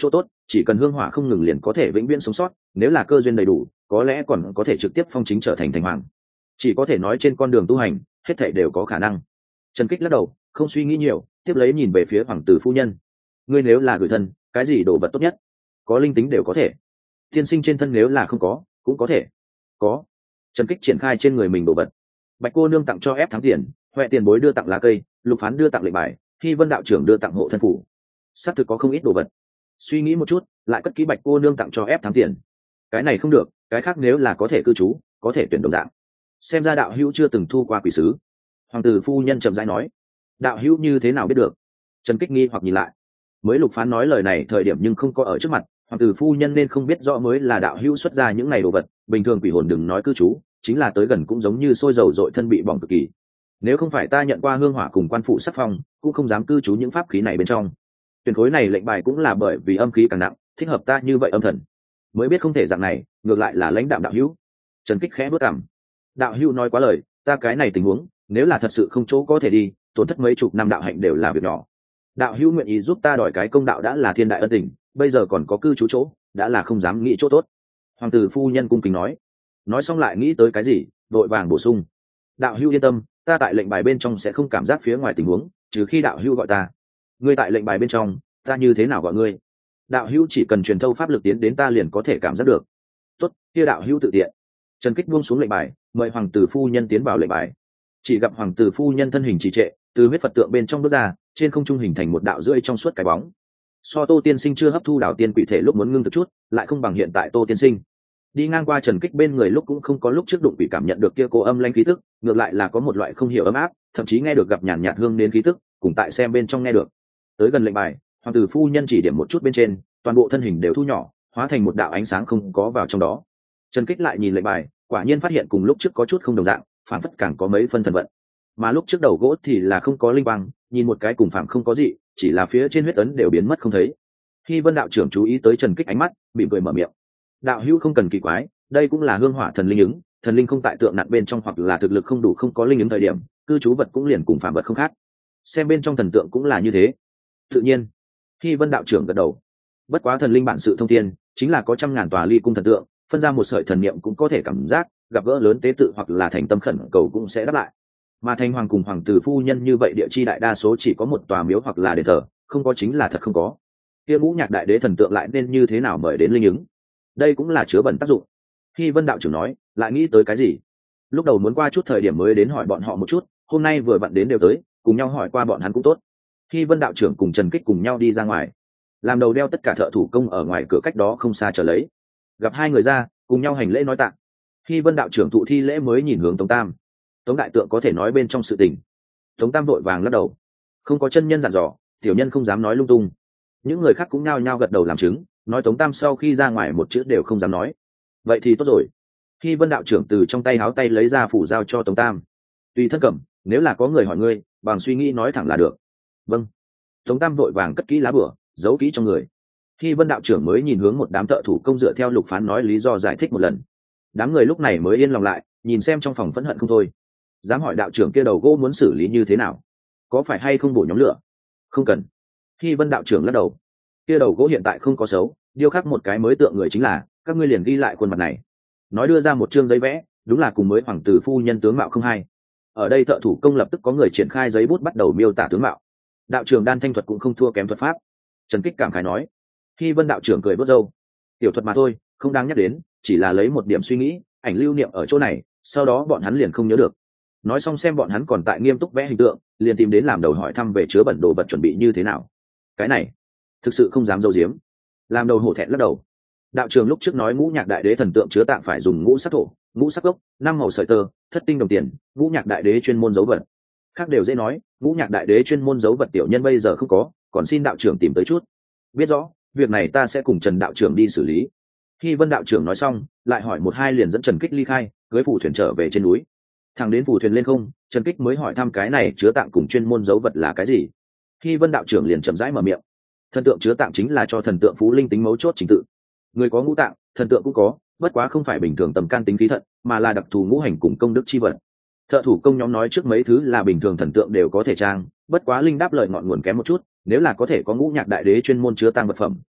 Speaker 1: chỉ cần hương hỏa không ngừng liền có thể vĩnh viễn sống sót, nếu là cơ duyên đầy đủ có lẽ còn có thể trực tiếp phong chính trở thành thành hoàng. Chỉ có thể nói trên con đường tu hành hết thảy đều có khả năng. Trần Kích lắc đầu không suy nghĩ nhiều, tiếp lấy nhìn về phía hoàng tử phu nhân. Ngươi nếu là gửi thân, cái gì đồ vật tốt nhất? Có linh tính đều có thể. Tiên sinh trên thân nếu là không có cũng có thể. Có. Trần Kích triển khai trên người mình đồ vật. Bạch cô nương tặng cho ép thắng tiền, Huệ tiền bối đưa tặng lá cây, Lục phán đưa tặng lệnh bài, Hy Vân đạo trưởng đưa tặng hộ thân phủ. Xác thực có không ít đồ vật. Suy nghĩ một chút lại cất kỹ Bạch cô nương tặng cho ép thắng tiền. Cái này không được, cái khác nếu là có thể cư trú có thể tuyển đồng dạng. Xem ra đạo hữu chưa từng thu qua quỷ sứ. Hoàng tử phu nhân chậm rãi nói. Đạo hữu như thế nào biết được? Trần Kích nghi hoặc nhìn lại. Mới Lục phán nói lời này thời điểm nhưng không có ở trước mặt, hoàng tử phu nhân nên không biết rõ mới là đạo hữu xuất ra những này đồ vật. Bình thường quỷ hồn đừng nói cư trú, chính là tới gần cũng giống như sôi dầu dội thân bị bỏng cực kỳ. Nếu không phải ta nhận qua hương hỏa cùng quan phụ sắc phong, cũng không dám cư trú những pháp khí này bên trong. Tuyển khối này lệnh bài cũng là bởi vì âm khí càng nặng, thích hợp ta như vậy âm thần, mới biết không thể dạng này, ngược lại là lãnh đạm đạo hữu. Trần Kích khẽ bước cằm. Đạo hữu nói quá lời, ta cái này tình huống, nếu là thật sự không chỗ có thể đi, tổn thất mấy chục năm đạo hạnh đều là việc nhỏ. Đạo hữu nguyện ý giúp ta đòi cái công đạo đã là thiên đại ân tình, bây giờ còn có cư trú chỗ, đã là không dám nghĩ chỗ tốt. Hoàng tử phu nhân cung kính nói. Nói xong lại nghĩ tới cái gì, đội vàng bổ sung. Đạo hữu yên tâm, ta tại lệnh bài bên trong sẽ không cảm giác phía ngoài tình huống, trừ khi đạo hữu gọi ta. Ngươi tại lệnh bài bên trong, ta như thế nào gọi ngươi? Đạo hữu chỉ cần truyền thâu pháp lực tiến đến ta liền có thể cảm giác được. Tốt, kia đạo hữu tự tiện. Trần Kích buông xuống lệnh bài, mời hoàng tử phu nhân tiến vào lệnh bài. Chỉ gặp hoàng tử phu nhân thân hình trì trệ, từ huyết Phật tượng bên trong bước ra, trên không trung hình thành một đạo rưỡi trong suốt cái bóng. So Tô tiên sinh chưa hấp thu đảo tiên quỷ thể lúc muốn ngưng thực chút, lại không bằng hiện tại Tô tiên sinh. Đi ngang qua Trần Kích bên người lúc cũng không có lúc trước đụng quỷ cảm nhận được kia cô âm lanh khí tức, ngược lại là có một loại không hiểu ấm áp, thậm chí nghe được gặp nhàn nhạt hương đến khí tức, cùng tại xem bên trong nghe được. Tới gần lệnh bài, hoàng tử phu nhân chỉ điểm một chút bên trên, toàn bộ thân hình đều thu nhỏ, hóa thành một đạo ánh sáng không có vào trong đó. Trần Kích lại nhìn lệnh bài, quả nhiên phát hiện cùng lúc trước có chút không đồng dạng, phản phất càng có mấy phân thần vận. Mà lúc trước đầu gỗ thì là không có linh quang, nhìn một cái cùng phàm không có gì, chỉ là phía trên huyết ấn đều biến mất không thấy. Khi Vân đạo trưởng chú ý tới Trần Kích ánh mắt, mỉm cười mở miệng. Đạo hữu không cần kỳ quái, đây cũng là hương hỏa thần linh ứng, thần linh không tại tượng nặng bên trong hoặc là thực lực không đủ không có linh ứng thời điểm, cư trú vật cũng liền cùng phàm vật không khác. Xem bên trong thần tượng cũng là như thế. Tự nhiên, khi Vân đạo trưởng gật đầu. Bất quá thần linh bản sự thông thiên, chính là có trăm ngàn tòa ly cung thần tượng, phân ra một sợi thần niệm cũng có thể cảm giác, gặp gỡ lớn tế tự hoặc là thành tâm khẩn cầu cũng sẽ đáp lại. Mà thành hoàng cùng hoàng tử phu nhân như vậy địa chi đại đa số chỉ có một tòa miếu hoặc là đền thờ, không có chính là thật không có. Kia Ngũ Nhạc đại đế thần tượng lại nên như thế nào mời đến linh ứng? Đây cũng là chứa bẩn tác dụng. Khi Vân đạo trưởng nói, lại nghĩ tới cái gì? Lúc đầu muốn qua chút thời điểm mới đến hỏi bọn họ một chút, hôm nay vừa vặn đến đều tới, cùng nhau hỏi qua bọn hắn cũng tốt. Khi Vân đạo trưởng cùng Trần Kích cùng nhau đi ra ngoài, làm đầu đeo tất cả thợ thủ công ở ngoài cửa cách đó không xa chờ lấy. Gặp hai người ra, cùng nhau hành lễ nói tạ. Khi Vân đạo trưởng thụ thi lễ mới nhìn hướng Tống Tam. Tống đại tượng có thể nói bên trong sự tình. Tống Tam vội vàng lắc đầu. Không có chân nhân dặn dò, tiểu nhân không dám nói lung tung. Những người khác cũng nhao nhao gật đầu làm chứng, nói Tống Tam sau khi ra ngoài một chữ đều không dám nói. Vậy thì tốt rồi. Khi Vân đạo trưởng từ trong tay háo tay lấy ra phủ giao cho Tống Tam. Tùy thân cầm, nếu là có người hỏi ngươi, bằng suy nghĩ nói thẳng là được. Vâng. Tống Tam vội vàng cất kỹ lá bửa, giấu kỹ trong người. Khi Vân đạo trưởng mới nhìn hướng một đám thợ thủ công dựa theo Lục Phán nói lý do giải thích một lần. Đám người lúc này mới yên lòng lại, nhìn xem trong phòng phẫn hận không thôi. Dám hỏi đạo trưởng kia đầu gỗ muốn xử lý như thế nào? Có phải hay không bổ nhóm lửa? Không cần. Khi Vân đạo trưởng lắc đầu. Kia đầu gỗ hiện tại không có xấu, điêu khắc một cái mới tượng người chính là, các ngươi liền ghi lại khuôn mặt này. Nói đưa ra một chương giấy vẽ, đúng là cùng mới hoàng tử phu nhân tướng mạo không hay. Ở đây thợ thủ công lập tức có người triển khai giấy bút bắt đầu miêu tả tướng mạo. Đạo trưởng đan thanh thuật cũng không thua kém thuật pháp. Trần Kích cảm khái nói. Khi Vân đạo trưởng cười bớt râu. Tiểu thuật mà thôi, không đáng nhắc đến, chỉ là lấy một điểm suy nghĩ, ảnh lưu niệm ở chỗ này, sau đó bọn hắn liền không nhớ được. Nói xong xem bọn hắn còn tại nghiêm túc vẽ hình tượng, liền tìm đến làm đầu hỏi thăm về chứa bẩn đồ vật chuẩn bị như thế nào. Cái này thực sự không dám dâu diếm. Làm đầu hổ thẹn lắc đầu. Đạo trưởng lúc trước nói Ngũ Nhạc đại đế thần tượng chứa tạng phải dùng ngũ sắc thổ, ngũ sắc gốc, năm màu sợi tơ, thất tinh đồng tiền, Ngũ Nhạc đại đế chuyên môn dấu vật. Khác đều dễ nói, Ngũ Nhạc đại đế chuyên môn dấu vật tiểu nhân bây giờ không có, còn xin đạo trưởng tìm tới chút. Biết rõ, việc này ta sẽ cùng Trần đạo trưởng đi xử lý. Khi Vân đạo trưởng nói xong, lại hỏi một hai liền dẫn Trần Kích ly khai, cưới phủ thuyền trở về trên núi. Thằng đến phủ thuyền lên không, Trần Kích mới hỏi thăm cái này chứa tạng cùng chuyên môn dấu vật là cái gì. Khi Vân đạo trưởng liền chậm rãi mở miệng. Thần tượng chứa tạng chính là cho thần tượng phú linh tính mấu chốt trình tự. Người có ngũ tạng, thần tượng cũng có, bất quá không phải bình thường tầm can tính khí thận, mà là đặc thù ngũ hành cùng công đức chi vật. Thợ thủ công nhóm nói trước mấy thứ là bình thường thần tượng đều có thể trang, bất quá linh đáp lời ngọn nguồn kém một chút, nếu là có thể có Ngũ Nhạc đại đế chuyên môn chứa tang vật phẩm,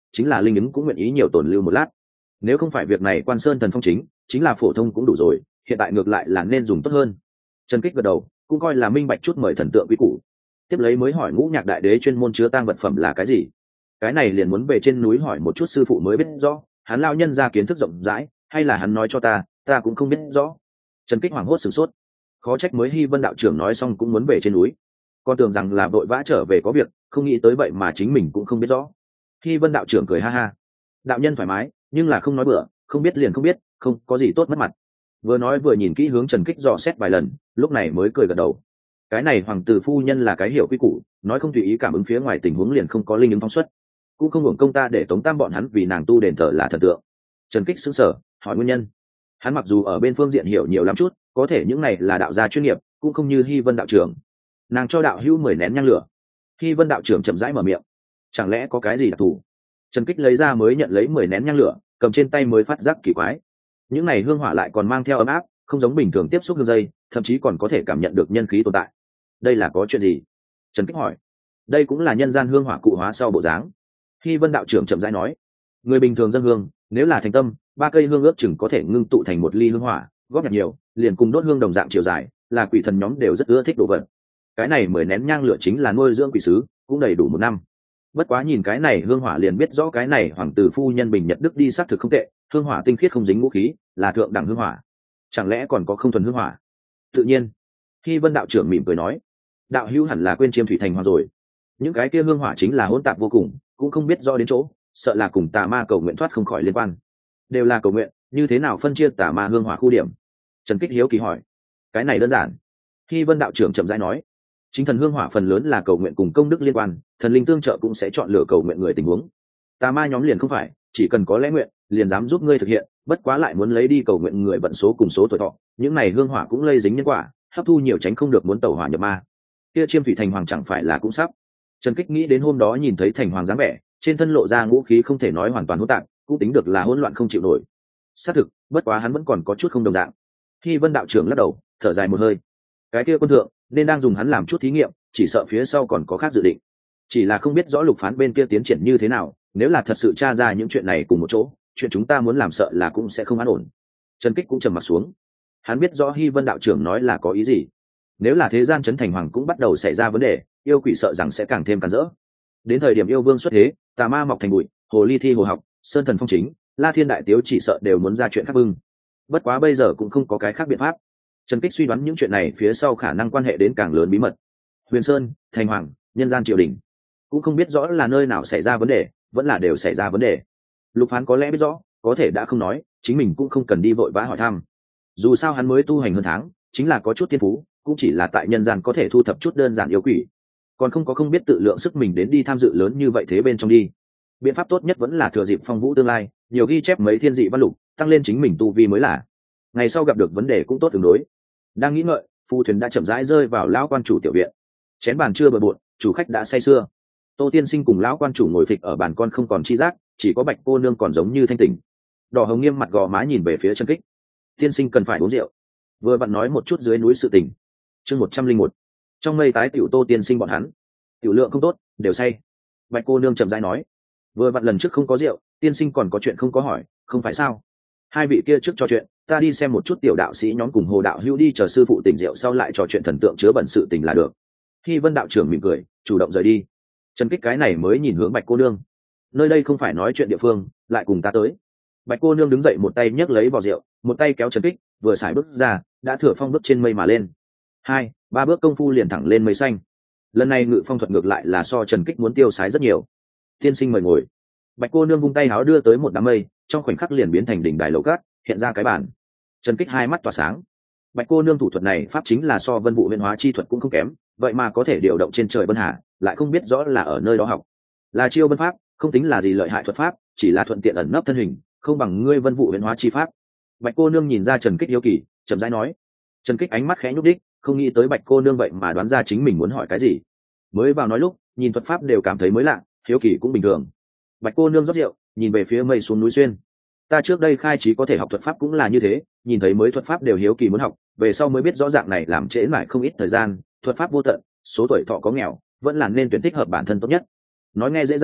Speaker 1: chính là linh ứng cũng nguyện ý nhiều tồn lưu một lát. Nếu không phải việc này quan sơn thần phong chính chính là phổ thông cũng đủ rồi, hiện tại ngược lại là nên dùng tốt hơn. Trần Kích gật đầu, cũng coi là minh bạch chút mời thần tượng quý củ. Tiếp lấy mới hỏi Ngũ Nhạc đại đế chuyên môn chứa tang vật phẩm là cái gì. Cái này liền muốn về trên núi hỏi một chút sư phụ mới biết rõ, hắn lao nhân ra kiến thức rộng rãi, hay là hắn nói cho ta, ta cũng không biết rõ. Trần Kích hoảng hốt sửng sốt, khó trách mới Hy Vân đạo trưởng nói xong cũng muốn về trên núi, con tưởng rằng là vội vã trở về có việc, không nghĩ tới vậy mà chính mình cũng không biết rõ. Hy Vân đạo trưởng cười ha ha, đạo nhân thoải mái, nhưng là không nói bừa, không biết liền không biết, không có gì tốt mất mặt. Vừa nói vừa nhìn kỹ hướng Trần Kích dò xét vài lần, lúc này mới cười gật đầu. Cái này hoàng tử phu nhân là cái hiểu quy củ, nói không tùy ý cảm ứng phía ngoài tình huống liền không có linh ứng phóng xuất, cũng không hưởng công ta để Tống Tam bọn hắn vì nàng tu đền thờ là thần tượng. Trần Kích sững sờ, hỏi nguyên nhân. Hắn mặc dù ở bên phương diện hiểu nhiều lắm chút, có thể những này là đạo gia chuyên nghiệp, cũng không như Hy Vân đạo trưởng. Nàng cho đạo hữu mười nén nhang lửa. Hy Vân đạo trưởng chậm rãi mở miệng, chẳng lẽ có cái gì đặc thù? Trần Kích lấy ra mới nhận lấy mười nén nhang lửa, cầm trên tay mới phát giác kỳ quái. Những này hương hỏa lại còn mang theo ấm áp, không giống bình thường tiếp xúc hương dây, thậm chí còn có thể cảm nhận được nhân khí tồn tại. Đây là có chuyện gì? Trần Kích hỏi. Đây cũng là nhân gian hương hỏa cụ hóa sau bộ dáng. Hy Vân đạo trưởng chậm rãi nói, người bình thường dâng hương, nếu là thành tâm, ba cây hương ước chừng có thể ngưng tụ thành một ly hương hỏa, góp nhặt nhiều, liền cùng đốt hương đồng dạng chiều dài, là quỷ thần nhóm đều rất ưa thích đồ vật. Cái này mười nén nhang lửa chính là nuôi dưỡng quỷ sứ, cũng đầy đủ một năm. Bất quá nhìn cái này hương hỏa liền biết rõ cái này hoàng tử phu nhân bình nhật đức đi xác thực không tệ, hương hỏa tinh khiết không dính vũ khí, là thượng đẳng hương hỏa. Chẳng lẽ còn có không thuần hương hỏa? Tự nhiên. Hy Vân đạo trưởng mỉm cười nói, đạo hữu hẳn là quên chiêm thủy thành hoa rồi. Những cái kia hương hỏa chính là hỗn tạp vô cùng, cũng không biết rõ đến chỗ, sợ là cùng tà ma cầu nguyện thoát không khỏi liên quan. Đều là cầu nguyện, như thế nào phân chia tà ma hương hỏa khu điểm? Trần Kích hiếu kỳ hỏi. Cái này đơn giản. Hy Vân đạo trưởng chậm rãi nói, chính thần hương hỏa phần lớn là cầu nguyện cùng công đức liên quan, thần linh tương trợ cũng sẽ chọn lựa cầu nguyện người tình huống. Tà ma nhóm liền không phải, chỉ cần có lẽ nguyện, liền dám giúp ngươi thực hiện, bất quá lại muốn lấy đi cầu nguyện người vận số cùng số tuổi thọ, những này hương hỏa cũng lây dính nhân quả, hấp thu nhiều tránh không được muốn tẩu hỏa nhập ma. Kia chiêm thủy thành hoàng chẳng phải là cũng sắp. Trần Kích nghĩ đến hôm đó nhìn thấy thành hoàng dáng vẻ, trên thân lộ ra ngũ khí không thể nói hoàn toàn hỗn tạp, cũng tính được là hỗn loạn không chịu nổi. Xác thực, bất quá hắn vẫn còn có chút không đồng dạng. Hy Vân đạo trưởng lắc đầu, thở dài một hơi. Cái kia quân thượng nên đang dùng hắn làm chút thí nghiệm, chỉ sợ phía sau còn có khác dự định. Chỉ là không biết rõ lục phán bên kia tiến triển như thế nào, nếu là thật sự tra ra những chuyện này cùng một chỗ, chuyện chúng ta muốn làm sợ là cũng sẽ không an ổn. Trần Kích cũng trầm mặt xuống. Hắn biết rõ Hy Vân đạo trưởng nói là có ý gì. Nếu là thế gian trấn thành hoàng cũng bắt đầu xảy ra vấn đề, yêu quỷ sợ rằng sẽ càng thêm càn rỡ. Đến thời điểm yêu vương xuất thế, tà ma mọc thành bụi, hồ ly thi hồ học, sơn thần phong chính, La Thiên đại tiếu chỉ sợ đều muốn ra chuyện khác bưng. Bất quá bây giờ cũng không có cái khác biện pháp. Trần Kích suy đoán những chuyện này phía sau khả năng quan hệ đến càng lớn bí mật. Huyền Sơn, thành hoàng, nhân gian triều đình, cũng không biết rõ là nơi nào xảy ra vấn đề, vẫn là đều xảy ra vấn đề. Lục Phán có lẽ biết rõ, có thể đã không nói, chính mình cũng không cần đi vội vã hỏi thăm. Dù sao hắn mới tu hành hơn tháng, chính là có chút thiên phú, cũng chỉ là tại nhân gian có thể thu thập chút đơn giản yêu quỷ, còn không có không biết tự lượng sức mình đến đi tham dự lớn như vậy thế bên trong đi. Biện pháp tốt nhất vẫn là thừa dịp phong vũ tương lai, nhiều ghi chép mấy thiên dị văn lục, tăng lên chính mình tu vi mới là. Ngày sau gặp được vấn đề cũng tốt tương đối. Đang nghĩ ngợi, phu thuyền đã chậm rãi rơi vào lão quan chủ tiểu viện. Chén bàn chưa bừa bộn, chủ khách đã say sưa. Tô tiên sinh cùng lão quan chủ ngồi phịch ở bàn con không còn chi giác, chỉ có Bạch cô nương còn giống như thanh tỉnh. Đỏ hồng nghiêm mặt gò má nhìn về phía Trần Kích. Tiên sinh cần phải uống rượu. Vừa vặn nói một chút dưới núi sự tình. Chương một trăm linh một. Trong mây tái tiểu Tô tiên sinh bọn hắn, tiểu lượng không tốt, đều say. Bạch cô nương chậm rãi nói, vừa vặn lần trước không có rượu, tiên sinh còn có chuyện không có hỏi, không phải sao? Hai vị kia trước trò chuyện, ta đi xem một chút tiểu đạo sĩ nhóm cùng Hồ đạo hữu đi chờ sư phụ tỉnh rượu sau lại trò chuyện thần tượng chứa bẩn sự tình là được. Hy Vân đạo trưởng mỉm cười, chủ động rời đi. Trần Kích cái này mới nhìn hướng Bạch cô nương. Nơi đây không phải nói chuyện địa phương, lại cùng ta tới. Bạch cô nương đứng dậy một tay nhấc lấy vò rượu, một tay kéo Trần Kích, vừa xài bước ra, đã thừa phong bước trên mây mà lên. Hai, ba bước công phu liền thẳng lên mây xanh. Lần này ngự phong thuật ngược lại là so Trần Kích muốn tiêu sái rất nhiều. Tiên sinh mời ngồi. Bạch cô nương vung tay háo đưa tới một đám mây, trong khoảnh khắc liền biến thành đỉnh đài lầu cát, hiện ra cái bàn. Trần Kích hai mắt tỏa sáng. Bạch cô nương thủ thuật này pháp chính là so vân vụ huyễn hóa chi thuật cũng không kém, vậy mà có thể điều động trên trời bân hà, lại không biết rõ là ở nơi đó học. Là chiêu bân pháp, không tính là gì lợi hại thuật pháp, chỉ là thuận tiện ẩn nấp thân hình, không bằng ngươi vân vụ huyễn hóa chi pháp. Bạch cô nương nhìn ra Trần Kích yếu kỳ, chậm rãi nói. Trần Kích ánh mắt khẽ nhúc đích, không nghĩ tới Bạch cô nương vậy mà đoán ra chính mình muốn hỏi cái gì. Mới vào nói lúc, nhìn thuật pháp đều cảm thấy mới lạ, hiếu kỳ cũng bình thường. Bạch cô nương rót rượu, nhìn về phía mây xuống núi xuyên. Ta trước đây khai trí có thể học thuật pháp cũng là như thế, nhìn thấy mới thuật pháp đều hiếu kỳ muốn học, về sau mới biết rõ dạng này làm trễ mãi không ít thời gian, thuật pháp vô tận, số tuổi thọ có nghèo, vẫn là nên tuyển thích hợp bản thân tốt nhất. Nói nghe dễ dàng,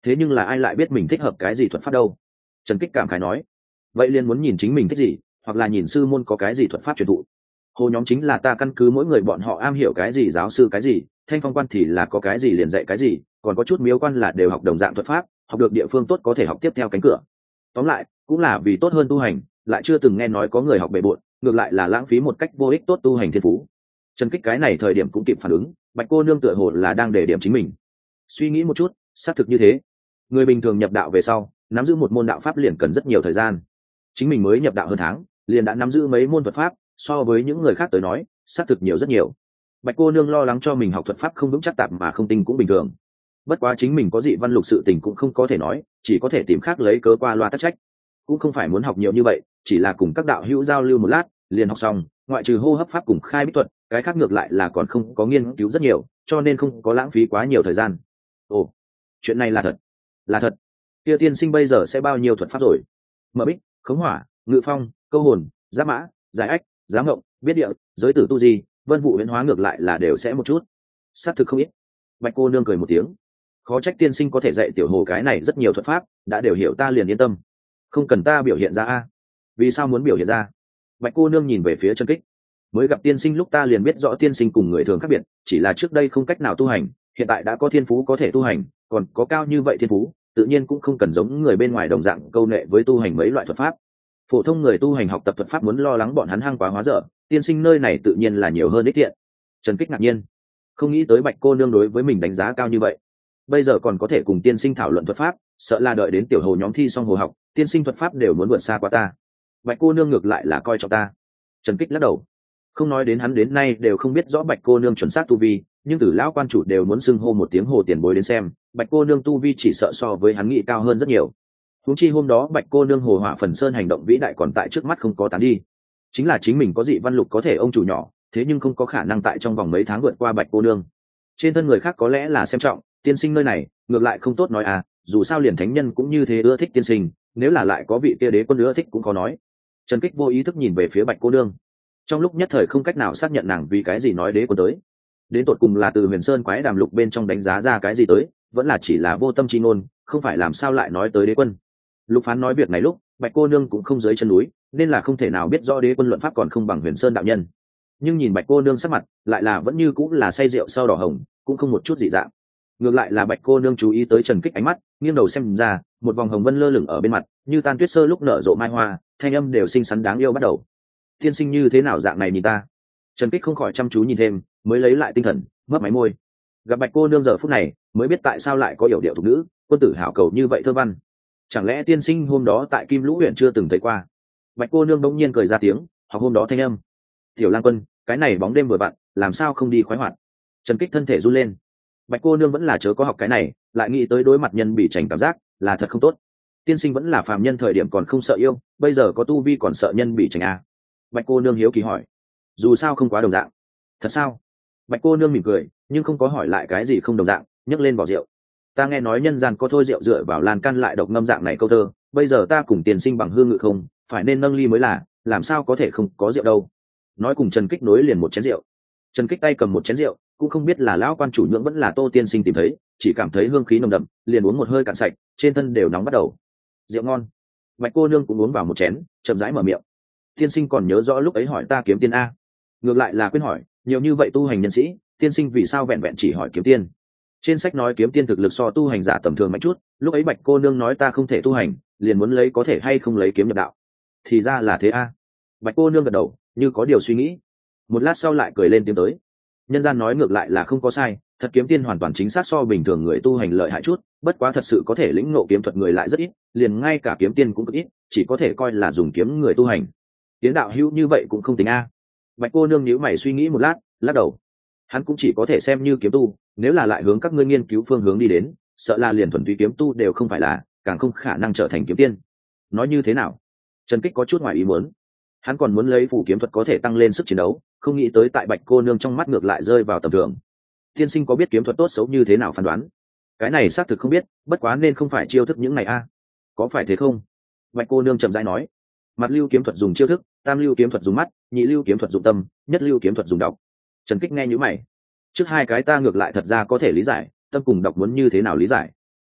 Speaker 1: thế nhưng là ai lại biết mình thích hợp cái gì thuật pháp đâu? Trần Kích cảm khái nói. Vậy liền muốn nhìn chính mình thích gì, hoặc là nhìn sư môn có cái gì thuật pháp truyền thụ. Hồ nhóm chính là ta căn cứ mỗi người bọn họ am hiểu cái gì giáo sư cái gì, Thanh Phong quan thì là có cái gì liền dạy cái gì, còn có chút miếu quan là đều học đồng dạng thuật pháp, học được địa phương tốt có thể học tiếp theo cánh cửa. Tóm lại cũng là vì tốt hơn tu hành, lại chưa từng nghe nói có người học bề bộn, ngược lại là lãng phí một cách vô ích tốt tu hành thiên phú. Trần Kích cái này thời điểm cũng kịp phản ứng, Bạch cô nương tựa hồ là đang để điểm chính mình. Suy nghĩ một chút, xác thực như thế. Người bình thường nhập đạo về sau, nắm giữ một môn đạo pháp liền cần rất nhiều thời gian. Chính mình mới nhập đạo hơn tháng, liền đã nắm giữ mấy môn thuật pháp, so với những người khác tới nói, xác thực nhiều rất nhiều. Bạch cô nương lo lắng cho mình học thuật pháp không vững chắc tạp mà không tinh cũng bình thường. Bất quá chính mình có dị văn lục sự tình cũng không có thể nói, chỉ có thể tìm khác lấy cớ qua loa tắc trách. Cũng không phải muốn học nhiều như vậy, chỉ là cùng các đạo hữu giao lưu một lát, liền học xong, ngoại trừ hô hấp pháp cùng khai bích thuật, cái khác ngược lại là còn không có nghiên cứu rất nhiều, cho nên không có lãng phí quá nhiều thời gian. Ồ, chuyện này là thật, là thật. Kia tiên sinh bây giờ sẽ bao nhiêu thuật pháp rồi? Mở bích, khống hỏa, ngự phong, câu hồn, giáp mã, giải ách, giám ngộng, biết địa, giới tử tu di, vân vụ huyễn hóa ngược lại là đều sẽ một chút. Xác thực không ít. Bạch cô nương cười một tiếng. Khó trách tiên sinh có thể dạy tiểu hồ cái này rất nhiều thuật pháp, đã đều hiểu ta liền yên tâm. Không cần ta biểu hiện ra a. Vì sao muốn biểu hiện ra? Bạch cô nương nhìn về phía Trần Kích. Mới gặp tiên sinh lúc ta liền biết rõ tiên sinh cùng người thường khác biệt, chỉ là trước đây không cách nào tu hành, hiện tại đã có thiên phú có thể tu hành, còn có cao như vậy thiên phú, tự nhiên cũng không cần giống người bên ngoài đồng dạng câu nệ với tu hành mấy loại thuật pháp. Phổ thông người tu hành học tập thuật pháp muốn lo lắng bọn hắn hăng quá hóa dở, tiên sinh nơi này tự nhiên là nhiều hơn ích tiện. Trần Kích ngạc nhiên, không nghĩ tới Bạch cô nương đối với mình đánh giá cao như vậy. Bây giờ còn có thể cùng tiên sinh thảo luận thuật pháp, sợ là đợi đến tiểu hồ nhóm thi xong hồ học, tiên sinh thuật pháp đều muốn vượt xa qua ta. Bạch cô nương ngược lại là coi trọng ta. Trần Kích lắc đầu, không nói đến hắn đến nay đều không biết rõ Bạch cô nương chuẩn xác tu vi, nhưng từ lão quan chủ đều muốn xưng hô một tiếng hồ tiền bối đến xem, Bạch cô nương tu vi chỉ sợ so với hắn nghĩ cao hơn rất nhiều. Huống chi hôm đó Bạch cô nương hồ hỏa phần sơn hành động vĩ đại còn tại trước mắt không có tán đi, chính là chính mình có dị văn lục có thể ông chủ nhỏ, thế nhưng không có khả năng tại trong vòng mấy tháng vượt qua Bạch cô nương. Trên thân người khác có lẽ là xem trọng, tiên sinh nơi này ngược lại không tốt nói à, dù sao liền thánh nhân cũng như thế ưa thích tiên sinh, nếu là lại có vị kia đế quân ưa thích cũng có nói. Trần Kích vô ý thức nhìn về phía Bạch cô nương, trong lúc nhất thời không cách nào xác nhận nàng vì cái gì nói đế quân tới, đến tột cùng là từ Huyền Sơn quái đàm lục bên trong đánh giá ra cái gì tới, vẫn là chỉ là vô tâm chi ngôn, không phải làm sao lại nói tới đế quân. Lục Phán nói việc này lúc Bạch cô nương cũng không dưới chân núi, nên là không thể nào biết rõ đế quân luận pháp còn không bằng Huyền Sơn đạo nhân, nhưng nhìn Bạch cô nương sắc mặt lại là vẫn như cũng là say rượu sau đỏ hồng, cũng không một chút dị dạng. Ngược lại là Bạch cô nương chú ý tới Trần Kích ánh mắt, nghiêng đầu xem ra, một vòng hồng vân lơ lửng ở bên mặt, như tan tuyết sơ lúc nở rộ mai hoa, thanh âm đều xinh xắn đáng yêu bắt đầu. Tiên sinh như thế nào dạng này nhìn ta? Trần Kích không khỏi chăm chú nhìn thêm, mới lấy lại tinh thần, mấp máy môi. Gặp Bạch cô nương giờ phút này, mới biết tại sao lại có yểu điệu thục nữ, quân tử hảo cầu như vậy thơ văn. Chẳng lẽ tiên sinh hôm đó tại Kim Lũ huyện chưa từng thấy qua? Bạch cô nương bỗng nhiên cười ra tiếng, hoặc hôm đó thanh âm. Tiểu Lang Quân, cái này bóng đêm vừa vặn, làm sao không đi khoái hoạt? Trần Kích thân thể run lên. Bạch cô nương vẫn là chớ có học cái này, lại nghĩ tới đối mặt nhân bị tránh cảm giác, là thật không tốt. Tiên sinh vẫn là phàm nhân thời điểm còn không sợ yêu, bây giờ có tu vi còn sợ nhân bị tránh à? Bạch cô nương hiếu kỳ hỏi. Dù sao không quá đồng dạng. Thật sao? Bạch cô nương mỉm cười, nhưng không có hỏi lại cái gì không đồng dạng, nhấc lên vỏ rượu. Ta nghe nói nhân gian có thôi rượu dựa vào lan can lại độc ngâm dạng này câu thơ, bây giờ ta cùng tiên sinh bằng hương ngự không, phải nên nâng ly mới là, làm sao có thể không có rượu đâu. Nói cùng Trần Kích nối liền một chén rượu. Trần Kích tay cầm một chén rượu, cũng không biết là lão quan chủ nhưỡng vẫn là Tô tiên sinh tìm thấy, chỉ cảm thấy hương khí nồng đậm, liền uống một hơi cạn sạch, trên thân đều nóng bắt đầu. Rượu ngon. Bạch cô nương cũng uống vào một chén, chậm rãi mở miệng. Tiên sinh còn nhớ rõ lúc ấy hỏi ta kiếm tiên a? Ngược lại là quên hỏi, nhiều như vậy tu hành nhân sĩ, tiên sinh vì sao vẹn vẹn chỉ hỏi kiếm tiên? Trên sách nói kiếm tiên thực lực so tu hành giả tầm thường mạnh chút, lúc ấy Bạch cô nương nói ta không thể tu hành, liền muốn lấy có thể hay không lấy kiếm nhập đạo. Thì ra là thế a. Bạch cô nương gật đầu, như có điều suy nghĩ. Một lát sau lại cười lên tiếng tới. Nhân gian nói ngược lại là không có sai, thật kiếm tiên hoàn toàn chính xác so bình thường người tu hành lợi hại chút, bất quá thật sự có thể lĩnh ngộ kiếm thuật người lại rất ít, liền ngay cả kiếm tiên cũng cực ít, chỉ có thể coi là dùng kiếm người tu hành. Tiến đạo hữu như vậy cũng không tính a. Bạch cô nương nhíu mày suy nghĩ một lát, lắc đầu. Hắn cũng chỉ có thể xem như kiếm tu, nếu là lại hướng các ngươi nghiên cứu phương hướng đi đến, sợ là liền thuần túy kiếm tu đều không phải là, càng không khả năng trở thành kiếm tiên. Nói như thế nào? Trần Kích có chút ngoài ý muốn. Hắn còn muốn lấy phù kiếm thuật có thể tăng lên sức chiến đấu, không nghĩ tới tại Bạch cô nương trong mắt ngược lại rơi vào tầm thường. Tiên sinh có biết kiếm thuật tốt xấu như thế nào phán đoán? Cái này xác thực không biết, bất quá nên không phải chiêu thức những này a. Có phải thế không? Bạch cô nương chậm rãi nói. Mặt lưu kiếm thuật dùng chiêu thức, tam lưu kiếm thuật dùng mắt, nhị lưu kiếm thuật dùng tâm, nhất lưu kiếm thuật dùng đọc. Trần Kích nghe nhíu mày. Trước hai cái ta ngược lại thật ra có thể lý giải, tâm cùng đọc muốn như thế nào lý giải?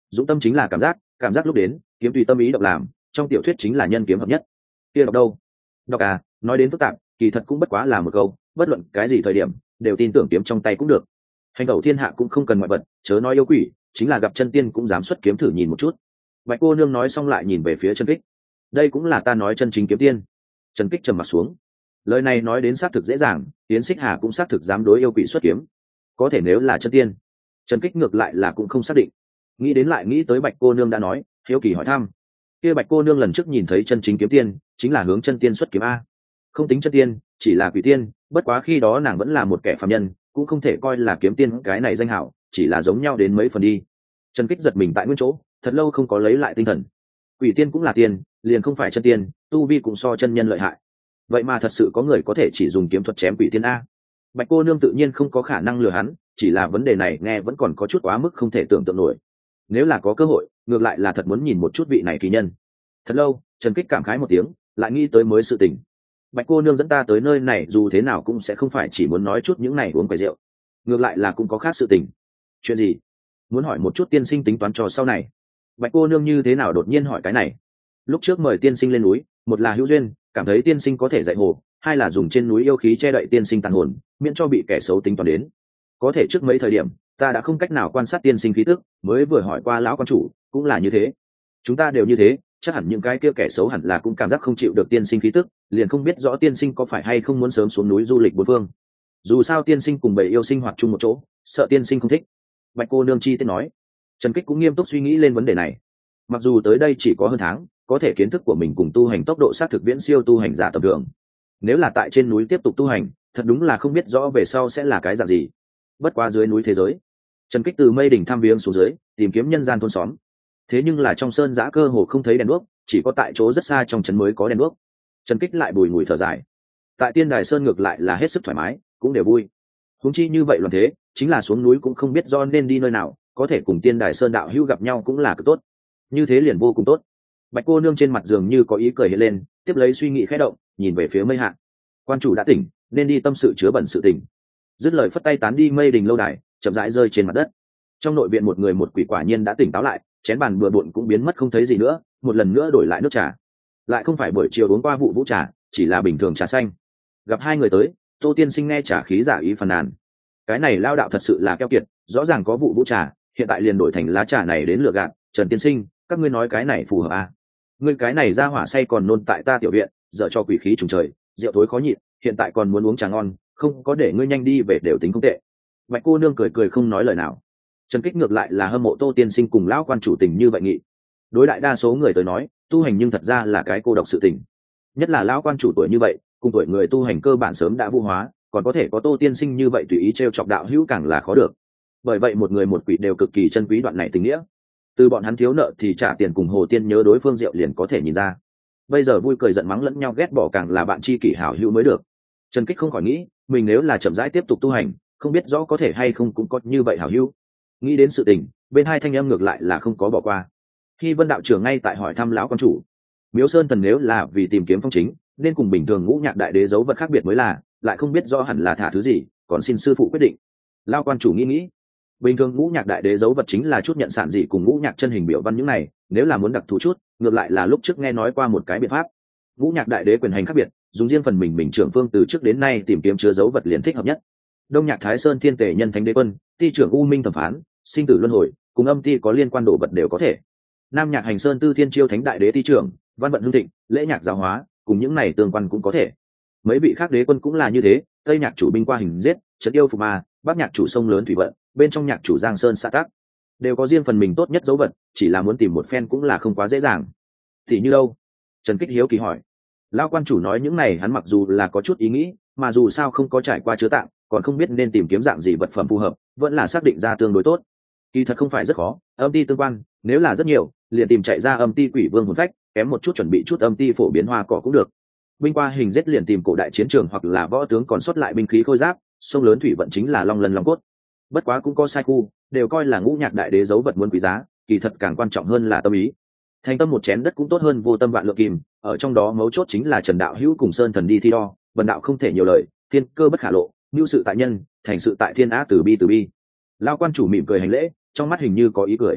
Speaker 1: dũng tâm chính là cảm giác, cảm giác lúc đến kiếm tùy tâm ý động làm, trong tiểu thuyết chính là nhân kiếm hợp nhất. Kia đọc đâu? Đọc à, nói đến phức tạp, kỳ thật cũng bất quá là một câu, bất luận cái gì thời điểm đều tin tưởng kiếm trong tay cũng được. Hành tẩu thiên hạ cũng không cần ngoại vật, chớ nói yêu quỷ, chính là gặp chân tiên cũng dám xuất kiếm thử nhìn một chút. Bạch cô nương nói xong lại nhìn về phía Trần Kích. Đây cũng là ta nói chân chính kiếm tiên. Trần Kích trầm mặt xuống. Lời này nói đến xác thực dễ dàng, Yến Xích Hà cũng xác thực dám đối yêu quỷ xuất kiếm. Có thể nếu là chân tiên, Trần Kích ngược lại là cũng không xác định. Nghĩ đến lại nghĩ tới Bạch cô nương đã nói, hiếu kỳ hỏi thăm. Kia Bạch cô nương lần trước nhìn thấy chân chính kiếm tiên, chính là hướng chân tiên xuất kiếm a. Không tính chân tiên, chỉ là quỷ tiên, bất quá khi đó nàng vẫn là một kẻ phàm nhân, cũng không thể coi là kiếm tiên cái này danh hảo, chỉ là giống nhau đến mấy phần đi. Trần Kích giật mình tại nguyên chỗ, thật lâu không có lấy lại tinh thần. Quỷ tiên cũng là tiên, liền không phải chân tiên, tu vi cũng so chân nhân lợi hại. Vậy mà thật sự có người có thể chỉ dùng kiếm thuật chém quỷ tiên a? Bạch cô nương tự nhiên không có khả năng lừa hắn, chỉ là vấn đề này nghe vẫn còn có chút quá mức không thể tưởng tượng nổi. Nếu là có cơ hội, ngược lại là thật muốn nhìn một chút vị này kỳ nhân. Thật lâu, Trần Kích cảm khái một tiếng, lại nghĩ tới mới sự tình. Bạch cô nương dẫn ta tới nơi này dù thế nào cũng sẽ không phải chỉ muốn nói chút những này uống quầy rượu, ngược lại là cũng có khác sự tình. Chuyện gì? Muốn hỏi một chút tiên sinh tính toán cho sau này. Bạch cô nương như thế nào đột nhiên hỏi cái này? Lúc trước mời tiên sinh lên núi, một là hữu duyên, cảm thấy tiên sinh có thể dạy hồ, hai là dùng trên núi yêu khí che đậy tiên sinh tàn hồn, miễn cho bị kẻ xấu tính toán đến. Có thể trước mấy thời điểm ta đã không cách nào quan sát tiên sinh khí tức, mới vừa hỏi qua lão quan chủ, cũng là như thế. Chúng ta đều như thế, chắc hẳn những cái kia kẻ xấu hẳn là cũng cảm giác không chịu được tiên sinh khí tức, liền không biết rõ tiên sinh có phải hay không muốn sớm xuống núi du lịch bốn phương. Dù sao tiên sinh cùng bầy yêu sinh hoạt chung một chỗ, sợ tiên sinh không thích. Bạch cô nương chi tiết nói. Trần Kích cũng nghiêm túc suy nghĩ lên vấn đề này. Mặc dù tới đây chỉ có hơn tháng, có thể kiến thức của mình cùng tu hành tốc độ sát thực viễn siêu tu hành giả tầm thường. Nếu là tại trên núi tiếp tục tu hành, thật đúng là không biết rõ về sau sẽ là cái dạng gì. Bất quá dưới núi thế giới, Trần Kích từ mây đỉnh thăm viếng xuống dưới, tìm kiếm nhân gian thôn xóm. Thế nhưng là trong sơn giã cơ hồ không thấy đèn đuốc, chỉ có tại chỗ rất xa trong trấn mới có đèn đuốc. Trần Kích lại bùi ngùi thở dài. Tại Tiên Đài Sơn ngược lại là hết sức thoải mái, cũng đều vui. Huống chi như vậy loạn thế, chính là xuống núi cũng không biết do nên đi nơi nào, có thể cùng Tiên Đài Sơn đạo hữu gặp nhau cũng là cực tốt. Như thế liền vô cùng tốt. Bạch cô nương trên mặt dường như có ý cười hiện lên, tiếp lấy suy nghĩ khẽ động, nhìn về phía Mây Hạ. Quan chủ đã tỉnh, nên đi tâm sự chứa bẩn sự tình. Dứt lời phất tay tán đi mây đình lâu đài, chậm rãi rơi trên mặt đất. Trong nội viện một người một quỷ quả nhiên đã tỉnh táo lại, chén bàn bừa bộn cũng biến mất không thấy gì nữa, một lần nữa đổi lại nước trà. Lại không phải buổi chiều uống qua vụ vũ trà, chỉ là bình thường trà xanh. Gặp hai người tới, Tô tiên sinh nghe trà khí giả ý phàn nàn. Cái này lao đạo thật sự là keo kiệt, rõ ràng có vụ vũ trà, hiện tại liền đổi thành lá trà này đến lừa gạt. Trần tiên sinh, các ngươi nói cái này phù hợp à? Ngươi cái này ra hỏa say còn nôn tại ta tiểu viện, dở cho quỷ khí trùng trời, rượu tối khó nhịn, hiện tại còn muốn uống trà ngon, không có để ngươi nhanh đi về đều tính không tệ. Bạch cô nương cười cười không nói lời nào. Trần Kích ngược lại là hâm mộ Tô tiên sinh cùng lão quan chủ tình như vậy nghị. Đối đại đa số người tới nói, tu hành nhưng thật ra là cái cô độc sự tình. Nhất là lão quan chủ tuổi như vậy, cùng tuổi người tu hành cơ bản sớm đã vu hóa, còn có thể có Tô tiên sinh như vậy tùy ý trêu chọc đạo hữu càng là khó được. Bởi vậy một người một quỷ đều cực kỳ chân quý đoạn này tình nghĩa. Từ bọn hắn thiếu nợ thì trả tiền cùng Hồ Tiên nhớ đối phương rượu liền có thể nhìn ra. Bây giờ vui cười giận mắng lẫn nhau ghét bỏ càng là bạn tri kỷ hảo hữu mới được. Trần Kích không khỏi nghĩ, mình nếu là chậm rãi tiếp tục tu hành, không biết rõ có thể hay không cũng có như vậy hảo hữu. Nghĩ đến sự tình, bên hai thanh âm ngược lại là không có bỏ qua. Khi Vân đạo trưởng ngay tại hỏi thăm lão quan chủ, Miếu Sơn Thần nếu là vì tìm kiếm phong chính, nên cùng bình thường Ngũ Nhạc Đại Đế giấu vật khác biệt mới là, lại không biết rõ hẳn là thả thứ gì, còn xin sư phụ quyết định. Lão quan chủ nghĩ nghĩ, bình thường Ngũ Nhạc Đại Đế giấu vật chính là chút nhận sản gì cùng Ngũ Nhạc chân hình biểu văn những này, nếu là muốn đặc thù chút, ngược lại là lúc trước nghe nói qua một cái biện pháp. Ngũ Nhạc Đại Đế quyền hành khác biệt, dùng riêng phần mình mình trưởng phương từ trước đến nay tìm kiếm chứa dấu vật liền thích hợp nhất. Đông Nhạc Thái Sơn Thiên Tề Nhân Thánh Đế Quân, Ti trưởng U Minh thẩm phán, sinh tử luân hồi, cùng âm ti có liên quan đồ vật đều có thể. Nam Nhạc Hành Sơn Tư Thiên Chiêu Thánh Đại Đế Ti trưởng, Văn Vận Hưng Thịnh, Lễ Nhạc Giáo Hóa, cùng những này tương quan cũng có thể. Mấy vị khác đế quân cũng là như thế, Tây Nhạc chủ binh qua hình giết, trấn yêu phục ma, Bắc Nhạc chủ sông lớn thủy vận, bên trong Nhạc chủ Giang Sơn xạ tác, đều có riêng phần mình tốt nhất dấu vật, chỉ là muốn tìm một phen cũng là không quá dễ dàng. Thì như đâu? Trần Kích hiếu kỳ hỏi. Lão quan chủ nói những này hắn mặc dù là có chút ý nghĩ, mà dù sao không có trải qua chứa tạng, còn không biết nên tìm kiếm dạng gì vật phẩm phù hợp, vẫn là xác định ra tương đối tốt. Kỳ thật không phải rất khó, âm ti tương quan, nếu là rất nhiều, liền tìm chạy ra âm ti quỷ vương hồn phách, kém một chút chuẩn bị chút âm ti phổ biến hoa cỏ cũng được. Binh qua hình giết liền tìm cổ đại chiến trường hoặc là võ tướng còn xuất lại binh khí khôi giáp, sông lớn thủy vận chính là long lân long cốt. Bất quá cũng có sai khu, đều coi là Ngũ Nhạc Đại Đế dấu vật muốn quý giá, kỳ thật càng quan trọng hơn là tâm ý. Thành tâm một chén đất cũng tốt hơn vô tâm vạn lượng kim, ở trong đó mấu chốt chính là Trần đạo hữu cùng Sơn Thần đi thi đo, Vân đạo không thể nhiều lời, thiên cơ bất khả lộ, nhu sự tại nhân, thành sự tại thiên á, từ bi từ bi. Lão quan chủ mỉm cười hành lễ, trong mắt hình như có ý cười.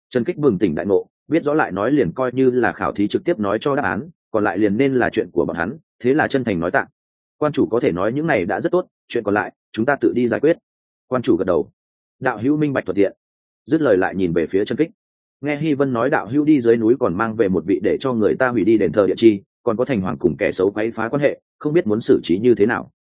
Speaker 1: Trần Kích bừng tỉnh đại ngộ, biết rõ lại nói liền coi như là khảo thí trực tiếp nói cho đáp án, còn lại liền nên là chuyện của bọn hắn, thế là chân thành nói tạ. Quan chủ có thể nói những này đã rất tốt, chuyện còn lại chúng ta tự đi giải quyết. Quan chủ gật đầu. Đạo hữu minh bạch thuận tiện. Dứt lời lại nhìn về phía Trần Kích. Nghe Hy Vân nói đạo hữu đi dưới núi còn mang về một vị để cho người ta hủy đi đền thờ địa chi, còn có thành hoàng cùng kẻ xấu quấy phá quan hệ, không biết muốn xử trí như thế nào.